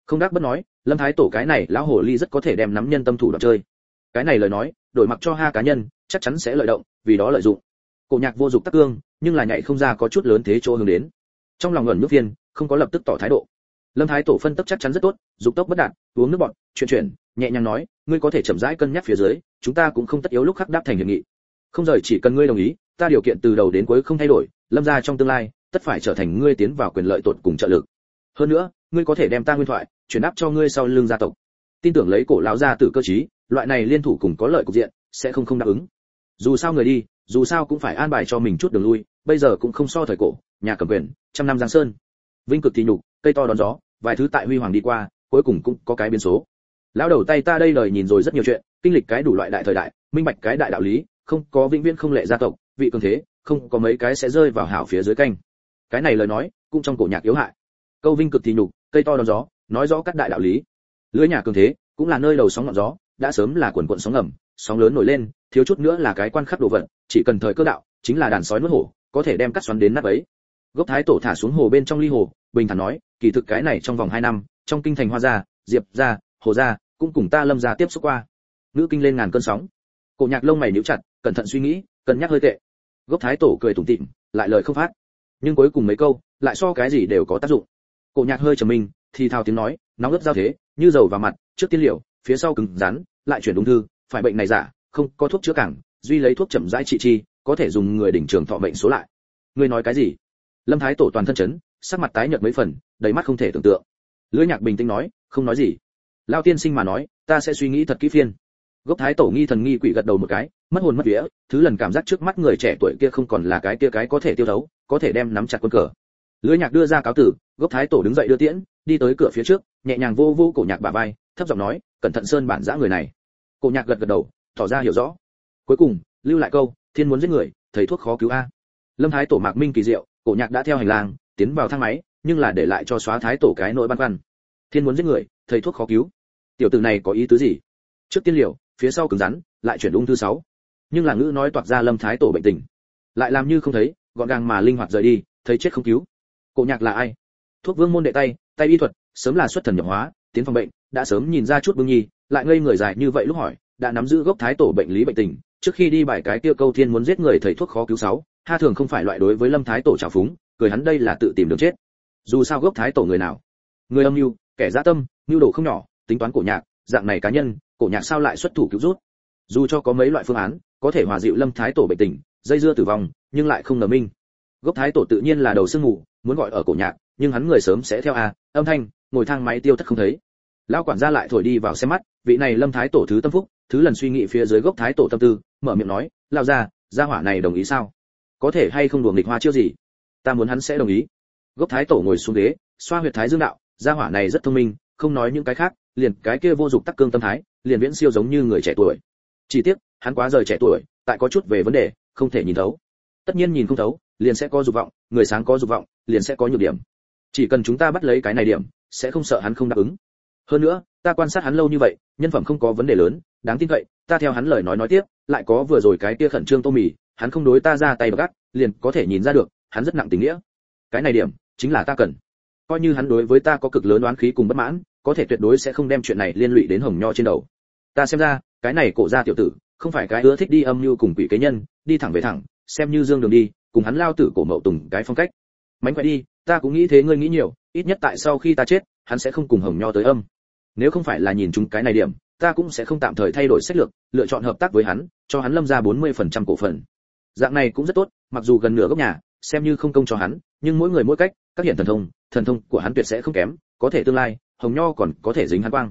Không đắc bất nói, Lâm Thái Tổ cái này lão hồ ly rất có thể đem nắm nhân tâm thủ đoạn chơi. Cái này lời nói, đổi mặc cho ha cá nhân, chắc chắn sẽ lợi động, vì đó lợi dụng. Cổ Nhạc vô dụng tắc cương, nhưng là nhảy không ra có chút lớn thế chỗ hướng đến. Trong lòng ngẩn nước viên, không có lập tức tỏ thái độ. Lâm Thái Tổ phân tích chắc chắn rất tốt, dục tốc bất đạt, uống nước bọt, chuyển, nhẹ nhàng nói, ngươi có thể chậm rãi cân nhắc phía dưới, chúng ta cũng không tất yếu lúc khắc đáp thành hiệp nghị. Không rời chỉ cần ngươi đồng ý, ta điều kiện từ đầu đến cuối không thay đổi, Lâm gia trong tương lai, tất phải trở thành ngươi tiến vào quyền lợi tột cùng trợ lực. Hơn nữa, ngươi có thể đem ta nguyên thoại chuyển đáp cho ngươi sau lưng gia tộc. Tin tưởng lấy cổ lão gia tử cơ trí, loại này liên thủ cùng có lợi cục diện, sẽ không đáp ứng. Dù sao người đi, dù sao cũng phải an bài cho mình chút đường lui, bây giờ cũng không so thời cổ, nhà cầm quyền, trăm năm giang sơn. Vinh cực thì nhục, cây to đón gió, vài thứ tại huy hoàng đi qua, cuối cùng cũng có cái biến số. Lão đầu tay ta đây lời nhìn rồi rất nhiều chuyện, kinh lịch cái đủ loại đại thời đại, minh bạch cái đại đạo lý, không có vĩnh viễn không lệ gia tộc, vị cường thế, không có mấy cái sẽ rơi vào hảo phía dưới canh. Cái này lời nói, cũng trong cổ nhạc yếu hại. Câu vinh cực thì nhục, cây to đón gió, nói rõ các đại đạo lý. Lưỡi nhà cường thế, cũng là nơi đầu sóng ngọn gió, đã sớm là quần quần sóng ngầm, sóng lớn nổi lên, thiếu chút nữa là cái quan khắc đồ vật, chỉ cần thời cơ đạo, chính là đàn sói nuốt hổ, có thể đem cắt xoắn đến nát ấy. Gốc Thái Tổ thả xuống hồ bên trong ly hồ, bình thản nói, kỳ thực cái này trong vòng 2 năm, trong kinh thành Hoa gia, Diệp gia, Hồ gia, cũng cùng ta Lâm gia tiếp xúc qua. Ngữ kinh lên ngàn cơn sóng. Cổ Nhạc lông mày nhíu chặt, cẩn thận suy nghĩ, cân nhắc hơi tệ. Gốc Thái Tổ cười tủm tỉm, lại lời không phát. Nhưng cuối cùng mấy câu, lại so cái gì đều có tác dụng. Cổ Nhạc hơi trầm mình, thì thào tiếng nói, nóng ướt giao thế, như dầu vào mặt, trước tiên liệu, phía sau cứng rắn, lại chuyển ung thư, phải bệnh này giả, không có thuốc chữa cảng, duy lấy thuốc chậm rãi trị chi, có thể dùng người đỉnh trường thọ bệnh số lại. Ngươi nói cái gì? Lâm Thái Tổ toàn thân chấn, sắc mặt tái nhợt mấy phần, đầy mắt không thể tưởng tượng. Lưỡi Nhạc bình tĩnh nói, không nói gì. Lão tiên sinh mà nói, ta sẽ suy nghĩ thật kỹ phiên. Gốc Thái Tổ nghi thần nghi quỷ gật đầu một cái, mất hồn mất vía, thứ lần cảm giác trước mắt người trẻ tuổi kia không còn là cái kia cái có thể tiêu thấu, có thể đem nắm chặt quân cờ. Lưỡi Nhạc đưa ra cáo tử, Gốc Thái Tổ đứng dậy đưa tiễn, đi tới cửa phía trước, nhẹ nhàng vô vô Cổ Nhạc bả vai, thấp giọng nói, cẩn thận sơn bản dã người này. Cổ Nhạc gật gật đầu, tỏ ra hiểu rõ. Cuối cùng, lưu lại câu, thiên muốn giết người, thầy thuốc khó cứu a. Lâm Thái Tổ mạc minh kỳ diệu, Cổ Nhạc đã theo hành lang, tiến vào thang máy, nhưng là để lại cho xóa Thái Tổ cái nỗi băn khoăn. Thiên muốn giết người, thầy thuốc khó cứu. Tiểu tử này có ý tứ gì? Trước tiên liều, phía sau cứng rắn, lại chuyển ung thư 6. Nhưng là ngữ nói toạc ra Lâm Thái Tổ bệnh tình, lại làm như không thấy, gọn gàng mà linh hoạt rời đi, thấy chết không cứu. Cổ Nhạc là ai? Thuốc vương môn đệ tay, tay y thuật, sớm là xuất thần nhập hóa, tiến phòng bệnh, đã sớm nhìn ra chút bưng nhi, lại ngây người dài như vậy lúc hỏi, đã nắm giữ gốc Thái Tổ bệnh lý bệnh tình, trước khi đi bài cái kia câu thiên muốn giết người thầy thuốc khó cứu 6, ha thường không phải loại đối với Lâm Thái Tổ trào phúng, cười hắn đây là tự tìm đường chết. Dù sao gốc Thái Tổ người nào, người âm mưu, kẻ dã tâm, mưu đồ không nhỏ, tính toán Cổ Nhạc, dạng này cá nhân, Cổ Nhạc sao lại xuất thủ cứu rút? Dù cho có mấy loại phương án, có thể hòa dịu Lâm Thái Tổ bệnh tình, dây dưa tử vong, nhưng lại không ngờ minh. Gốc Thái Tổ tự nhiên là đầu sương ngủ, muốn gọi ở Cổ Nhạc, nhưng hắn người sớm sẽ theo âm thanh, ngồi thang máy tiêu thất không thấy. Lão quản gia lại thổi đi vào xem mắt, vị này Lâm Thái Tổ thứ tâm phúc, thứ lần suy nghĩ phía dưới Gốc Thái Tổ tâm tư, mở miệng nói, lão gia hỏa này đồng ý sao? Có thể hay không đùa nghịch hoa chiêu gì? Ta muốn hắn sẽ đồng ý. Gốc Thái Tổ ngồi xuống ghế, xoa huyệt thái dương đạo, gia hỏa này rất thông minh, không nói những cái khác, liền cái kia vô dụng tắc cương tâm thái, liền viễn siêu giống như người trẻ tuổi. Chỉ tiếc, hắn quá rời trẻ tuổi, tại có chút về vấn đề, không thể nhìn thấu. Tất nhiên nhìn không thấu, liền sẽ có dục vọng, người sáng có dục vọng, liền sẽ có nhược điểm. Chỉ cần chúng ta bắt lấy cái này điểm, sẽ không sợ hắn không đáp ứng. Hơn nữa, ta quan sát hắn lâu như vậy, nhân phẩm không có vấn đề lớn, đáng tin cậy, ta theo hắn lời nói tiếp, lại có vừa rồi cái kia khẩn trương Tô Mì, hắn không đối ta ra tay gắt, liền có thể nhìn ra được, hắn rất nặng tình nghĩa. Cái này điểm, chính là ta cần. Coi như hắn đối với ta có cực lớn oán khí cùng bất mãn, có thể tuyệt đối sẽ không đem chuyện này liên lụy đến Hồng Nho trên đầu. Ta xem ra, cái này Cổ gia tiểu tử, không phải cái ưa thích đi âm mưu cùng quỷ kế nhân, đi thẳng về thẳng, xem như dương đường đi, cùng hắn lao tử Cổ Mậu Tùng cái phong cách. Mánh khỏe đi, ta cũng nghĩ thế, ngươi nghĩ nhiều, ít nhất tại sau khi ta chết, hắn sẽ không cùng Hồng Nho tới âm. Nếu không phải là nhìn chúng cái này điểm, ta cũng sẽ không tạm thời thay đổi sách lược, lựa chọn hợp tác với hắn, cho hắn Lâm ra 40% cổ phần. Dạng này cũng rất tốt, mặc dù gần nửa gốc nhà, xem như không công cho hắn, nhưng mỗi người mỗi cách, các hiện thần thông của hắn tuyệt sẽ không kém, có thể tương lai, Hồng Nho còn có thể dính hắn quang.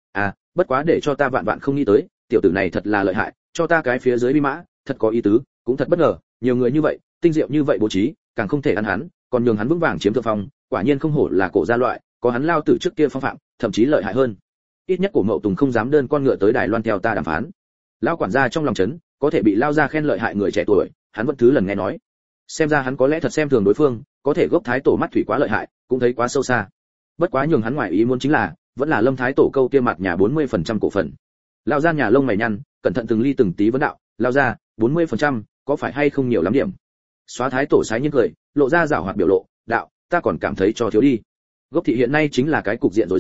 Bất quá để cho ta vạn vạn không nghĩ tới, tiểu tử này thật là lợi hại, cho ta cái phía dưới bi mã, thật có ý tứ, cũng thật bất ngờ, nhiều người như vậy, tinh diệu như vậy bố trí, càng không thể ăn hắn, còn nhường hắn vững vàng chiếm thượng phong, quả nhiên không hổ là Cổ gia loại, có hắn lao tử trước kia phong phạm, thậm chí lợi hại hơn. Ít nhất Cổ Mậu Tùng không dám đơn con ngựa tới Đài Loan theo ta đàm phán. Lão quản gia trong lòng chấn, có thể bị lao gia khen lợi hại người trẻ tuổi, hắn vẫn thứ lần nghe nói. Xem ra hắn có lẽ thật xem thường đối phương, có thể gốc Thái Tổ mắt thủy quá lợi hại, cũng thấy quá sâu xa. Bất quá nhường hắn ngoài ý muốn chính là, vẫn là Lâm Thái Tổ câu kia mặt nhà 40% cổ phần. Lão gia nhà lông mày nhăn, cẩn thận từng ly từng tí vấn đạo, lão gia, 40%, có phải hay không nhiều lắm điểm? Xóa Thái Tổ sái nhiên cười, lộ ra giảo hoạt biểu lộ, đạo, ta còn cảm thấy cho thiếu đi. Gốc thị hiện nay chính là cái cục diện rối rắm,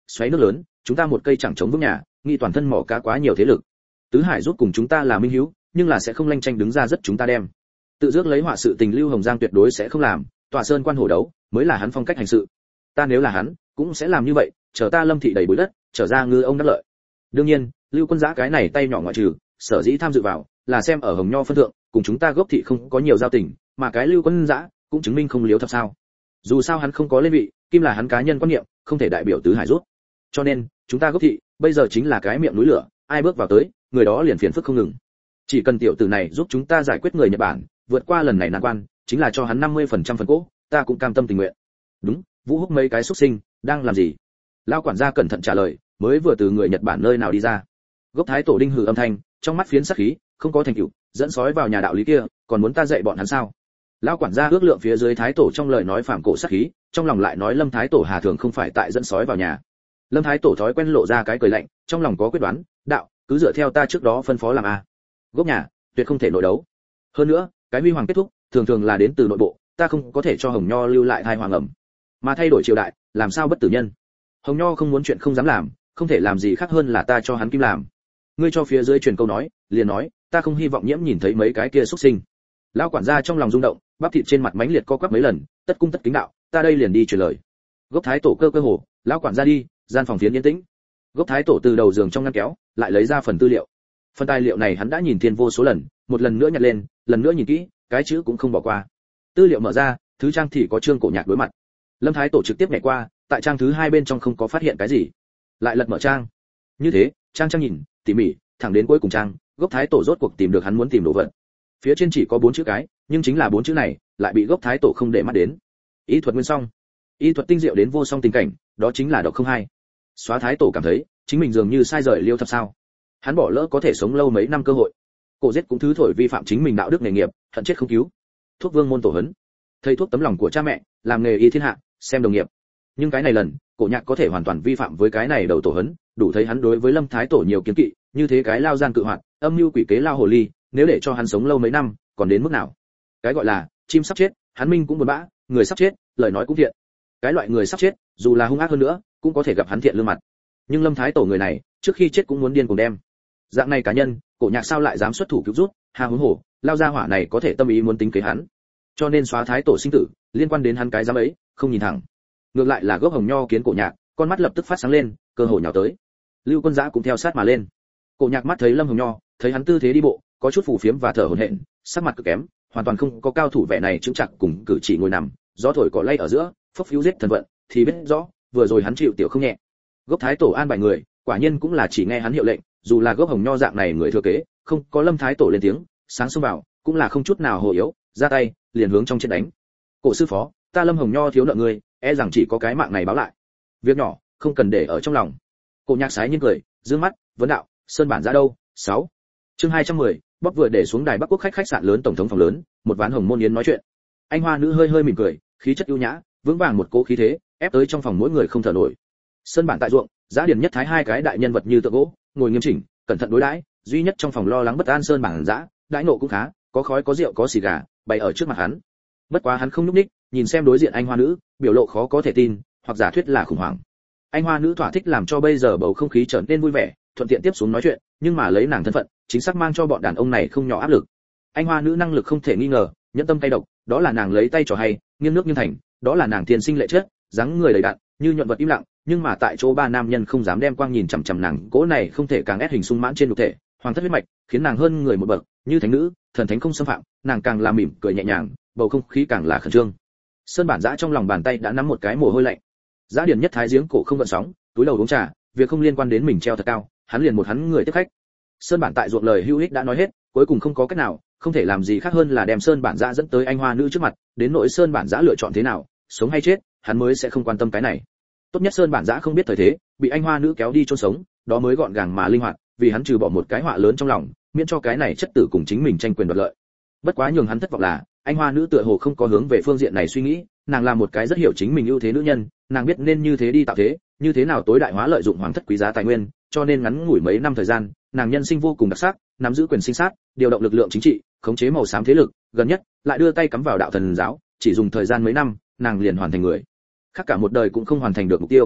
xoáy nước lớn, chúng ta một cây chẳng chống vững nhà, nghi toàn thân mỏ cá quá nhiều thế lực. Tứ Hải rút cùng chúng ta là minh hữu, nhưng là sẽ không lanh tranh đứng ra rất chúng ta đem. Tự dước lấy họa sự tình Lưu Hồng Giang tuyệt đối sẽ không làm, tọa sơn quan hổ đấu, mới là hắn phong cách hành sự. Ta nếu là hắn, cũng sẽ làm như vậy, chờ ta Lâm thị đầy bụi đất, trở ra ngư ông đắc lợi. Đương nhiên, Lưu Quân Giã cái này tay nhỏ ngoại trừ, sở dĩ tham dự vào, là xem ở Hồng Nho phân thượng, cùng chúng ta gốc thị không có nhiều giao tình, mà cái Lưu Quân Giã cũng chứng minh không liếu thập sao. Dù sao hắn không có lên vị, kim là hắn cá nhân quan niệm, không thể đại biểu tứ hải rút. Cho nên, chúng ta gốc thị, bây giờ chính là cái miệng núi lửa, ai bước vào tới, người đó liền phiền phức không ngừng. Chỉ cần tiểu tử này giúp chúng ta giải quyết người Nhật Bản, vượt qua lần này nan quan, chính là cho hắn 50% phần cỗ, ta cũng cam tâm tình nguyện. Đúng, Vũ Húc mấy cái xuất sinh, đang làm gì? Lão quản gia cẩn thận trả lời, mới vừa từ người Nhật Bản nơi nào đi ra. Gốc Thái Tổ đinh hừ âm thanh, trong mắt phiến sắc khí, không có thành tựu, dẫn sói vào nhà đạo lý kia, còn muốn ta dạy bọn hắn sao? Lão quản gia ước lượng phía dưới Thái Tổ trong lời nói phạm cổ sắc khí, trong lòng lại nói Lâm Thái Tổ hà thường không phải tại dẫn sói vào nhà. Lâm Thái Tổ thói quen lộ ra cái cười lạnh, trong lòng có quyết đoán, đạo, cứ dựa theo ta trước đó phân phó làm a. Gốc nhà, tuyệt không thể nội đấu. Hơn nữa, cái huy hoàng kết thúc, thường thường là đến từ nội bộ, ta không có thể cho Hồng Nho lưu lại thai hoàng ẩm, mà thay đổi triều đại, làm sao bất tử nhân. Hồng Nho không muốn chuyện không dám làm, không thể làm gì khác hơn là ta cho hắn kim làm. Ngươi cho phía dưới truyền câu nói, liền nói, ta không hy vọng Nhiễm nhìn thấy mấy cái kia xuất sinh. Lão quản gia trong lòng rung động, bắp thịt trên mặt mãnh liệt co quắp mấy lần, tất cung tất kính đạo, ta đây liền đi truyền lời. Gốc Thái Tổ cơ hồ, lão quản gia đi, gian phòng phiến yên tĩnh. Gốc Thái Tổ từ đầu giường trong ngăn kéo, lại lấy ra phần tư liệu. Phần tài liệu này hắn đã nhìn thiên vô số lần, một lần nữa nhặt lên, lần nữa nhìn kỹ, cái chữ cũng không bỏ qua. Tư liệu mở ra, thứ trang thì có chương cổ nhạc đối mặt. Lâm Thái Tổ trực tiếp nhảy qua, tại trang thứ hai bên trong không có phát hiện cái gì, lại lật mở trang. Như thế, trang nhìn, tỉ mỉ, thẳng đến cuối cùng trang, Gốc Thái Tổ rốt cuộc tìm được hắn muốn tìm đồ vật. Phía trên chỉ có 4 chữ cái, nhưng chính là 4 chữ này, lại bị Gốc Thái Tổ không để mắt đến. Ý thuật nguyên song. Ý thuật tinh diệu đến vô song tình cảnh, đó chính là độc không hai. Xóa Thái Tổ cảm thấy, chính mình dường như sai rời Liêu Thập sao. Hắn bỏ lỡ có thể sống lâu mấy năm cơ hội. Cổ giết cũng thứ thổi vi phạm chính mình đạo đức nghề nghiệp, hận chết không cứu. Thuốc vương môn tổ hấn. Thầy thuốc tấm lòng của cha mẹ, làm nghề y thiên hạ, xem đồng nghiệp. Nhưng cái này lần, Cổ Nhạc có thể hoàn toàn vi phạm với cái này đầu tổ hấn, đủ thấy hắn đối với Lâm Thái Tổ nhiều kiến kỵ, như thế cái lao gian cự hoạt, âm mưu quỷ kế lao hồ ly, nếu để cho hắn sống lâu mấy năm, còn đến mức nào? Cái gọi là chim sắp chết, hắn minh cũng buồn bã, người sắp chết, lời nói cũng thiện. Cái loại người sắp chết, dù là hung ác hơn nữa, cũng có thể gặp hắn thiện lương mặt. Nhưng Lâm Thái Tổ người này, trước khi chết cũng muốn điên cùng đem. Dạng này cá nhân, Cổ Nhạc sao lại dám xuất thủ cứu rút, hà huống hổ, lao gia hỏa này có thể tâm ý muốn tính kế hắn. Cho nên xóa Thái Tổ sinh tử, liên quan đến hắn cái dám ấy, không nhìn thẳng. Ngược lại là Gốc Hồng Nho kiến Cổ Nhạc, con mắt lập tức phát sáng lên, cơ hội nhào tới. Lưu Quân Giã cũng theo sát mà lên. Cổ Nhạc mắt thấy Lâm Hồng Nho, thấy hắn tư thế đi bộ, có chút phù phiếm và thở hổn hển, sắc mặt cực kém, hoàn toàn không có cao thủ vẻ này chững chạc cùng cử chỉ ngồi nằm, gió thổi cỏ lay ở giữa, phốc phiu giết thần vận, thì biết rõ, vừa rồi hắn chịu tiểu không nhẹ. Gốc Thái Tổ an bài người, quả nhiên cũng là chỉ nghe hắn hiệu lệnh, dù là Gốc Hồng Nho dạng này người thừa kế, không có Lâm Thái Tổ lên tiếng, sáng xông vào, cũng là không chút nào hồ yếu, ra tay, liền hướng trong chết đánh. Cổ sư phó, ta Lâm Hồng Nho thiếu nợ ngươi, e rằng chỉ có cái mạng này báo lại. Việc nhỏ, không cần để ở trong lòng. Cổ Nhạc sái nhiên cười, dương mắt, vấn đạo, sơn bản ra đâu? 6. Chương 210, bóc vừa để xuống đài Bắc Quốc khách sạn lớn tổng thống phòng lớn, một ván hồng môn yến nói chuyện. Anh Hoa nữ hơi hơi mỉm cười, khí chất ưu nhã, vững vàng một cỗ khí thế, ép tới trong phòng mỗi người không thở nổi. Sơn bản tại ruộng, Giá Điền Nhất Thái hai cái đại nhân vật như tượng gỗ, ngồi nghiêm chỉnh, cẩn thận đối đãi, duy nhất trong phòng lo lắng bất an Sơn bản Giá, đãi nộ cũng khá, có khói có rượu có xì gà, bày ở trước mặt hắn. Bất quá hắn không nhúc nhích, nhìn xem đối diện anh Hoa nữ, biểu lộ khó có thể tin, hoặc giả thuyết là khủng hoảng. Anh Hoa nữ thỏa thích làm cho bây giờ bầu không khí trở nên vui vẻ, thuận tiện tiếp xuống nói chuyện, nhưng mà lấy nàng thân phận, chính xác mang cho bọn đàn ông này không nhỏ áp lực. Anh Hoa nữ năng lực không thể nghi ngờ, nhẫn tâm cay độc, đó là nàng lấy tay trò hay, nghiêng nước nghiêng thành, đó là nàng thiên sinh lệ chất, dáng người đầy đặn, như nhuận vật im lặng, nhưng mà tại chỗ ba nam nhân không dám đem quang nhìn chằm chằm nàng, cỗ này không thể càng ép hình sung mãn trên nhục thể, hoàng thất huyết mạch, khiến nàng hơn người một bậc, như thánh nữ, thần thánh không xâm phạm, nàng càng là mỉm cười nhẹ nhàng, bầu không khí càng là khẩn trương. Sơn bản Dã trong lòng bàn tay đã nắm một cái mồ hôi lạnh. Giá Điền Nhất Thái giếng cổ không gợn sóng, túi đầu uống trà, việc không liên quan đến mình treo thật cao, hắn liền một hắn người tiếp khách. Sơn bản tại ruộng lời hữu ích đã nói hết, cuối cùng không có cách nào, không thể làm gì khác hơn là đem Sơn bản Dã dẫn tới anh Hoa nữ trước mặt, đến nỗi Sơn bản Dã lựa chọn thế nào, sống hay chết, hắn mới sẽ không quan tâm cái này. Tốt nhất Sơn bản Dã không biết thời thế, bị anh Hoa nữ kéo đi chôn sống, đó mới gọn gàng mà linh hoạt, vì hắn trừ bỏ một cái họa lớn trong lòng, miễn cho cái này chất tử cùng chính mình tranh quyền đoạt lợi. Bất quá nhường hắn thất vọng là, anh Hoa nữ tựa hồ không có hướng về phương diện này suy nghĩ, nàng là một cái rất hiểu chính mình ưu thế nữ nhân, nàng biết nên như thế đi tạo thế, như thế nào tối đại hóa lợi dụng hoàng thất quý giá tài nguyên, cho nên ngắn ngủi mấy năm thời gian, nàng nhân sinh vô cùng đặc sắc, nắm giữ quyền sinh sát, điều động lực lượng chính trị, khống chế màu xám thế lực, gần nhất lại đưa tay cắm vào đạo thần giáo, chỉ dùng thời gian mấy năm, nàng liền hoàn thành người khác cả một đời cũng không hoàn thành được mục tiêu.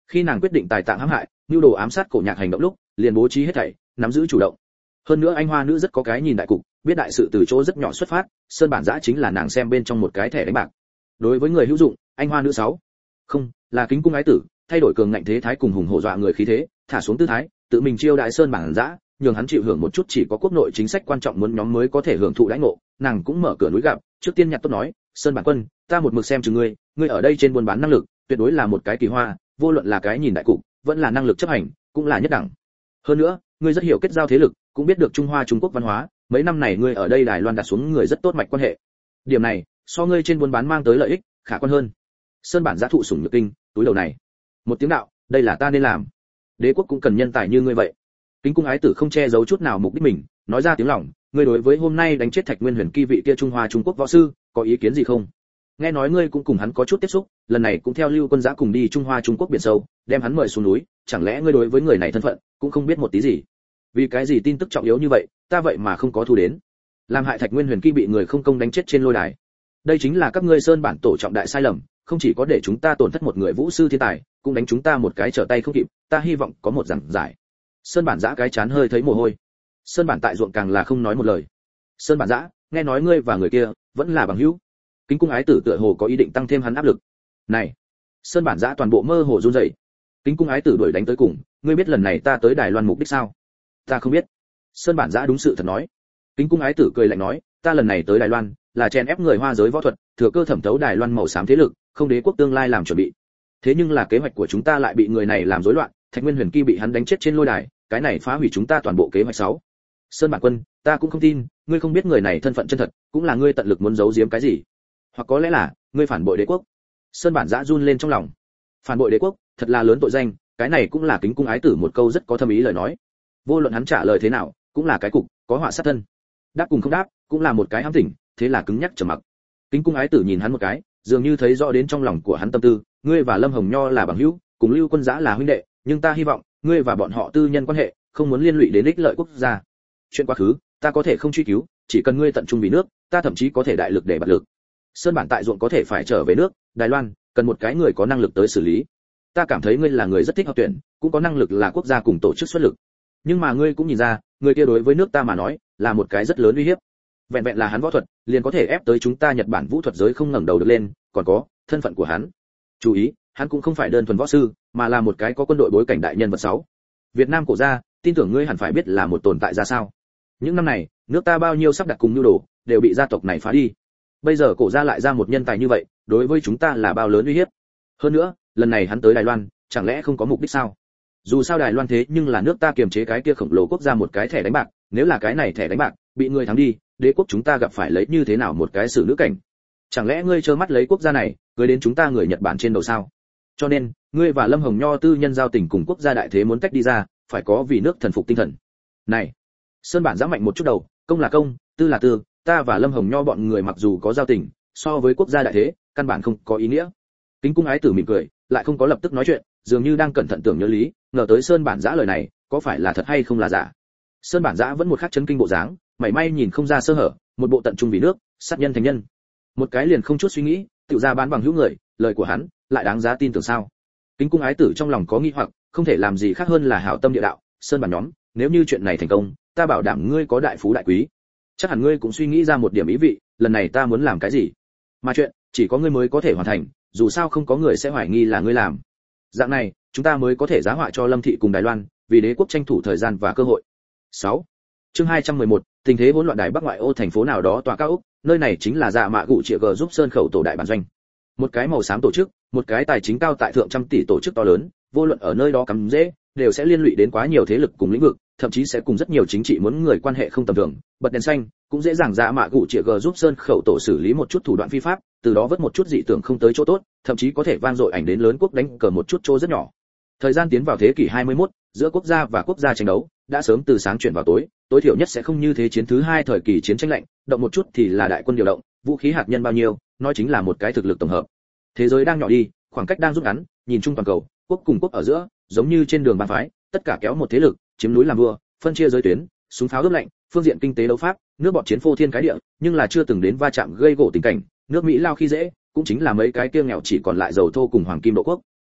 Khi nàng quyết định tài tạng hãm hại, nhu đồ ám sát cổ nhạc hành động lúc, liền bố trí hết thảy, nắm giữ chủ động. Hơn nữa anh hoa nữ rất có cái nhìn đại cục, biết đại sự từ chỗ rất nhỏ xuất phát, Sơn Bản Giã chính là nàng xem bên trong một cái thẻ đánh bạc. Đối với người hữu dụng, anh hoa nữ 6. Không, là Kính Cung ái tử, thay đổi cường ngạnh thế thái cùng hùng hổ dọa người khí thế, thả xuống tư thái, tự mình chiêu đại Sơn Bản Giã, nhường hắn chịu hưởng một chút chỉ có quốc nội chính sách quan trọng muốn nhóm mới có thể hưởng thụ đãi ngộ. Nàng cũng mở cửa núi gặp, trước tiên nhặt tốt nói, Sơn Bản Quân, ta một mực xem chừng ngươi ở đây trên buôn bán năng lực, tuyệt đối là một cái kỳ hoa, vô luận là cái nhìn đại cục, vẫn là năng lực chấp hành, cũng là nhất đẳng. Hơn nữa, ngươi rất hiểu kết giao thế lực, cũng biết được Trung Hoa Trung Quốc văn hóa, mấy năm này ngươi ở đây Đài Loan đặt xuống người rất tốt mạch quan hệ. Điểm này, so ngươi trên buôn bán mang tới lợi ích, khả quan hơn. Sơn Bản Giã thụ sủng nhược kinh, túi đầu này. Một tiếng đạo, đây là ta nên làm. Đế quốc cũng cần nhân tài như ngươi vậy. Kính Cung ái tử không che giấu chút nào mục đích mình, nói ra tiếng lòng, ngươi đối với hôm nay đánh chết Thạch Nguyên Huyền Kỳ vị kia Trung Hoa Trung Quốc võ sư, có ý kiến gì không? Nghe nói ngươi cũng cùng hắn có chút tiếp xúc, lần này cũng theo Lưu Quân Giã cùng đi Trung Hoa Trung Quốc biển sâu, đem hắn mời xuống núi, chẳng lẽ ngươi đối với người này thân phận cũng không biết một tí gì? Vì cái gì tin tức trọng yếu như vậy, ta vậy mà không có thu đến? Làm hại Thạch Nguyên Huyền Kỳ bị người không công đánh chết trên lôi đài. Đây chính là các ngươi Sơn bản tổ trọng đại sai lầm, không chỉ có để chúng ta tổn thất một người vũ sư thiên tài, cũng đánh chúng ta một cái trở tay không kịp, ta hy vọng có một giảng giải. Sơn Bản Giã cái chán hơi thấy mồ hôi. Sơn Bản tại ruộng càng là không nói một lời. Sơn Bản Giã, nghe nói ngươi và người kia vẫn là bằng hữu. Kính Cung ái tử tựa hồ có ý định tăng thêm hắn áp lực. Này, Sơn Bản Giã toàn bộ mơ hồ run rẩy. Kính Cung ái tử đuổi đánh tới cùng, ngươi biết lần này ta tới Đài Loan mục đích sao? Ta không biết. Sơn Bản Giã đúng sự thật nói. Kính Cung ái tử cười lạnh nói, ta lần này tới Đài Loan là chen ép người Hoa giới võ thuật, thừa cơ thẩm thấu Đài Loan màu xám thế lực, không đế quốc tương lai làm chuẩn bị. Thế nhưng là kế hoạch của chúng ta lại bị người này làm rối loạn, Thạch Nguyên Huyền Kỳ bị hắn đánh chết trên lôi đài, cái này phá hủy chúng ta toàn bộ kế hoạch 6. Sơn Bản Quân, ta cũng không tin, ngươi không biết người này thân phận chân thật, cũng là ngươi tận lực muốn giấu giếm cái gì, hoặc có lẽ là ngươi phản bội đế quốc. Sơn Bản Giã run lên trong lòng. Phản bội đế quốc, thật là lớn tội danh, cái này cũng là Kính Cung ái tử một câu rất có thâm ý lời nói. Vô luận hắn trả lời thế nào, cũng là cái cục, có họa sát thân. Đáp cùng không đáp, cũng là một cái ám tỉnh, thế là cứng nhắc trầm mặc. Kính Cung ái tử nhìn hắn một cái, dường như thấy rõ đến trong lòng của hắn tâm tư, ngươi và Lâm Hồng Nho là bằng hữu, cùng Lưu Quân Giã là huynh đệ, nhưng ta hy vọng ngươi và bọn họ tư nhân quan hệ không muốn liên lụy đến ích lợi quốc gia. Chuyện quá khứ ta có thể không truy cứu, chỉ cần ngươi tận trung vì nước, ta thậm chí có thể đại lực để bật lực. Sơn Bản tại ruộng có thể phải trở về nước Đài Loan, cần một cái người có năng lực tới xử lý. Ta cảm thấy ngươi là người rất thích hợp tuyển, cũng có năng lực là quốc gia cùng tổ chức xuất lực. Nhưng mà ngươi cũng nhìn ra, người kia đối với nước ta mà nói là một cái rất lớn uy hiếp. Vẹn vẹn là hắn võ thuật liền có thể ép tới chúng ta Nhật Bản vũ thuật giới không ngẩng đầu được lên, còn có thân phận của hắn. Chú ý, hắn cũng không phải đơn thuần võ sư, mà là một cái có quân đội bối cảnh đại nhân vật 6. Việt Nam cổ gia, tin tưởng ngươi hẳn phải biết là một tồn tại ra sao. Những năm này, nước ta bao nhiêu sắp đặt cùng nhu đồ, đều bị gia tộc này phá đi. Bây giờ cổ gia lại ra một nhân tài như vậy, đối với chúng ta là bao lớn uy hiếp. Hơn nữa, lần này hắn tới Đài Loan, chẳng lẽ không có mục đích sao? Dù sao Đài Loan thế nhưng là nước ta kiềm chế cái kia khổng lồ quốc gia một cái thẻ đánh bạc, nếu là cái này thẻ đánh bạc bị người thắng đi, đế quốc chúng ta gặp phải lấy như thế nào một cái xử nữ cảnh? Chẳng lẽ ngươi trơ mắt lấy quốc gia này cưới đến chúng ta người Nhật Bản trên đầu sao? Cho nên, ngươi và Lâm Hồng Nho tư nhân giao tình cùng quốc gia đại thế muốn tách đi ra, phải có vì nước thần phục tinh thần. Này, Sơn Bản Giã mạnh một chút đầu, công là công, tư là tư, ta và Lâm Hồng Nho bọn người mặc dù có giao tình, so với quốc gia đại thế, căn bản không có ý nghĩa. Kính Cung ái tử mỉm cười, lại không có lập tức nói chuyện, dường như đang cẩn thận tưởng nhớ lý, ngờ tới Sơn Bản Giã lời này, có phải là thật hay không là giả. Sơn Bản Giã vẫn một khắc chấn kinh bộ dáng, mảy may nhìn không ra sơ hở, một bộ tận trung vì nước, sát nhân thành nhân. Một cái liền không chút suy nghĩ, tự ra bán bằng hữu người, lời của hắn lại đáng giá tin tưởng sao? Kính Cung ái tử trong lòng có nghi hoặc, không thể làm gì khác hơn là hảo tâm địa đạo, Sơn Bản nhóm, nếu như chuyện này thành công, ta bảo đảm ngươi có đại phú đại quý. Chắc hẳn ngươi cũng suy nghĩ ra một điểm ý vị, lần này ta muốn làm cái gì? Mà chuyện chỉ có ngươi mới có thể hoàn thành, dù sao không có người sẽ hoài nghi là ngươi làm. Dạng này, chúng ta mới có thể giá họa cho Lâm thị cùng Đài Loan, vì đế quốc tranh thủ thời gian và cơ hội. 6. Chương 211, tình thế hỗn loạn Đài Bắc ngoại ô thành phố nào đó tòa cao ốc, nơi này chính là Dạ Mạ Gụ Triệu G giúp Sơn khẩu tổ đại bản doanh. Một cái màu xám tổ chức, một cái tài chính cao tại thượng trăm tỷ tổ chức to lớn, vô luận ở nơi đó cắm rễ, đều sẽ liên lụy đến quá nhiều thế lực cùng lĩnh vực, thậm chí sẽ cùng rất nhiều chính trị muốn người quan hệ không tầm thường. Bật đèn xanh, cũng dễ dàng Dạ Mạ Gụ Triệu G giúp Sơn khẩu tổ xử lý một chút thủ đoạn phi pháp, từ đó vớt một chút dị tưởng không tới chỗ tốt, thậm chí có thể vang dội ảnh đến lớn quốc đánh cờ một chút chỗ rất nhỏ. Thời gian tiến vào thế kỷ 21, giữa quốc gia và quốc gia tranh đấu đã sớm từ sáng chuyển vào tối, tối thiểu nhất sẽ không như thế chiến thứ hai thời kỳ chiến tranh lạnh, động một chút thì là đại quân điều động, vũ khí hạt nhân bao nhiêu, nói chính là một cái thực lực tổng hợp. Thế giới đang nhỏ đi, khoảng cách đang rút ngắn, nhìn chung toàn cầu, quốc cùng quốc ở giữa, giống như trên đường bàn phái, tất cả kéo một thế lực, chiếm núi làm vua, phân chia giới tuyến, súng pháo đốt lạnh, phương diện kinh tế đấu pháp, nước bọt chiến phô thiên cái địa, nhưng là chưa từng đến va chạm gây gổ tình cảnh, nước Mỹ lao khi dễ, cũng chính là mấy cái kia nghèo chỉ còn lại dầu thô cùng hoàng kim độ quốc.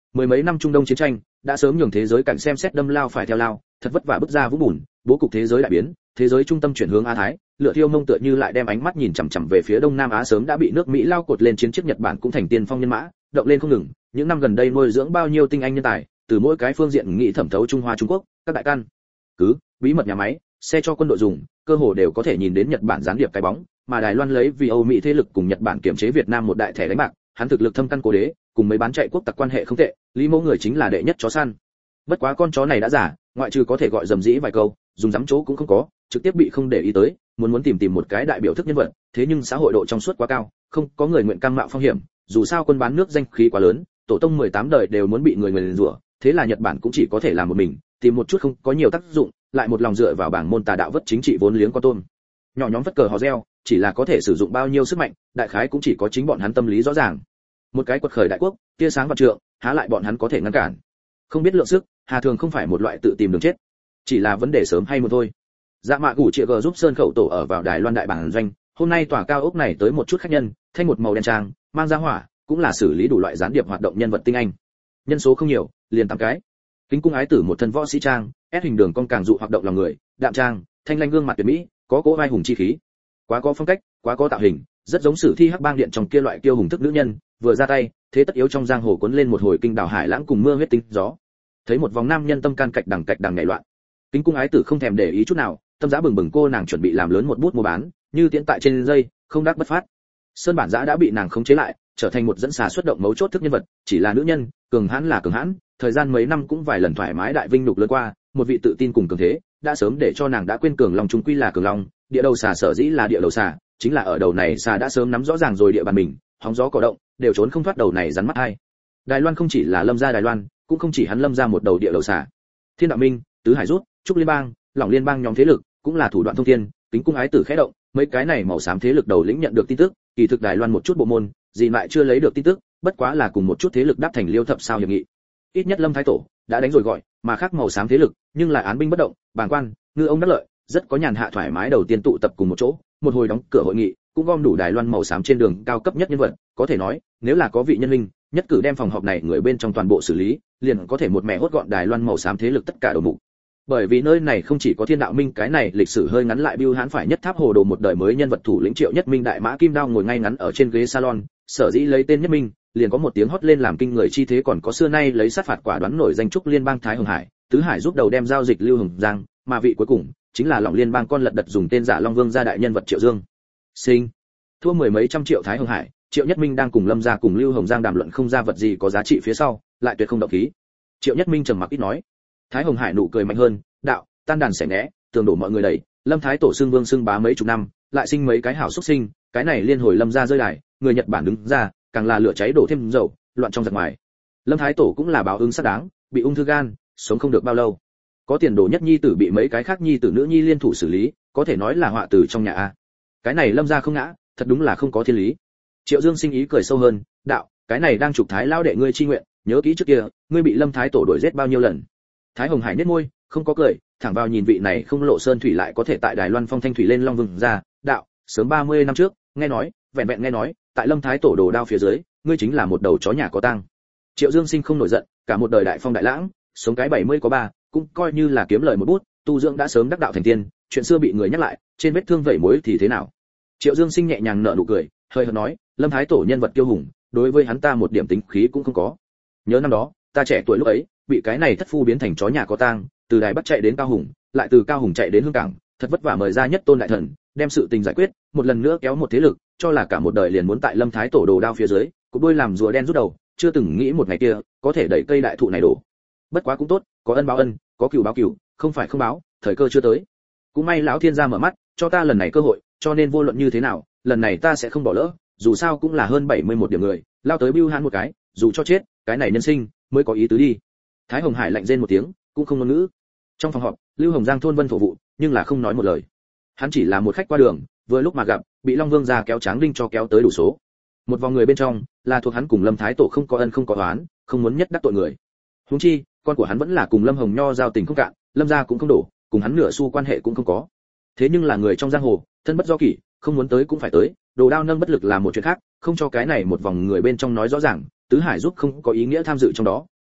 Mười mấy năm Trung Đông chiến tranh đã sớm nhường thế giới cảnh xem xét đâm lao phải theo lao, thật vất vả bước ra vũng bùn, bố cục thế giới đại biến, thế giới trung tâm chuyển hướng Á Thái, lửa thiêu mông tựa như lại đem ánh mắt nhìn chằm chằm về phía Đông Nam Á, sớm đã bị nước Mỹ lao cột lên chiến trước Nhật Bản cũng thành tiên phong nhân mã, động lên không ngừng, những năm gần đây nuôi dưỡng bao nhiêu tinh anh nhân tài, từ mỗi cái phương diện nghĩ thẩm thấu Trung Hoa Trung Quốc, các đại căn cứ, bí mật nhà máy, xe cho quân đội dùng, cơ hồ đều có thể nhìn đến Nhật Bản gián điệp cái bóng, mà Đài Loan lấy vì Âu Mỹ thế lực cùng Nhật Bản kiểm chế Việt Nam một đại thẻ đánh bạc, hắn thực lực thâm căn cố đế, cùng mấy bán chạy quốc tặc quan hệ không tệ, Lý Mẫu người chính là đệ nhất chó săn. Bất quá con chó này đã giả, ngoại trừ có thể gọi dầm dĩ vài câu, dùng dám chỗ cũng không có, trực tiếp bị không để ý tới, muốn tìm một cái đại biểu thức nhân vật, thế nhưng xã hội độ trong suốt quá cao, không có người nguyện cam mạo phong hiểm, dù sao quân bán nước danh khí quá lớn, tổ tông 18 đời đều muốn bị người nguyền rủa, thế là Nhật Bản cũng chỉ có thể làm một mình, tìm một chút không có nhiều tác dụng, lại một lòng dựa vào bảng môn tà đạo vất chính trị vốn liếng con tôm. Nhỏ nhóm vất cờ hò reo, chỉ là có thể sử dụng bao nhiêu sức mạnh, đại khái cũng chỉ có chính bọn hắn tâm lý rõ ràng. Một cái quật khởi đại quốc, tia sáng vạn trượng, há lại bọn hắn có thể ngăn cản. Không biết lượng sức, Hà Thường không phải một loại tự tìm đường chết, chỉ là vấn đề sớm hay muộn thôi. Dạ Mạ Gủ Triệu G giúp Sơn Khẩu Tổ ở vào Đài Loan đại bản doanh, hôm nay tòa cao ốc này tới một chút khách nhân, thanh một màu đen trang, mang ra hỏa, cũng là xử lý đủ loại gián điệp hoạt động nhân vật tinh anh. Nhân số không nhiều, liền 8 cái. Kính cung ái tử một thân võ sĩ trang, ép hình đường cong càng dụ hoạt động lòng người, đạm trang, thanh lanh gương mặt tuyệt mỹ, có cỗ vai hùng chi khí. Quá có phong cách, quá có tạo hình, rất giống sử thi hắc bang điện trong kia loại kiêu hùng thức nữ nhân, vừa ra tay, thế tất yếu trong giang hồ cuốn lên một hồi kinh đảo hải lãng cùng mưa huyết tinh gió. Thấy một vòng nam nhân tâm can cạch đằng nhảy loạn. Kính cung ái tử không thèm để ý chút nào, tâm giá bừng bừng, cô nàng chuẩn bị làm lớn một bút mua bán, như tiễn tại trên dây, không đắc bất phát. Sơn bản giã đã bị nàng khống chế lại, trở thành một dẫn xà xuất động mấu chốt thức nhân vật, chỉ là nữ nhân, cường hãn là cường hãn, thời gian mấy năm cũng vài lần thoải mái đại vinh nhục lướt qua, một vị tự tin cùng cường thế, đã sớm để cho nàng đã quên cường long trung quy là cường long, địa đầu xà sở dĩ là địa đầu xà, chính là ở đầu này xà đã sớm nắm rõ ràng rồi địa bàn mình, hóng gió cỏ động, đều trốn không thoát đầu này rắn mắt hai. Đài Loan không chỉ là Lâm gia Đài Loan, cũng không chỉ hắn Lâm gia một đầu địa đầu xà. Thiên Đạo Minh, Tứ Hải rút, Trúc Liên bang, Lỏng Liên bang nhóm thế lực, cũng là thủ đoạn thông thiên, Kính cung ái tử khẽ động, mấy cái này màu xám thế lực đầu lĩnh nhận được tin tức, kỳ thực Đài Loan một chút bộ môn, gì lại chưa lấy được tin tức, bất quá là cùng một chút thế lực đáp thành Liêu Thập sao hiệp nghị. Ít nhất Lâm Thái Tổ đã đánh rồi gọi, mà khác màu xám thế lực, nhưng lại án binh bất động, bàng quan, ngư ông đắc lợi, rất có nhàn hạ thoải mái đầu tiên tụ tập cùng một chỗ, một hồi đóng cửa hội nghị, cũng gom đủ Đài Loan màu xám trên đường cao cấp nhất nhân vật, có thể nói, nếu là có vị nhân linh, nhất cử đem phòng họp này người bên trong toàn bộ xử lý, liền có thể một mẹ hốt gọn Đài Loan màu xám thế lực tất cả đầu mục. Bởi vì nơi này không chỉ có Thiên Đạo Minh cái này lịch sử hơi ngắn lại Bưu Hán phải nhất tháp hồ đồ một đời mới nhân vật thủ lĩnh Triệu Nhất Minh đại mã kim đao ngồi ngay ngắn ở trên ghế salon, sở dĩ lấy tên Nhất Minh, liền có một tiếng hót lên làm kinh người chi thế, còn có xưa nay lấy sát phạt quả đoán nổi danh Trúc Liên bang Thái Hồng Hải, Tứ Hải giúp đầu đem giao dịch Lưu Hồng Giang, mà vị cuối cùng chính là Lỏng Liên bang con lật đật dùng tên giả Long Vương gia đại nhân vật Triệu Dương Sinh. Thua mười mấy trăm triệu Thái Hồng Hải, Triệu Nhất Minh đang cùng Lâm gia cùng Lưu Hồng Giang đàm luận không ra vật gì có giá trị phía sau, lại tuyệt không động khí. Triệu Nhất Minh trầm mặc ít nói. Thái Hồng Hải nụ cười mạnh hơn, đạo, tan đàn xẻ né, tường đổ mọi người đẩy, Lâm Thái Tổ xưng vương xưng bá mấy chục năm, lại sinh mấy cái hảo xuất sinh, cái này liên hồi Lâm gia rơi đài, người Nhật Bản đứng ra, càng là lửa cháy đổ thêm dầu, loạn trong giặc ngoài. Lâm Thái Tổ cũng là báo ứng xác đáng, bị ung thư gan, sống không được bao lâu. Có tiền đồ nhất nhi tử bị mấy cái khác nhi tử nữ nhi liên thủ xử lý, có thể nói là họa từ trong nhà a. Cái này Lâm gia không ngã, thật đúng là không có thiên lý. Triệu Dương sinh ý cười sâu hơn, đạo, cái này đang trục Thái lao đệ ngươi chi nguyện, nhớ kỹ trước kia, ngươi bị Lâm Thái Tổ đuổi giết bao nhiêu lần. Thái Hồng Hải nhếch môi, không có cười, thẳng vào nhìn vị này không lộ sơn thủy lại có thể tại Đài Loan phong thanh thủy lên long vương ra, đạo, sớm 30 năm trước, nghe nói, vẹn vẹn nghe nói, tại Lâm Thái Tổ đồ đao phía dưới, ngươi chính là một đầu chó nhà có tang. Triệu Dương sinh không nổi giận, cả một đời đại phong đại lãng, sống cái 70 có 3, cũng coi như là kiếm lời một bút, tu dưỡng đã sớm đắc đạo thành tiên, chuyện xưa bị người nhắc lại, trên vết thương vẩy muối thì thế nào. Triệu Dương sinh nhẹ nhàng nở nụ cười, hơi hợt nói, Lâm Thái Tổ nhân vật kiêu hùng, đối với hắn ta một điểm tính khí cũng không có. Nhớ năm đó, ta trẻ tuổi lúc ấy, bị cái này thất phu biến thành chó nhà có tang, từ Đài Bắc chạy đến Cao Hùng, lại từ Cao Hùng chạy đến Hương Cảng, thật vất vả mời ra nhất tôn đại thần, đem sự tình giải quyết, một lần nữa kéo một thế lực, cho là cả một đời liền muốn tại Lâm Thái Tổ đồ đao phía dưới, cục đôi làm rùa đen rút đầu, chưa từng nghĩ một ngày kia có thể đẩy cây đại thụ này đổ. Bất quá cũng tốt, có ân báo ân, có cừu báo cừu, không phải không báo, thời cơ chưa tới. Cũng may lão thiên gia mở mắt, cho ta lần này cơ hội, cho nên vô luận như thế nào, lần này ta sẽ không bỏ lỡ, dù sao cũng là hơn 71 điểm người, lao tới Bưu Hán một cái, dù cho chết, cái này nhân sinh mới có ý tứ đi. Thái Hồng Hải lạnh rên một tiếng, cũng không ngôn ngữ. Trong phòng họp, Lưu Hồng Giang thôn vân thổ vụ, nhưng là không nói một lời. Hắn chỉ là một khách qua đường, vừa lúc mà gặp, bị Long Vương gia kéo Tráng Đinh cho kéo tới đủ số. Một vòng người bên trong, là thuộc hắn cùng Lâm Thái Tổ không có ân không có oán, không muốn nhất đắc tội người. Huống chi, con của hắn vẫn là cùng Lâm Hồng Nho giao tình không cạn, Lâm gia cũng không đổ, cùng hắn nửa xu quan hệ cũng không có. Thế nhưng là người trong giang hồ, thân bất do kỷ, không muốn tới cũng phải tới, đồ đao nâng bất lực là một chuyện khác, không cho cái này một vòng người bên trong nói rõ ràng, Tứ Hải giúp không có ý nghĩa tham dự trong đó,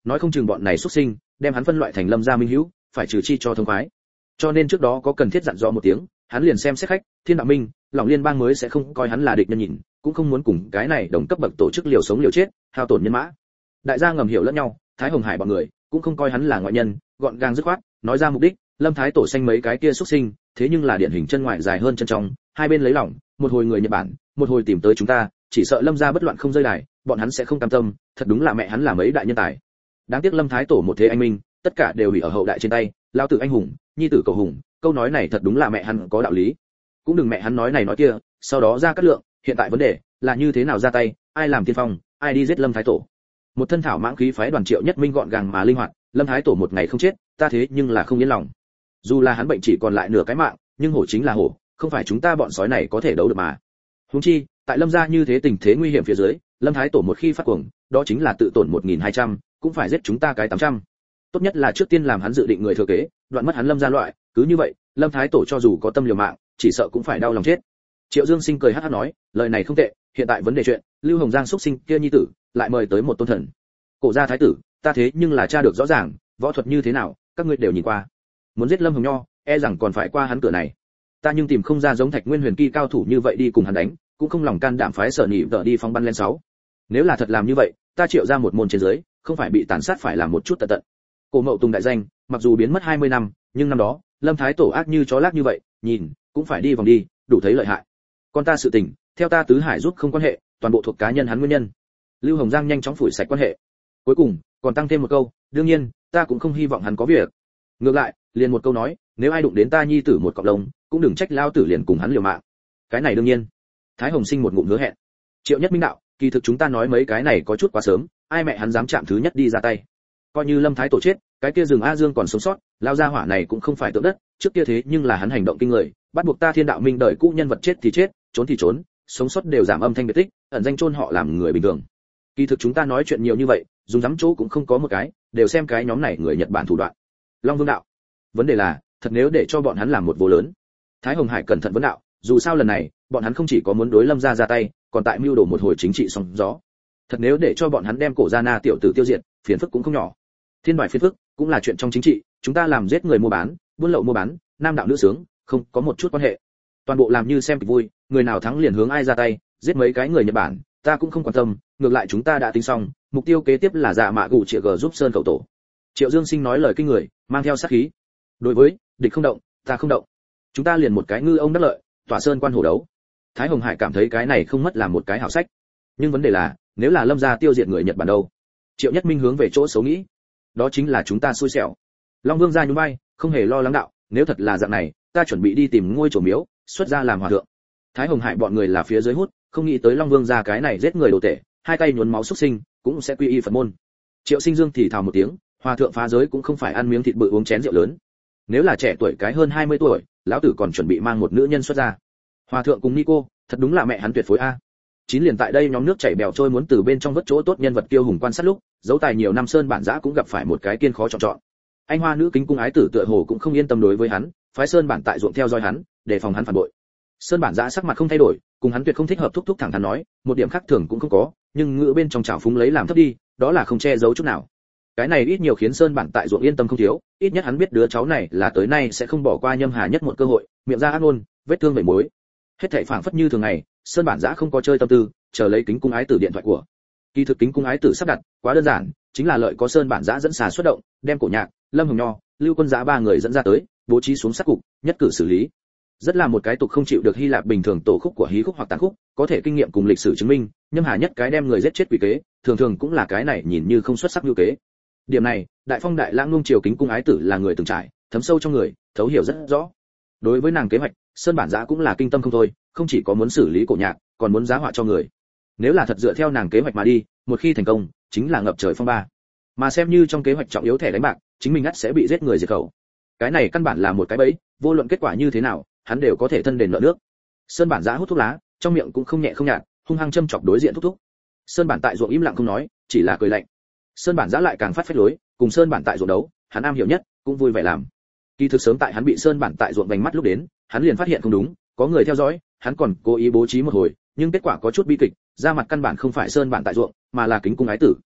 nói không chừng bọn này xuất sinh đem hắn phân loại thành lâm gia minh hữu, phải trừ chi cho thông khoái. Cho nên trước đó có cần thiết dặn dò một tiếng, hắn liền xem xét khách, Thiên Đạo Minh, Lòng Liên bang mới sẽ không coi hắn là địch nhân nhìn, cũng không muốn cùng cái này đồng cấp bậc tổ chức liều sống liều chết, hao tổn nhân mã. Đại gia ngầm hiểu lẫn nhau, Thái Hồng Hải bọn người cũng không coi hắn là ngoại nhân, gọn gàng dứt khoát, nói ra mục đích, Lâm Thái tổ xanh mấy cái kia xuất sinh, thế nhưng là điển hình chân ngoài dài hơn chân trong, hai bên lấy lòng, một hồi người Nhật Bản, một hồi tìm tới chúng ta, chỉ sợ Lâm gia bất loạn không rơi đài, bọn hắn sẽ không cam tâm, thật đúng là mẹ hắn là mấy đại nhân tài. Đáng tiếc Lâm Thái tổ một thế anh minh, tất cả đều bị ở hậu đại trên tay, lão tử anh hùng, nhi tử cầu hùng, câu nói này thật đúng là mẹ hắn có đạo lý. Cũng đừng mẹ hắn nói này nói kia, sau đó ra cắt lượng, hiện tại vấn đề là như thế nào ra tay, ai làm tiên phong, ai đi giết Lâm Thái tổ. Một thân thảo mãng khí phái đoàn Triệu Nhất Minh gọn gàng mà linh hoạt, Lâm Thái tổ một ngày không chết, ta thế nhưng là không yên lòng. Dù là hắn bệnh chỉ còn lại nửa cái mạng, nhưng hổ chính là hổ, không phải chúng ta bọn sói này có thể đấu được mà. Huống chi, tại Lâm gia như thế tình thế nguy hiểm phía dưới, Lâm Thái tổ một khi phát cuồng, đó chính là tự tổn 1200, cũng phải giết chúng ta cái 800. Tốt nhất là trước tiên làm hắn dự định người thừa kế, đoạn mất hắn Lâm gia loại, cứ như vậy, Lâm Thái tổ cho dù có tâm liều mạng, chỉ sợ cũng phải đau lòng chết. Triệu Dương Sinh cười hắc hắc nói, lời này không tệ, hiện tại vấn đề chuyện, Lưu Hồng Giang xuất sinh kia nhi tử, lại mời tới một tôn thần. Cổ gia thái tử, ta thế nhưng là tra được rõ ràng, võ thuật như thế nào, các ngươi đều nhìn qua. Muốn giết Lâm Hồng Nho, e rằng còn phải qua hắn cửa này. Ta nhưng tìm không ra giống Thạch Nguyên Huyền Kỳ cao thủ như vậy đi cùng hắn đánh, cũng không lòng can đảm phái Sở Nhị vợ đi phóng bắn lên 6. Nếu là thật làm như vậy, ta Triệu ra một môn trên dưới, không phải bị tàn sát phải làm một chút tận tận. Cổ Mậu Tùng đại danh, mặc dù biến mất 20 năm, nhưng năm đó, Lâm Thái tổ ác như chó lác như vậy, nhìn, cũng phải đi vòng đi, đủ thấy lợi hại. Con ta sự tình, theo ta tứ hải giúp không quan hệ, toàn bộ thuộc cá nhân hắn nguyên nhân. Lưu Hồng Giang nhanh chóng phủi sạch quan hệ. Cuối cùng, còn tăng thêm một câu, đương nhiên, ta cũng không hy vọng hắn có việc. Ngược lại, liền một câu nói, nếu ai đụng đến ta nhi tử một cọng lông, cũng đừng trách lao tử liền cùng hắn liều mạng. Cái này đương nhiên. Thái Hồng Sinh một ngụm hứa hẹn. Triệu Nhất Minh đạo, kỳ thực chúng ta nói mấy cái này có chút quá sớm, ai mẹ hắn dám chạm thứ nhất đi ra tay. Coi như Lâm Thái tổ chết, cái kia rừng A Dương còn sống sót, lao ra hỏa này cũng không phải tượng đất, trước kia thế nhưng là hắn hành động kinh người, bắt buộc ta Thiên Đạo Minh đời cũ nhân vật chết thì chết, trốn thì trốn, sống sót đều giảm âm thanh biệt tích, ẩn danh chôn họ làm người bình thường. Kỳ thực chúng ta nói chuyện nhiều như vậy, dùng dám chỗ cũng không có một cái, đều xem cái nhóm này người Nhật Bản thủ đoạn. Long Vương đạo, vấn đề là, thật nếu để cho bọn hắn làm một vô lớn. Thái Hồng Hải cẩn thận vấn đạo, dù sao lần này, bọn hắn không chỉ có muốn đối Lâm gia ra tay, còn tại mưu đồ một hồi chính trị sóng gió. Thật nếu để cho bọn hắn đem Cổ Gia Na tiểu tử tiêu diệt, phiền phức cũng không nhỏ. Thiên đoại phiền phức, cũng là chuyện trong chính trị, chúng ta làm giết người mua bán, buôn lậu mua bán, nam đạo nữ sướng, không có một chút quan hệ. Toàn bộ làm như xem kịch vui, người nào thắng liền hướng ai ra tay, giết mấy cái người Nhật Bản, ta cũng không quan tâm, ngược lại chúng ta đã tính xong, mục tiêu kế tiếp là Dạ Mạ Gù Triệu G giúp Sơn Cầu Tổ. Triệu Dương Sinh nói lời kinh người, mang theo sát khí. Đối với địch không động, ta không động. Chúng ta liền một cái ngư ông đắc lợi, tỏa sơn quan hổ đấu. Thái Hồng Hải cảm thấy cái này không mất làm một cái hảo sách. Nhưng vấn đề là, nếu là Lâm gia tiêu diệt người Nhật Bản đâu? Triệu Nhất Minh hướng về chỗ xấu nghĩ. Đó chính là chúng ta xui xẻo. Long Vương gia nhún vai, không hề lo lắng đạo, nếu thật là dạng này, ta chuẩn bị đi tìm ngôi chùa miếu, xuất gia làm hòa thượng. Thái Hồng Hải bọn người là phía dưới hút, không nghĩ tới Long Vương gia cái này giết người đồ tể, hai tay nhuốm máu xuất sinh, cũng sẽ quy y Phật môn. Triệu Sinh Dương thì thào một tiếng, hòa thượng phá giới cũng không phải ăn miếng thịt bự uống chén rượu lớn. Nếu là trẻ tuổi cái hơn 20 tuổi, lão tử còn chuẩn bị mang một nữ nhân xuất gia. Hòa thượng cùng Nico, thật đúng là mẹ hắn tuyệt phối a. Chín liền tại đây nhóm nước chảy bèo trôi muốn từ bên trong vớt chỗ tốt nhân vật kiêu hùng quan sát lúc, dấu tài nhiều năm Sơn Bản Giã cũng gặp phải một cái kiên khó chọn. Anh hoa nữ kính cung ái tử tựa hồ cũng không yên tâm đối với hắn, phái Sơn Bản tại ruộng theo dõi hắn, để phòng hắn phản bội. Sơn Bản Giã sắc mặt không thay đổi, cùng hắn tuyệt không thích hợp, thúc thẳng thắn nói, một điểm khác thường cũng không có, nhưng ngữ bên trong trào phúng lấy làm thấp đi, đó là không che giấu chút nào. Cái này ít nhiều khiến Sơn Bản tại ruộng yên tâm không thiếu, ít nhất hắn biết đứa cháu này là tới nay sẽ không bỏ qua Nhâm Hà Nhất một cơ hội, miệng ra ác ngôn, vết thương vẩy mối. Hết thảy phảng phất như thường ngày, Sơn Bản Giã không có chơi tâm tư, chờ lấy kính cung ái tử điện thoại của. Kỳ thực kính cung ái tử sắp đặt, quá đơn giản, chính là lợi có Sơn Bản Giã dẫn xà xuất động, đem Cổ Nhạc, Lâm Hồng Nho, Lưu Quân Giã ba người dẫn ra tới, bố trí xuống sát cục, nhất cử xử lý. Rất là một cái tục không chịu được Hy Lạp bình thường tổ khúc của hí khúc hoặc tán khúc, có thể kinh nghiệm cùng lịch sử chứng minh, Nhâm Hà Nhất cái đem người giết chết quỷ kế, thường thường cũng là cái này nhìn như không xuất sắc như kế. Điểm này, Đại Phong Đại Lãng nuông chiều kính cung ái tử là người từng trải, thấm sâu trong người, thấu hiểu rất rõ. Đối với nàng kế hoạch, Sơn Bản Giã cũng là kinh tâm không thôi, không chỉ có muốn xử lý Cổ Nhạc, còn muốn giá họa cho người. Nếu là thật dựa theo nàng kế hoạch mà đi, một khi thành công, chính là ngập trời phong ba. Mà xem như trong kế hoạch trọng yếu thẻ đánh bạc, chính mình ắt sẽ bị giết người diệt khẩu. Cái này căn bản là một cái bẫy, vô luận kết quả như thế nào, hắn đều có thể thân đền nợ nước. Sơn Bản Giã hút thuốc lá, trong miệng cũng không nhẹ không nhạt, hung hăng châm chọc đối diện thúc thúc. Sơn Bản tại ruộng im lặng không nói, chỉ là cười lạnh. Sơn Bản Giã lại càng phát phách lối, cùng Sơn Bản tại ruộng đấu, hắn am hiểu nhất, cũng vui vẻ làm. Kỳ thực sớm tại hắn bị Sơn Bản tại ruộng vành mắt lúc đến, hắn liền phát hiện không đúng, có người theo dõi, hắn còn cố ý bố trí một hồi, nhưng kết quả có chút bi kịch, ra mặt căn bản không phải Sơn Bản tại ruộng, mà là kính cung ái tử.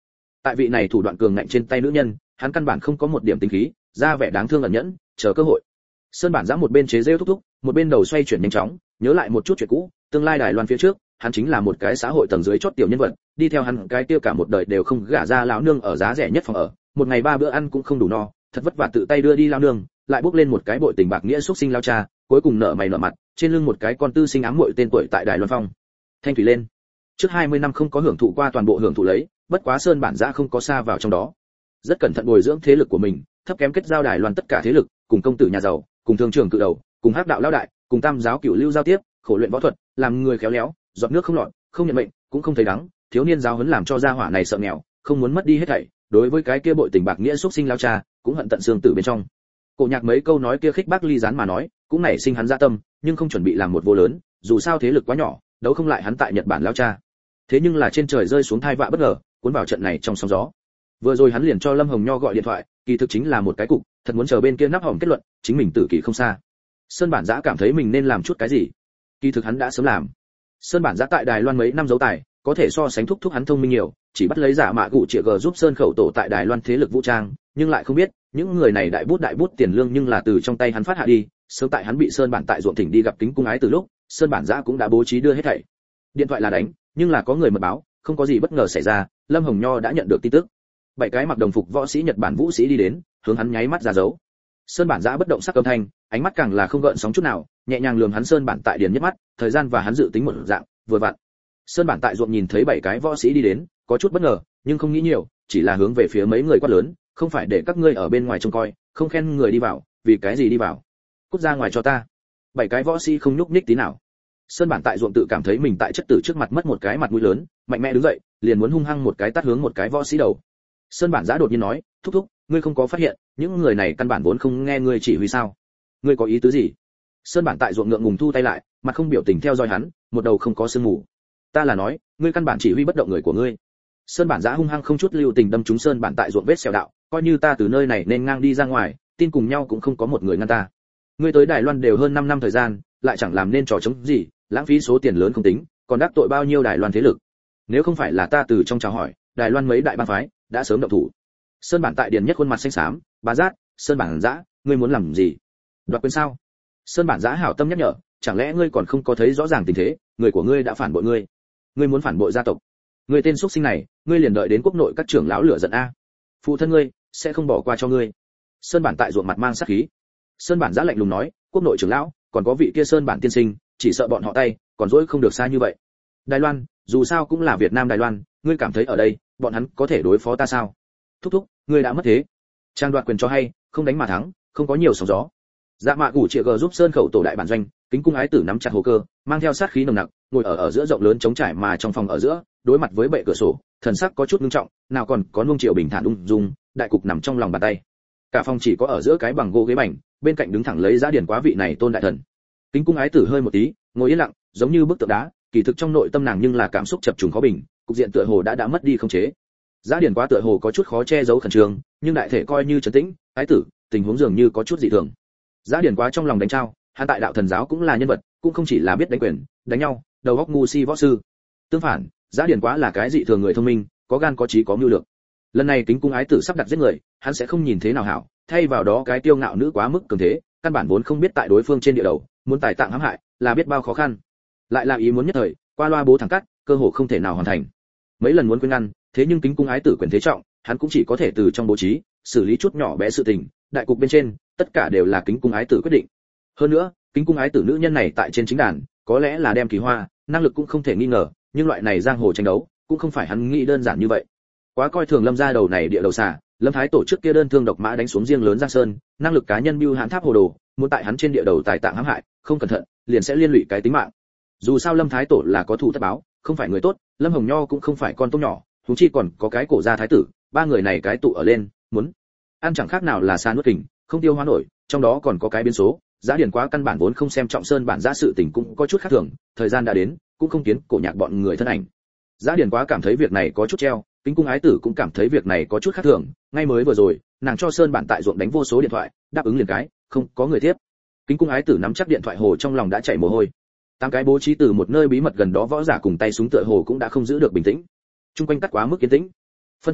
Tại vị này thủ đoạn cường ngạnh trên tay nữ nhân, hắn căn bản không có một điểm tính khí, ra vẻ đáng thương ẩn nhẫn, chờ cơ hội. Sơn Bản Giã một bên chế giễu thúc thúc, một bên đầu xoay chuyển nhanh chóng, nhớ lại một chút chuyện cũ, tương lai Đài Loan phía trước, hắn chính là một cái xã hội tầng dưới chót tiểu nhân vật, đi theo hắn cái kia cả một đời đều không gả ra lão nương ở giá rẻ nhất phòng ở, một ngày 3 bữa ăn cũng không đủ no, thật vất vả tự tay đưa đi lão nương, lại bước lên một cái bội tình bạc nghĩa xuất sinh lao cha, cuối cùng nợ mày nợ mặt, trên lưng một cái con tư sinh ám muội tên tuổi tại Đài Loan phong. Thanh thủy lên. Trước 20 năm không có hưởng thụ qua toàn bộ hưởng thụ lấy, bất quá Sơn Bản Giã không có xa vào trong đó. Rất cẩn thận bồi dưỡng thế lực của mình, thấp kém kết giao Đài Loan tất cả thế lực, cùng công tử nhà giàu, cùng thương trưởng cự đầu, cùng hắc đạo lão đại, cùng tam giáo cửu lưu giao tiếp, khổ luyện võ thuật, làm người khéo léo, giọt nước không lọt, không nhận mệnh, cũng không thấy đắng, thiếu niên giáo huấn làm cho gia hỏa này sợ nghèo, không muốn mất đi hết thảy, đối với cái kia bội tình bạc nghĩa xuất sinh lao cha, cũng hận tận xương tử bên trong. Cổ Nhạc mấy câu nói kia khích bác ly gián mà nói, cũng nảy sinh hắn dạ tâm, nhưng không chuẩn bị làm một vô lớn, dù sao thế lực quá nhỏ, đấu không lại hắn tại Nhật Bản lao cha. Thế nhưng là trên trời rơi xuống thai vạ bất ngờ, cuốn vào trận này trong sóng gió. Vừa rồi hắn liền cho Lâm Hồng Nho gọi điện thoại, kỳ thực chính là một cái cục, thật muốn chờ bên kia nắp hỏng kết luận, chính mình tử kỳ không xa. Sơn Bản Giã cảm thấy mình nên làm chút cái gì. Kỳ thực hắn đã sớm làm. Sơn Bản Giã tại Đài Loan mấy năm giấu tài, có thể so sánh thúc hắn thông minh nhiều, chỉ bắt lấy giả mạ cụ triệu g giúp Sơn khẩu tổ tại Đài Loan thế lực vũ trang, nhưng lại không biết, những người này đại bút tiền lương nhưng là từ trong tay hắn phát hạ đi, sớm tại hắn bị Sơn Bản tại ruộng thỉnh đi gặp Kính Cung Ái từ lúc, Sơn Bản Giã cũng đã bố trí đưa hết thảy. Điện thoại là đánh, nhưng là có người mật báo, không có gì bất ngờ xảy ra, Lâm Hồng Nho đã nhận được tin tức. 7 cái mặc đồng phục võ sĩ Nhật Bản vũ sĩ đi đến, hướng hắn nháy mắt ra dấu. Sơn Bản Giã bất động sắc âm thanh, ánh mắt càng là không gợn sóng chút nào, nhẹ nhàng lườm hắn Sơn Bản tại điền nhất mắt, thời gian và hắn dự tính một dạng, vừa vặn. Sơn Bản tại ruộng nhìn thấy 7 cái võ sĩ đi đến, có chút bất ngờ, nhưng không nghĩ nhiều, chỉ là hướng về phía mấy người quát lớn, không phải để các ngươi ở bên ngoài trông coi, không khen người đi vào, vì cái gì đi vào? Cút ra ngoài cho ta. 7 cái võ sĩ không nhúc nhích tí nào. Sơn Bản tại ruộng tự cảm thấy mình tại chất tử trước mặt mất một cái mặt mũi lớn, mạnh mẽ đứng dậy, liền muốn hung hăng một cái tát hướng một cái võ sĩ đầu. Sơn Bản Giã đột nhiên nói, thúc, ngươi không có phát hiện, những người này căn bản vốn không nghe ngươi chỉ huy sao? Ngươi có ý tứ gì? Sơn Bản tại ruộng ngượng ngùng thu tay lại, mặt không biểu tình theo dõi hắn, một đầu không có sương mù. Ta là nói, ngươi căn bản chỉ huy bất động người của ngươi. Sơn Bản Giã hung hăng không chút lưu tình đâm trúng Sơn Bản tại ruộng vết sẹo đạo, coi như ta từ nơi này nên ngang đi ra ngoài, tin cùng nhau cũng không có một người ngăn ta. Ngươi tới Đài Loan đều hơn 5 năm thời gian, lại chẳng làm nên trò chống gì, lãng phí số tiền lớn không tính, còn đắc tội bao nhiêu Đài Loan thế lực. Nếu không phải là ta từ trong chào hỏi, Đài Loan mấy đại bang phái đã sớm động thủ. Sơn Bản tại điền nhất khuôn mặt xanh xám, bá giác, Sơn Bản Giã, ngươi muốn làm gì? Đoạt quyền sao? Sơn Bản Giã hảo tâm nhắc nhở, chẳng lẽ ngươi còn không có thấy rõ ràng tình thế, người của ngươi đã phản bội ngươi. Ngươi muốn phản bội gia tộc. Ngươi tên xuất sinh này, ngươi liền đợi đến quốc nội các trưởng lão lửa giận a. Phụ thân ngươi sẽ không bỏ qua cho ngươi. Sơn Bản tại ruộng mặt mang sát khí. Sơn Bản Giã lạnh lùng nói, quốc nội trưởng lão, còn có vị kia Sơn Bản tiên sinh, chỉ sợ bọn họ tay, còn dỗi không được xa như vậy. Đài Loan, dù sao cũng là Việt Nam Đài Loan, ngươi cảm thấy ở đây, bọn hắn có thể đối phó ta sao? Thúc, ngươi đã mất thế. Trang đoạt quyền cho hay, không đánh mà thắng, không có nhiều sóng gió. Dạ mạ củ triệu g giúp Sơn khẩu tổ đại bản doanh, Kính Cung Ái Tử nắm chặt hồ cơ, mang theo sát khí nồng nặc, ngồi ở giữa rộng lớn trống trải mà trong phòng ở giữa, đối mặt với bệ cửa sổ, thần sắc có chút nghiêm trọng, nào còn có nuông chiều bình thản ung dung, đại cục nằm trong lòng bàn tay. Cả phòng chỉ có ở giữa cái bằng gỗ ghế bành, bên cạnh đứng thẳng lấy giá điển quá vị này tôn đại thần. Kính Cung Ái Tử hơi một tí, ngồi yên lặng, giống như bức tượng đá, kỳ thực trong nội tâm nàng nhưng là cảm xúc chập trùng khó bình, cục diện tựa hồ đã mất đi không chế. Giá điển quá tựa hồ có chút khó che giấu khẩn trương, nhưng đại thể coi như trấn tĩnh, Ái Tử, tình huống dường như có chút dị thường. Giá điển quá trong lòng đánh trao, hắn tại đạo thần giáo cũng là nhân vật, cũng không chỉ là biết đánh quyền, đánh nhau, đầu óc ngu si võ sư. Tương phản, Giá điển quá là cái dị thường người thông minh, có gan có trí có mưu lược. Lần này Kính Cung Ái Tử sắp đặt giết người, hắn sẽ không nhìn thế nào hảo, thay vào đó cái tiêu ngạo nữ quá mức cường thế, căn bản vốn không biết tại đối phương trên địa đầu, muốn tài tạng hãm hại, là biết bao khó khăn. Lại là ý muốn nhất thời, qua loa bố thẳng cắt, cơ hồ không thể nào hoàn thành. Mấy lần muốn khuyên ngăn, thế nhưng Kính Cung Ái Tử quyền thế trọng, hắn cũng chỉ có thể từ trong bố trí, xử lý chút nhỏ bé sự tình, đại cục bên trên, tất cả đều là Kính Cung Ái Tử quyết định. Hơn nữa, Kính Cung Ái Tử nữ nhân này tại trên chính đàn, có lẽ là đem kỳ hoa, năng lực cũng không thể nghi ngờ, nhưng loại này giang hồ tranh đấu, cũng không phải hắn nghĩ đơn giản như vậy. Quá coi thường Lâm gia đầu này địa đầu xà, Lâm Thái tổ chức kia đơn thương độc mã đánh xuống riêng lớn Giang Sơn, năng lực cá nhân bưu hãn tháp hồ đồ, muốn tại hắn trên địa đầu tài tạng hãm hại, không cẩn thận, liền sẽ liên lụy cái tính mạng. Dù sao Lâm Thái tổ là có thù tất báo, không phải người tốt, Lâm Hồng Nho cũng không phải con tôm nhỏ, huống chi còn có cái cổ gia thái tử, ba người này cái tụ ở lên, muốn ăn chẳng khác nào là sa nuốt kình, không tiêu hóa nổi, trong đó còn có cái biến số, Giá điển quá căn bản vốn không xem trọng Sơn Bản Giã sự tình cũng có chút khác thường, thời gian đã đến, cũng không kiến cổ nhạc bọn người thân ảnh. Giá điển quá cảm thấy việc này có chút treo, Kính Cung Ái Tử cũng cảm thấy việc này có chút khác thường, ngay mới vừa rồi, nàng cho Sơn Bản tại ruộng đánh vô số điện thoại, đáp ứng liền cái, không có người tiếp. Kính Cung Ái Tử nắm chắc điện thoại hồ trong lòng đã chảy mồ hôi. Tám cái bố trí từ một nơi bí mật gần đó võ giả cùng tay súng tựa hồ cũng đã không giữ được bình tĩnh. Trung quanh cắt quá mức yên tĩnh. Phân phó,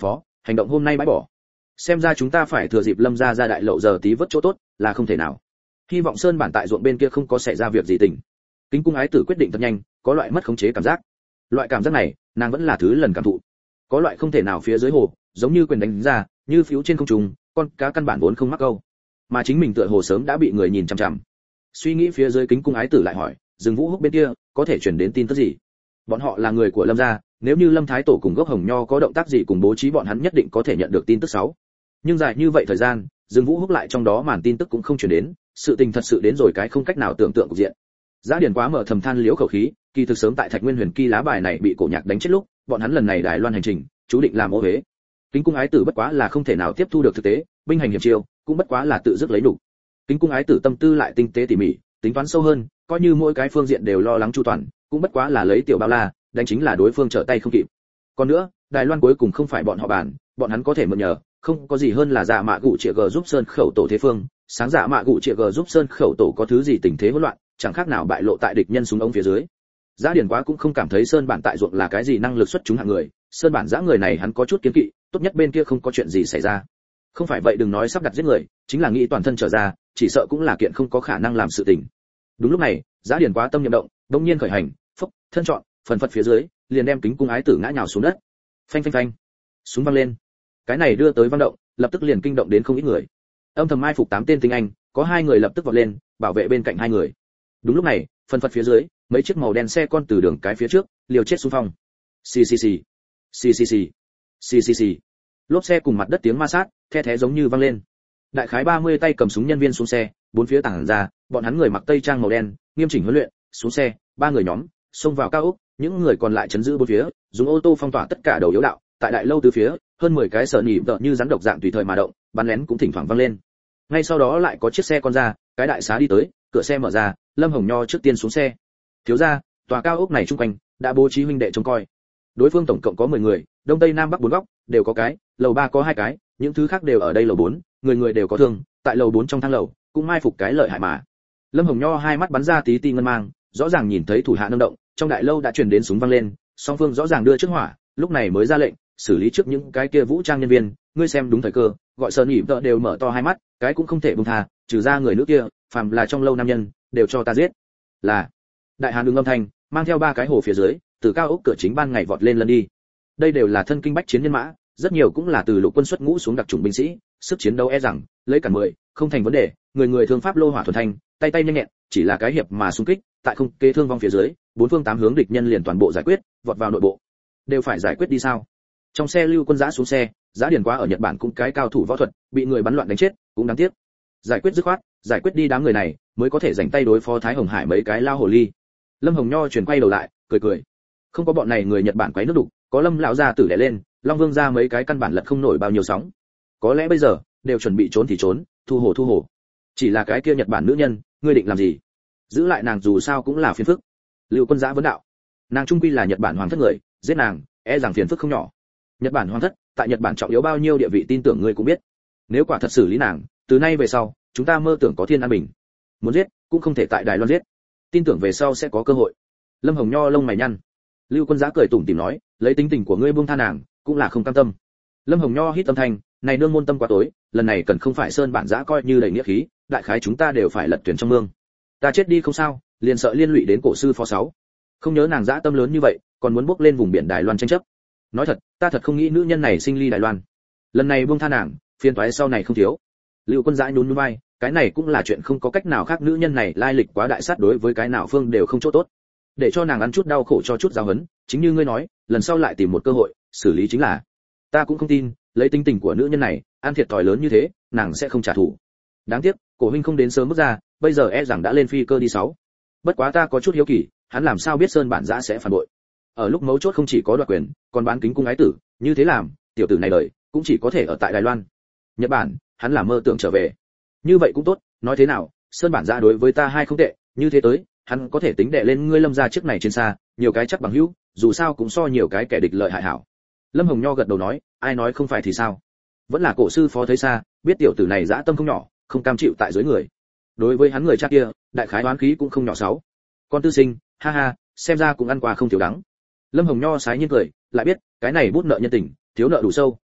hành động hôm nay bãi bỏ. Xem ra chúng ta phải thừa dịp Lâm gia ra đại lậu giờ tí vớt chỗ tốt là không thể nào. Hy vọng Sơn bản tại ruộng bên kia không có xảy ra việc gì tình. Kính cung ái tử quyết định thật nhanh, có loại mất khống chế cảm giác. Loại cảm giác này, nàng vẫn là thứ lần cảm thụ. Có loại không thể nào phía dưới hồ, giống như quyền đánh ra, như phiếu trên không trung, con cá căn bản vốn không mắc câu. Mà chính mình tựa hồ sớm đã bị người nhìn chằm chằm. Suy nghĩ phía dưới Kính cung ái tử lại hỏi, Dừng Vũ Húc bên kia có thể truyền đến tin tức gì? Bọn họ là người của Lâm gia, nếu như Lâm thái tổ cùng gốc Hồng Nho có động tác gì cùng bố trí bọn hắn nhất định có thể nhận được tin tức xấu. Nhưng dài như vậy thời gian, Dương Vũ Húc lại trong đó màn tin tức cũng không truyền đến, sự tình thật sự đến rồi cái không cách nào tưởng tượng cục diện. Giá Điền quá mở thầm than liễu khẩu khí, kỳ thực sớm tại Thạch Nguyên Huyền Kỳ lá bài này bị Cổ Nhạc đánh chết lúc, bọn hắn lần này Đài Loan hành trình, chú định làm ô uế. Kính cung ái tử bất quá là không thể nào tiếp thu được thực tế, binh hành hiểm chiêu, cũng bất quá là tự dứt lấy đủ. Kính cung ái tử tâm tư lại tinh tế tỉ mỉ, tính toán sâu hơn, coi như mỗi cái phương diện đều lo lắng chu toàn, cũng bất quá là lấy tiểu bao la, đánh chính là đối phương trở tay không kịp. Còn nữa, Đài Loan cuối cùng không phải bọn họ bàn, bọn hắn có thể mượn nhờ, không có gì hơn là Dạ Mạ Gụ Triệu G giúp Sơn Khẩu tổ thế phương, sáng Dạ Mạ Gụ Triệu G giúp Sơn Khẩu tổ có thứ gì tình thế hỗn loạn, chẳng khác nào bại lộ tại địch nhân súng ống phía dưới. Giá Điền quá cũng không cảm thấy Sơn bản tại ruộng là cái gì năng lực xuất chúng hạng người, Sơn bản dã người này hắn có chút kiến kỵ, tốt nhất bên kia không có chuyện gì xảy ra. Không phải vậy đừng nói sắp đặt giết người, chính là nghĩ toàn thân trở ra, chỉ sợ cũng là kiện không có khả năng làm sự tình. Đúng lúc này, Giá Điền quá tâm niệm động, đột nhiên khởi hành, phốc, thân chọn, phần phật phía dưới, liền đem Kính cung ái tử ngã nhào xuống đất. Phanh phanh phanh. Súng văng lên. Cái này đưa tới vang động, lập tức liền kinh động đến không ít người. Âm thầm mai phục 8 tên tinh anh, có 2 người lập tức vọt lên, bảo vệ bên cạnh 2 người. Đúng lúc này, phần phật phía dưới, mấy chiếc màu đen xe con từ đường cái phía trước, liều chết xung phong. Xì xì xì. Xì xì xì. Xì xì xì. Lốp xe cùng mặt đất tiếng ma sát, the thé giống như vang lên. Đại khái 30 tay cầm súng nhân viên xuống xe, bốn phía tản ra, bọn hắn người mặc tây trang màu đen, nghiêm chỉnh huấn luyện, xuống xe, 3 người nhóm, xông vào cao ốc, những người còn lại chấn giữ bốn phía, dùng ô tô phong tỏa tất cả đầu yếu đạo, tại đại lâu tứ phía, hơn 10 cái sở nhị tợ như rắn độc dạng tùy thời mà động, bắn lén cũng thỉnh thoảng vang lên. Ngay sau đó lại có chiếc xe con ra, cái đại xá đi tới, cửa xe mở ra, Lâm Hồng Nho trước tiên xuống xe. Thiếu gia, tòa cao ốc này chung quanh đã bố trí huynh đệ trông coi. Đối phương tổng cộng có 10 người, đông tây nam bắc bốn góc đều có cái, lầu 3 có 2 cái, những thứ khác đều ở đây lầu 4, người người đều có thương, tại lầu 4 trong thang lầu, cũng mai phục cái lợi hại mà. Lâm Hồng Nho hai mắt bắn ra tí ti ngân mang, rõ ràng nhìn thấy thủ hạ nâng động, trong đại lâu đã truyền đến súng vang lên, song phương rõ ràng đưa trước hỏa, lúc này mới ra lệnh xử lý trước những cái kia vũ trang nhân viên, ngươi xem đúng thời cơ, gọi Sơn Nhị Tợ đều mở to hai mắt, cái cũng không thể buông tha, trừ ra người nữ kia, phàm là trong lâu nam nhân, đều cho ta giết. Là. Đại Hàn đường âm thanh, mang theo 3 cái hồ phía dưới, từ cao ốc cửa chính ban ngày vọt lên lần đi. Đây đều là thân kinh bách chiến nhân mã, rất nhiều cũng là từ lục quân xuất ngũ xuống đặc chủng binh sĩ, sức chiến đấu e rằng lấy cả 10, không thành vấn đề, người người thương pháp lô hỏa thuần thanh, tay tay nhanh nhẹn, chỉ là cái hiệp mà xung kích, tại không kế thương vong phía dưới, 4 phương 8 hướng địch nhân liền toàn bộ giải quyết, vọt vào nội bộ. Đều phải giải quyết đi sao? Trong xe Lưu Quân giã xuống xe, Giá Điền quá ở Nhật Bản cũng cái cao thủ võ thuật, bị người bắn loạn đánh chết, cũng đáng tiếc. Giải quyết dứt khoát, giải quyết đi đám người này, mới có thể rảnh tay đối phó Thái Hồng Hải mấy cái lao hồ ly. Lâm Hồng Nho chuyển quay đầu lại, cười cười. Không có bọn này người Nhật Bản quấy nước đục, có Lâm lão gia tử đè lên, Long Vương ra mấy cái căn bản lật không nổi bao nhiêu sóng. Có lẽ bây giờ đều chuẩn bị trốn thì trốn, thu hồ. Chỉ là cái kia Nhật Bản nữ nhân, ngươi định làm gì? Giữ lại nàng dù sao cũng là phiền phức. Lưu Quân giã vấn đạo. Nàng trung quy là Nhật Bản hoàng thất người, giết nàng, e rằng phiền phức không nhỏ. Nhật Bản hoàng thất, tại Nhật Bản trọng yếu bao nhiêu địa vị tin tưởng ngươi cũng biết. Nếu quả thật xử lý nàng, từ nay về sau, chúng ta mơ tưởng có thiên an bình. Muốn giết, cũng không thể tại Đài Loan giết. Tin tưởng về sau sẽ có cơ hội. Lâm Hồng Nho lông mày nhăn. Lưu Quân giã cười tủm tỉm nói, lấy tính tình của ngươi buông tha nàng, cũng là không cam tâm. Lâm Hồng Nho hít âm thanh, này nương môn tâm quá tối, lần này cần không phải Sơn bản giã coi như đầy nghĩa khí, đại khái chúng ta đều phải lật thuyền trong mương. Ta chết đi không sao, liền sợ liên lụy đến cổ sư phó 6. Không nhớ nàng dã tâm lớn như vậy, còn muốn bước lên vùng biển Đài Loan tranh chấp. Nói thật, ta thật không nghĩ nữ nhân này sinh ly Đài Loan. Lần này buông tha nàng, phiền toái sau này không thiếu. Lưu Quân giã nhún nhún vai, cái này cũng là chuyện không có cách nào khác, nữ nhân này lai lịch quá đại sát, đối với cái nào phương đều không chỗ tốt. Để cho nàng ăn chút đau khổ cho chút giáo huấn, chính như ngươi nói, lần sau lại tìm một cơ hội, xử lý chính là. Ta cũng không tin, lấy tính tình của nữ nhân này, ăn thiệt thòi lớn như thế, nàng sẽ không trả thù. Đáng tiếc, cổ huynh không đến sớm bước ra, bây giờ e rằng đã lên phi cơ đi 6. Bất quá ta có chút hiếu kỳ, hắn làm sao biết Sơn bản giã sẽ phản bội? Ở lúc mấu chốt không chỉ có đoạt quyền, còn bán Kính cung ái tử, như thế làm, tiểu tử này đời cũng chỉ có thể ở tại Đài Loan. Nhật Bản, hắn là mơ tưởng trở về. Như vậy cũng tốt, nói thế nào, Sơn bản giã đối với ta hai không tệ, như thế tới, hắn có thể tính đệ lên ngươi Lâm gia trước này trên xa, nhiều cái chắc bằng hữu, dù sao cũng so nhiều cái kẻ địch lợi hại hảo. Lâm Hồng Nho gật đầu nói, ai nói không phải thì sao? Vẫn là cổ sư phó thấy xa, biết tiểu tử này dã tâm không nhỏ, không cam chịu tại dưới người. Đối với hắn người cha kia, đại khái đoán khí cũng không nhỏ 6. Con tư sinh, ha ha, xem ra cũng ăn qua không thiếu đắng. Lâm Hồng Nho sái nhiên cười, lại biết, cái này bút nợ nhân tình, thiếu nợ đủ sâu,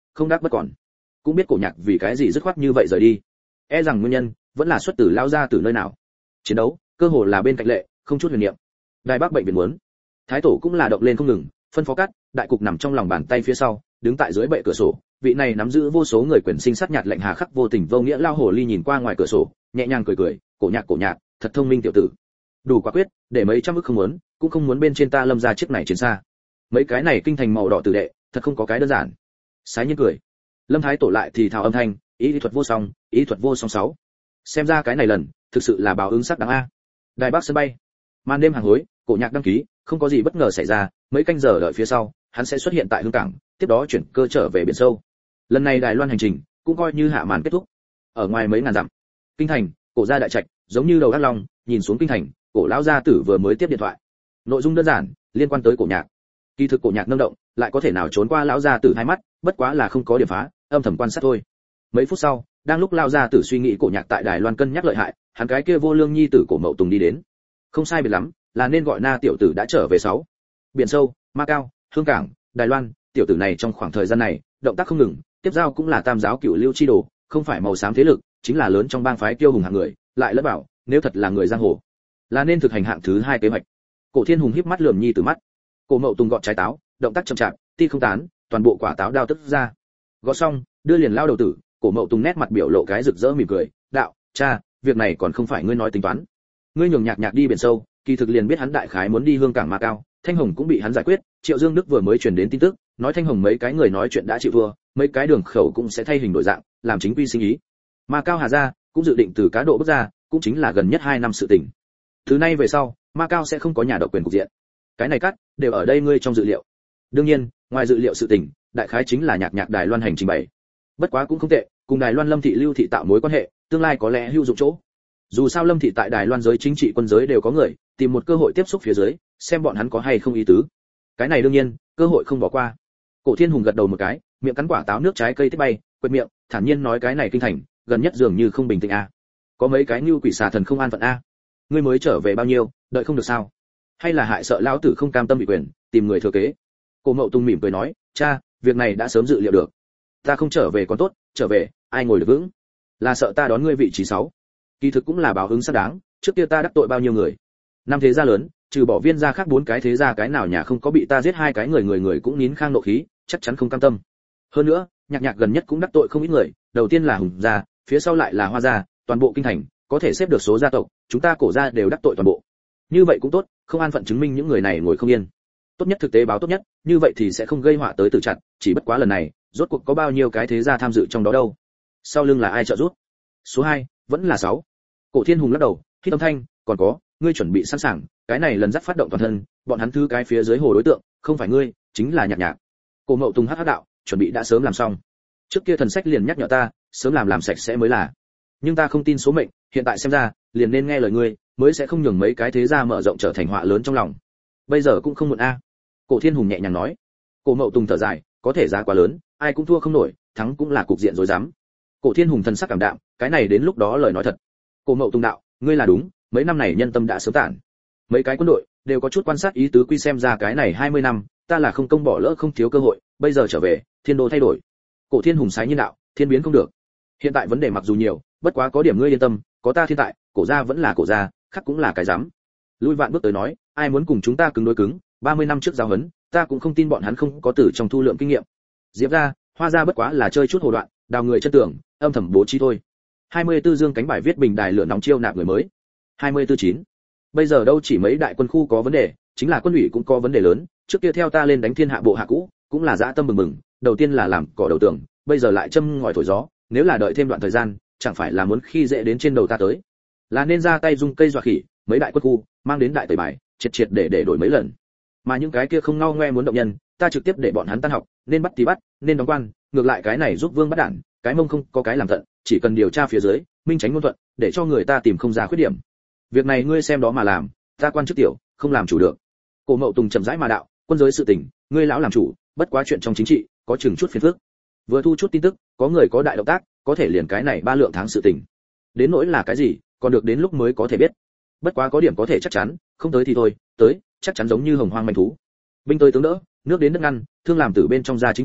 không đắc bất còn. Cũng biết Cổ Nhạc vì cái gì dứt khoát như vậy rời đi. E rằng nguyên nhân vẫn là xuất từ lao ra từ nơi nào. Chiến đấu, cơ hồ là bên cạnh lệ, không chút huyền niệm. Đài Bắc bệnh viện muốn. Thái tổ cũng là động lên không ngừng, phân phó cắt, đại cục nằm trong lòng bàn tay phía sau, đứng tại dưới bệ cửa sổ, vị này nắm giữ vô số người quyền sinh sát nhạt lệnh hà khắc vô tình vô nghĩa lao hồ ly nhìn qua ngoài cửa sổ, nhẹ nhàng cười cười, Cổ Nhạc, thật thông minh tiểu tử. Đủ quả quyết, để mấy trăm ức không muốn, cũng không muốn bên trên ta Lâm ra chiếc này chiến xa. Mấy cái này kinh thành màu đỏ tử đệ, thật không có cái đơn giản. Sái nhiên cười. Lâm Thái tổ lại thì thào âm thanh, ý thuật vô song 6. Xem ra cái này lần, thực sự là báo ứng sắc đáng a. Đài Bắc sân bay. Màn đêm hàng hối, Cổ Nhạc đăng ký, không có gì bất ngờ xảy ra, mấy canh giờ đợi phía sau, hắn sẽ xuất hiện tại Hương Cảng, tiếp đó chuyển cơ trở về biển sâu. Lần này Đài Loan hành trình cũng coi như hạ màn kết thúc. Ở ngoài mấy ngàn dặm, kinh thành, Cổ gia đại trạch, giống như đầu ác long, nhìn xuống kinh thành, Cổ lão gia tử vừa mới tiếp điện thoại. Nội dung đơn giản, liên quan tới Cổ Nhạc. Kỳ thực Cổ Nhạc nâng động, lại có thể nào trốn qua lão gia tử hai mắt, bất quá là không có điểm phá, âm thầm quan sát thôi. Mấy phút sau, đang lúc lão gia tử suy nghĩ Cổ Nhạc tại Đài Loan cân nhắc lợi hại, hắn cái kia vô lương nhi tử Cổ Mậu Tùng đi đến. Không sai biệt lắm, là nên gọi Na tiểu tử đã trở về 6. Biển sâu, Macau, Hương Cảng, Đài Loan, tiểu tử này trong khoảng thời gian này, động tác không ngừng, tiếp giao cũng là tam giáo cửu lưu chi đồ, không phải màu xám thế lực, chính là lớn trong bang phái kiêu hùng hạng người, lại lẫn bảo, nếu thật là người giang hồ, là nên thực hành hạng thứ 2 kế hoạch. Cổ Thiên Hùng híp mắt lườm nhi từ mắt. Cổ Mậu Tùng gọt trái táo, động tác chậm chạp, ti không tán, toàn bộ quả táo đao tức ra. Gọt xong, đưa liền lao đầu tử, Cổ Mậu Tùng nét mặt biểu lộ cái rực rỡ mỉm cười, đạo, cha, việc này còn không phải ngươi nói tính toán. Ngươi nhường Nhạc đi biển sâu, kỳ thực liền biết hắn đại khái muốn đi Hương Cảng Macau, Thanh Hồng cũng bị hắn giải quyết, Triệu Dương Đức vừa mới truyền đến tin tức, nói Thanh Hồng mấy cái người nói chuyện đã chịu thua, mấy cái đường khẩu cũng sẽ thay hình đổi dạng, làm chính quy sinh ý. Macau Hà gia cũng dự định từ cá độ bước ra, cũng chính là gần nhất 2 năm sự tình. Từ nay về sau, Macau sẽ không có nhà độc quyền cục diện. Cái này cắt, đều ở đây ngươi trong dự liệu. Đương nhiên, ngoài dự liệu sự tình, đại khái chính là Nhạc Đài Loan hành trình 7. Bất quá cũng không tệ, cùng Đài Loan Lâm thị Lưu thị tạo mối quan hệ, tương lai có lẽ hữu dụng chỗ. Dù sao Lâm thị tại Đài Loan giới chính trị quân giới đều có người, tìm một cơ hội tiếp xúc phía dưới, xem bọn hắn có hay không ý tứ. Cái này đương nhiên, cơ hội không bỏ qua. Cổ Thiên Hùng gật đầu một cái, miệng cắn quả táo nước trái cây tiết bay, quệt miệng, thản nhiên nói cái này kinh thành, gần nhất dường như không bình tĩnh a. Có mấy cái như quỷ xà thần không an phận a. Ngươi mới trở về bao nhiêu, đợi không được sao? Hay là hại sợ lão tử không cam tâm bị quyền, tìm người thừa kế? Cổ Mậu Tùng mỉm cười nói, cha, việc này đã sớm dự liệu được. Ta không trở về còn tốt, trở về, ai ngồi được vững? Là sợ ta đón ngươi vị trí 6. Kỳ thực cũng là báo ứng xác đáng, trước kia ta đắc tội bao nhiêu người. Năm thế gia lớn, trừ bỏ Viên gia khác 4 cái thế gia cái nào nhà không có bị ta giết 2 cái người cũng nín khang nộ khí, chắc chắn không cam tâm. Hơn nữa, Nhạc gần nhất cũng đắc tội không ít người, đầu tiên là Hùng gia, phía sau lại là Hoa gia, toàn bộ kinh thành có thể xếp được số gia tộc, chúng ta Cổ gia đều đắc tội toàn bộ. Như vậy cũng tốt, không an phận chứng minh những người này ngồi không yên. Tốt nhất thực tế báo tốt nhất, như vậy thì sẽ không gây họa tới tử chặt, chỉ bất quá lần này, rốt cuộc có bao nhiêu cái thế gia tham dự trong đó đâu. Sau lưng là ai trợ giúp? Số 2, vẫn là 6. Cổ Thiên Hùng lắc đầu, hít âm thanh, còn có, ngươi chuẩn bị sẵn sàng, cái này lần dắt phát động toàn thân, bọn hắn thứ cái phía dưới hồ đối tượng, không phải ngươi, chính là Nhạc. Cổ Mậu Tùng hắc đạo, chuẩn bị đã sớm làm xong. Trước kia thần sách liền nhắc nhở ta, sớm làm sạch sẽ mới là. Nhưng ta không tin số mệnh, hiện tại xem ra, liền nên nghe lời ngươi, mới sẽ không nhường mấy cái thế gia mở rộng trở thành họa lớn trong lòng. Bây giờ cũng không muộn a. Cổ Thiên Hùng nhẹ nhàng nói. Cổ Mậu Tùng thở dài, có thể giá quá lớn, ai cũng thua không nổi, thắng cũng là cục diện rối rắm. Cổ Thiên Hùng thần sắc cảm đạm, cái này đến lúc đó lời nói thật. Cổ Mậu Tùng đạo, ngươi là đúng, mấy năm này nhân tâm đã sớm tản. Mấy cái quân đội đều có chút quan sát ý tứ quy xem ra cái này 20 năm, ta là không công bỏ lỡ không thiếu cơ hội, bây giờ trở về, thiên đô thay đổi. Cổ Thiên Hùng sái nhiên đạo, thiên biến không được. Hiện tại vấn đề mặc dù nhiều, bất quá có điểm ngươi yên tâm, có ta thiên tại, Cổ gia vẫn là Cổ gia, khác cũng là cái dám. Lui vạn bước tới nói, ai muốn cùng chúng ta cứng đối cứng, 30 năm trước giao huấn, ta cũng không tin bọn hắn không có từ trong thu lượng kinh nghiệm. Diệp gia, Hoa gia bất quá là chơi chút hồ đoạn, đào người chân tưởng, âm thầm bố trí thôi. 24 dương cánh bài viết bình đài lửa nóng chiêu nạp người mới. 24/9. Bây giờ đâu chỉ mấy đại quân khu có vấn đề, chính là quân ủy cũng có vấn đề lớn, trước kia theo ta lên đánh thiên hạ bộ hạ cũ, cũng là dã tâm bừng bừng, đầu tiên là làm cỏ đầu tường, bây giờ lại châm ngòi thổi gió, nếu là đợi thêm đoạn thời gian, chẳng phải là muốn khi dễ đến trên đầu ta tới. Là nên ra tay dung cây dọa khỉ, mấy đại quân khu, mang đến đại tẩy bài, triệt để đổi mấy lần. Mà những cái kia không ngao ngoe muốn động nhân, ta trực tiếp để bọn hắn tan học, nên bắt thì bắt, nên đóng quan, ngược lại cái này giúp Vương bắt đản, cái mông không có cái làm thận, chỉ cần điều tra phía dưới, minh tránh ngôn thuận, để cho người ta tìm không ra khuyết điểm. Việc này ngươi xem đó mà làm, ta quan chức tiểu, không làm chủ được. Cổ Mậu Tùng chậm rãi mà đạo, quân giới sự tình, ngươi lão làm chủ, bất quá chuyện trong chính trị, có chừng chút phiền phức. Vừa thu chút tin tức, có người có đại động tác, có thể liền cái này 3 lượng tháng sự tình. Đến nỗi là cái gì, còn được đến lúc mới có thể biết. Bất quá có điểm có thể chắc chắn, không tới thì thôi, tới, chắc chắn giống như hồng hoang manh thú. Binh tới tướng đỡ, nước đến đất ngăn, thương làm từ bên trong ra chính quyền,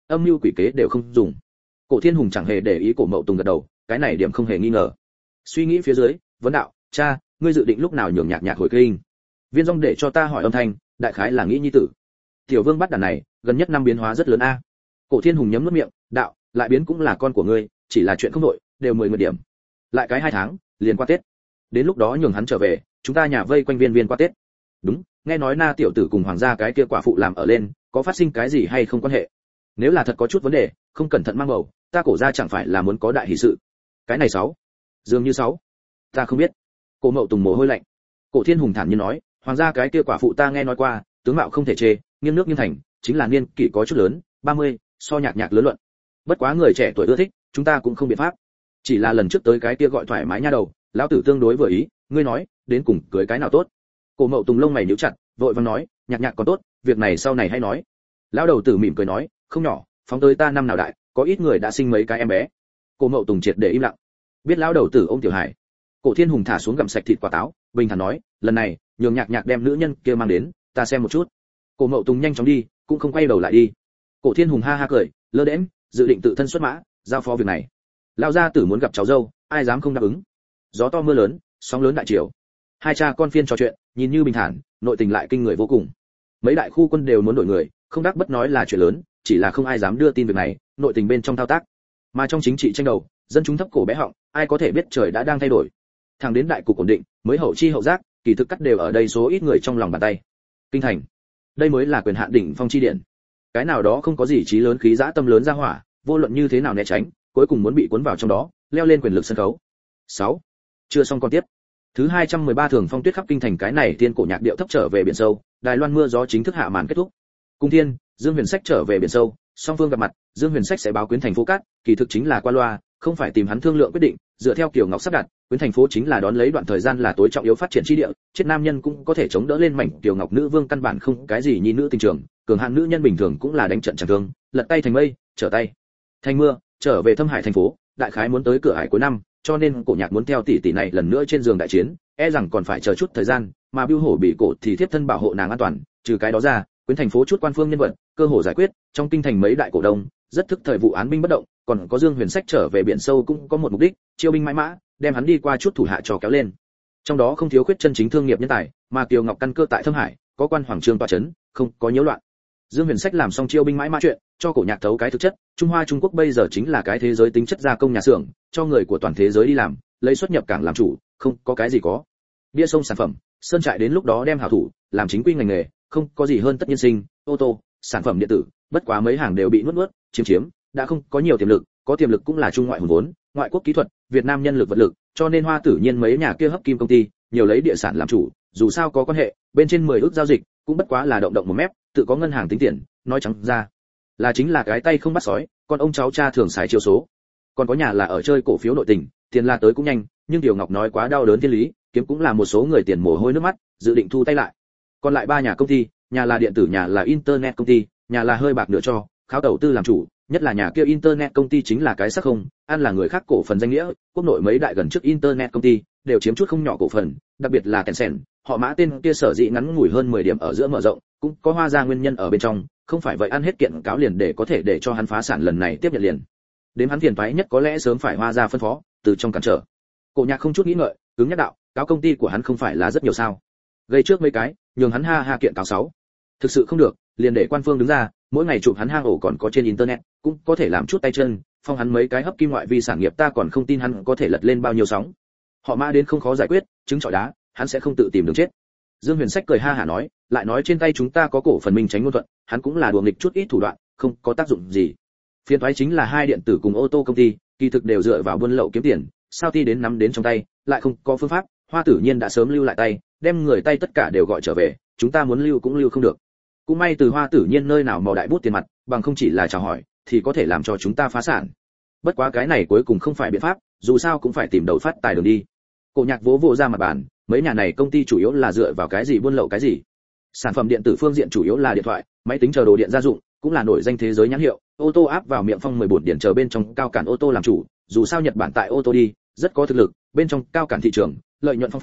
âm mưu quỷ kế đều không dùng. Cổ Thiên Hùng chẳng hề để ý Cổ Mậu Tùng gật đầu, cái này điểm không hề nghi ngờ. Suy nghĩ phía dưới, vấn đạo, cha, ngươi dự định lúc nào nhường Nhạc Nhạc hồi kinh? Viên Dung để cho ta hỏi âm thanh, đại khái là nghĩ nhi tử. Tiểu Vương bắt đàn này, gần nhất năm biến hóa rất lớn a. Cổ Thiên Hùng nhấm nuốt miệng, đạo, lại biến cũng là con của ngươi, chỉ là chuyện không đội, đều 10 điểm. Lại cái 2 tháng, liền qua Tết. Đến lúc đó nhường hắn trở về, chúng ta nhà vây quanh Viên qua Tết. Đúng, nghe nói Na tiểu tử cùng hoàng gia cái kia quả phụ làm ở lên, có phát sinh cái gì hay không quan hệ? Nếu là thật có chút vấn đề, không cẩn thận mang bầu, ta Cổ gia chẳng phải là muốn có đại hỷ sự. Cái này 6. Dường như 6. Ta không biết. Cổ Mậu Tùng mồ hôi lạnh. Cổ Thiên Hùng thản nhiên nói, hoàng gia cái kia quả phụ ta nghe nói qua, tướng mạo không thể chê, nghiêng nước nghiêng thành, chính là niên kỷ có chút lớn, 30, so Nhạc Nhạc lớn luận. Bất quá người trẻ tuổi ưa thích, chúng ta cũng không biện pháp. Chỉ là lần trước tới cái kia gọi thoải mái nha đầu, lão tử tương đối vừa ý, ngươi nói, đến cùng cưới cái nào tốt? Cổ Mậu Tùng lông mày nhíu chặt, vội vàng nói, Nhạc Nhạc còn tốt, việc này sau này hay nói. Lão đầu tử mỉm cười nói, không nhỏ, phóng tới ta năm nào đại, có ít người đã sinh mấy cái em bé. Cổ Mậu Tùng triệt để im lặng. Biết lão đầu tử ôm Tiểu Hải. Cổ Thiên Hùng thả xuống gặm sạch thịt quả táo, bình thản nói, lần này, nhường Nhạc Nhạc đem nữ nhân kia mang đến, ta xem một chút. Cổ Mậu Tùng nhanh chóng đi, cũng không quay đầu lại đi. Cổ Thiên Hùng ha ha cười, lơ đễnh, dự định tự thân xuất mã, giao phó việc này. Lão gia tử muốn gặp cháu dâu, ai dám không đáp ứng. Gió to mưa lớn, sóng lớn đại triều. Hai cha con phiên trò chuyện, nhìn như bình thản, nội tình lại kinh người vô cùng. Mấy đại khu quân đều muốn đổi người, không đắc bất nói là chuyện lớn, chỉ là không ai dám đưa tin việc này, nội tình bên trong thao tác. Mà trong chính trị tranh đầu, dân chúng thấp cổ bé họng, ai có thể biết trời đã đang thay đổi. Thẳng đến đại cục ổn định, mới hậu chi hậu giác, kỳ thực cắt đều ở đây số ít người trong lòng bàn tay. Kinh thành, đây mới là quyền hạn đỉnh phong chi điện. Cái nào đó không có gì trí lớn khí dã tâm lớn ra hỏa, vô luận như thế nào né tránh, cuối cùng muốn bị cuốn vào trong đó, leo lên quyền lực sân khấu. 6. Chưa xong con tiếp. Thứ 213 thường phong tuyết khắp kinh thành, cái này tiên cổ nhạc điệu thấp trở về biển sâu, Đài Loan mưa gió chính thức hạ màn kết thúc. Cung Thiên, Dương Huyền Sách trở về biển sâu, song phương gặp mặt, Dương Huyền Sách sẽ báo Quyến thành phố cát, kỳ thực chính là qua loa, không phải tìm hắn thương lượng quyết định, dựa theo Kiều Ngọc sắp đặt, Quyến thành phố chính là đón lấy đoạn thời gian là tối trọng yếu phát triển chi địa, chết nam nhân cũng có thể chống đỡ lên mảnh, Kiều Ngọc nữ vương căn bản không cái gì nhi nữ tình trường, cường hạn nữ nhân bình thường cũng là đánh trận chẳng thương, lật tay thành mây, trở tay thành mưa, trở về Thâm Hải thành phố, đại khái muốn tới cửa hải cuối năm, cho nên cổ nhạc muốn theo tỷ tỷ này lần nữa trên giường đại chiến, e rằng còn phải chờ chút thời gian, mà Bưu Hổ bị cổ thì tiếp thân bảo hộ nàng an toàn, trừ cái đó ra, Quyến thành phố chút quan phương nhân vật, cơ hồ giải quyết, trong kinh thành mấy đại cổ đông, rất thức thời vụ án binh bất động, còn có Dương Huyền Sách trở về biển sâu cũng có một mục đích, chiêu binh mãi mã, đem hắn đi qua chút thủ hạ trò kéo lên. Trong đó không thiếu khuyết chân chính thương nghiệp nhân tài, mà Kiều Ngọc căn cơ tại Thâm Hải, có quan hoàng trương tọa chấn, không có nhiễu loạn. Dương Huyền Sách làm xong chiêu binh mãi mã chuyện, cho cổ nhạc thấu cái thực chất, Trung Hoa Trung Quốc bây giờ chính là cái thế giới tính chất gia công nhà xưởng, cho người của toàn thế giới đi làm, lấy xuất nhập cảng làm chủ, không có cái gì có. Bia sông sản phẩm, sơn trại đến lúc đó đem hảo thủ, làm chính quy ngành nghề, không có gì hơn tất nhiên sinh, ô tô, sản phẩm điện tử, bất quá mấy hàng đều bị nuốt, chiếm, đã không có nhiều tiềm lực, có tiềm lực cũng là trung ngoại hùng vốn, ngoại quốc kỹ thuật, Việt Nam nhân lực vật lực, cho nên Hoa Tử Nhiên mấy nhà kia hấp kim công ty, nhiều lấy địa sản làm chủ, dù sao có quan hệ, bên trên 10 ước giao dịch, cũng bất quá là động động một mép, tự có ngân hàng tính tiền, nói trắng ra, là chính là cái tay không bắt sói, còn ông cháu cha thường xài chiêu số. Còn có nhà là ở chơi cổ phiếu nội tình, tiền la tới cũng nhanh, nhưng Tiểu Ngọc nói quá đau đớn thiên lý, kiếm cũng là một số người tiền mồ hôi nước mắt, dự định thu tay lại. Còn lại 3 nhà công ty, nhà là điện tử, nhà là internet công ty, nhà là hơi bạc nửa cho, kháo đầu tư làm chủ, nhất là nhà kia internet công ty chính là cái sắc không, ăn là người khác cổ phần danh nghĩa, quốc nội mấy đại gần trước internet công ty đều chiếm chút không nhỏ cổ phần, đặc biệt là Tencent, họ Mã tên kia sở dĩ ngắn ngủi hơn 10 điểm ở giữa mở rộng, cũng có Hoa ra nguyên nhân ở bên trong, không phải vậy ăn hết kiện cáo liền để có thể để cho hắn phá sản lần này tiếp nhận liền. Đến hắn phiền toái nhất có lẽ sớm phải Hoa ra phân phó, từ trong cản trở. Cổ nhạc không chút nghĩ ngợi, cứng nhắc đạo, cáo công ty của hắn không phải là rất nhiều sao? Gây trước mấy cái, nhường hắn ha kiện cáo 6. Thực sự không được, liền để quan phương đứng ra, mỗi ngày chụp hắn hang ổ còn có trên internet, cũng có thể làm chút tay chân, phong hắn mấy cái hấp kim ngoại vi sản nghiệp, ta còn không tin hắn có thể lật lên bao nhiêu sóng. Họ Mã đến không khó giải quyết, trứng trọi đá, hắn sẽ không tự tìm đường chết. Dương Huyền Sách cười ha hả nói, lại nói trên tay chúng ta có cổ phần minh tránh ngôn thuận, hắn cũng là đùa nghịch chút ít thủ đoạn, không có tác dụng gì. Phiên toái chính là hai điện tử cùng ô tô công ty, kỳ thực đều dựa vào buôn lậu kiếm tiền, sao ti đến nắm đến trong tay, lại không có phương pháp, Hoa Tử Nhiên đã sớm lưu lại tay, đem người tay tất cả đều gọi trở về, chúng ta muốn lưu cũng lưu không được. Cũng may từ Hoa Tử Nhiên nơi nào mò đại bút tiền mặt, bằng không chỉ là chào hỏi, thì có thể làm cho chúng ta phá sản. Bất quá cái này cuối cùng không phải biện pháp, dù sao cũng phải tìm đầu phát tài đường đi. Cổ nhạc vỗ vỗ ra mặt bàn, mấy nhà này công ty chủ yếu là dựa vào cái gì buôn lậu cái gì. Sản phẩm điện tử phương diện chủ yếu là điện thoại, máy tính chờ đồ điện gia dụng, cũng là nổi danh thế giới nhãn hiệu, ô tô áp vào miệng phong 14 điện chờ bên trong cao cản ô tô làm chủ, dù sao Nhật Bản tại ô tô đi, rất có thực lực, bên trong cao cản thị trường, lợi nhuận phong phú,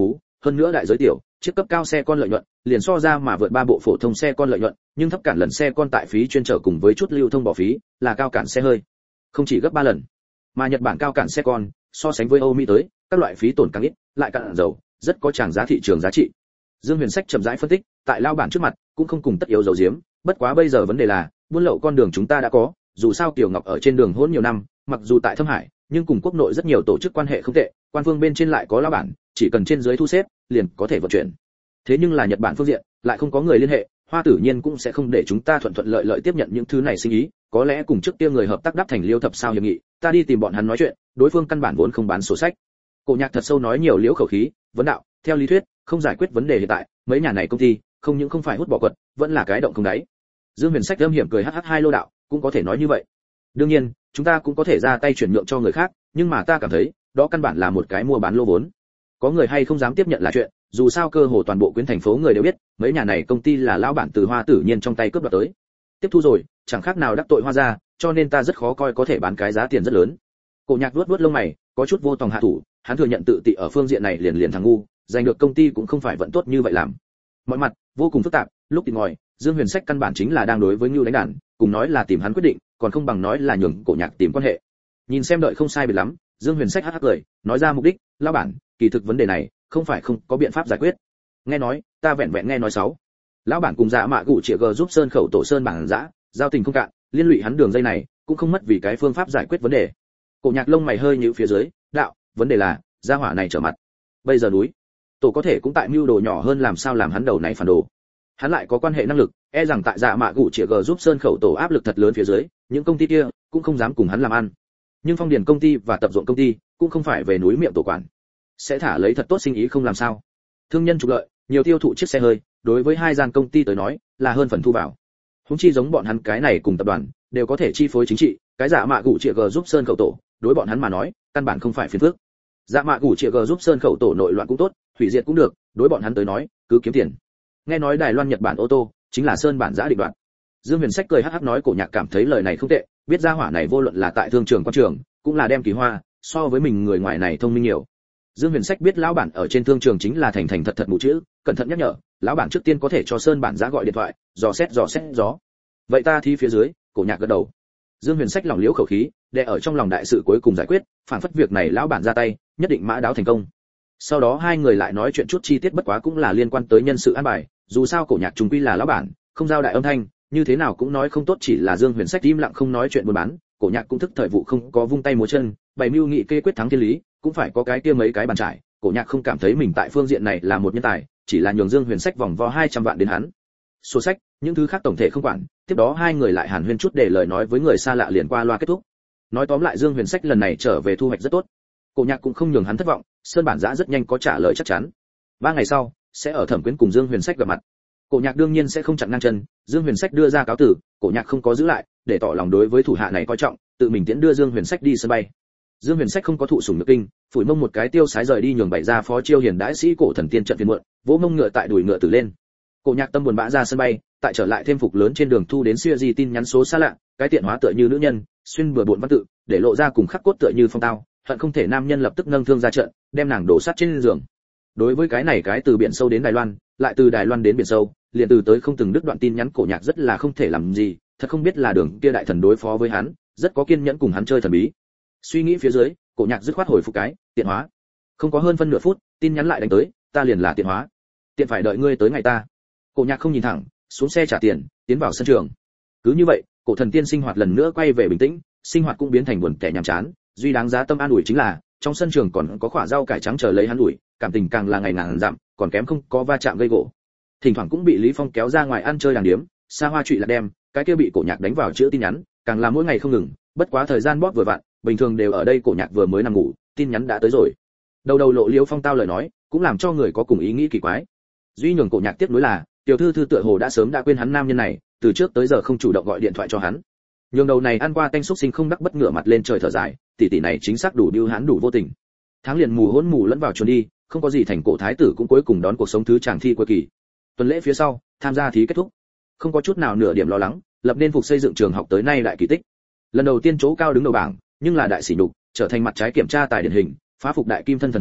hơn nữa đại giới tiểu, chiếc cấp cao xe con lợi nhuận liền so ra mà vượt 3 bộ phổ thông xe con lợi nhuận, nhưng thấp cản lần xe con tại phí chuyên trở cùng với chút lưu thông bỏ phí, là cao cản xe hơi. Không chỉ gấp 3 lần, mà Nhật Bản cao cản xe con, so sánh với Âu Mỹ tới, các loại phí tổn càng ít, lại cản dầu, rất có tràng giá thị trường giá trị. Dương Huyền Sách chậm rãi phân tích, tại lao bản trước mặt, cũng không cùng tất yếu dầu diếm, bất quá bây giờ vấn đề là, buôn lậu con đường chúng ta đã có, dù sao Kiều Ngọc ở trên đường hỗn nhiều năm, mặc dù tại Thâm Hải, nhưng cùng quốc nội rất nhiều tổ chức quan hệ không tệ, quan phương bên trên lại có lao bản, chỉ cần trên dưới thu xếp, liền có thể vận chuyển. Thế nhưng là Nhật Bản phương diện, lại không có người liên hệ, Hoa Tử Nhiên cũng sẽ không để chúng ta thuận thuận lợi lợi tiếp nhận những thứ này sinh ý, có lẽ cùng trước kia người hợp tác đáp thành Liêu Thập sao hiệp nghị, ta đi tìm bọn hắn nói chuyện, đối phương căn bản vốn không bán sổ sách. Cổ Nhạc thật sâu nói nhiều liễu khẩu khí, vấn đạo, theo lý thuyết, không giải quyết vấn đề hiện tại, mấy nhà này công ty, không những không phải hút bỏ quật, vẫn là cái động không đáy. Dương Huyền Sách âm hiểm cười hắc hai lô đạo, cũng có thể nói như vậy. Đương nhiên, chúng ta cũng có thể ra tay chuyển nhượng cho người khác, nhưng mà ta cảm thấy, đó căn bản là một cái mua bán lô vốn. Có người hay không dám tiếp nhận là chuyện, dù sao cơ hồ toàn bộ quyến thành phố người đều biết, mấy nhà này công ty là lão bản từ Hoa Tử Nhiên trong tay cướp đoạt tới. Tiếp thu rồi, chẳng khác nào đắc tội Hoa gia, cho nên ta rất khó coi có thể bán cái giá tiền rất lớn. Cổ Nhạc vuốt lông mày, có chút vô tòng hạ thủ, hắn thừa nhận tự tị ở phương diện này liền thằng ngu, giành được công ty cũng không phải vận tốt như vậy làm. Mọi mặt vô cùng phức tạp, lúc tìm ngòi, Dương Huyền Sách căn bản chính là đang đối với Ngưu đánh đàn, cùng nói là tìm hắn quyết định, còn không bằng nói là nhường Cổ Nhạc tìm quan hệ. Nhìn xem đợi không sai biệt lắm, Dương Huyền Sách hắc cười, nói ra mục đích, lão bản, kỳ thực vấn đề này, không phải không có biện pháp giải quyết. Nghe nói, ta vẹn vẹn nghe nói sáu. Lão bản cùng Dạ Mạ Gụ Triệu G giúp Sơn Khẩu Tổ Sơn bản dã, giao tình không cạn, liên lụy hắn đường dây này, cũng không mất vì cái phương pháp giải quyết vấn đề. Cổ Nhạc lông mày hơi nhíu phía dưới, đạo, vấn đề là, gia hỏa này trở mặt. Bây giờ núi, tổ có thể cũng tại mưu đồ nhỏ hơn làm sao làm hắn đầu này phản đồ. Hắn lại có quan hệ năng lực, e rằng tại Dạ Mạ Gụ Triệu G giúp Sơn Khẩu Tổ áp lực thật lớn phía dưới, những công ty kia cũng không dám cùng hắn làm ăn. Nhưng Phong Điền công ty và Tập Ruộng công ty cũng không phải về núi miệng tổ quản, sẽ thả lấy thật tốt sinh ý không làm sao. Thương nhân trục lợi, nhiều tiêu thụ chiếc xe hơi, đối với hai gian công ty tới nói là hơn phần thu vào. Huống chi giống bọn hắn cái này cùng tập đoàn đều có thể chi phối chính trị, cái Dạ Mạ Gụ Triệu G giúp Sơn Khẩu Tổ, đối bọn hắn mà nói, căn bản không phải phiền phức. Dạ Mạ Gụ Triệu G giúp Sơn Khẩu Tổ nội loạn cũng tốt, hủy diệt cũng được, đối bọn hắn tới nói, cứ kiếm tiền. Nghe nói Đài Loan Nhật Bản ô tô chính là Sơn bản giã định đoạn. Dương Huyền Sách cười hắc hắc nói, Cổ Nhạc cảm thấy lời này không tệ, biết ra hỏa này vô luận là tại thương trường quan trường, cũng là đem Kỳ Hoa, so với mình người ngoài này thông minh nhiều. Dương Huyền Sách biết lão bản ở trên thương trường chính là thành thành thật thật mù chữ, cẩn thận nhắc nhở, lão bản trước tiên có thể cho Sơn bản giã gọi điện thoại, dò xét gió. Vậy ta thi phía dưới, Cổ Nhạc gật đầu. Dương Huyền Sách lỏng liễu khẩu khí, để ở trong lòng đại sự cuối cùng giải quyết, phản phất việc này lão bản ra tay, nhất định mã đáo thành công. Sau đó hai người lại nói chuyện chút chi tiết, bất quá cũng là liên quan tới nhân sự an bài, dù sao Cổ Nhạc trùng quy là lão bản, không giao đại âm thanh, như thế nào cũng nói không tốt, chỉ là Dương Huyền Sách im lặng không nói chuyện buôn bán, Cổ Nhạc cũng thức thời vụ không có vung tay múa chân, bày mưu nghị kê quyết thắng thiên lý, cũng phải có cái kia mấy cái bàn trải. Cổ Nhạc không cảm thấy mình tại phương diện này là một nhân tài, chỉ là nhường Dương Huyền Sách vòng vo 200 vạn đến hắn. Sổ sách, những thứ khác tổng thể không quản, tiếp đó hai người lại hàn huyên chút để lời nói với người xa lạ liền qua loa kết thúc. Nói tóm lại Dương Huyền Sách lần này trở về thu hoạch rất tốt. Cổ Nhạc cũng không nhường hắn thất vọng, Sơn bản giã rất nhanh có trả lời chắc chắn. 3 ngày sau, sẽ ở Thẩm Quyến cùng Dương Huyền Sách gặp mặt. Cổ Nhạc đương nhiên sẽ không chặn ngang chân, Dương Huyền Sách đưa ra cáo tử, Cổ Nhạc không có giữ lại, để tỏ lòng đối với thủ hạ này coi trọng, tự mình tiễn đưa Dương Huyền Sách đi sân bay. Dương Huyền Sách không có thụ sủng nhược kinh, phủi mông một cái tiêu sái rời đi, nhường bày ra phó chiêu hiền đãi sĩ cổ thần tiên trận phiền muộn, vỗ mông ngựa tại đuổi ngựa tử lên. Cổ Nhạc tâm buồn bã ra sân bay, tại trở lại thêm phục lớn trên đường thu đến siêu di tin nhắn số xa lạ, cái tiện hóa tựa như nữ nhân, xuyên bừa bộn văn tự, để lộ ra cùng khắc cốt tựa như phong tao, hận không thể nam nhân lập tức nâng thương ra trận, đem nàng đổ sát trên giường. Đối với cái này cái từ biển sâu đến Đài Loan, lại từ Đài Loan đến biển sâu, liền từ tới không từng đứt đoạn tin nhắn, Cổ Nhạc rất là không thể làm gì, thật không biết là đường kia đại thần đối phó với hắn, rất có kiên nhẫn cùng hắn chơi thần bí. Suy nghĩ phía dưới, Cổ Nhạc dứt khoát hồi phục cái tiện hóa. Không có hơn phân nửa phút, tin nhắn lại đánh tới, ta liền là tiện hóa, tiện phải đợi ngươi tới ngày ta. Cổ Nhạc không nhìn thẳng, xuống xe trả tiền, tiến vào sân trường. Cứ như vậy, cổ thần tiên sinh hoạt lần nữa quay về bình tĩnh, sinh hoạt cũng biến thành buồn tẻ nhàm chán, duy đáng giá tâm an ủi chính là trong sân trường còn có quả rau cải trắng chờ lấy hắn ủi, cảm tình càng là ngày ngàn dặm, còn kém không có va chạm gây gỗ. Thỉnh thoảng cũng bị Lý Phong kéo ra ngoài ăn chơi đàng điếm, xa hoa trụy là đem, cái kia bị Cổ Nhạc đánh vào chữa tin nhắn, càng là mỗi ngày không ngừng, bất quá thời gian bóp vừa vặn, bình thường đều ở đây Cổ Nhạc vừa mới nằm ngủ, tin nhắn đã tới rồi. Đầu đầu lộ Liễu Phong tao lời nói, cũng làm cho người có cùng ý nghĩ kỳ quái. Duy nhường Cổ Nhạc tiếp nối là, tiểu thư tựa hồ đã sớm đã quên hắn nam nhân này, từ trước tới giờ không chủ động gọi điện thoại cho hắn. Nhường đầu này ăn qua tanh xúc sinh không đắc bất ngửa mặt lên trời thở dài, tỷ tỷ này chính xác đủ bưu hãn đủ vô tình. Tháng liền mù hỗn mù lẫn vào chuồn đi, không có gì thành cổ thái tử cũng cuối cùng đón cuộc sống thứ chàng thi cuối kỳ. Tuần lễ phía sau, tham gia thí kết thúc. Không có chút nào nửa điểm lo lắng, lập nên phục xây dựng trường học tới nay đại kỳ tích. Lần đầu tiên chỗ cao đứng đầu bảng, nhưng là đại sỉ nhục, trở thành mặt trái kiểm tra tài điển hình, phá phục đại kim thân thần thoại,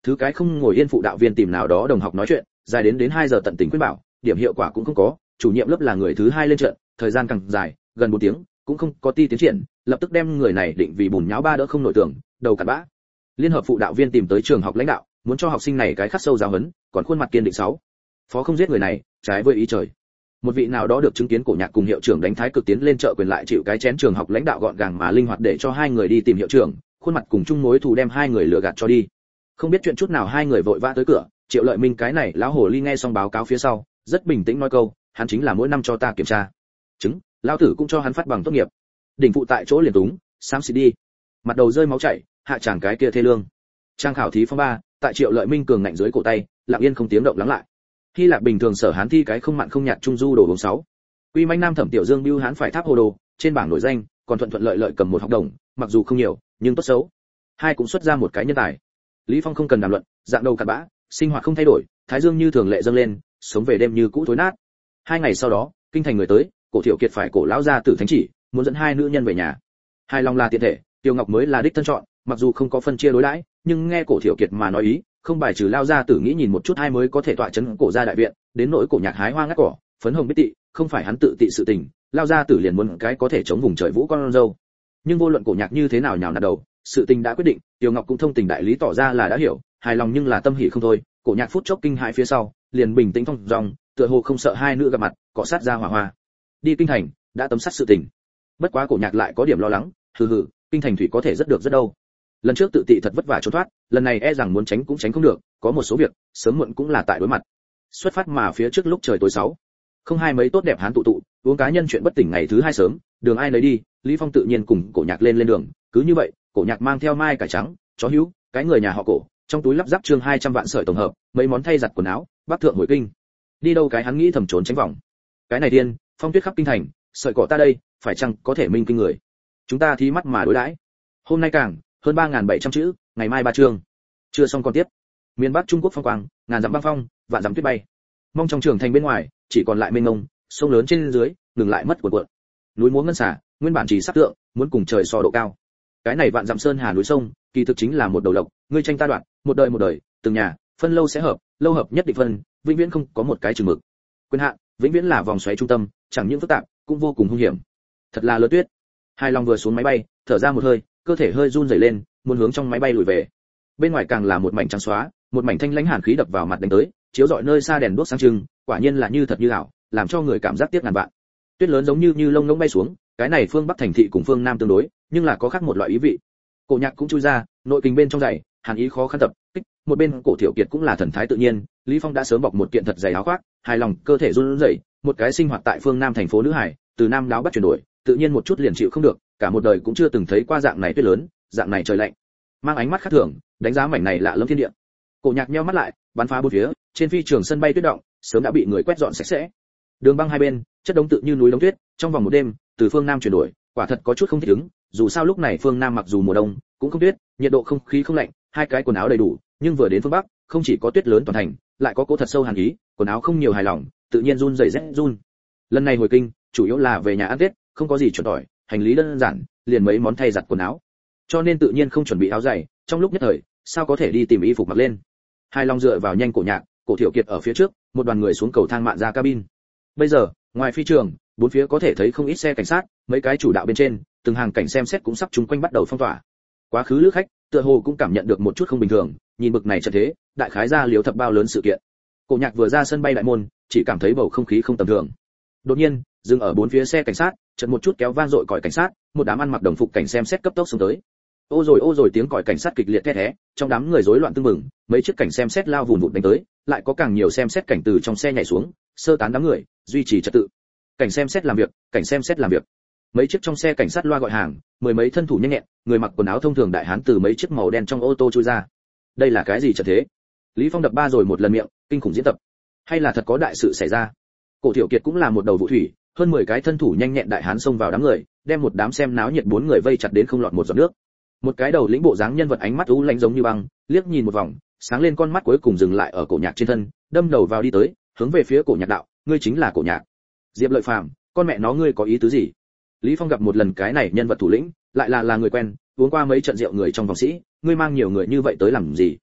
thứ cái không ngồi yên phụ đạo viên tìm nào đó đồng học nói chuyện, dài đến 2 giờ tận tình khuyên bảo, điểm hiệu quả cũng không có, chủ nhiệm lớp là người thứ 2 lên trận, thời gian càng dài, gần 4 tiếng, cũng không có ti tiến triển, lập tức đem người này định vì bùn nháo ba đỡ không nổi tưởng, đầu cặn bã. Liên hợp phụ đạo viên tìm tới trường học lãnh đạo, muốn cho học sinh này cái khắc sâu giáo huấn, còn khuôn mặt kiên định 6. Phó không giết người này, trái với ý trời. Một vị nào đó được chứng kiến cổ nhạc cùng hiệu trưởng đánh thái cực tiến lên chợ quyền lại chịu cái chén trường học lãnh đạo gọn gàng mà linh hoạt để cho hai người đi tìm hiệu trưởng, khuôn mặt cùng chung mối thù đem hai người lừa gạt cho đi. Không biết chuyện chút nào hai người vội vã tới cửa, Triệu Lợi Minh cái này lão hồ ly nghe xong báo cáo phía sau, rất bình tĩnh nói câu, hắn chính là mỗi năm cho ta kiểm tra. Chứng, lão tử cũng cho hắn phát bằng tốt nghiệp. Đỉnh phụ tại chỗ liền túng, xám xịt đi. Mặt đầu rơi máu chảy, hạ chàng cái kia thê lương. Trang khảo thí phong 3, tại Triệu Lợi Minh cường ngạnh dưới cổ tay, lặng yên không tiếng động lắng lại. Hy Lạp bình thường sở hán thi cái không mặn không nhạt trung du đồ uống 6. Quy Manh Nam Thẩm Tiểu Dương bưu hán phải tháp hồ đồ, trên bảng nổi danh, còn thuận thuận lợi lợi cầm một học đồng, mặc dù không nhiều, nhưng tốt xấu. Hai cũng xuất ra một cái nhân tài. Lý Phong không cần đàm luận, dạng đầu cặn bã, sinh hoạt không thay đổi, thái dương như thường lệ dâng lên, sống về đêm như cũ thối nát. 2 ngày sau đó, kinh thành người tới, Cổ Thiệu Kiệt phải cổ lão gia tử thánh chỉ, muốn dẫn hai nữ nhân về nhà. Hai lòng là tiện thể, Tiêu Ngọc mới là đích thân chọn, mặc dù không có phân chia đối đãi, nhưng nghe Cổ Thiệu Kiệt mà nói ý, không bài trừ lao gia tử nghĩ nhìn một chút hai mới có thể tọa chấn cổ gia đại viện, đến nỗi cổ nhạc hái hoa ngắt cỏ, phấn hồng biết tị, không phải hắn tự tị sự tình, lao gia tử liền muốn cái có thể chống vùng trời vũ con dâu. Nhưng vô luận cổ nhạc như thế nào nhào nặn đầu, sự tình đã quyết định, Tiêu Ngọc cũng thông tình đại lý tỏ ra là đã hiểu, hài lòng nhưng là tâm hỉ không thôi. Cổ nhạc phút chốc kinh hãi phía sau, liền bình tĩnh thong dong, tựa hồ không sợ hai nữ gặp mặt, cọ sát ra hỏa hoa. Đi kinh thành, đã tấm sát sự tình. Bất quá cổ nhạc lại có điểm lo lắng, hừ, kinh thành thủy có thể rất được rất đâu. Lần trước tự tị thật vất vả trốn thoát, lần này e rằng muốn tránh cũng tránh không được, có một số việc, sớm muộn cũng là tại đối mặt. Xuất phát mà phía trước lúc trời tối 6. Không hai mấy tốt đẹp hán tụ, uống cá nhân chuyện bất tỉnh ngày thứ 2 sớm, đường ai nấy đi, Lý Phong tự nhiên cùng cổ nhạc lên đường, cứ như vậy, cổ nhạc mang theo mai cải trắng, chó hữu, cái người nhà họ Cổ, trong túi lắp ráp chương 200 vạn sợi tổng hợp, mấy món thay giặt quần áo, bắc thượng hồi kinh. Đi đâu cái hắn nghĩ thầm trốn tránh vòng. Cái này tiên, phong tuyết khắp kinh thành, sợi cỏ ta đây, phải chăng có thể minh kinh người. Chúng ta thí mắt mà đối đãi. Hôm nay càng, hơn 3700 chữ, ngày mai 3 chương. Chưa xong còn tiếp. Miền Bắc Trung Quốc phong quang, ngàn dặm băng phong, vạn dặm tuyết bay. Mong trong trường thành bên ngoài, chỉ còn lại mênh mông, sông lớn trên dưới, ngừng lại mất cuộn. Núi múa ngân xả, nguyên bản chỉ sắc tượng, muốn cùng trời so độ cao. Cái này vạn dặm sơn hà núi sông, kỳ thực chính là một đầu lộc, ngươi tranh ta đoạn, một đời, từng nhà, phân lâu sẽ hợp, lâu hợp nhất định phân, vĩnh viễn không có một cái chừng mực. Quyền hạn, vĩnh viễn là vòng xoáy trung tâm, chẳng những phức tạp, cũng vô cùng hung hiểm. Thật là lớn tuyết. Hai Long vừa xuống máy bay, thở ra một hơi, cơ thể hơi run rẩy lên, muốn hướng trong máy bay lùi về. Bên ngoài càng là một mảnh trắng xóa, một mảnh thanh lãnh hàn khí đập vào mặt đánh tới, chiếu rọi nơi xa đèn đuốc sáng trưng, quả nhiên là như thật như ảo, làm cho người cảm giác tiếc ngàn vạn. Tuyết lớn giống như lông ngỗng bay xuống, cái này phương Bắc thành thị cùng phương Nam tương đối, nhưng là có khác một loại ý vị. Cổ nhạc cũng chui ra, nội kình bên trong dày, hàn ý khó khăn tập kích, một bên Cổ Thiệu Kiệt cũng là thần thái tự nhiên, Lý Phong đã sớm bọc một kiện thật dày áo khoác, hài lòng, cơ thể run rẩy, một cái sinh hoạt tại phương Nam thành phố nữ hải, từ Nam đáo Bắc chuyển đổi, tự nhiên một chút liền chịu không được, cả một đời cũng chưa từng thấy qua dạng này tuyết lớn, dạng này trời lạnh. Mang ánh mắt khác thường, đánh giá mảnh này lạ lẫm thiên địa. Cổ nhạc nheo mắt lại, bắn phá bốn phía, trên phi trường sân bay tuyết động, sớm đã bị người quét dọn sạch sẽ. Đường băng hai bên, chất đống tự như núi đống tuyết, trong vòng một đêm, từ phương Nam chuyển đổi, quả thật có chút không thích ứng, dù sao lúc này phương Nam mặc dù mùa đông, cũng không tuyết, nhiệt độ không khí không lạnh, hai cái quần áo đầy đủ, nhưng vừa đến phương Bắc, không chỉ có tuyết lớn toàn thành, lại có cố thật sâu hàn ý, quần áo không nhiều hài lòng, tự nhiên run rẩy rét run. Lần này hồi kinh, chủ yếu là về nhà ăn Tết, không có gì chuẩn tỏi, hành lý đơn giản, liền mấy món thay giặt quần áo. Cho nên tự nhiên không chuẩn bị áo dày, trong lúc nhất thời, sao có thể đi tìm y phục mặc lên. Hai Long dựa vào nhanh cổ nhạc, Cổ Thiệu Kiệt ở phía trước, một đoàn người xuống cầu thang mạn ra cabin. Bây giờ, ngoài phi trường, bốn phía có thể thấy không ít xe cảnh sát, mấy cái chủ đạo bên trên, từng hàng cảnh xem xét cũng sắp chung quanh bắt đầu phong tỏa. Quá khứ lữ khách, tựa hồ cũng cảm nhận được một chút không bình thường, nhìn bực này trận thế, đại khái ra liếu thập bao lớn sự kiện. Cổ nhạc vừa ra sân bay đại môn, chỉ cảm thấy bầu không khí không tầm thường. Đột nhiên, dừng ở bốn phía xe cảnh sát, chợt một chút kéo vang dội còi cảnh sát, một đám ăn mặc đồng phục cảnh xem xét cấp tốc xuống tới. Ô rồi tiếng còi cảnh sát kịch liệt thét thé, trong đám người rối loạn tưng bừng, mấy chiếc cảnh xem xét lao vùn vụt đánh tới, lại có càng nhiều xem xét cảnh từ trong xe nhảy xuống, sơ tán đám người, duy trì trật tự. Cảnh xem xét làm việc. Mấy chiếc trong xe cảnh sát loa gọi hàng, mười mấy thân thủ nhanh nhẹn, người mặc quần áo thông thường đại hán từ mấy chiếc màu đen trong ô tô chui ra. Đây là cái gì trận thế? Lý Phong đập ba rồi một lần miệng, kinh khủng diễn tập. Hay là thật có đại sự xảy ra? Cổ Thiệu Kiệt cũng là một đầu vụ thủy, hơn 10 cái thân thủ nhanh nhẹn đại hán xông vào đám người, đem một đám xem náo nhiệt 4 người vây chặt đến không lọt một giọt nước. Một cái đầu lĩnh bộ dáng nhân vật ánh mắt u lãnh giống như băng, liếc nhìn một vòng, sáng lên con mắt cuối cùng dừng lại ở cổ nhạc trên thân, đâm đầu vào đi tới, hướng về phía cổ nhạc đạo, ngươi chính là cổ nhạc. Diệp Lợi Phàm, con mẹ nó ngươi có ý tứ gì? Lý Phong gặp một lần cái này nhân vật thủ lĩnh, lại là người quen, uống qua mấy trận rượu người trong vòng sĩ, ngươi mang nhiều người như vậy tới làm gì?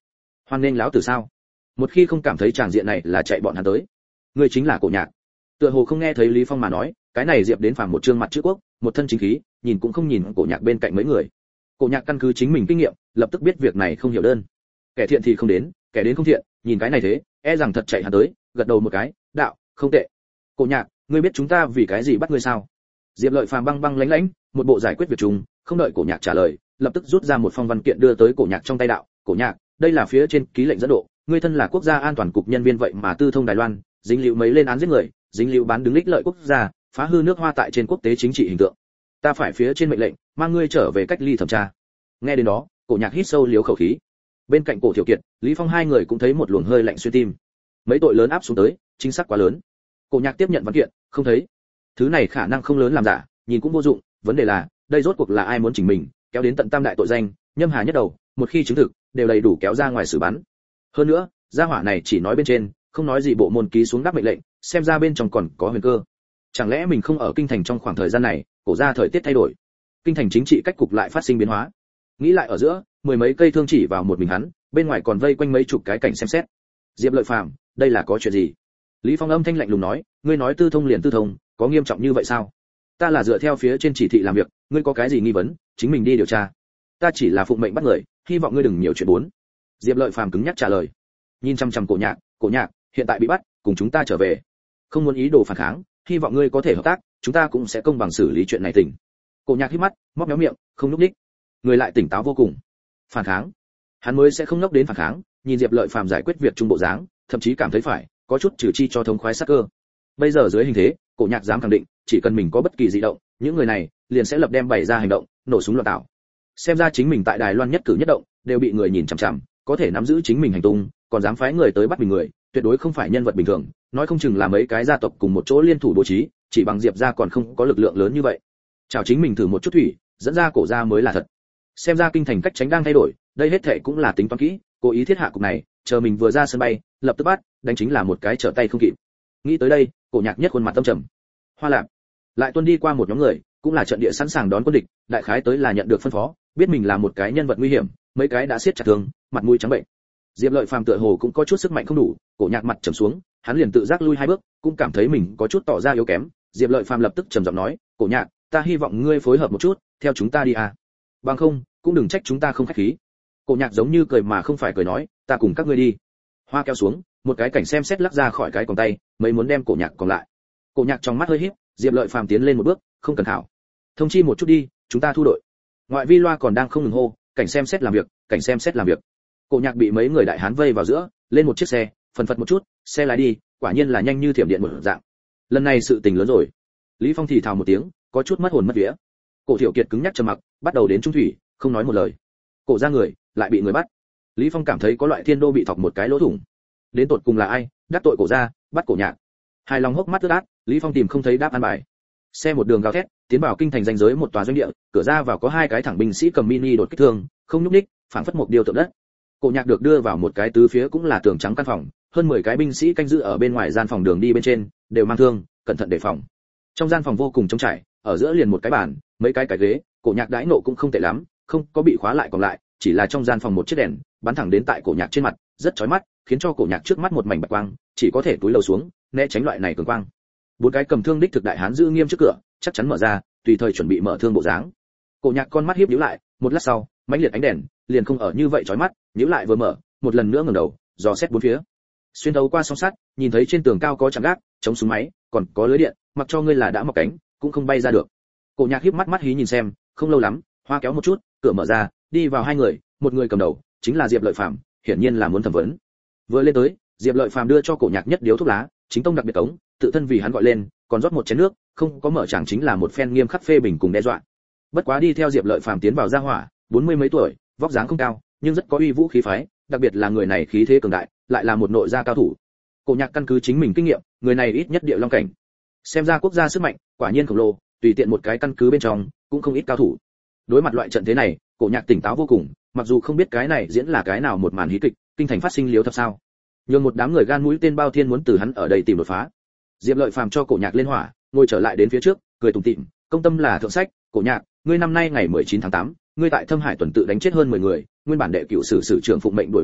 Hoan nghênh lão tử sao? Một khi không cảm thấy tràng diện này là chạy bọn hắn tới. Ngươi chính là Cổ Nhạc. Tựa hồ không nghe thấy Lý Phong mà nói, cái này Diệp đến phàm một trương mặt chữ quốc, một thân chính khí, nhìn cũng không nhìn Cổ Nhạc bên cạnh mấy người. Cổ Nhạc căn cứ chính mình kinh nghiệm, lập tức biết việc này không hiểu đơn. Kẻ thiện thì không đến, kẻ đến không thiện, nhìn cái này thế, e rằng thật chạy hắn tới, gật đầu một cái, đạo, không tệ. Cổ Nhạc, ngươi biết chúng ta vì cái gì bắt ngươi sao? Diệp Lợi Phàm băng băng lãnh lãnh, một bộ giải quyết việc chung, không đợi Cổ Nhạc trả lời, lập tức rút ra một phong văn kiện đưa tới Cổ Nhạc trong tay đạo, Cổ Nhạc, đây là phía trên ký lệnh dẫn độ, ngươi thân là quốc gia an toàn cục nhân viên vậy mà tư thông Đài Loan, dính líu mấy lên án giết người, dính líu bán đứng ích lợi quốc gia, phá hư nước Hoa tại trên quốc tế chính trị hình tượng. Ta phải phía trên mệnh lệnh, mang ngươi trở về cách ly thẩm tra. Nghe đến đó, Cổ Nhạc hít sâu liếu khẩu khí. Bên cạnh Cổ Thiệu Kiệt, Lý Phong hai người cũng thấy một luồng hơi lạnh xuyên tim. Mấy tội lớn áp xuống tới, chính xác quá lớn. Cổ Nhạc tiếp nhận văn kiện, không thấy. Thứ này khả năng không lớn làm giả, nhìn cũng vô dụng, vấn đề là, đây rốt cuộc là ai muốn chỉnh mình, kéo đến tận tam đại tội danh, nhâm hà nhất đầu, một khi chứng thực, đều đầy đủ kéo ra ngoài xử bắn. Hơn nữa, gia hỏa này chỉ nói bên trên, không nói gì bộ môn ký xuống đáp mệnh lệnh, xem ra bên trong còn có huyền cơ. Chẳng lẽ mình không ở kinh thành trong khoảng thời gian này, Cổ gia thời tiết thay đổi, kinh thành chính trị cách cục lại phát sinh biến hóa. Nghĩ lại ở giữa, mười mấy cây thương chỉ vào một mình hắn, bên ngoài còn vây quanh mấy chục cái cảnh xem xét. Diệp Lợi Phàm, đây là có chuyện gì? Lý Phong âm thanh lạnh lùng nói, ngươi nói tư thông liền tư thông, có nghiêm trọng như vậy sao? Ta là dựa theo phía trên chỉ thị làm việc, ngươi có cái gì nghi vấn, chính mình đi điều tra. Ta chỉ là phụng mệnh bắt người, hy vọng ngươi đừng nhiều chuyện bốn. Diệp Lợi Phàm cứng nhắc trả lời. Nhìn chăm chăm Cổ Nhạc, hiện tại bị bắt, cùng chúng ta trở về. Không muốn ý đồ phản kháng, hy vọng ngươi có thể hợp tác, chúng ta cũng sẽ công bằng xử lý chuyện này tình. Cổ Nhạc hít mắt, móc méo miệng, không lúc đích. Người lại tỉnh táo vô cùng. Phản kháng? Hắn mới sẽ không nốc đến phản kháng, nhìn Diệp Lợi Phàm giải quyết việc trung bộ dáng, thậm chí cảm thấy phải có chút trừ chi cho thống khoái sắc cơ. Bây giờ dưới hình thế, Cổ Nhạc dám khẳng định, chỉ cần mình có bất kỳ dị động, những người này liền sẽ lập đem bày ra hành động, nổ súng loạn tạo. Xem ra chính mình tại Đài Loan nhất cử nhất động đều bị người nhìn chằm chằm, có thể nắm giữ chính mình hành tung, còn dám phái người tới bắt mình người, tuyệt đối không phải nhân vật bình thường, nói không chừng là mấy cái gia tộc cùng một chỗ liên thủ bố trí, chỉ bằng Diệp gia còn không có lực lượng lớn như vậy. Chào chính mình thử một chút thủy, dẫn ra Cổ gia mới là thật. Xem ra kinh thành cách tránh đang thay đổi, đây hết thảy cũng là tính toán kỹ, cố ý thiết hạ cục này, chờ mình vừa ra sân bay, lập tức bắt, đánh chính là một cái trở tay không kịp. Nghĩ tới đây, Cổ Nhạc nhất khuôn mặt tâm trầm. Hoa Lạp lại tuân đi qua một nhóm người, cũng là trận địa sẵn sàng đón quân địch, đại khái tới là nhận được phân phó, biết mình là một cái nhân vật nguy hiểm, mấy cái đã siết chặt thương, mặt mũi trắng bệnh. Diệp Lợi Phàm tựa hồ cũng có chút sức mạnh không đủ, Cổ Nhạc mặt trầm xuống, hắn liền tự giác lui hai bước, cũng cảm thấy mình có chút tỏ ra yếu kém. Diệp Lợi Phàm lập tức trầm giọng nói, Cổ Nhạc, ta hy vọng ngươi phối hợp một chút, theo chúng ta đi à. Bằng không, cũng đừng trách chúng ta không khách khí. Cổ Nhạc giống như cười mà không phải cười nói, ta cùng các ngươi đi. Hoa kéo xuống, một cái cảnh xem xét lắc ra khỏi cái còng tay, mấy muốn đem Cổ Nhạc còn lại. Cổ Nhạc trong mắt hơi híp, Diệp Lợi Phàm tiến lên một bước, không cần thảo. Thông chi một chút đi, chúng ta thu đội. Ngoại vi loa còn đang không ngừng hô, cảnh xem xét làm việc, cảnh xem xét làm việc. Cổ Nhạc bị mấy người đại hán vây vào giữa, lên một chiếc xe, phần phật một chút, xe lái đi, quả nhiên là nhanh như thiểm điện một dạng. Lần này sự tình lớn rồi. Lý Phong thì thào một tiếng, có chút mất hồn mất vía. Cổ Thiệu Kiệt cứng nhắc trầm mặc, bắt đầu đến trung thủy, không nói một lời. Cổ ra người lại bị người bắt. Lý Phong cảm thấy có loại thiên đô bị thọc một cái lỗ thủng. Đến tột cùng là ai đắc tội Cổ ra, bắt Cổ Nhạc? Hài lòng hốc mắt ướt át, Lý Phong tìm không thấy đáp án bài. Xe một đường gào thét, tiến vào kinh thành danh giới một tòa doanh địa, cửa ra vào có hai cái thẳng binh sĩ cầm mini đột kích thương, không nhúc nhích, phảng phất một điều tượng đất. Cổ Nhạc được đưa vào một cái tứ phía cũng là tường trắng căn phòng, hơn 10 cái binh sĩ canh giữ ở bên ngoài gian phòng đường đi bên trên, đều mang thương, cẩn thận đề phòng. Trong gian phòng vô cùng trống trải, ở giữa liền một cái bàn, mấy cái ghế, Cổ Nhạc đãi nộ cũng không tệ lắm, không có bị khóa lại còn lại, chỉ là trong gian phòng một chiếc đèn bắn thẳng đến tại Cổ Nhạc trên mặt, rất chói mắt, khiến cho Cổ Nhạc trước mắt một mảnh bạch quang, chỉ có thể túi lầu xuống, né tránh loại này cường quang. Bốn cái cầm thương đích thực đại hán giữ nghiêm trước cửa, chắc chắn mở ra, tùy thời chuẩn bị mở thương bộ dáng. Cổ Nhạc con mắt híp nhíu lại, một lát sau, mãnh liệt ánh đèn liền không ở như vậy chói mắt, nhíu lại vừa mở, một lần nữa ngẩng đầu, dò xét bốn phía. Xuyên thấu qua song sắt, nhìn thấy trên tường cao có chạm gác, chống súng máy, còn có lưới điện, mặc cho ngươi là đã mọc cánh, cũng không bay ra được. Cổ Nhạc híp mắt mắt hí nhìn xem, không lâu lắm, hoa kéo một chút, cửa mở ra, đi vào hai người, một người cầm đầu, chính là Diệp Lợi Phàm, hiển nhiên là muốn thẩm vấn. Vừa lên tới, Diệp Lợi Phàm đưa cho Cổ Nhạc nhất điếu thuốc lá, chính tông đặc biệt cống, tự thân vì hắn gọi lên, còn rót một chén nước, không có mở chẳng chính là một phen nghiêm khắc phê bình cùng đe dọa. Bất quá đi theo Diệp Lợi Phàm tiến vào gia hỏa, 40 mấy tuổi, vóc dáng không cao, nhưng rất có uy vũ khí phái, đặc biệt là người này khí thế cường đại, lại là một nội gia cao thủ. Cổ Nhạc căn cứ chính mình kinh nghiệm, người này ít nhất địa long cảnh. Xem ra quốc gia sức mạnh, quả nhiên khổng lồ, tùy tiện một cái căn cứ bên trong, cũng không ít cao thủ. Đối mặt loại trận thế này, Cổ Nhạc tỉnh táo vô cùng, mặc dù không biết cái này diễn là cái nào một màn hí kịch, kinh thành phát sinh liếu thật sao. Nhưng một đám người gan mũi tên bao thiên muốn từ hắn ở đây tìm đột phá. Diệp Lợi Phàm cho Cổ Nhạc lên hỏa, ngồi trở lại đến phía trước, cười tủm tỉm, công tâm là thượng sách, Cổ Nhạc, ngươi năm nay ngày 19 tháng 8, ngươi tại Thâm Hải tuần tự đánh chết hơn 10 người, nguyên bản đệ cựu sử trưởng phụng mệnh đuổi bắt ngươi,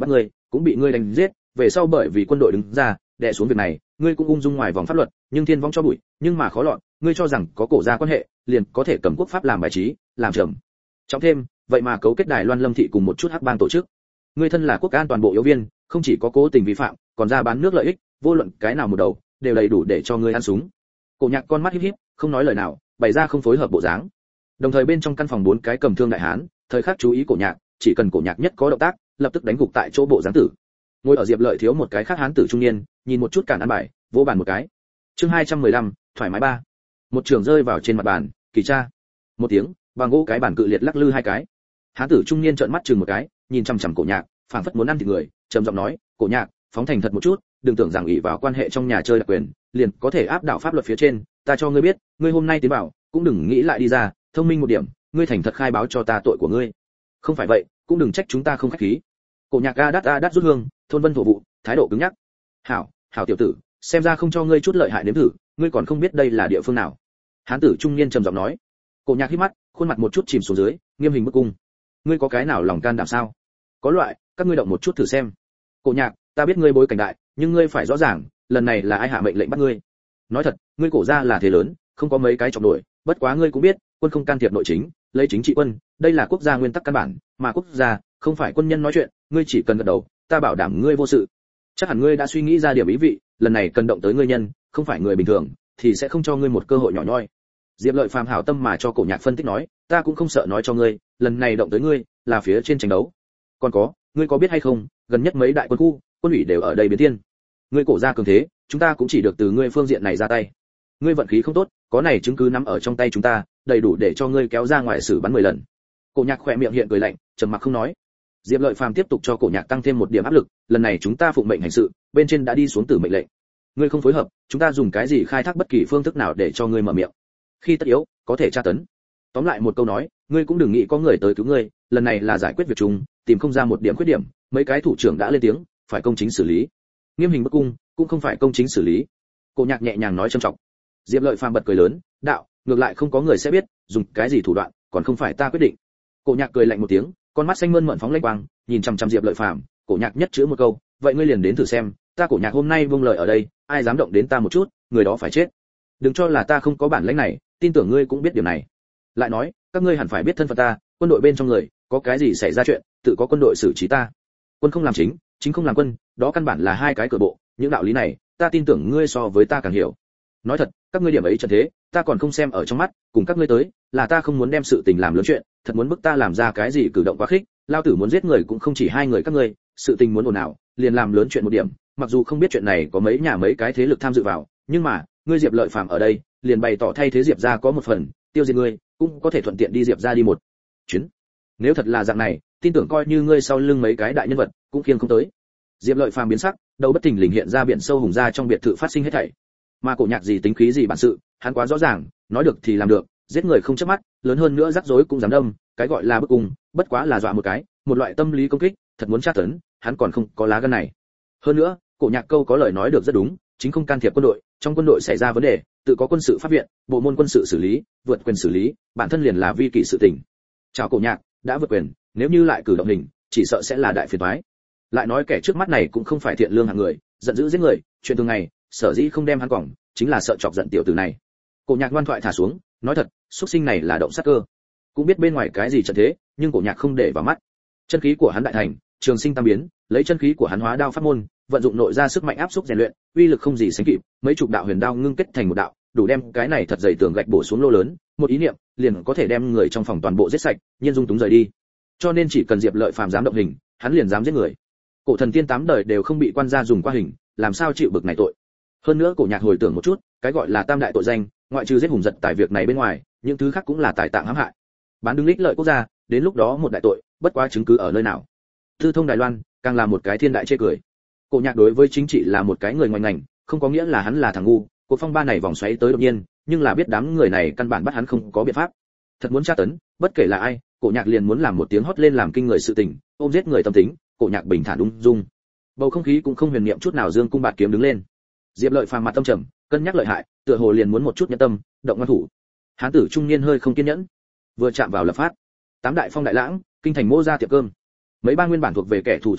cũng bị ngươi đánh giết, về sau bởi vì quân đội đứng ra đè xuống việc này, ngươi cũng ung dung ngoài vòng pháp luật, nhưng thiên vong cho bụi, nhưng mà khó lọt, ngươi cho rằng có cổ gia quan hệ, liền có thể cầm quốc pháp làm bài trí, làm trầm trọng thêm, vậy mà cấu kết Đài Loan Lâm thị cùng một chút hắc bang tổ chức. Ngươi thân là quốc an toàn bộ yếu viên, không chỉ có cố tình vi phạm, còn ra bán nước lợi ích, vô luận cái nào một đầu, đều đầy đủ để cho ngươi ăn súng. Cổ Nhạc con mắt híp híp, không nói lời nào, bày ra không phối hợp bộ dáng. Đồng thời bên trong căn phòng 4 cái cầm thương đại hán, thời khắc chú ý Cổ Nhạc, chỉ cần Cổ Nhạc nhất có động tác, lập tức đánh gục tại chỗ bộ dáng tử. Ngồi ở Diệp Lợi thiếu một cái khác hán tử trung niên, nhìn một chút cản ăn bài, vỗ bàn một cái. Chương 215, thoải mái ba. Một trường rơi vào trên mặt bàn, kỳ tra. Một tiếng, bằng gỗ cái bàn cự liệt lắc lư 2 cái. Hán tử trung niên trợn mắt chừng một cái, nhìn chằm chằm Cổ Nhạc, phảng phất muốn ăn thịt người, trầm giọng nói, "Cổ Nhạc, phóng thành thật một chút, đừng tưởng rằng ỷ vào quan hệ trong nhà chơi đặc quyền, liền có thể áp đảo pháp luật phía trên, ta cho ngươi biết, ngươi hôm nay tiến bảo, cũng đừng nghĩ lại đi ra, thông minh một điểm, ngươi thành thật khai báo cho ta tội của ngươi. Không phải vậy, cũng đừng trách chúng ta không khách khí." Cổ Nhạc a đắt rút hương, thôn vân thổ vụ, thái độ cứng nhắc. "Hảo, hảo tiểu tử, xem ra không cho ngươi chút lợi hại nếm thử, ngươi còn không biết đây là địa phương nào." Hán tử trung niên trầm giọng nói. Cổ Nhạc híp mắt, khuôn mặt một chút chìm xuống dưới, nghiêm hình bức cung. "Ngươi có cái nào lòng can đảm sao? Có loại, các ngươi động một chút thử xem." "Cổ Nhạc, ta biết ngươi bối cảnh đại, nhưng ngươi phải rõ ràng, lần này là ai hạ mệnh lệnh bắt ngươi. Nói thật, ngươi Cổ gia là thế lớn, không có mấy cái trọng nổi, bất quá ngươi cũng biết, quân không can thiệp nội chính, lấy chính trị quân, đây là quốc gia nguyên tắc căn bản, mà quốc gia không phải quân nhân nói chuyện, ngươi chỉ cần gật đầu, ta bảo đảm ngươi vô sự. Chắc hẳn ngươi đã suy nghĩ ra điểm ý vị, lần này cần động tới ngươi nhân, không phải người bình thường, thì sẽ không cho ngươi một cơ hội nhỏ nhoi." Diệp Lợi phàm hảo tâm mà cho Cổ Nhạc phân tích nói, "Ta cũng không sợ nói cho ngươi, lần này động tới ngươi, là phía trên tranh đấu. Còn có, ngươi có biết hay không, gần nhất mấy đại quân khu, quân ủy đều ở đây biến thiên. Ngươi Cổ gia cường thế, chúng ta cũng chỉ được từ ngươi phương diện này ra tay. Ngươi vận khí không tốt, có này chứng cứ nắm ở trong tay chúng ta, đầy đủ để cho ngươi kéo ra ngoài xử bắn 10 lần." Cổ Nhạc khỏe miệng hiện cười lạnh, trầm mặc không nói. Diệp Lợi phàm tiếp tục cho Cổ Nhạc tăng thêm một điểm áp lực, "Lần này chúng ta phụng mệnh hành sự, bên trên đã đi xuống tử mệnh lệnh. Ngươi không phối hợp, chúng ta dùng cái gì khai thác bất kỳ phương thức nào để cho ngươi mở miệng. Khi tất yếu, có thể tra tấn. Tóm lại một câu nói, ngươi cũng đừng nghĩ có người tới cứu ngươi, lần này là giải quyết việc chung, tìm không ra một điểm khuyết điểm, mấy cái thủ trưởng đã lên tiếng, phải công chính xử lý. Nghiêm hình bức cung, cũng không phải công chính xử lý." Cổ Nhạc nhẹ nhàng nói trầm trọng. Diệp Lợi phàm bật cười lớn, "Đạo, ngược lại không có người sẽ biết, dùng cái gì thủ đoạn, còn không phải ta quyết định." Cổ Nhạc cười lạnh một tiếng, con mắt xanh mơn mởn phóng lanh quang, nhìn chằm chằm Diệp Lợi phàm, Cổ Nhạc nhất chữ một câu, "Vậy ngươi liền đến thử xem, ta Cổ Nhạc hôm nay buông lời ở đây, ai dám động đến ta một chút, người đó phải chết. Đừng cho là ta không có bản lĩnh này, tin tưởng ngươi cũng biết điều này. Lại nói, các ngươi hẳn phải biết thân phận ta, quân đội bên trong người, có cái gì xảy ra chuyện, tự có quân đội xử trí ta. Quân không làm chính, chính không làm quân, đó căn bản là hai cái cửa bộ, những đạo lý này, ta tin tưởng ngươi so với ta càng hiểu. Nói thật, các ngươi điểm ấy trận thế, ta còn không xem ở trong mắt, cùng các ngươi tới, là ta không muốn đem sự tình làm lớn chuyện, thật muốn bức ta làm ra cái gì cử động quá khích, lao tử muốn giết người cũng không chỉ hai người các ngươi, sự tình muốn ồn ào, liền làm lớn chuyện một điểm, mặc dù không biết chuyện này có mấy nhà mấy cái thế lực tham dự vào, nhưng mà, ngươi Diệp Lợi phàm ở đây, liền bày tỏ thay thế Diệp gia có một phần, tiêu diệt ngươi, cũng có thể thuận tiện đi Diệp gia đi một chuyến. Nếu thật là dạng này, tin tưởng coi như ngươi sau lưng mấy cái đại nhân vật, cũng khiêng không tới." Diệp Lợi phàm biến sắc, đầu bất thình lình hiện ra biển sâu hùng gia trong biệt thự phát sinh hết thảy. Mà Cổ Nhạc gì tính khí gì bản sự, hắn quá rõ ràng, nói được thì làm được, giết người không chớp mắt, lớn hơn nữa rắc rối cũng dám đâm, cái gọi là bức cung, bất quá là dọa một cái, một loại tâm lý công kích, thật muốn tra tấn, hắn còn không có lá gan này. Hơn nữa, Cổ Nhạc câu có lời nói được rất đúng, chính không can thiệp quân đội, trong quân đội xảy ra vấn đề, tự có quân sự pháp viện, bộ môn quân sự xử lý, vượt quyền xử lý, bản thân liền là vi kỷ sự tình. Chào Cổ Nhạc, đã vượt quyền, nếu như lại cử động hình, chỉ sợ sẽ là đại phiền toái. Lại nói kẻ trước mắt này cũng không phải thiện lương hạng người, giận dữ giết người, chuyện thường ngày, sở dĩ không đem hắn quẳng, chính là sợ chọc giận tiểu tử này. Cổ Nhạc ngoan thoại thả xuống, nói thật, xuất sinh này là động sát cơ. Cũng biết bên ngoài cái gì trận thế, nhưng Cổ Nhạc không để vào mắt. Chân khí của hắn đại thành, trường sinh tam biến, lấy chân khí của hắn hóa đao pháp môn, vận dụng nội ra sức mạnh áp xúc rèn luyện, uy lực không gì sánh kịp, mấy chục đạo huyền đao ngưng kết thành một đạo, đủ đem cái này thật dày tường gạch bổ xuống lô lớn, một ý niệm, liền có thể đem người trong phòng toàn bộ giết sạch, nhiên dung túng rời đi. Cho nên chỉ cần Diệp Lợi phàm dám động hình, hắn liền dám giết người. Cổ thần tiên 8 đời đều không bị quan gia dùng qua hình, làm sao chịu bực này tội. Hơn nữa Cổ Nhạc hồi tưởng một chút, cái gọi là tam đại tội danh, ngoại trừ giết hùng giật tài việc này bên ngoài, những thứ khác cũng là tài tạng hãm hại. Bán đứng lích lợi quốc gia, đến lúc đó một đại tội, bất quá chứng cứ ở nơi nào. Tư thông Đài Loan, càng là một cái thiên đại chê cười. Cổ Nhạc đối với chính trị là một cái người ngoài ngành, không có nghĩa là hắn là thằng ngu, cuộc phong ba này vòng xoáy tới đột nhiên, nhưng là biết đám người này căn bản bắt hắn không có biện pháp. Thật muốn tra tấn, bất kể là ai, Cổ Nhạc liền muốn làm một tiếng hót lên làm kinh người sự tình, ôm giết người tâm tính, Cổ Nhạc bình thản ung dung. Bầu không khí cũng không huyền niệm chút nào, dương cung bạt kiếm đứng lên. Diệp Lợi phàm mặt tâm trầm, cân nhắc lợi hại, tựa hồ liền muốn một chút nhẫn tâm, động ngoan thủ. Hán tử trung niên hơi không kiên nhẫn, vừa chạm vào lập phát. 8 đại phong đại lãng, kinh thành mô ra tiệm cơm. Mấy ba nguyên bản thuộc về kẻ thù chính trị,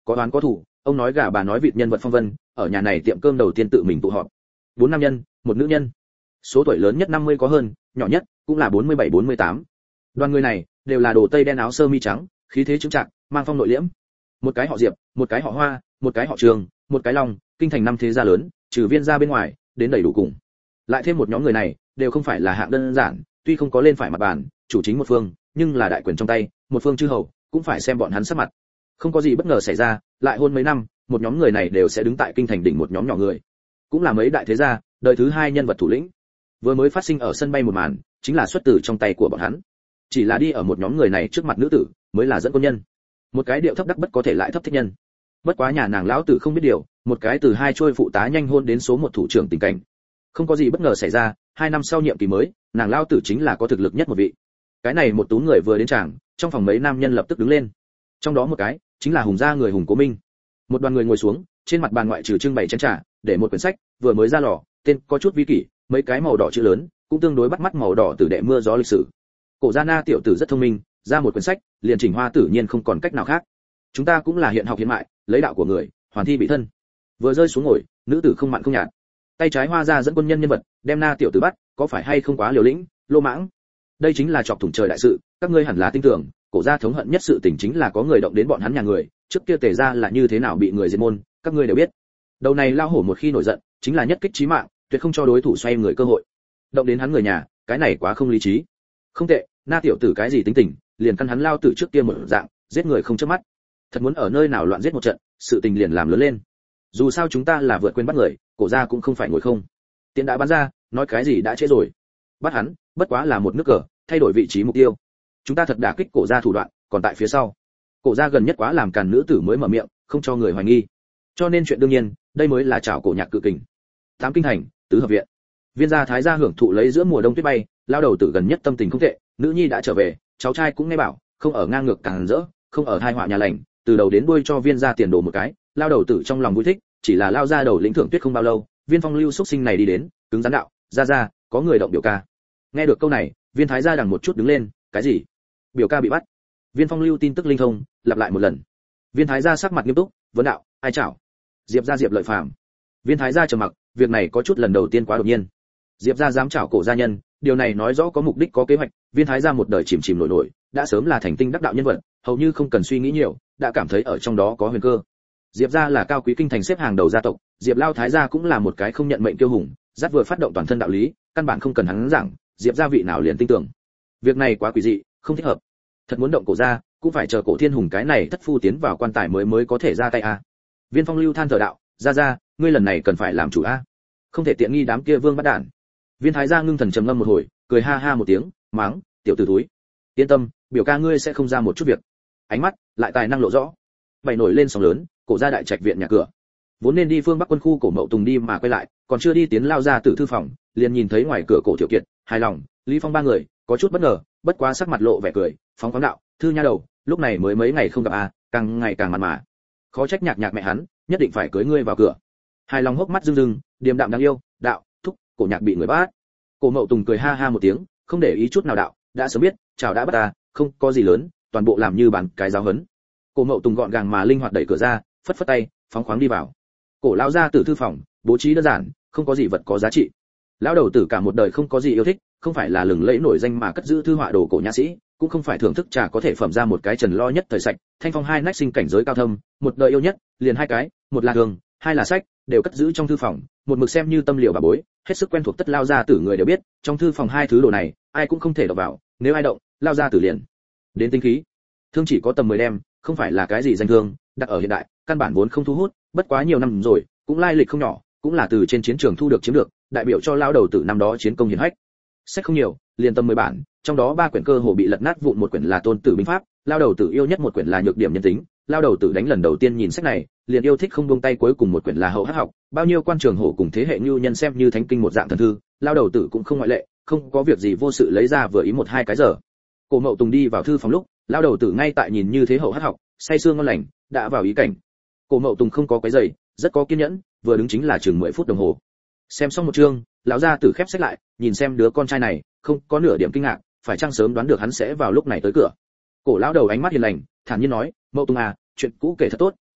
có oán có thù, ông nói gà bà nói vịt nhân vật phong vân, ở nhà này tiệm cơm đầu tiên tự mình tụ họp. 4 nam nhân, một nữ nhân. Số tuổi lớn nhất 50 có hơn, nhỏ nhất cũng là 47-48. Đoàn người này đều là đồ tây đen áo sơ mi trắng, khí thế chứng trạng, mang phong nội liễm. Một cái họ Diệp, một cái họ Hoa, một cái họ Trường, một cái Long, kinh thành năm thế gia lớn, trừ Viên gia bên ngoài, đến đầy đủ cùng. Lại thêm một nhóm người này, đều không phải là hạng đơn giản, tuy không có lên phải mặt bàn, chủ chính một phương, nhưng là đại quyền trong tay, một phương chư hầu, cũng phải xem bọn hắn sắc mặt. Không có gì bất ngờ xảy ra, lại hôn mấy năm, một nhóm người này đều sẽ đứng tại kinh thành đỉnh một nhóm nhỏ người. Cũng là mấy đại thế gia, đời thứ hai nhân vật thủ lĩnh. Vừa mới phát sinh ở sân bay một màn, chính là xuất từ trong tay của bọn hắn. Chỉ là đi ở một nhóm người này trước mặt nữ tử, mới là dẫn quân nhân. Một cái điệu thấp đắc bất có thể lại thấp thích nhân. Bất quá nhà nàng lão tử không biết điều, một cái từ hai trôi phụ tá nhanh hôn đến số một thủ trưởng tình cảnh. Không có gì bất ngờ xảy ra, 2 năm sau nhiệm kỳ mới, nàng lão tử chính là có thực lực nhất một vị. Cái này một tú người vừa đến tràng, trong phòng mấy nam nhân lập tức đứng lên. Trong đó một cái chính là Hùng gia người Hùng Cố Minh. Một đoàn người ngồi xuống, trên mặt bàn ngoại trừ trưng bày chén trà, để một quyển sách, vừa mới ra lò, tên có chút vi kỷ, mấy cái màu đỏ chữ lớn, cũng tương đối bắt mắt màu đỏ từ đệ mưa gió lịch sử. Cổ Gia Na tiểu tử rất thông minh, ra một quyển sách, liền chỉnh hoa tự nhiên không còn cách nào khác. Chúng ta cũng là hiện học hiện mại, lấy đạo của người, hoàn thi bị thân. Vừa rơi xuống ngồi, nữ tử không mặn không nhạt. Tay trái Hoa ra dẫn quân nhân nhân vật, đem Na tiểu tử bắt, có phải hay không quá liều lĩnh, lô mãng. Đây chính là chọc thủng trời đại sự, các ngươi hẳn là tin tưởng, Cổ gia thống hận nhất sự tình chính là có người động đến bọn hắn nhà người, trước kia Tề gia là như thế nào bị người diệt môn, các ngươi đều biết. Đầu này lao hổ một khi nổi giận, chính là nhất kích chí mạng, tuyệt không cho đối thủ xoay người cơ hội. Động đến hắn người nhà, cái này quá không lý trí. Không tệ, Na tiểu tử cái gì tính tình, liền căn hắn lao tử trước kia một dạng, giết người không chớp mắt. Thật muốn ở nơi nào loạn giết một trận, sự tình liền làm lớn lên. Dù sao chúng ta là vượt quên bắt người, Cổ gia cũng không phải ngồi không. Tiền đã bắn ra, nói cái gì đã trễ rồi. Bắt hắn, bất quá là một nước cờ, thay đổi vị trí mục tiêu. Chúng ta thật đả kích Cổ gia thủ đoạn, còn tại phía sau. Cổ gia gần nhất quá làm càn nữ tử mới mở miệng, không cho người hoài nghi. Cho nên chuyện đương nhiên, đây mới là chảo cổ nhạc cự kình. Tám kinh thành, tứ hợp viện. Viên gia thái gia hưởng thụ lấy giữa mùa đông tuyết bay, lao đầu tử gần nhất tâm tình không tệ, nữ nhi đã trở về, cháu trai cũng nghe bảo, không ở ngang ngược càng rỡ, không ở hai họa nhà lành, từ đầu đến đuôi cho Viên gia tiền đồ một cái, lao đầu tử trong lòng vui thích, chỉ là lao ra đầu lĩnh thưởng tuyết không bao lâu, Viên Phong Lưu xuất sinh này đi đến, cứng rắn đạo, ra, có người động biểu ca. Nghe được câu này, Viên thái gia đằng một chút đứng lên, cái gì? Biểu ca bị bắt. Viên Phong Lưu tin tức linh thông, lặp lại một lần. Viên thái gia sắc mặt nghiêm túc, vấn đạo, ai chảo? Diệp gia Diệp Lợi Phàm. Viên thái gia trầm mặc, việc này có chút lần đầu tiên quá đột nhiên. Diệp gia dám chảo Cổ gia nhân, điều này nói rõ có mục đích có kế hoạch. Viên thái gia một đời chìm chìm nổi nổi, đã sớm là thành tinh đắc đạo nhân vật, hầu như không cần suy nghĩ nhiều, đã cảm thấy ở trong đó có huyền cơ. Diệp gia là cao quý kinh thành xếp hàng đầu gia tộc, Diệp Lao thái gia cũng là một cái không nhận mệnh kiêu hùng, dắt vừa phát động toàn thân đạo lý, căn bản không cần hắn giảng, Diệp gia vị nào liền tin tưởng. Việc này quá quỷ dị, không thích hợp. Thật muốn động Cổ gia, cũng phải chờ Cổ Thiên Hùng cái này thất phu tiến vào quan tài mới có thể ra tay a. Viên Phong Lưu than thở đạo, ra, ngươi lần này cần phải làm chủ a, không thể tiện nghi đám kia vương bắt đản. Viên thái gia ngưng thần trầm ngâm một hồi, cười ha ha một tiếng, mắng, tiểu tử túi, yên tâm, biểu ca ngươi sẽ không ra một chút việc. Ánh mắt lại tài năng lộ rõ, bày nổi lên sóng lớn, Cổ gia đại trạch viện nhà cửa. Vốn nên đi phương bắc quân khu Cổ Mậu Tùng đi mà quay lại, còn chưa đi tiến lao ra từ thư phòng, liền nhìn thấy ngoài cửa Cổ Tiểu Kiệt, hài lòng, Lý Phong ba người, có chút bất ngờ, bất quá sắc mặt lộ vẻ cười, phóng khoáng đạo, thư nha đầu, lúc này mới mấy ngày không gặp a, càng ngày càng mặn mà. Khó trách nhạc mẹ hắn, nhất định phải cưới ngươi vào cửa. Hài lòng hốc mắt rưng rưng, điềm đạm đáng yêu, đạo, thúc, Cổ nhạc bị người bắt. Cổ Mậu Tùng cười ha ha một tiếng, không để ý chút nào đạo, đã sớm biết, chào đã bắt ta, không có gì lớn, toàn bộ làm như bàn cái giáo huấn. Cổ Mậu Tùng gọn gàng mà linh hoạt đẩy cửa ra, phất phất tay, phóng khoáng đi vào. Cổ lão gia tử thư phòng, bố trí đơn giản, không có gì vật có giá trị. Lão đầu tử cả một đời không có gì yêu thích, không phải là lừng lẫy nổi danh mà cất giữ thư họa đồ cổ nhã sĩ, cũng không phải thưởng thức trà có thể phẩm ra một cái trần lo nhất thời sạch, thanh phong hai nách sinh cảnh giới cao thâm, một đời yêu nhất, liền hai cái, một là thường, hai là sách, đều cất giữ trong thư phòng, một mực xem như tâm liệu bà bối, hết sức quen thuộc tất lao gia tử người đều biết, trong thư phòng hai thứ đồ này, ai cũng không thể động vào, nếu ai động, lao gia tử liền đến tinh khí. Thương chỉ có tầm 10 đem, không phải là cái gì danh thương, đặt ở hiện đại, căn bản vốn không thu hút, bất quá nhiều năm rồi, cũng lai lịch không nhỏ, cũng là từ trên chiến trường thu được chiếm được, đại biểu cho lao đầu tử năm đó chiến công hiển hách. Sách không nhiều, liền tầm 10 bản, trong đó 3 quyển cơ hồ bị lật nát vụn, một quyển là Tôn Tử binh pháp, lao đầu tử yêu nhất một quyển là Nhược điểm nhân tính, lao đầu tử đánh lần đầu tiên nhìn sách này, liền yêu thích không buông tay, cuối cùng một quyển là Hậu Hắc học, bao nhiêu quan trường hổ cùng thế hệ nhu nhân xem như thánh kinh một dạng thần thư, lao đầu tử cũng không ngoại lệ, không có việc gì vô sự lấy ra vừa ý 1-2 cái giờ. Cổ Mậu Tùng đi vào thư phòng lúc, lao đầu tử ngay tại nhìn như thế Hậu Hắc học, say sưa ngon lành, đã vào ý cảnh. Cổ Mậu Tùng không có cái giày, rất có kiên nhẫn, vừa đứng chính là chừng 10 phút đồng hồ. Xem xong một chương, lão gia tử khép sách lại, nhìn xem đứa con trai này, không có nửa điểm kinh ngạc, phải chăng sớm đoán được hắn sẽ vào lúc này tới cửa. Cổ lão đầu ánh mắt hiền lành, thản nhiên nói, Mậu Tùng à, chuyện cũ kể thật tốt,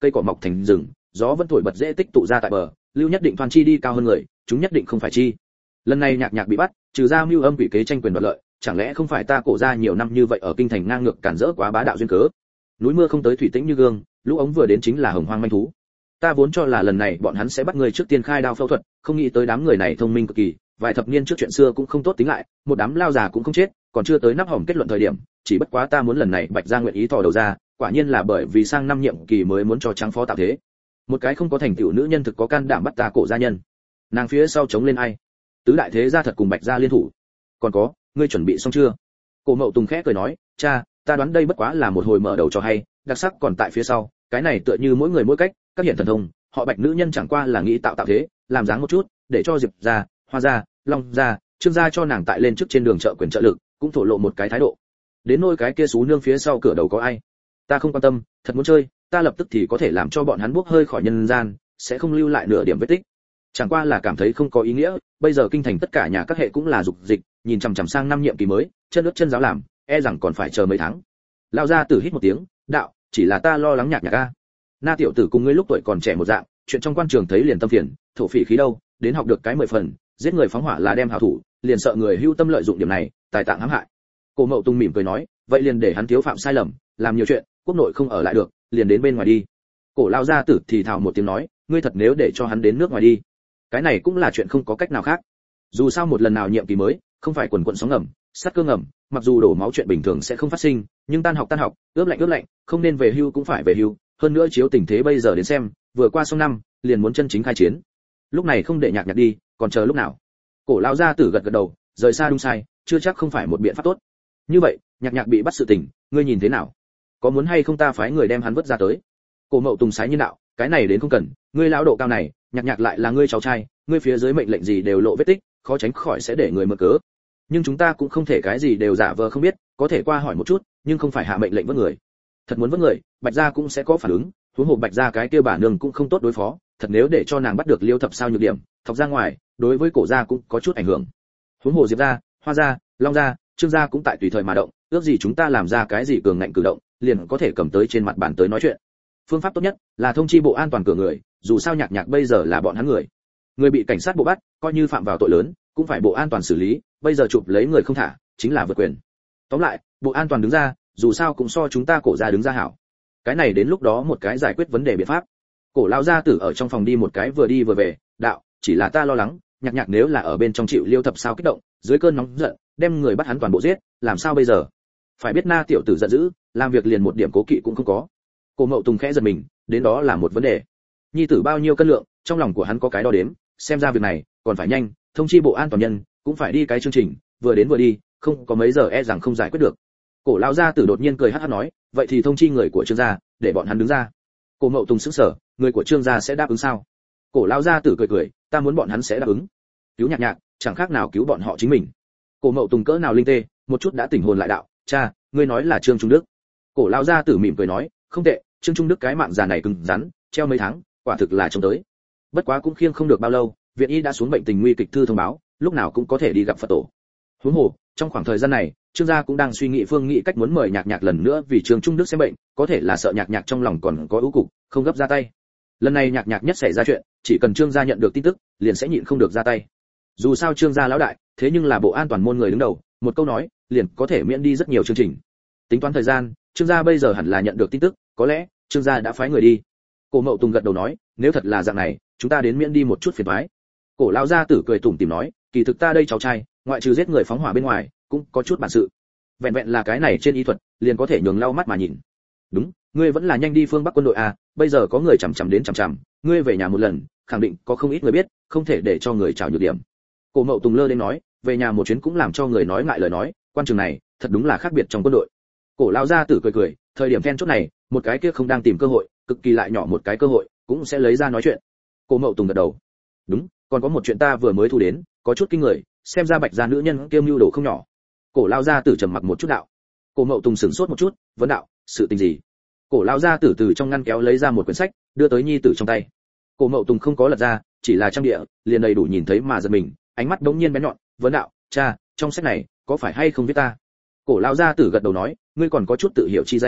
cây cỏ mọc thành rừng, gió vẫn thổi bật dễ tích tụ ra tại bờ, lưu nhất định thoan chi đi cao hơn người, chúng nhất định không phải chi. Lần này Nhạc Nhạc bị bắt, trừ ra mưu âm quỷ kế tranh quyền đoạt lợi, chẳng lẽ không phải ta Cổ gia nhiều năm như vậy ở kinh thành ngang ngược cản rỡ quá bá đạo duyên cớ? Núi mưa không tới thủy tĩnh như gương, lũ ống vừa đến chính là hồng hoang manh thú. Ta vốn cho là lần này bọn hắn sẽ bắt người trước tiên khai đao phẫu thuật, không nghĩ tới đám người này thông minh cực kỳ, vài thập niên trước chuyện xưa cũng không tốt tính lại, một đám lao già cũng không chết, còn chưa tới nắp hỏng kết luận thời điểm, chỉ bất quá ta muốn lần này Bạch gia nguyện ý thò đầu ra, quả nhiên là bởi vì sang năm nhiệm kỳ mới muốn cho trắng phó tạo thế. Một cái không có thành tựu nữ nhân thực có can đảm bắt ta Cổ gia nhân. Nàng phía sau chống lên ai? Tứ đại thế gia thật cùng Bạch gia liên thủ. Còn có, ngươi chuẩn bị xong chưa? Cổ Mậu Tùng khẽ cười nói, cha, ta đoán đây bất quá là một hồi mở đầu cho hay, đặc sắc còn tại phía sau, cái này tựa như mỗi người mỗi cách, các hiện thần thông, họ Bạch nữ nhân chẳng qua là nghĩ tạo thế, làm dáng một chút, để cho Diệp gia, Hoa gia, Long gia, Trương gia cho nàng tại lên trước trên đường trợ quyền trợ lực, cũng thổ lộ một cái thái độ. Đến nôi cái kia xú nương phía sau cửa đầu có ai? Ta không quan tâm, thật muốn chơi, ta lập tức thì có thể làm cho bọn hắn bốc hơi khỏi nhân gian, sẽ không lưu lại nửa điểm vết tích. Chẳng qua là cảm thấy không có ý nghĩa, bây giờ kinh thành tất cả nhà các hệ cũng là dục dịch, nhìn chằm chằm sang năm nhiệm kỳ mới, chân ướt chân giáo làm, e rằng còn phải chờ mấy tháng. Lão gia tử hít một tiếng, đạo, chỉ là ta lo lắng Nhạc Nhạc a. Na tiểu tử cùng ngươi lúc tuổi còn trẻ một dạng, chuyện trong quan trường thấy liền tâm phiền, thổ phỉ khí đâu, đến học được cái 10 phần, giết người phóng hỏa là đem hảo thủ, liền sợ người hưu tâm lợi dụng điểm này, tài tạng hãm hại. Cổ Mậu Tùng mỉm cười nói, vậy liền để hắn thiếu phạm sai lầm, làm nhiều chuyện, quốc nội không ở lại được, liền đến bên ngoài đi. Cổ lão gia tử thì thào một tiếng nói, ngươi thật nếu để cho hắn đến nước ngoài đi, cái này cũng là chuyện không có cách nào khác. Dù sao một lần nào nhiệm kỳ mới, không phải quần quần sóng ngầm, sát cơ ngầm, mặc dù đổ máu chuyện bình thường sẽ không phát sinh, nhưng tan học, ướp lạnh, không nên về hưu cũng phải về hưu, hơn nữa chiếu tình thế bây giờ đến xem, vừa qua xong năm, liền muốn chân chính khai chiến. Lúc này không để Nhạc Nhạc đi, còn chờ lúc nào? Cổ lão gia tử gật gật đầu, rời xa đúng sai, chưa chắc không phải một biện pháp tốt. Như vậy, Nhạc Nhạc bị bắt sự tình, ngươi nhìn thế nào? Có muốn hay không ta phái người đem hắn vứt ra tới? Cổ Mậu Tùng sái nhiên đạo, cái này đến không cần, ngươi lão độ cao này, Nhạc Nhạc lại là ngươi cháu trai, ngươi phía dưới mệnh lệnh gì đều lộ vết tích, khó tránh khỏi sẽ để người mơ cớ. Nhưng chúng ta cũng không thể cái gì đều giả vờ không biết, có thể qua hỏi một chút, nhưng không phải hạ mệnh lệnh vứt người. Thật muốn vứt người, Bạch gia cũng sẽ có phản ứng, huống hồ Bạch gia cái kia bà nương cũng không tốt đối phó, thật nếu để cho nàng bắt được Liêu Thập sao nhược điểm, thọc ra ngoài, đối với Cổ gia cũng có chút ảnh hưởng. Huống hồ Diệp gia, Hoa gia, Long gia, Trương gia cũng tại tùy thời mà động, ước gì chúng ta làm ra cái gì cường ngạnh cử động, liền có thể cầm tới trên mặt bàn tới nói chuyện. Phương pháp tốt nhất là thông chi bộ an toàn cửa người, dù sao Nhạc Nhạc bây giờ là bọn hắn người. Người bị cảnh sát bộ bắt, coi như phạm vào tội lớn, cũng phải bộ an toàn xử lý, bây giờ chụp lấy người không thả, chính là vượt quyền. Tóm lại, bộ an toàn đứng ra, dù sao cũng so chúng ta Cổ gia đứng ra hảo. Cái này đến lúc đó một cái giải quyết vấn đề biện pháp. Cổ lão gia tử ở trong phòng đi một cái vừa đi vừa về, đạo, chỉ là ta lo lắng, Nhạc Nhạc nếu là ở bên trong chịu Liêu Thập sao kích động, dưới cơn nóng giận, đem người bắt hắn toàn bộ giết, làm sao bây giờ? Phải biết Na tiểu tử giận dữ, làm việc liền một điểm cố kỵ cũng không có. Cổ Mậu Tùng khẽ giật mình, đến đó là một vấn đề. Nhi tử bao nhiêu cân lượng, trong lòng của hắn có cái đo đếm, xem ra việc này còn phải nhanh, thông chi bộ an toàn nhân, cũng phải đi cái chương trình, vừa đến vừa đi, không có mấy giờ e rằng không giải quyết được. Cổ lão gia tử đột nhiên cười hắc hắc nói, vậy thì thông chi người của Trương gia, để bọn hắn đứng ra. Cổ Mậu Tùng sững sờ, người của Trương gia sẽ đáp ứng sao? Cổ lão gia tử cười, ta muốn bọn hắn sẽ đáp ứng. Cứu Nhạc Nhạc, chẳng khác nào cứu bọn họ chính mình. Cổ Mậu Tùng cỡ nào linh tê, một chút đã tỉnh hồn lại đạo, cha, ngươi nói là Trương Trung Đức. Cổ lão gia tử mỉm cười nói, không tệ, Trương Trung Đức cái mạng già này cứng rắn, treo mấy tháng, quả thực là trông tới. Bất quá cũng khiêng không được bao lâu, viện y đã xuống bệnh tình nguy kịch thư thông báo, lúc nào cũng có thể đi gặp Phật tổ. Huống hồ, trong khoảng thời gian này, Trương gia cũng đang suy nghĩ phương nghị cách muốn mời Nhạc Nhạc lần nữa vì Trương Trung Đức xem bệnh, có thể là sợ Nhạc Nhạc trong lòng còn có ưu cục, không gấp ra tay. Lần này Nhạc Nhạc nhất xảy ra chuyện, chỉ cần Trương gia nhận được tin tức, liền sẽ nhịn không được ra tay. Dù sao Trương gia lão đại, thế nhưng là bộ an toàn môn người đứng đầu, một câu nói, liền có thể miễn đi rất nhiều chương trình. Tính toán thời gian, Trương gia bây giờ hẳn là nhận được tin tức, có lẽ Trương gia đã phái người đi. Cổ Mậu Tùng gật đầu nói, nếu thật là dạng này, chúng ta đến miễn đi một chút phiền toái. Cổ lão gia tử cười tủm tỉm nói, kỳ thực ta đây cháu trai, ngoại trừ giết người phóng hỏa bên ngoài, cũng có chút bản sự. Vẹn vẹn là cái này trên y thuật, liền có thể nhường lau mắt mà nhìn. Đúng, ngươi vẫn là nhanh đi phương Bắc quân đội à, bây giờ có người chằm chằm, ngươi về nhà một lần, khẳng định có không ít người biết, không thể để cho người trào nhược điểm. Cổ Mậu Tùng lơ đến nói, về nhà một chuyến cũng làm cho người nói ngại lời nói, quan trường này, thật đúng là khác biệt trong quân đội. Cổ lão gia tử cười, thời điểm then chốt này, một cái kia không đang tìm cơ hội, cực kỳ lại nhỏ một cái cơ hội, cũng sẽ lấy ra nói chuyện. Cổ Mậu Tùng gật đầu. Đúng, còn có một chuyện ta vừa mới thu đến, có chút kinh người, xem ra Bạch gia nữ nhân kiêm mưu đồ không nhỏ. Cổ lão gia tử trầm mặc một chút đạo. Cổ Mậu Tùng sửng sốt một chút, vấn đạo, sự tình gì? Cổ lão gia tử từ trong ngăn kéo lấy ra một quyển sách, đưa tới nhi tử trong tay. Cổ Mậu Tùng không có lật ra, chỉ là trang địa, liền đầy đủ nhìn thấy mà giật mình, ánh mắt đống nhiên bén nhọn, vấn đạo, cha, trong sách này có phải hay không viết ta? Cổ lão gia tử gật đầu nói, ngươi còn có chút tự hiểu chi danh,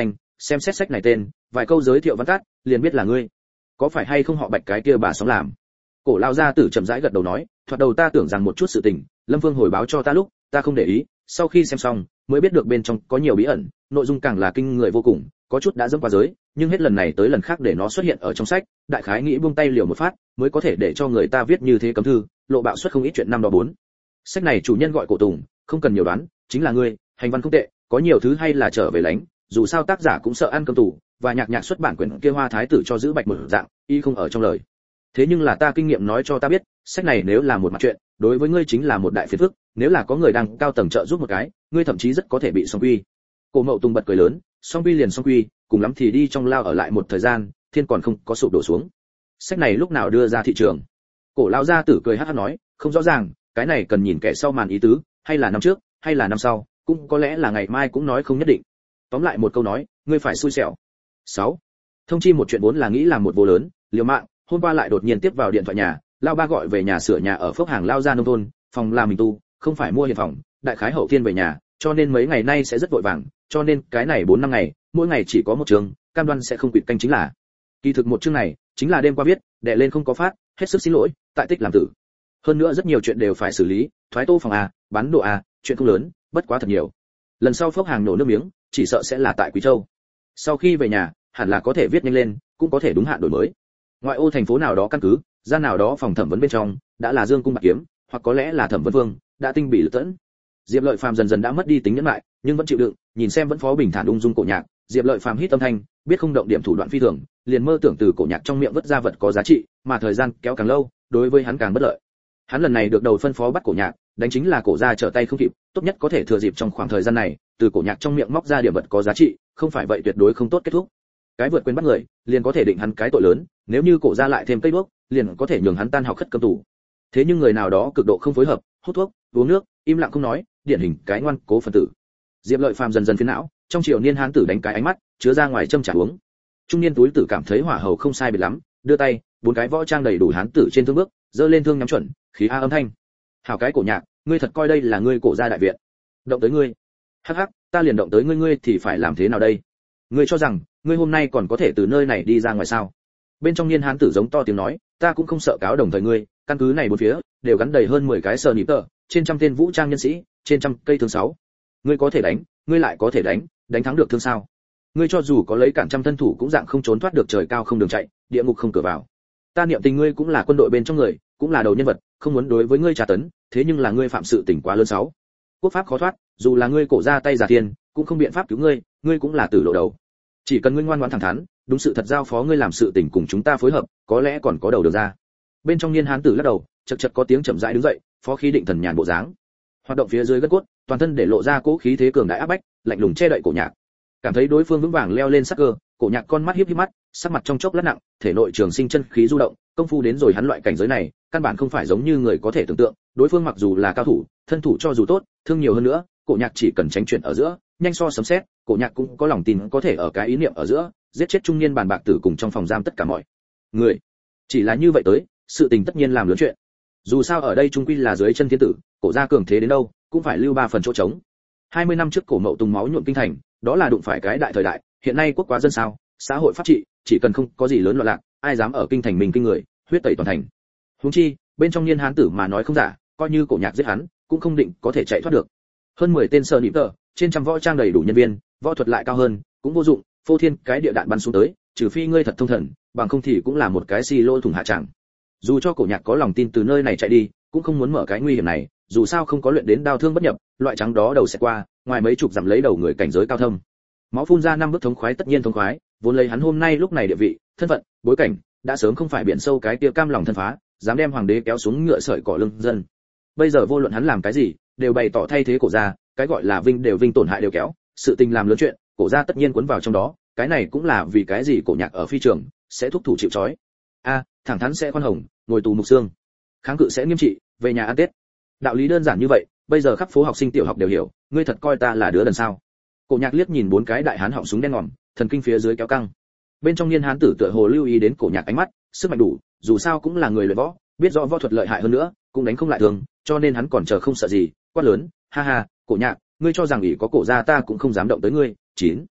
xem xét sách này tên, vài câu giới thiệu văn tắt, liền biết là ngươi. Có phải hay không họ Bạch cái kia bà sóng làm? Cổ lao gia tử chậm rãi gật đầu nói, thoạt đầu ta tưởng rằng một chút sự tình, Lâm Vương hồi báo cho ta lúc, ta không để ý, sau khi xem xong, mới biết được bên trong có nhiều bí ẩn, nội dung càng là kinh người vô cùng, có chút đã dẫm qua giới, nhưng hết lần này tới lần khác để nó xuất hiện ở trong sách, đại khái nghĩ buông tay liều một phát, mới có thể để cho người ta viết như thế cấm thư, lộ bạo suất không ít chuyện năm đó bốn. Sách này chủ nhân gọi Cổ Tùng, không cần nhiều đoán, chính là ngươi, hành văn không tệ, có nhiều thứ hay là trở về lánh, dù sao tác giả cũng sợ ăn cơm tù, và nhạc xuất bản quyển kia Hoa Thái tử cho giữ bạch một dạng, y không ở trong lời. Thế nhưng là ta kinh nghiệm nói cho ta biết, sách này nếu là một mặt chuyện, đối với ngươi chính là một đại phiền phức, nếu là có người đang cao tầng trợ giúp một cái, ngươi thậm chí rất có thể bị song quy. Cổ Mậu Tùng bật cười lớn, song quy liền song quy, cùng lắm thì đi trong lao ở lại một thời gian, thiên còn không có sụp đổ xuống. Sách này lúc nào đưa ra thị trường? Cổ lão gia tử cười hắc hắc nói, không rõ ràng, cái này cần nhìn kẻ sau màn ý tứ, hay là năm trước, hay là năm sau, cũng có lẽ là ngày mai cũng nói không nhất định. Tóm lại một câu nói, ngươi phải xui xẻo. 6. Thông chi một chuyện vốn là nghĩ làm một vô lớn, liều mạng, hôm qua lại đột nhiên tiếp vào điện thoại nhà, lao ba gọi về nhà sửa nhà ở Phước Hàng lao ra nông thôn, phòng làm mình tu, không phải mua hiện phòng, đại khái hậu thiên về nhà, cho nên mấy ngày nay sẽ rất vội vàng, cho nên cái này 4 năm ngày, mỗi ngày chỉ có một trường, cam đoan sẽ không quỵt canh chính là. Kỳ thực một chương này, chính là đêm qua viết, đè lên không có phát, hết sức xin lỗi, tại tích làm tử. Hơn nữa rất nhiều chuyện đều phải xử lý, thoái tô phòng a, bán đồ a, chuyện không lớn, bất quá thật nhiều. Lần sau Phước Hàng nổ nước miếng, chỉ sợ sẽ là tại Quý Châu. Sau khi về nhà, hẳn là có thể viết nhanh lên, cũng có thể đúng hạn đổi mới. Ngoại ô thành phố nào đó căn cứ, gian nào đó phòng thẩm vấn bên trong, đã là Dương cung bạc kiếm, hoặc có lẽ là Thẩm Vấn Vương, đã tinh bị lựa tẫn. Diệp Lợi Phàm dần dần đã mất đi tính nhẫn nại, nhưng vẫn chịu đựng, nhìn xem vẫn phó bình thản ung dung Cổ Nhạc, Diệp Lợi Phàm hít âm thanh, biết không động điểm thủ đoạn phi thường, liền mơ tưởng từ Cổ Nhạc trong miệng vứt ra vật có giá trị, mà thời gian kéo càng lâu, đối với hắn càng bất lợi. Hắn lần này được đầu phân phó bắt Cổ Nhạc, đánh chính là Cổ gia trở tay không kịp, tốt nhất có thể thừa dịp trong khoảng thời gian này, từ Cổ Nhạc trong miệng móc ra điểm vật có giá trị, không phải vậy tuyệt đối không tốt kết thúc. Cái vượt quyền bắt người, liền có thể định hắn cái tội lớn, nếu như Cổ gia lại thêm cây đuốc, liền có thể nhường hắn tan học khất cấm tù. Thế nhưng người nào đó cực độ không phối hợp, hút thuốc, uống nước, im lặng không nói, điển hình cái ngoan cố phần tử. Diệp Lợi Phàm dần dần phiền não, trong triều niên hán tử đánh cái ánh mắt, chứa ra ngoài châm trà uống. Trung niên túi tử cảm thấy hỏa hầu không sai biệt lắm, đưa tay, 4 cái võ trang đầy đủ hán tử trên thương bước, giơ lên thương nhắm chuẩn, khí a âm thanh. Hảo cái Cổ Nhạc, ngươi thật coi đây là ngươi Cổ gia đại viện. Động tới ngươi. Hắc hắc, ta liền động tới ngươi thì phải làm thế nào đây? Ngươi cho rằng, ngươi hôm nay còn có thể từ nơi này đi ra ngoài sao? Bên trong niên hán tử giống to tiếng nói, ta cũng không sợ cáo đồng thời ngươi, căn cứ này bốn phía đều gắn đầy hơn 10 cái sờ nịp tờ, trên trăm tên vũ trang nhân sĩ, trên trăm cây thương 6. Ngươi có thể đánh, ngươi lại có thể đánh thắng được thương sao? Ngươi cho dù có lấy cản trăm thân thủ cũng dạng không trốn thoát được trời cao không đường chạy, địa ngục không cửa vào. Ta niệm tình ngươi cũng là quân đội bên trong người, cũng là đầu nhân vật, không muốn đối với ngươi tra tấn, thế nhưng là ngươi phạm sự tình quá lớn 6. Quốc pháp khó thoát, dù là ngươi Cổ ra tay giả thiên, cũng không biện pháp cứu ngươi, ngươi cũng là tử lộ đầu. Chỉ cần ngươi ngoan ngoãn thẳng thắn, đúng sự thật giao phó ngươi làm sự tình cùng chúng ta phối hợp, có lẽ còn có đầu được ra. Bên trong niên hán tử lắc đầu, chật chật có tiếng chậm rãi đứng dậy, phó khí định thần nhàn bộ dáng. Hoạt động phía dưới gân cốt, toàn thân để lộ ra cố khí thế cường đại áp bách, lạnh lùng che đậy Cổ Nhạc. Cảm thấy đối phương vững vàng leo lên sắc cơ, Cổ Nhạc con mắt híp híp mắt, sắc mặt trong chốc lát nặng, thể nội trường sinh chân khí du động, công phu đến rồi hắn loại cảnh giới này, căn bản không phải giống như người có thể tưởng tượng, đối phương mặc dù là cao thủ, thân thủ cho dù tốt, thương nhiều hơn nữa, Cổ Nhạc chỉ cần tránh chuyện ở giữa, nhanh so sấm sét, Cổ Nhạc cũng có lòng tin có thể ở cái ý niệm ở giữa, giết chết trung niên bàn bạc tử cùng trong phòng giam tất cả mọi người. Chỉ là như vậy tới, sự tình tất nhiên làm lớn chuyện. Dù sao ở đây trung quy là dưới chân thiên tử, Cổ gia cường thế đến đâu, cũng phải lưu 3 phần chỗ trống. 20 năm trước Cổ Mậu Tùng máu nhuộm kinh thành, đó là đụng phải cái đại thời đại, hiện nay quốc quá dân sao, xã hội pháp trị, chỉ cần không có gì lớn loạn lạc, ai dám ở kinh thành mình kinh người, huyết tẩy toàn thành. Huống chi, bên trong niên hán tử mà nói không giả, coi như Cổ Nhạc giết hắn, cũng không định có thể chạy thoát được. Hơn 10 tên sờ nịp tờ, trên trăm võ trang đầy đủ nhân viên, võ thuật lại cao hơn, cũng vô dụng, phô thiên cái địa đạn bắn xuống tới, trừ phi ngươi thật thông thần, bằng không thì cũng là một cái xi lô thủng hạ tràng. Dù cho Cổ Nhạc có lòng tin từ nơi này chạy đi, cũng không muốn mở cái nguy hiểm này, dù sao không có luyện đến đao thương bất nhập, loại trắng đó đầu sẽ qua, ngoài mấy chục dặm lấy đầu người cảnh giới cao thâm. Máu phun ra 5 bước thống khoái tất nhiên thống khoái, vốn lấy hắn hôm nay lúc này địa vị, thân phận, bối cảnh, đã sớm không phải biển sâu cái kia cam lòng thân phá, dám đem hoàng đế kéo xuống ngựa sợi cỏ lưng dân. Bây giờ vô luận hắn làm cái gì, đều bày tỏ thay thế Cổ gia, cái gọi là vinh đều vinh tổn hại đều kéo, sự tình làm lớn chuyện, Cổ gia tất nhiên cuốn vào trong đó, cái này cũng là vì cái gì Cổ Nhạc ở phi trường sẽ thúc thủ chịu trói. Thẳng thắn sẽ khoan hồng, ngồi tù mục xương, kháng cự sẽ nghiêm trị, về nhà ăn Tết. Đạo lý đơn giản như vậy, bây giờ khắp phố học sinh tiểu học đều hiểu, ngươi thật coi ta là đứa đần sao? Cổ Nhạc liếc nhìn 4 cái đại hán họng súng đen ngòm, thần kinh phía dưới kéo căng. Bên trong niên hán tử tựa hồ lưu ý đến Cổ Nhạc ánh mắt, sức mạnh đủ, dù sao cũng là người luyện võ, biết rõ võ thuật lợi hại hơn nữa, cũng đánh không lại thường, cho nên hắn còn chờ không sợ gì, quát lớn, ha ha, Cổ Nhạc, ngươi cho rằng ỷ có Cổ gia ta cũng không dám động tới ngươi. 9.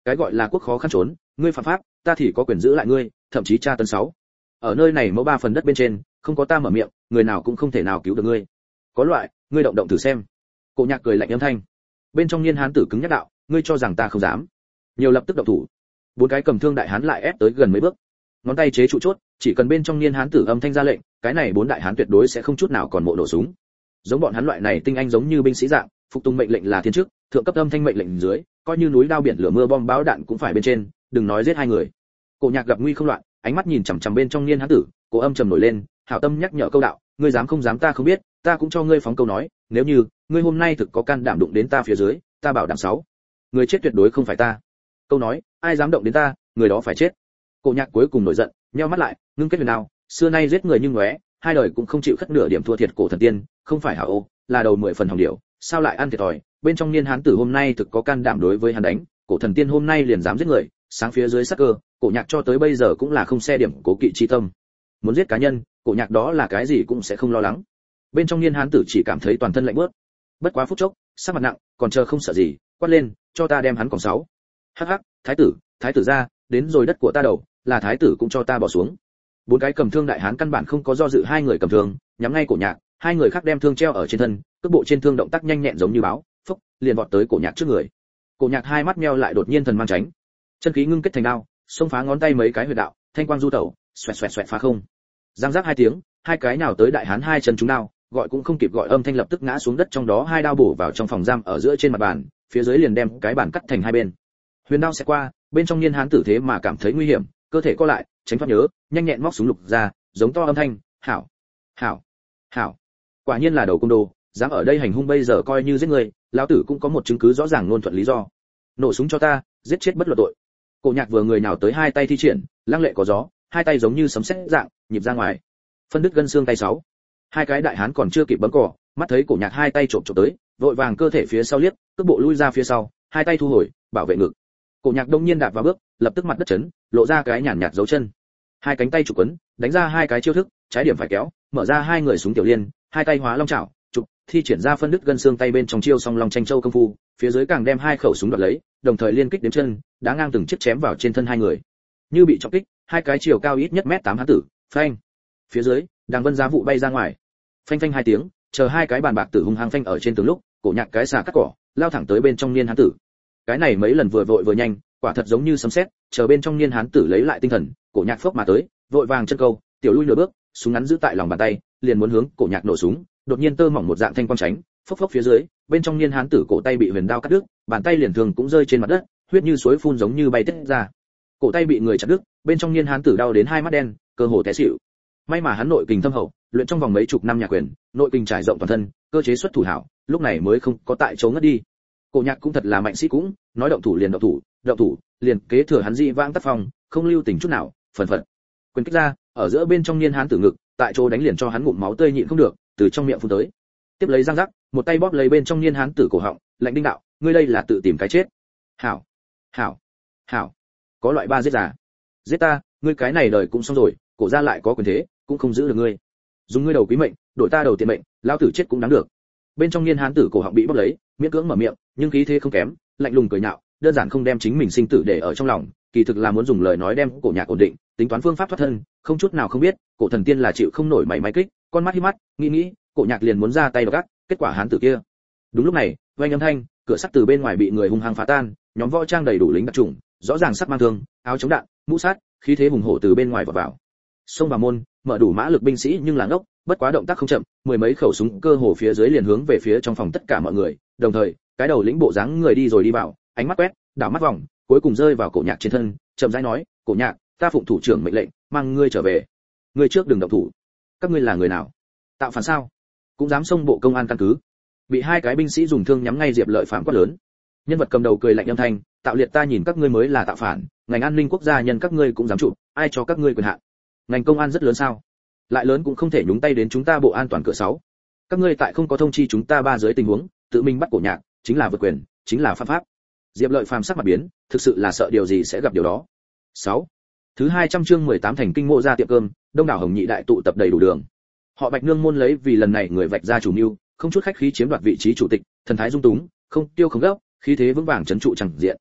Cái gọi là quốc khó khăn trốn, ngươi phạm pháp, ta thì có quyền giữ lại ngươi, thậm chí tra tấn 6. Ở nơi này mẫu 3 phần đất bên trên, không có ta mở miệng, người nào cũng không thể nào cứu được ngươi. Có loại, ngươi động động thử xem. Cổ Nhạc cười lạnh âm thanh. Bên trong niên hán tử cứng nhắc đạo, ngươi cho rằng ta không dám? Nhiều lập tức động thủ. 4 cái cầm thương đại hán lại ép tới gần mấy bước. Ngón tay chế trụ chốt, chỉ cần bên trong niên hán tử âm thanh ra lệnh, cái này 4 đại hán tuyệt đối sẽ không chút nào còn mộ nổ súng. Giống bọn hắn loại này tinh anh giống như binh sĩ dạng, phục tùng mệnh lệnh là thiên chức, thượng cấp âm thanh mệnh lệnh dưới, coi như núi đao biển lửa mưa bom bão đạn cũng phải bên trên, đừng nói giết 2 người. Cổ Nhạc gặp nguy không loạn, ánh mắt nhìn chằm chằm bên trong niên hán tử, cổ âm trầm nổi lên, hảo tâm nhắc nhở câu đạo, ngươi dám không dám ta không biết, ta cũng cho ngươi phóng câu nói, nếu như ngươi hôm nay thực có can đảm đụng đến ta phía dưới, ta bảo đảm 6. Người chết tuyệt đối không phải ta. Câu nói, ai dám động đến ta, người đó phải chết. Cổ Nhạc cuối cùng nổi giận, nheo mắt lại, ngưng kết huyền đao, xưa nay giết người như ngóe, 2 đời cũng không chịu khất nửa điểm thua thiệt cổ thần tiên, không phải hảo ô, là đầu 10 phần hỏng điệu, sao lại ăn thiệt thòi, bên trong niên hán tử hôm nay thực có can đảm đối với hắn đánh, cổ thần tiên hôm nay liền dám giết người, sáng phía dưới sắc cơ, Cổ Nhạc cho tới bây giờ cũng là không xe điểm cố kỵ chi tâm. Muốn giết cá nhân, Cổ Nhạc đó là cái gì cũng sẽ không lo lắng. Bên trong niên hán tử chỉ cảm thấy toàn thân lạnh buốt. Bất quá phút chốc, sắc mặt nặng, còn chờ không sợ gì, quát lên, cho ta đem hắn còn 6. Hắc hắc, thái tử ra, đến rồi đất của ta đầu, là thái tử cũng cho ta bỏ xuống. 4 cái cầm thương đại hán căn bản không có do dự, 2 người cầm thương, nhắm ngay Cổ Nhạc, 2 người khác đem thương treo ở trên thân, cước bộ trên thương động tác nhanh nhẹn giống như báo, phốc, liền vọt tới Cổ Nhạc trước người. Cổ Nhạc hai mắt meo lại đột nhiên thần mang tránh, chân khí ngưng kết thành đao, xông phá ngón tay mấy cái huyệt đạo, thanh quang du tẩu, xoẹt xoẹt xoẹt phá không. Giang giác 2 tiếng, 2 cái nào tới đại hán 2 chân trúng đao, gọi cũng không kịp gọi, âm thanh lập tức ngã xuống đất, trong đó 2 đao bổ vào trong phòng giam ở giữa trên mặt bàn, phía dưới liền đem cái bàn cắt thành 2 bên. Huyền đao sẽ qua, bên trong niên hán tử thế mà cảm thấy nguy hiểm, cơ thể co lại, tránh thoát nhớ, nhanh nhẹn móc súng lục ra, giống to âm thanh, hảo, hảo, hảo. Quả nhiên là đầu côn đồ, dám ở đây hành hung, bây giờ coi như giết người, lão tử cũng có một chứng cứ rõ ràng luôn thuận lý do. Nổ súng cho ta, giết chết bất luận tội. Cổ Nhạc vừa người nào tới 2 tay thi triển, lăng lệ có gió, 2 tay giống như sấm sét dạng, nhịp ra ngoài. Phân đứt gân xương tay 6. 2 cái đại hán còn chưa kịp bấm cò, mắt thấy Cổ Nhạc 2 tay trộm tới, vội vàng cơ thể phía sau liếc, cước bộ lui ra phía sau, 2 tay thu hồi, bảo vệ ngực. Cổ Nhạc đông nhiên đạp vào bước, lập tức mặt đất chấn, lộ ra cái nhàn nhạt dấu chân. 2 cánh tay chụp quấn, đánh ra 2 cái chiêu thức, trái điểm phải kéo, mở ra 2 người súng tiểu liên, 2 tay hóa long chảo, chụp, thi triển ra phân đứt gân xương tay bên trong chiêu song long tranh châu công phu, phía dưới càng đem 2 khẩu súng đoạt lấy, đồng thời liên kích đếm chân, đá ngang từng chiếc chém vào trên thân 2 người. Như bị trọng kích, 2 cái chiều cao ít nhất mét 8 hán tử, phanh. Phía dưới, đàng vân giá vụ bay ra ngoài. Phanh phanh 2 tiếng, chờ 2 cái bàn bạc tử hung hăng phanh ở trên tường lúc, Cổ Nhạc cái xà cắt cỏ, lao thẳng tới bên trong niên hán tử. Cái này mấy lần vừa vội vừa nhanh, quả thật giống như sấm sét, chờ bên trong niên hán tử lấy lại tinh thần, Cổ Nhạc phốc mà tới, vội vàng chân câu, tiểu lui nửa bước, súng ngắn giữ tại lòng bàn tay, liền muốn hướng Cổ Nhạc nổ súng, đột nhiên tơ mỏng một dạng thanh quang tránh, phốc phốc phía dưới, bên trong niên hán tử cổ tay bị huyền đao cắt đứt, bàn tay liền thường cũng rơi trên mặt đất, huyết như suối phun giống như bay tiết ra. Cổ tay bị người chặt đứt, bên trong niên hán tử đau đến 2 mắt đen, cơ hồ té xỉu. May mà hắn nội kình thâm hậu, luyện trong vòng mấy chục năm nhà quyền, nội kình trải rộng toàn thân, cơ chế xuất thủ hảo, lúc này mới không có tại chỗ ngất đi. Cổ Nhạc cũng thật là mạnh sĩ cũng, nói động thủ liền động thủ, liền kế thừa hắn dị vãng tác phong, không lưu tình chút nào, phần phật. Quyền kích ra, ở giữa bên trong niên hán tử ngực, tại chỗ đánh liền cho hắn ngụm máu tươi nhịn không được, từ trong miệng phun tới. Tiếp lấy răng rắc, một tay bóp lấy bên trong niên hán tử cổ họng, lạnh đinh đạo, ngươi đây là tự tìm cái chết. Hảo, hảo, hảo, có loại 3 giết già. Giết ta, ngươi cái này đời cũng xong rồi, cổ gia lại có quyền thế, cũng không giữ được ngươi. Dùng ngươi đầu quý mệnh, đổi ta đầu tiền mệnh, lão tử chết cũng đáng được. Bên trong niên hán tử cổ họng bị bóp lấy, miễn cưỡng mở miệng, nhưng khí thế không kém, lạnh lùng cười nhạo, đơn giản không đem chính mình sinh tử để ở trong lòng, kỳ thực là muốn dùng lời nói đem Cổ Nhạc ổn định, tính toán phương pháp thoát thân, không chút nào không biết, cổ thần tiên là chịu không nổi mảy may kích, con mắt hí mắt, nghĩ, Cổ Nhạc liền muốn ra tay gắt, kết quả hán tử kia. Đúng lúc này, vang âm thanh, cửa sắt từ bên ngoài bị người hung hăng phá tan, nhóm võ trang đầy đủ lính đặc chủng, rõ ràng sắc mang thương, áo chống đạn, mũ sắt, khí thế hùng hổ từ bên ngoài vọt vào. Xông vào môn, mở đủ mã lực binh sĩ nhưng là ngốc, bất quá động tác không chậm, 10 mấy khẩu súng cơ hồ phía dưới liền hướng về phía trong phòng tất cả mọi người, đồng thời, cái đầu lĩnh bộ dáng người đi rồi đi vào, ánh mắt quét, đảo mắt vòng, cuối cùng rơi vào Cổ Nhạc trên thân, chậm rãi nói, Cổ Nhạc, ta phụng thủ trưởng mệnh lệnh, mang ngươi trở về. Ngươi trước đừng động thủ. Các ngươi là người nào? Tạo phản sao? Cũng dám xông bộ công an căn cứ? Bị 2 cái binh sĩ dùng thương nhắm ngay Diệp Lợi Phạm quát lớn. Nhân vật cầm đầu cười lạnh âm thanh, tạo liệt ta nhìn các ngươi mới là tạo phản, ngành an ninh quốc gia nhân các ngươi cũng dám chụp, ai cho các ngươi quyền hạn? Ngành công an rất lớn sao? Lại lớn cũng không thể nhúng tay đến chúng ta bộ an toàn cửa 6. Các ngươi tại không có thông chi chúng ta 3 dưới tình huống, tự mình bắt Cổ Nhạc, chính là vượt quyền, chính là phạm pháp. Diệp Lợi Phàm sắc mặt biến, thực sự là sợ điều gì sẽ gặp điều đó. 6. Thứ 200 chương 18 thành kinh mộ ra tiệm cơm, đông đảo hồng nhị đại tụ tập đầy đủ đường. Họ Bạch nương môn lấy vì lần này người vạch ra chủ mưu, không chút khách khí chiếm đoạt vị trí chủ tịch, thần thái dung túng, không tiêu không gấp, khí thế vững vàng trấn trụ chẳng diện.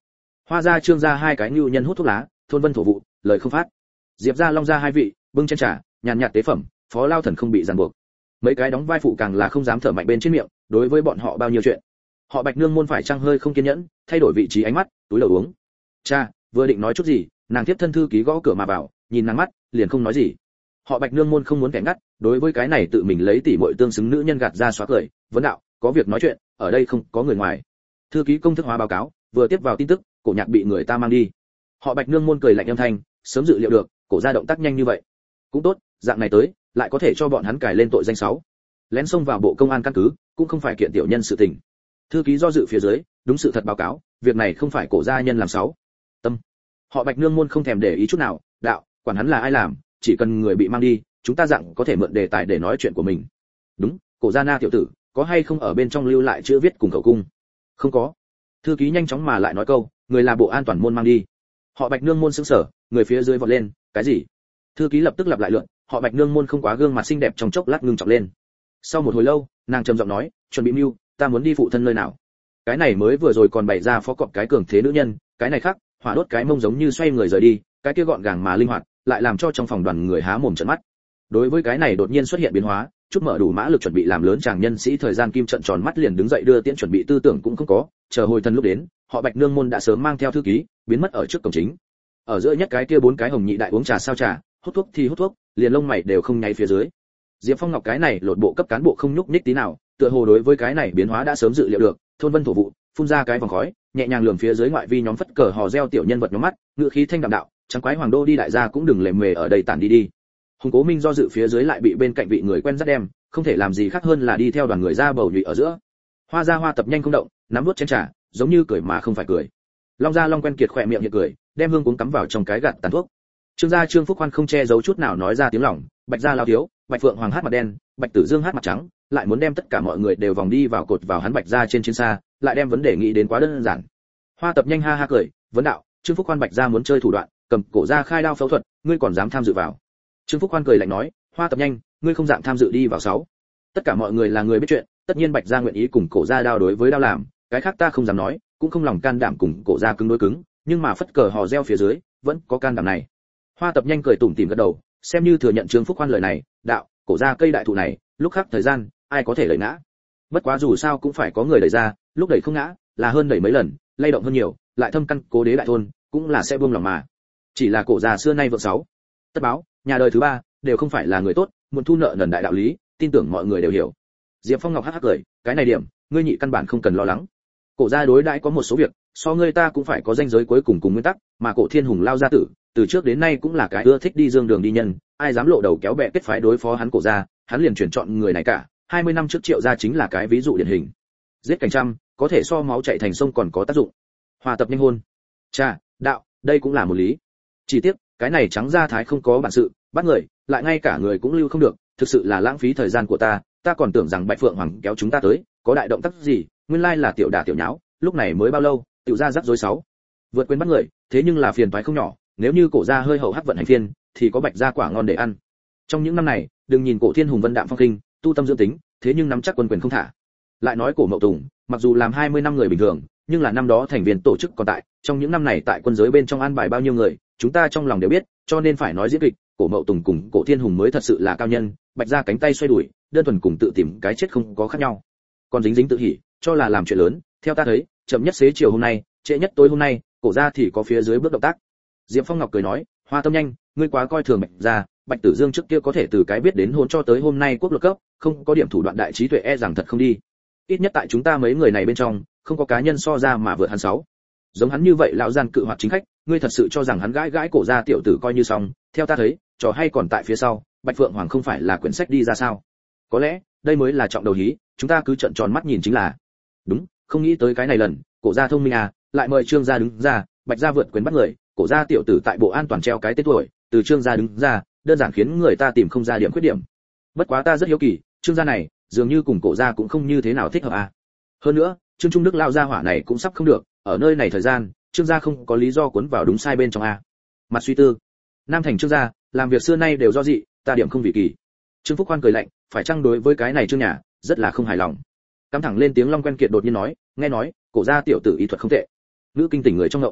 Hoa gia Trương gia hai cái nhu nhân hút thuốc lá, thôn vân thổ vụ, lời không phát. Diệp gia Long gia hai vị, bưng chén trà, nhàn nhạt tế phẩm, Phó Lao Thần không bị ràng buộc. Mấy cái đóng vai phụ càng là không dám thở mạnh bên trên miệng, đối với bọn họ bao nhiêu chuyện. Họ Bạch nương môn phải chăng hơi không kiên nhẫn, thay đổi vị trí ánh mắt, túi đầu uống. Cha, vừa định nói chút gì, nàng tiếp thân thư ký gõ cửa mà vào, nhìn nàng mắt, liền không nói gì. Họ Bạch nương môn không muốn kẻ ngắt, đối với cái này tự mình lấy tỷ muội tương xứng nữ nhân gạt ra xóa cười, vấn đạo, có việc nói chuyện, ở đây không có người ngoài. Thư ký công thức hóa báo cáo, vừa tiếp vào tin tức, cổ nhạc bị người ta mang đi. Họ Bạch nương môn cười lạnh âm thanh, sớm dự liệu được, cổ ra động tác nhanh như vậy. Cũng tốt, dạng này tới, lại có thể cho bọn hắn cài lên tội danh xấu. Lén xông vào bộ công an căn cứ, cũng không phải kiện tiểu nhân sự tình. Thư ký do dự phía dưới, đúng sự thật báo cáo, việc này không phải cổ gia nhân làm xấu. Tâm. Họ Bạch nương môn không thèm để ý chút nào, đạo, quản hắn là ai làm, chỉ cần người bị mang đi, chúng ta dạng có thể mượn đề tài để nói chuyện của mình. Đúng, cổ gia na tiểu tử, có hay không ở bên trong lưu lại chữ viết cùng khẩu cung? Không có. Thư ký nhanh chóng mà lại nói câu, người là bộ an toàn môn mang đi. Họ Bạch nương môn sững sờ, người phía dưới vọt lên, cái gì? Thư ký lập tức lặp lại luận, họ Bạch nương môn không quá gương mặt xinh đẹp trong chốc lát ngưng trọng lên. Sau một hồi lâu, nàng trầm giọng nói, chuẩn bị mưu, ta muốn đi phụ thân nơi nào? Cái này mới vừa rồi còn bày ra phó cọp cái cường thế nữ nhân, cái này khác, hỏa đốt cái mông giống như xoay người rời đi, cái kia gọn gàng mà linh hoạt, lại làm cho trong phòng đoàn người há mồm trợn mắt. Đối với cái này đột nhiên xuất hiện biến hóa, chút mở đủ mã lực chuẩn bị làm lớn chàng nhân sĩ thời gian kim trận tròn mắt liền đứng dậy đưa tiễn chuẩn bị tư tưởng cũng không có, chờ hồi thân lúc đến, họ Bạch nương môn đã sớm mang theo thư ký, biến mất ở trước cổng chính. Ở giữa nhất cái kia bốn cái hồng nhị đại uống trà sao trà, hút thuốc thì hút thuốc, liền lông mày đều không nháy phía dưới. Diệp Phong Ngọc cái này lột bộ cấp cán bộ không nhúc nhích tí nào, tựa hồ đối với cái này biến hóa đã sớm dự liệu được, thôn vân thổ vụ, phun ra cái vòng khói, nhẹ nhàng lườm phía dưới ngoại vi nhóm phất cờ hò reo tiểu nhân vật nhóm mắt, ngựa khí thanh đạm đạo, chẳng quái hoàng đô đi đại gia cũng đừng lề mề ở đây tản đi đi. Hùng Cố Minh do dự phía dưới lại bị bên cạnh vị người quen dắt đem, không thể làm gì khác hơn là đi theo đoàn người ra bầu nhụy ở giữa. Hoa gia Hoa Tập nhanh không động, nắm vuốt chén trà, giống như cười mà không phải cười. Long gia Long quen kiệt khỏe miệng hiện cười, đem hương cuống cắm vào trong cái gạt tàn thuốc. Trương gia Trương Phúc Khoan không che giấu chút nào nói ra tiếng lòng, Bạch gia lao thiếu, Bạch Phượng Hoàng hát mặt đen, Bạch Tử Dương hát mặt trắng, lại muốn đem tất cả mọi người đều vòng đi vào cột vào hắn Bạch gia trên chiến xa, lại đem vấn đề nghĩ đến quá đơn giản. Hoa Tập nhanh ha ha cười, vấn đạo, Trương Phúc Khoan Bạch gia muốn chơi thủ đoạn, cầm cổ ra khai đao phẫu thuật, ngươi còn dám tham dự vào? Trương Phúc Khoan cười lạnh nói, Hoa Tập nhanh, ngươi không dạng tham dự đi vào sáu. Tất cả mọi người là người biết chuyện, tất nhiên Bạch gia nguyện ý cùng cổ gia đao đối với đao làm, cái khác ta không dám nói, cũng không lòng can đảm cùng cổ gia cứng đối cứng, nhưng mà phất cờ hò reo phía dưới, vẫn có can đảm này. Hoa Tập nhanh cười tủm tỉm gật đầu, xem như thừa nhận Trương Phúc Khoan lời này, đạo, cổ gia cây đại thụ này, lúc khác thời gian, ai có thể đẩy ngã? Bất quá dù sao cũng phải có người đẩy ra, lúc đẩy không ngã, là hơn đẩy mấy lần, lay động hơn nhiều, lại thâm căn cố đế đại thôn, cũng là sẽ buông lòng mà. Chỉ là cổ già xưa nay vượng sáu, tất báo, nhà đời thứ ba, đều không phải là người tốt, muốn thu nợ nần đại đạo lý, tin tưởng mọi người đều hiểu. Diệp Phong Ngọc hắc hắc cười, cái này điểm, ngươi nhị căn bản không cần lo lắng. Cổ gia đối đãi có một số việc, so ngươi ta cũng phải có ranh giới cuối cùng cùng nguyên tắc, mà Cổ Thiên Hùng lao gia tử, từ trước đến nay cũng là cái ưa thích đi dương đường đi nhân, ai dám lộ đầu kéo bè kết phái đối phó hắn Cổ gia, hắn liền chuyển chọn người này cả. 20 năm trước Triệu gia chính là cái ví dụ điển hình. Giết cảnh trăm, có thể so máu chảy thành sông còn có tác dụng. Hòa tập nhanh hôn. Cha, đạo, đây cũng là một lý. Chỉ tiếc, cái này trắng ra thái không có bản sự, bắt người, lại ngay cả người cũng lưu không được, thực sự là lãng phí thời gian của ta còn tưởng rằng Bạch Phượng Hoàng kéo chúng ta tới, có đại động tác gì, nguyên lai là tiểu đả tiểu nháo, lúc này mới bao lâu, tiểu ra rắc rối sáu. Vượt quên bắt người, thế nhưng là phiền toái không nhỏ, nếu như Cổ gia hơi hậu hắc vận hành phiên, thì có Bạch gia quả ngon để ăn. Trong những năm này, đừng nhìn Cổ Thiên Hùng vân đạm phong khinh, tu tâm dưỡng tính, thế nhưng nắm chắc quân quyền không thả. Lại nói Cổ Mậu Tùng, mặc dù làm 20 năm người bình thường, nhưng là năm đó thành viên tổ chức còn tại, trong những năm này tại quân giới bên trong an bài bao nhiêu người, chúng ta trong lòng đều biết, cho nên phải nói diễn kịch, Cổ Mậu Tùng cùng Cổ Thiên Hùng mới thật sự là cao nhân, Bạch gia cánh tay xoay đuổi, đơn thuần cùng tự tìm cái chết không có khác nhau. Còn dính tự hỉ, cho là làm chuyện lớn, theo ta thấy, chậm nhất xế chiều hôm nay, trễ nhất tối hôm nay, Cổ gia thì có phía dưới bước động tác. Diệp Phong Ngọc cười nói, Hoa Tâm nhanh, ngươi quá coi thường Bạch gia, Bạch Tử Dương trước kia có thể từ cái biết đến hôn cho tới hôm nay quốc luật cấp, không có điểm thủ đoạn đại trí tuệ e rằng thật không đi. Ít nhất tại chúng ta mấy người này bên trong, không có cá nhân so ra mà vượt hắn sáu. Giống hắn như vậy lão gian cự hoạt chính khách, ngươi thật sự cho rằng hắn gãi gãi cổ gia tiểu tử coi như xong, theo ta thấy, trò hay còn tại phía sau, Bạch Phượng Hoàng không phải là quyển sách đi ra sao? Có lẽ, đây mới là trọng đầu hí, chúng ta cứ trợn tròn mắt nhìn chính là. Đúng, không nghĩ tới cái này lần, Cổ gia thông minh à, lại mời Trương gia đứng ra, Bạch gia vượt quyền bắt người, Cổ gia tiểu tử tại bộ an toàn treo cái tên tuổi, từ Trương gia đứng ra, đơn giản khiến người ta tìm không ra điểm khuyết điểm. Bất quá ta rất hiếu kỳ, Trương gia này, dường như cùng Cổ gia cũng không như thế nào thích hợp à. Hơn nữa, Trương Trung Đức lao gia hỏa này cũng sắp không được, ở nơi này thời gian, Trương gia không có lý do cuốn vào đúng sai bên trong a. Mặt suy tư, Nam Thành Trương gia, làm việc xưa nay đều do dị, ta điểm không vị kỳ. Trương Phúc Khoan cười lạnh, phải chăng đối với cái này Trương nhà, rất là không hài lòng. Cắm thẳng lên tiếng Long Quen Kiệt đột nhiên nói, nghe nói, Cổ gia tiểu tử ý thuật không tệ. Nữ kinh tỉnh người trong ngộng.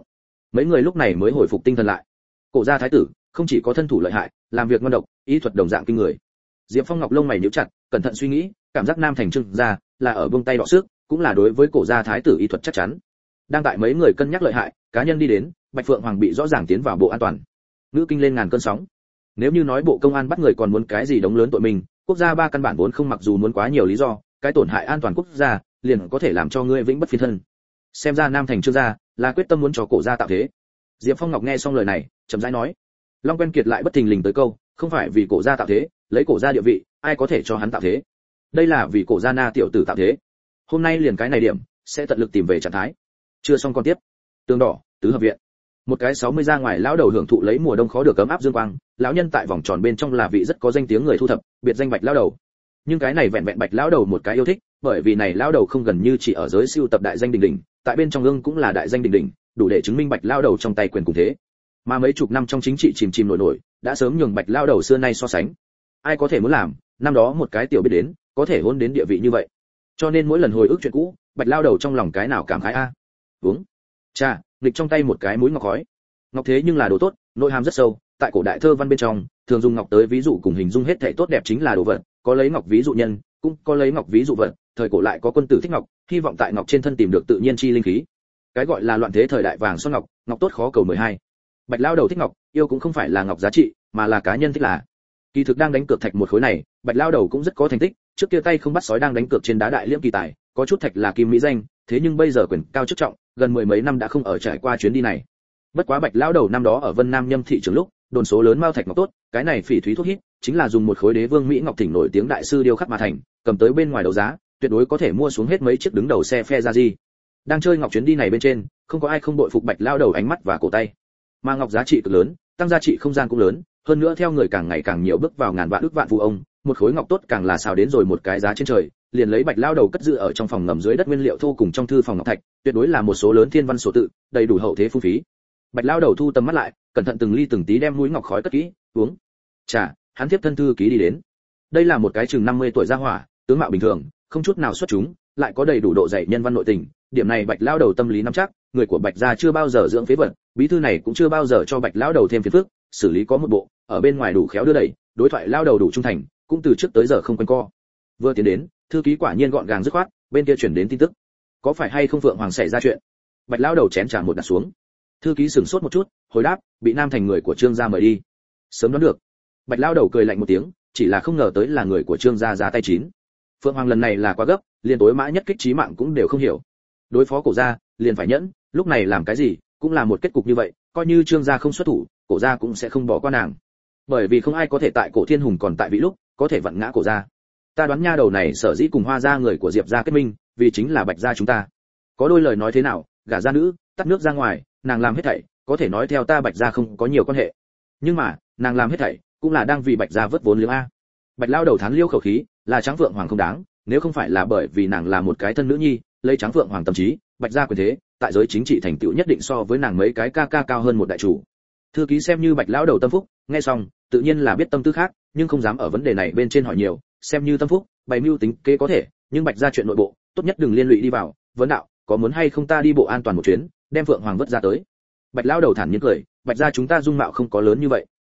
mấy người lúc này mới hồi phục tinh thần lại. Cổ gia thái tử không chỉ có thân thủ lợi hại, làm việc ngon độc, ý thuật đồng dạng kinh người. Diệp Phong Ngọc lông mày nhíu chặt, cẩn thận suy nghĩ, cảm giác Nam Thành Trương gia là ở buông tay đọ sức, cũng là đối với cổ gia thái tử ý thuật chắc chắn. Đang tại mấy người cân nhắc lợi hại, cá nhân đi đến, Bạch Phượng Hoàng bị rõ ràng tiến vào bộ an toàn. Ngữ kinh lên ngàn cơn sóng. Nếu như nói bộ công an bắt người còn muốn cái gì đống lớn tội mình, quốc gia ba căn bản vốn không, mặc dù muốn quá nhiều lý do, cái tổn hại an toàn quốc gia liền có thể làm cho ngươi vĩnh bất phiên thân. Xem ra Nam Thành Trương gia là quyết tâm muốn cho cổ gia tạo thế. Diệp Phong Ngọc nghe xong lời này, chậm rãi nói. Long Quen Kiệt lại bất thình lình tới câu, không phải vì cổ gia tạo thế, lấy cổ gia địa vị, ai có thể cho hắn tạo thế? Đây là vì cổ gia Na tiểu tử tạo thế. Hôm nay liền cái này điểm, sẽ tận lực tìm về trạng thái. Chưa xong con tiếp. Tường đỏ, tứ hợp viện. Một cái 60 ra ngoài lão đầu hưởng thụ lấy mùa đông khó được ấm áp dương quang, lão nhân tại vòng tròn bên trong là vị rất có danh tiếng người thu thập, biệt danh Bạch lão đầu. Nhưng cái này vẹn vẹn Bạch lão đầu một cái yêu thích, bởi vì này lão đầu không gần như chỉ ở giới siêu tập đại danh đỉnh đỉnh, tại bên trong ương cũng là đại danh đỉnh đỉnh, đủ để chứng minh Bạch lão đầu trong tay quyền cùng thế. Mà mấy chục năm trong chính trị chìm chìm nổi nổi, đã sớm nhường Bạch lão đầu xưa nay so sánh. Ai có thể muốn làm, năm đó một cái tiểu biết đến, có thể hôn đến địa vị như vậy. Cho nên mỗi lần hồi ức chuyện cũ, Bạch lão đầu trong lòng cái nào cảm khái a. Uống. Cha, nghịch trong tay một cái mũi ngọc khói. Ngọc thế nhưng là đồ tốt, nội hàm rất sâu, tại cổ đại thơ văn bên trong, thường dùng ngọc tới ví dụ cùng hình dung hết thảy tốt đẹp chính là đồ vật, có lấy ngọc ví dụ nhân, cũng có lấy ngọc ví dụ vật, thời cổ lại có quân tử thích ngọc, hy vọng tại ngọc trên thân tìm được tự nhiên chi linh khí. Cái gọi là loạn thế thời đại vàng son ngọc, ngọc tốt khó cầu 12. Bạch lão đầu thích ngọc, yêu cũng không phải là ngọc giá trị, mà là cá nhân thích là. Kỳ thực đang đánh cược thạch một khối này, Bạch lão đầu cũng rất có thành tích, trước kia tay không bắt sói đang đánh cược trên đá đại liễm kỳ tài, có chút thạch là kim mỹ danh, thế nhưng bây giờ quyền cao chức trọng, gần mười mấy năm đã không ở trải qua chuyến đi này. Bất quá Bạch lão đầu năm đó ở Vân Nam Nhâm thị trường lúc, đồn số lớn mao thạch ngọc tốt, cái này phỉ thúy thuốc hít, chính là dùng một khối đế vương mỹ ngọc thỉnh nổi tiếng đại sư điêu khắc mà thành, cầm tới bên ngoài đấu giá, tuyệt đối có thể mua xuống hết mấy chiếc đứng đầu xe phe ra gì. Đang chơi ngọc chuyến đi này bên trên, không có ai không bội phục Bạch lão đầu ánh mắt và cổ tay. Mà ngọc giá trị cực lớn, tăng giá trị không gian cũng lớn, hơn nữa theo người càng ngày càng nhiều bước vào ngàn vạn ức vạn phụ ông, một khối ngọc tốt càng là xào đến rồi một cái giá trên trời, liền lấy Bạch lão đầu cất giữ ở trong phòng ngầm dưới đất nguyên liệu thô cùng trong thư phòng ngọc thạch, tuyệt đối là một số lớn thiên văn số tự, đầy đủ hậu thế phú phí. Bạch lão đầu thu tầm mắt lại, cẩn thận từng ly từng tí đem mũi ngọc khói cất kỹ, uống. Chà, hắn tiếp thân thư ký đi đến. Đây là một cái chừng 50 tuổi gia hỏa, tướng mạo bình thường, không chút nào xuất chúng, lại có đầy đủ độ dày nhân văn nội tình, điểm này Bạch lão đầu tâm lý nắm chắc, người của Bạch gia chưa bao giờ dưỡng phế vật, bí thư này cũng chưa bao giờ cho Bạch lão đầu thêm phiền phức, xử lý có một bộ, ở bên ngoài đủ khéo đưa đẩy, đối thoại lão đầu đủ trung thành, cũng từ trước tới giờ không quanh co. Vừa tiến đến, thư ký quả nhiên gọn gàng dứt khoát, bên kia chuyển đến tin tức. Có phải hay không Phượng Hoàng xảy ra chuyện? Bạch lão đầu chén trà một đặt xuống. Thư ký sửng sốt một chút, hồi đáp, bị Nam Thành người của Trương gia mời đi. Sớm đoán được. Bạch lão đầu cười lạnh một tiếng, chỉ là không ngờ tới là người của Trương gia ra tay chín. Phượng Hoàng lần này là quá gấp, liền tối mã nhất kích chí mạng cũng đều không hiểu. Đối phó cổ gia, liền phải nhẫn, lúc này làm cái gì, cũng là một kết cục như vậy, coi như Trương gia không xuất thủ, cổ gia cũng sẽ không bỏ qua nàng. Bởi vì không ai có thể tại cổ Thiên Hùng còn tại vị lúc, có thể vặn ngã cổ gia. Ta đoán nha đầu này sở dĩ cùng Hoa gia người của Diệp gia kết minh, vì chính là Bạch gia chúng ta. Có đôi lời nói thế nào, gả gia nữ, tắt nước ra ngoài, nàng làm hết thảy, có thể nói theo ta Bạch gia không có nhiều quan hệ. Nhưng mà, nàng làm hết thảy, cũng là đang vì Bạch gia vớt vốn liếng a. Bạch lao đầu thán liêu khẩu khí, là Trắng Phượng Hoàng không đáng, nếu không phải là bởi vì nàng là một cái thân nữ nhi, lấy Trắng Phượng Hoàng tâm trí, Bạch gia quyền thế, tại giới chính trị thành tựu nhất định so với nàng mấy cái ca cao hơn một đại chủ. Thư ký xem như Bạch lão đầu tâm phúc, nghe xong, tự nhiên là biết tâm tư khác, nhưng không dám ở vấn đề này bên trên hỏi nhiều, xem như tâm phúc, bày mưu tính kế có thể, nhưng Bạch gia chuyện nội bộ, tốt nhất đừng liên lụy đi vào, vấn đạo, có muốn hay không ta đi bộ an toàn một chuyến, đem Phượng Hoàng vớt ra tới. Bạch lão đầu thản nhiên cười, Bạch gia chúng ta dung mạo không có lớn như vậy.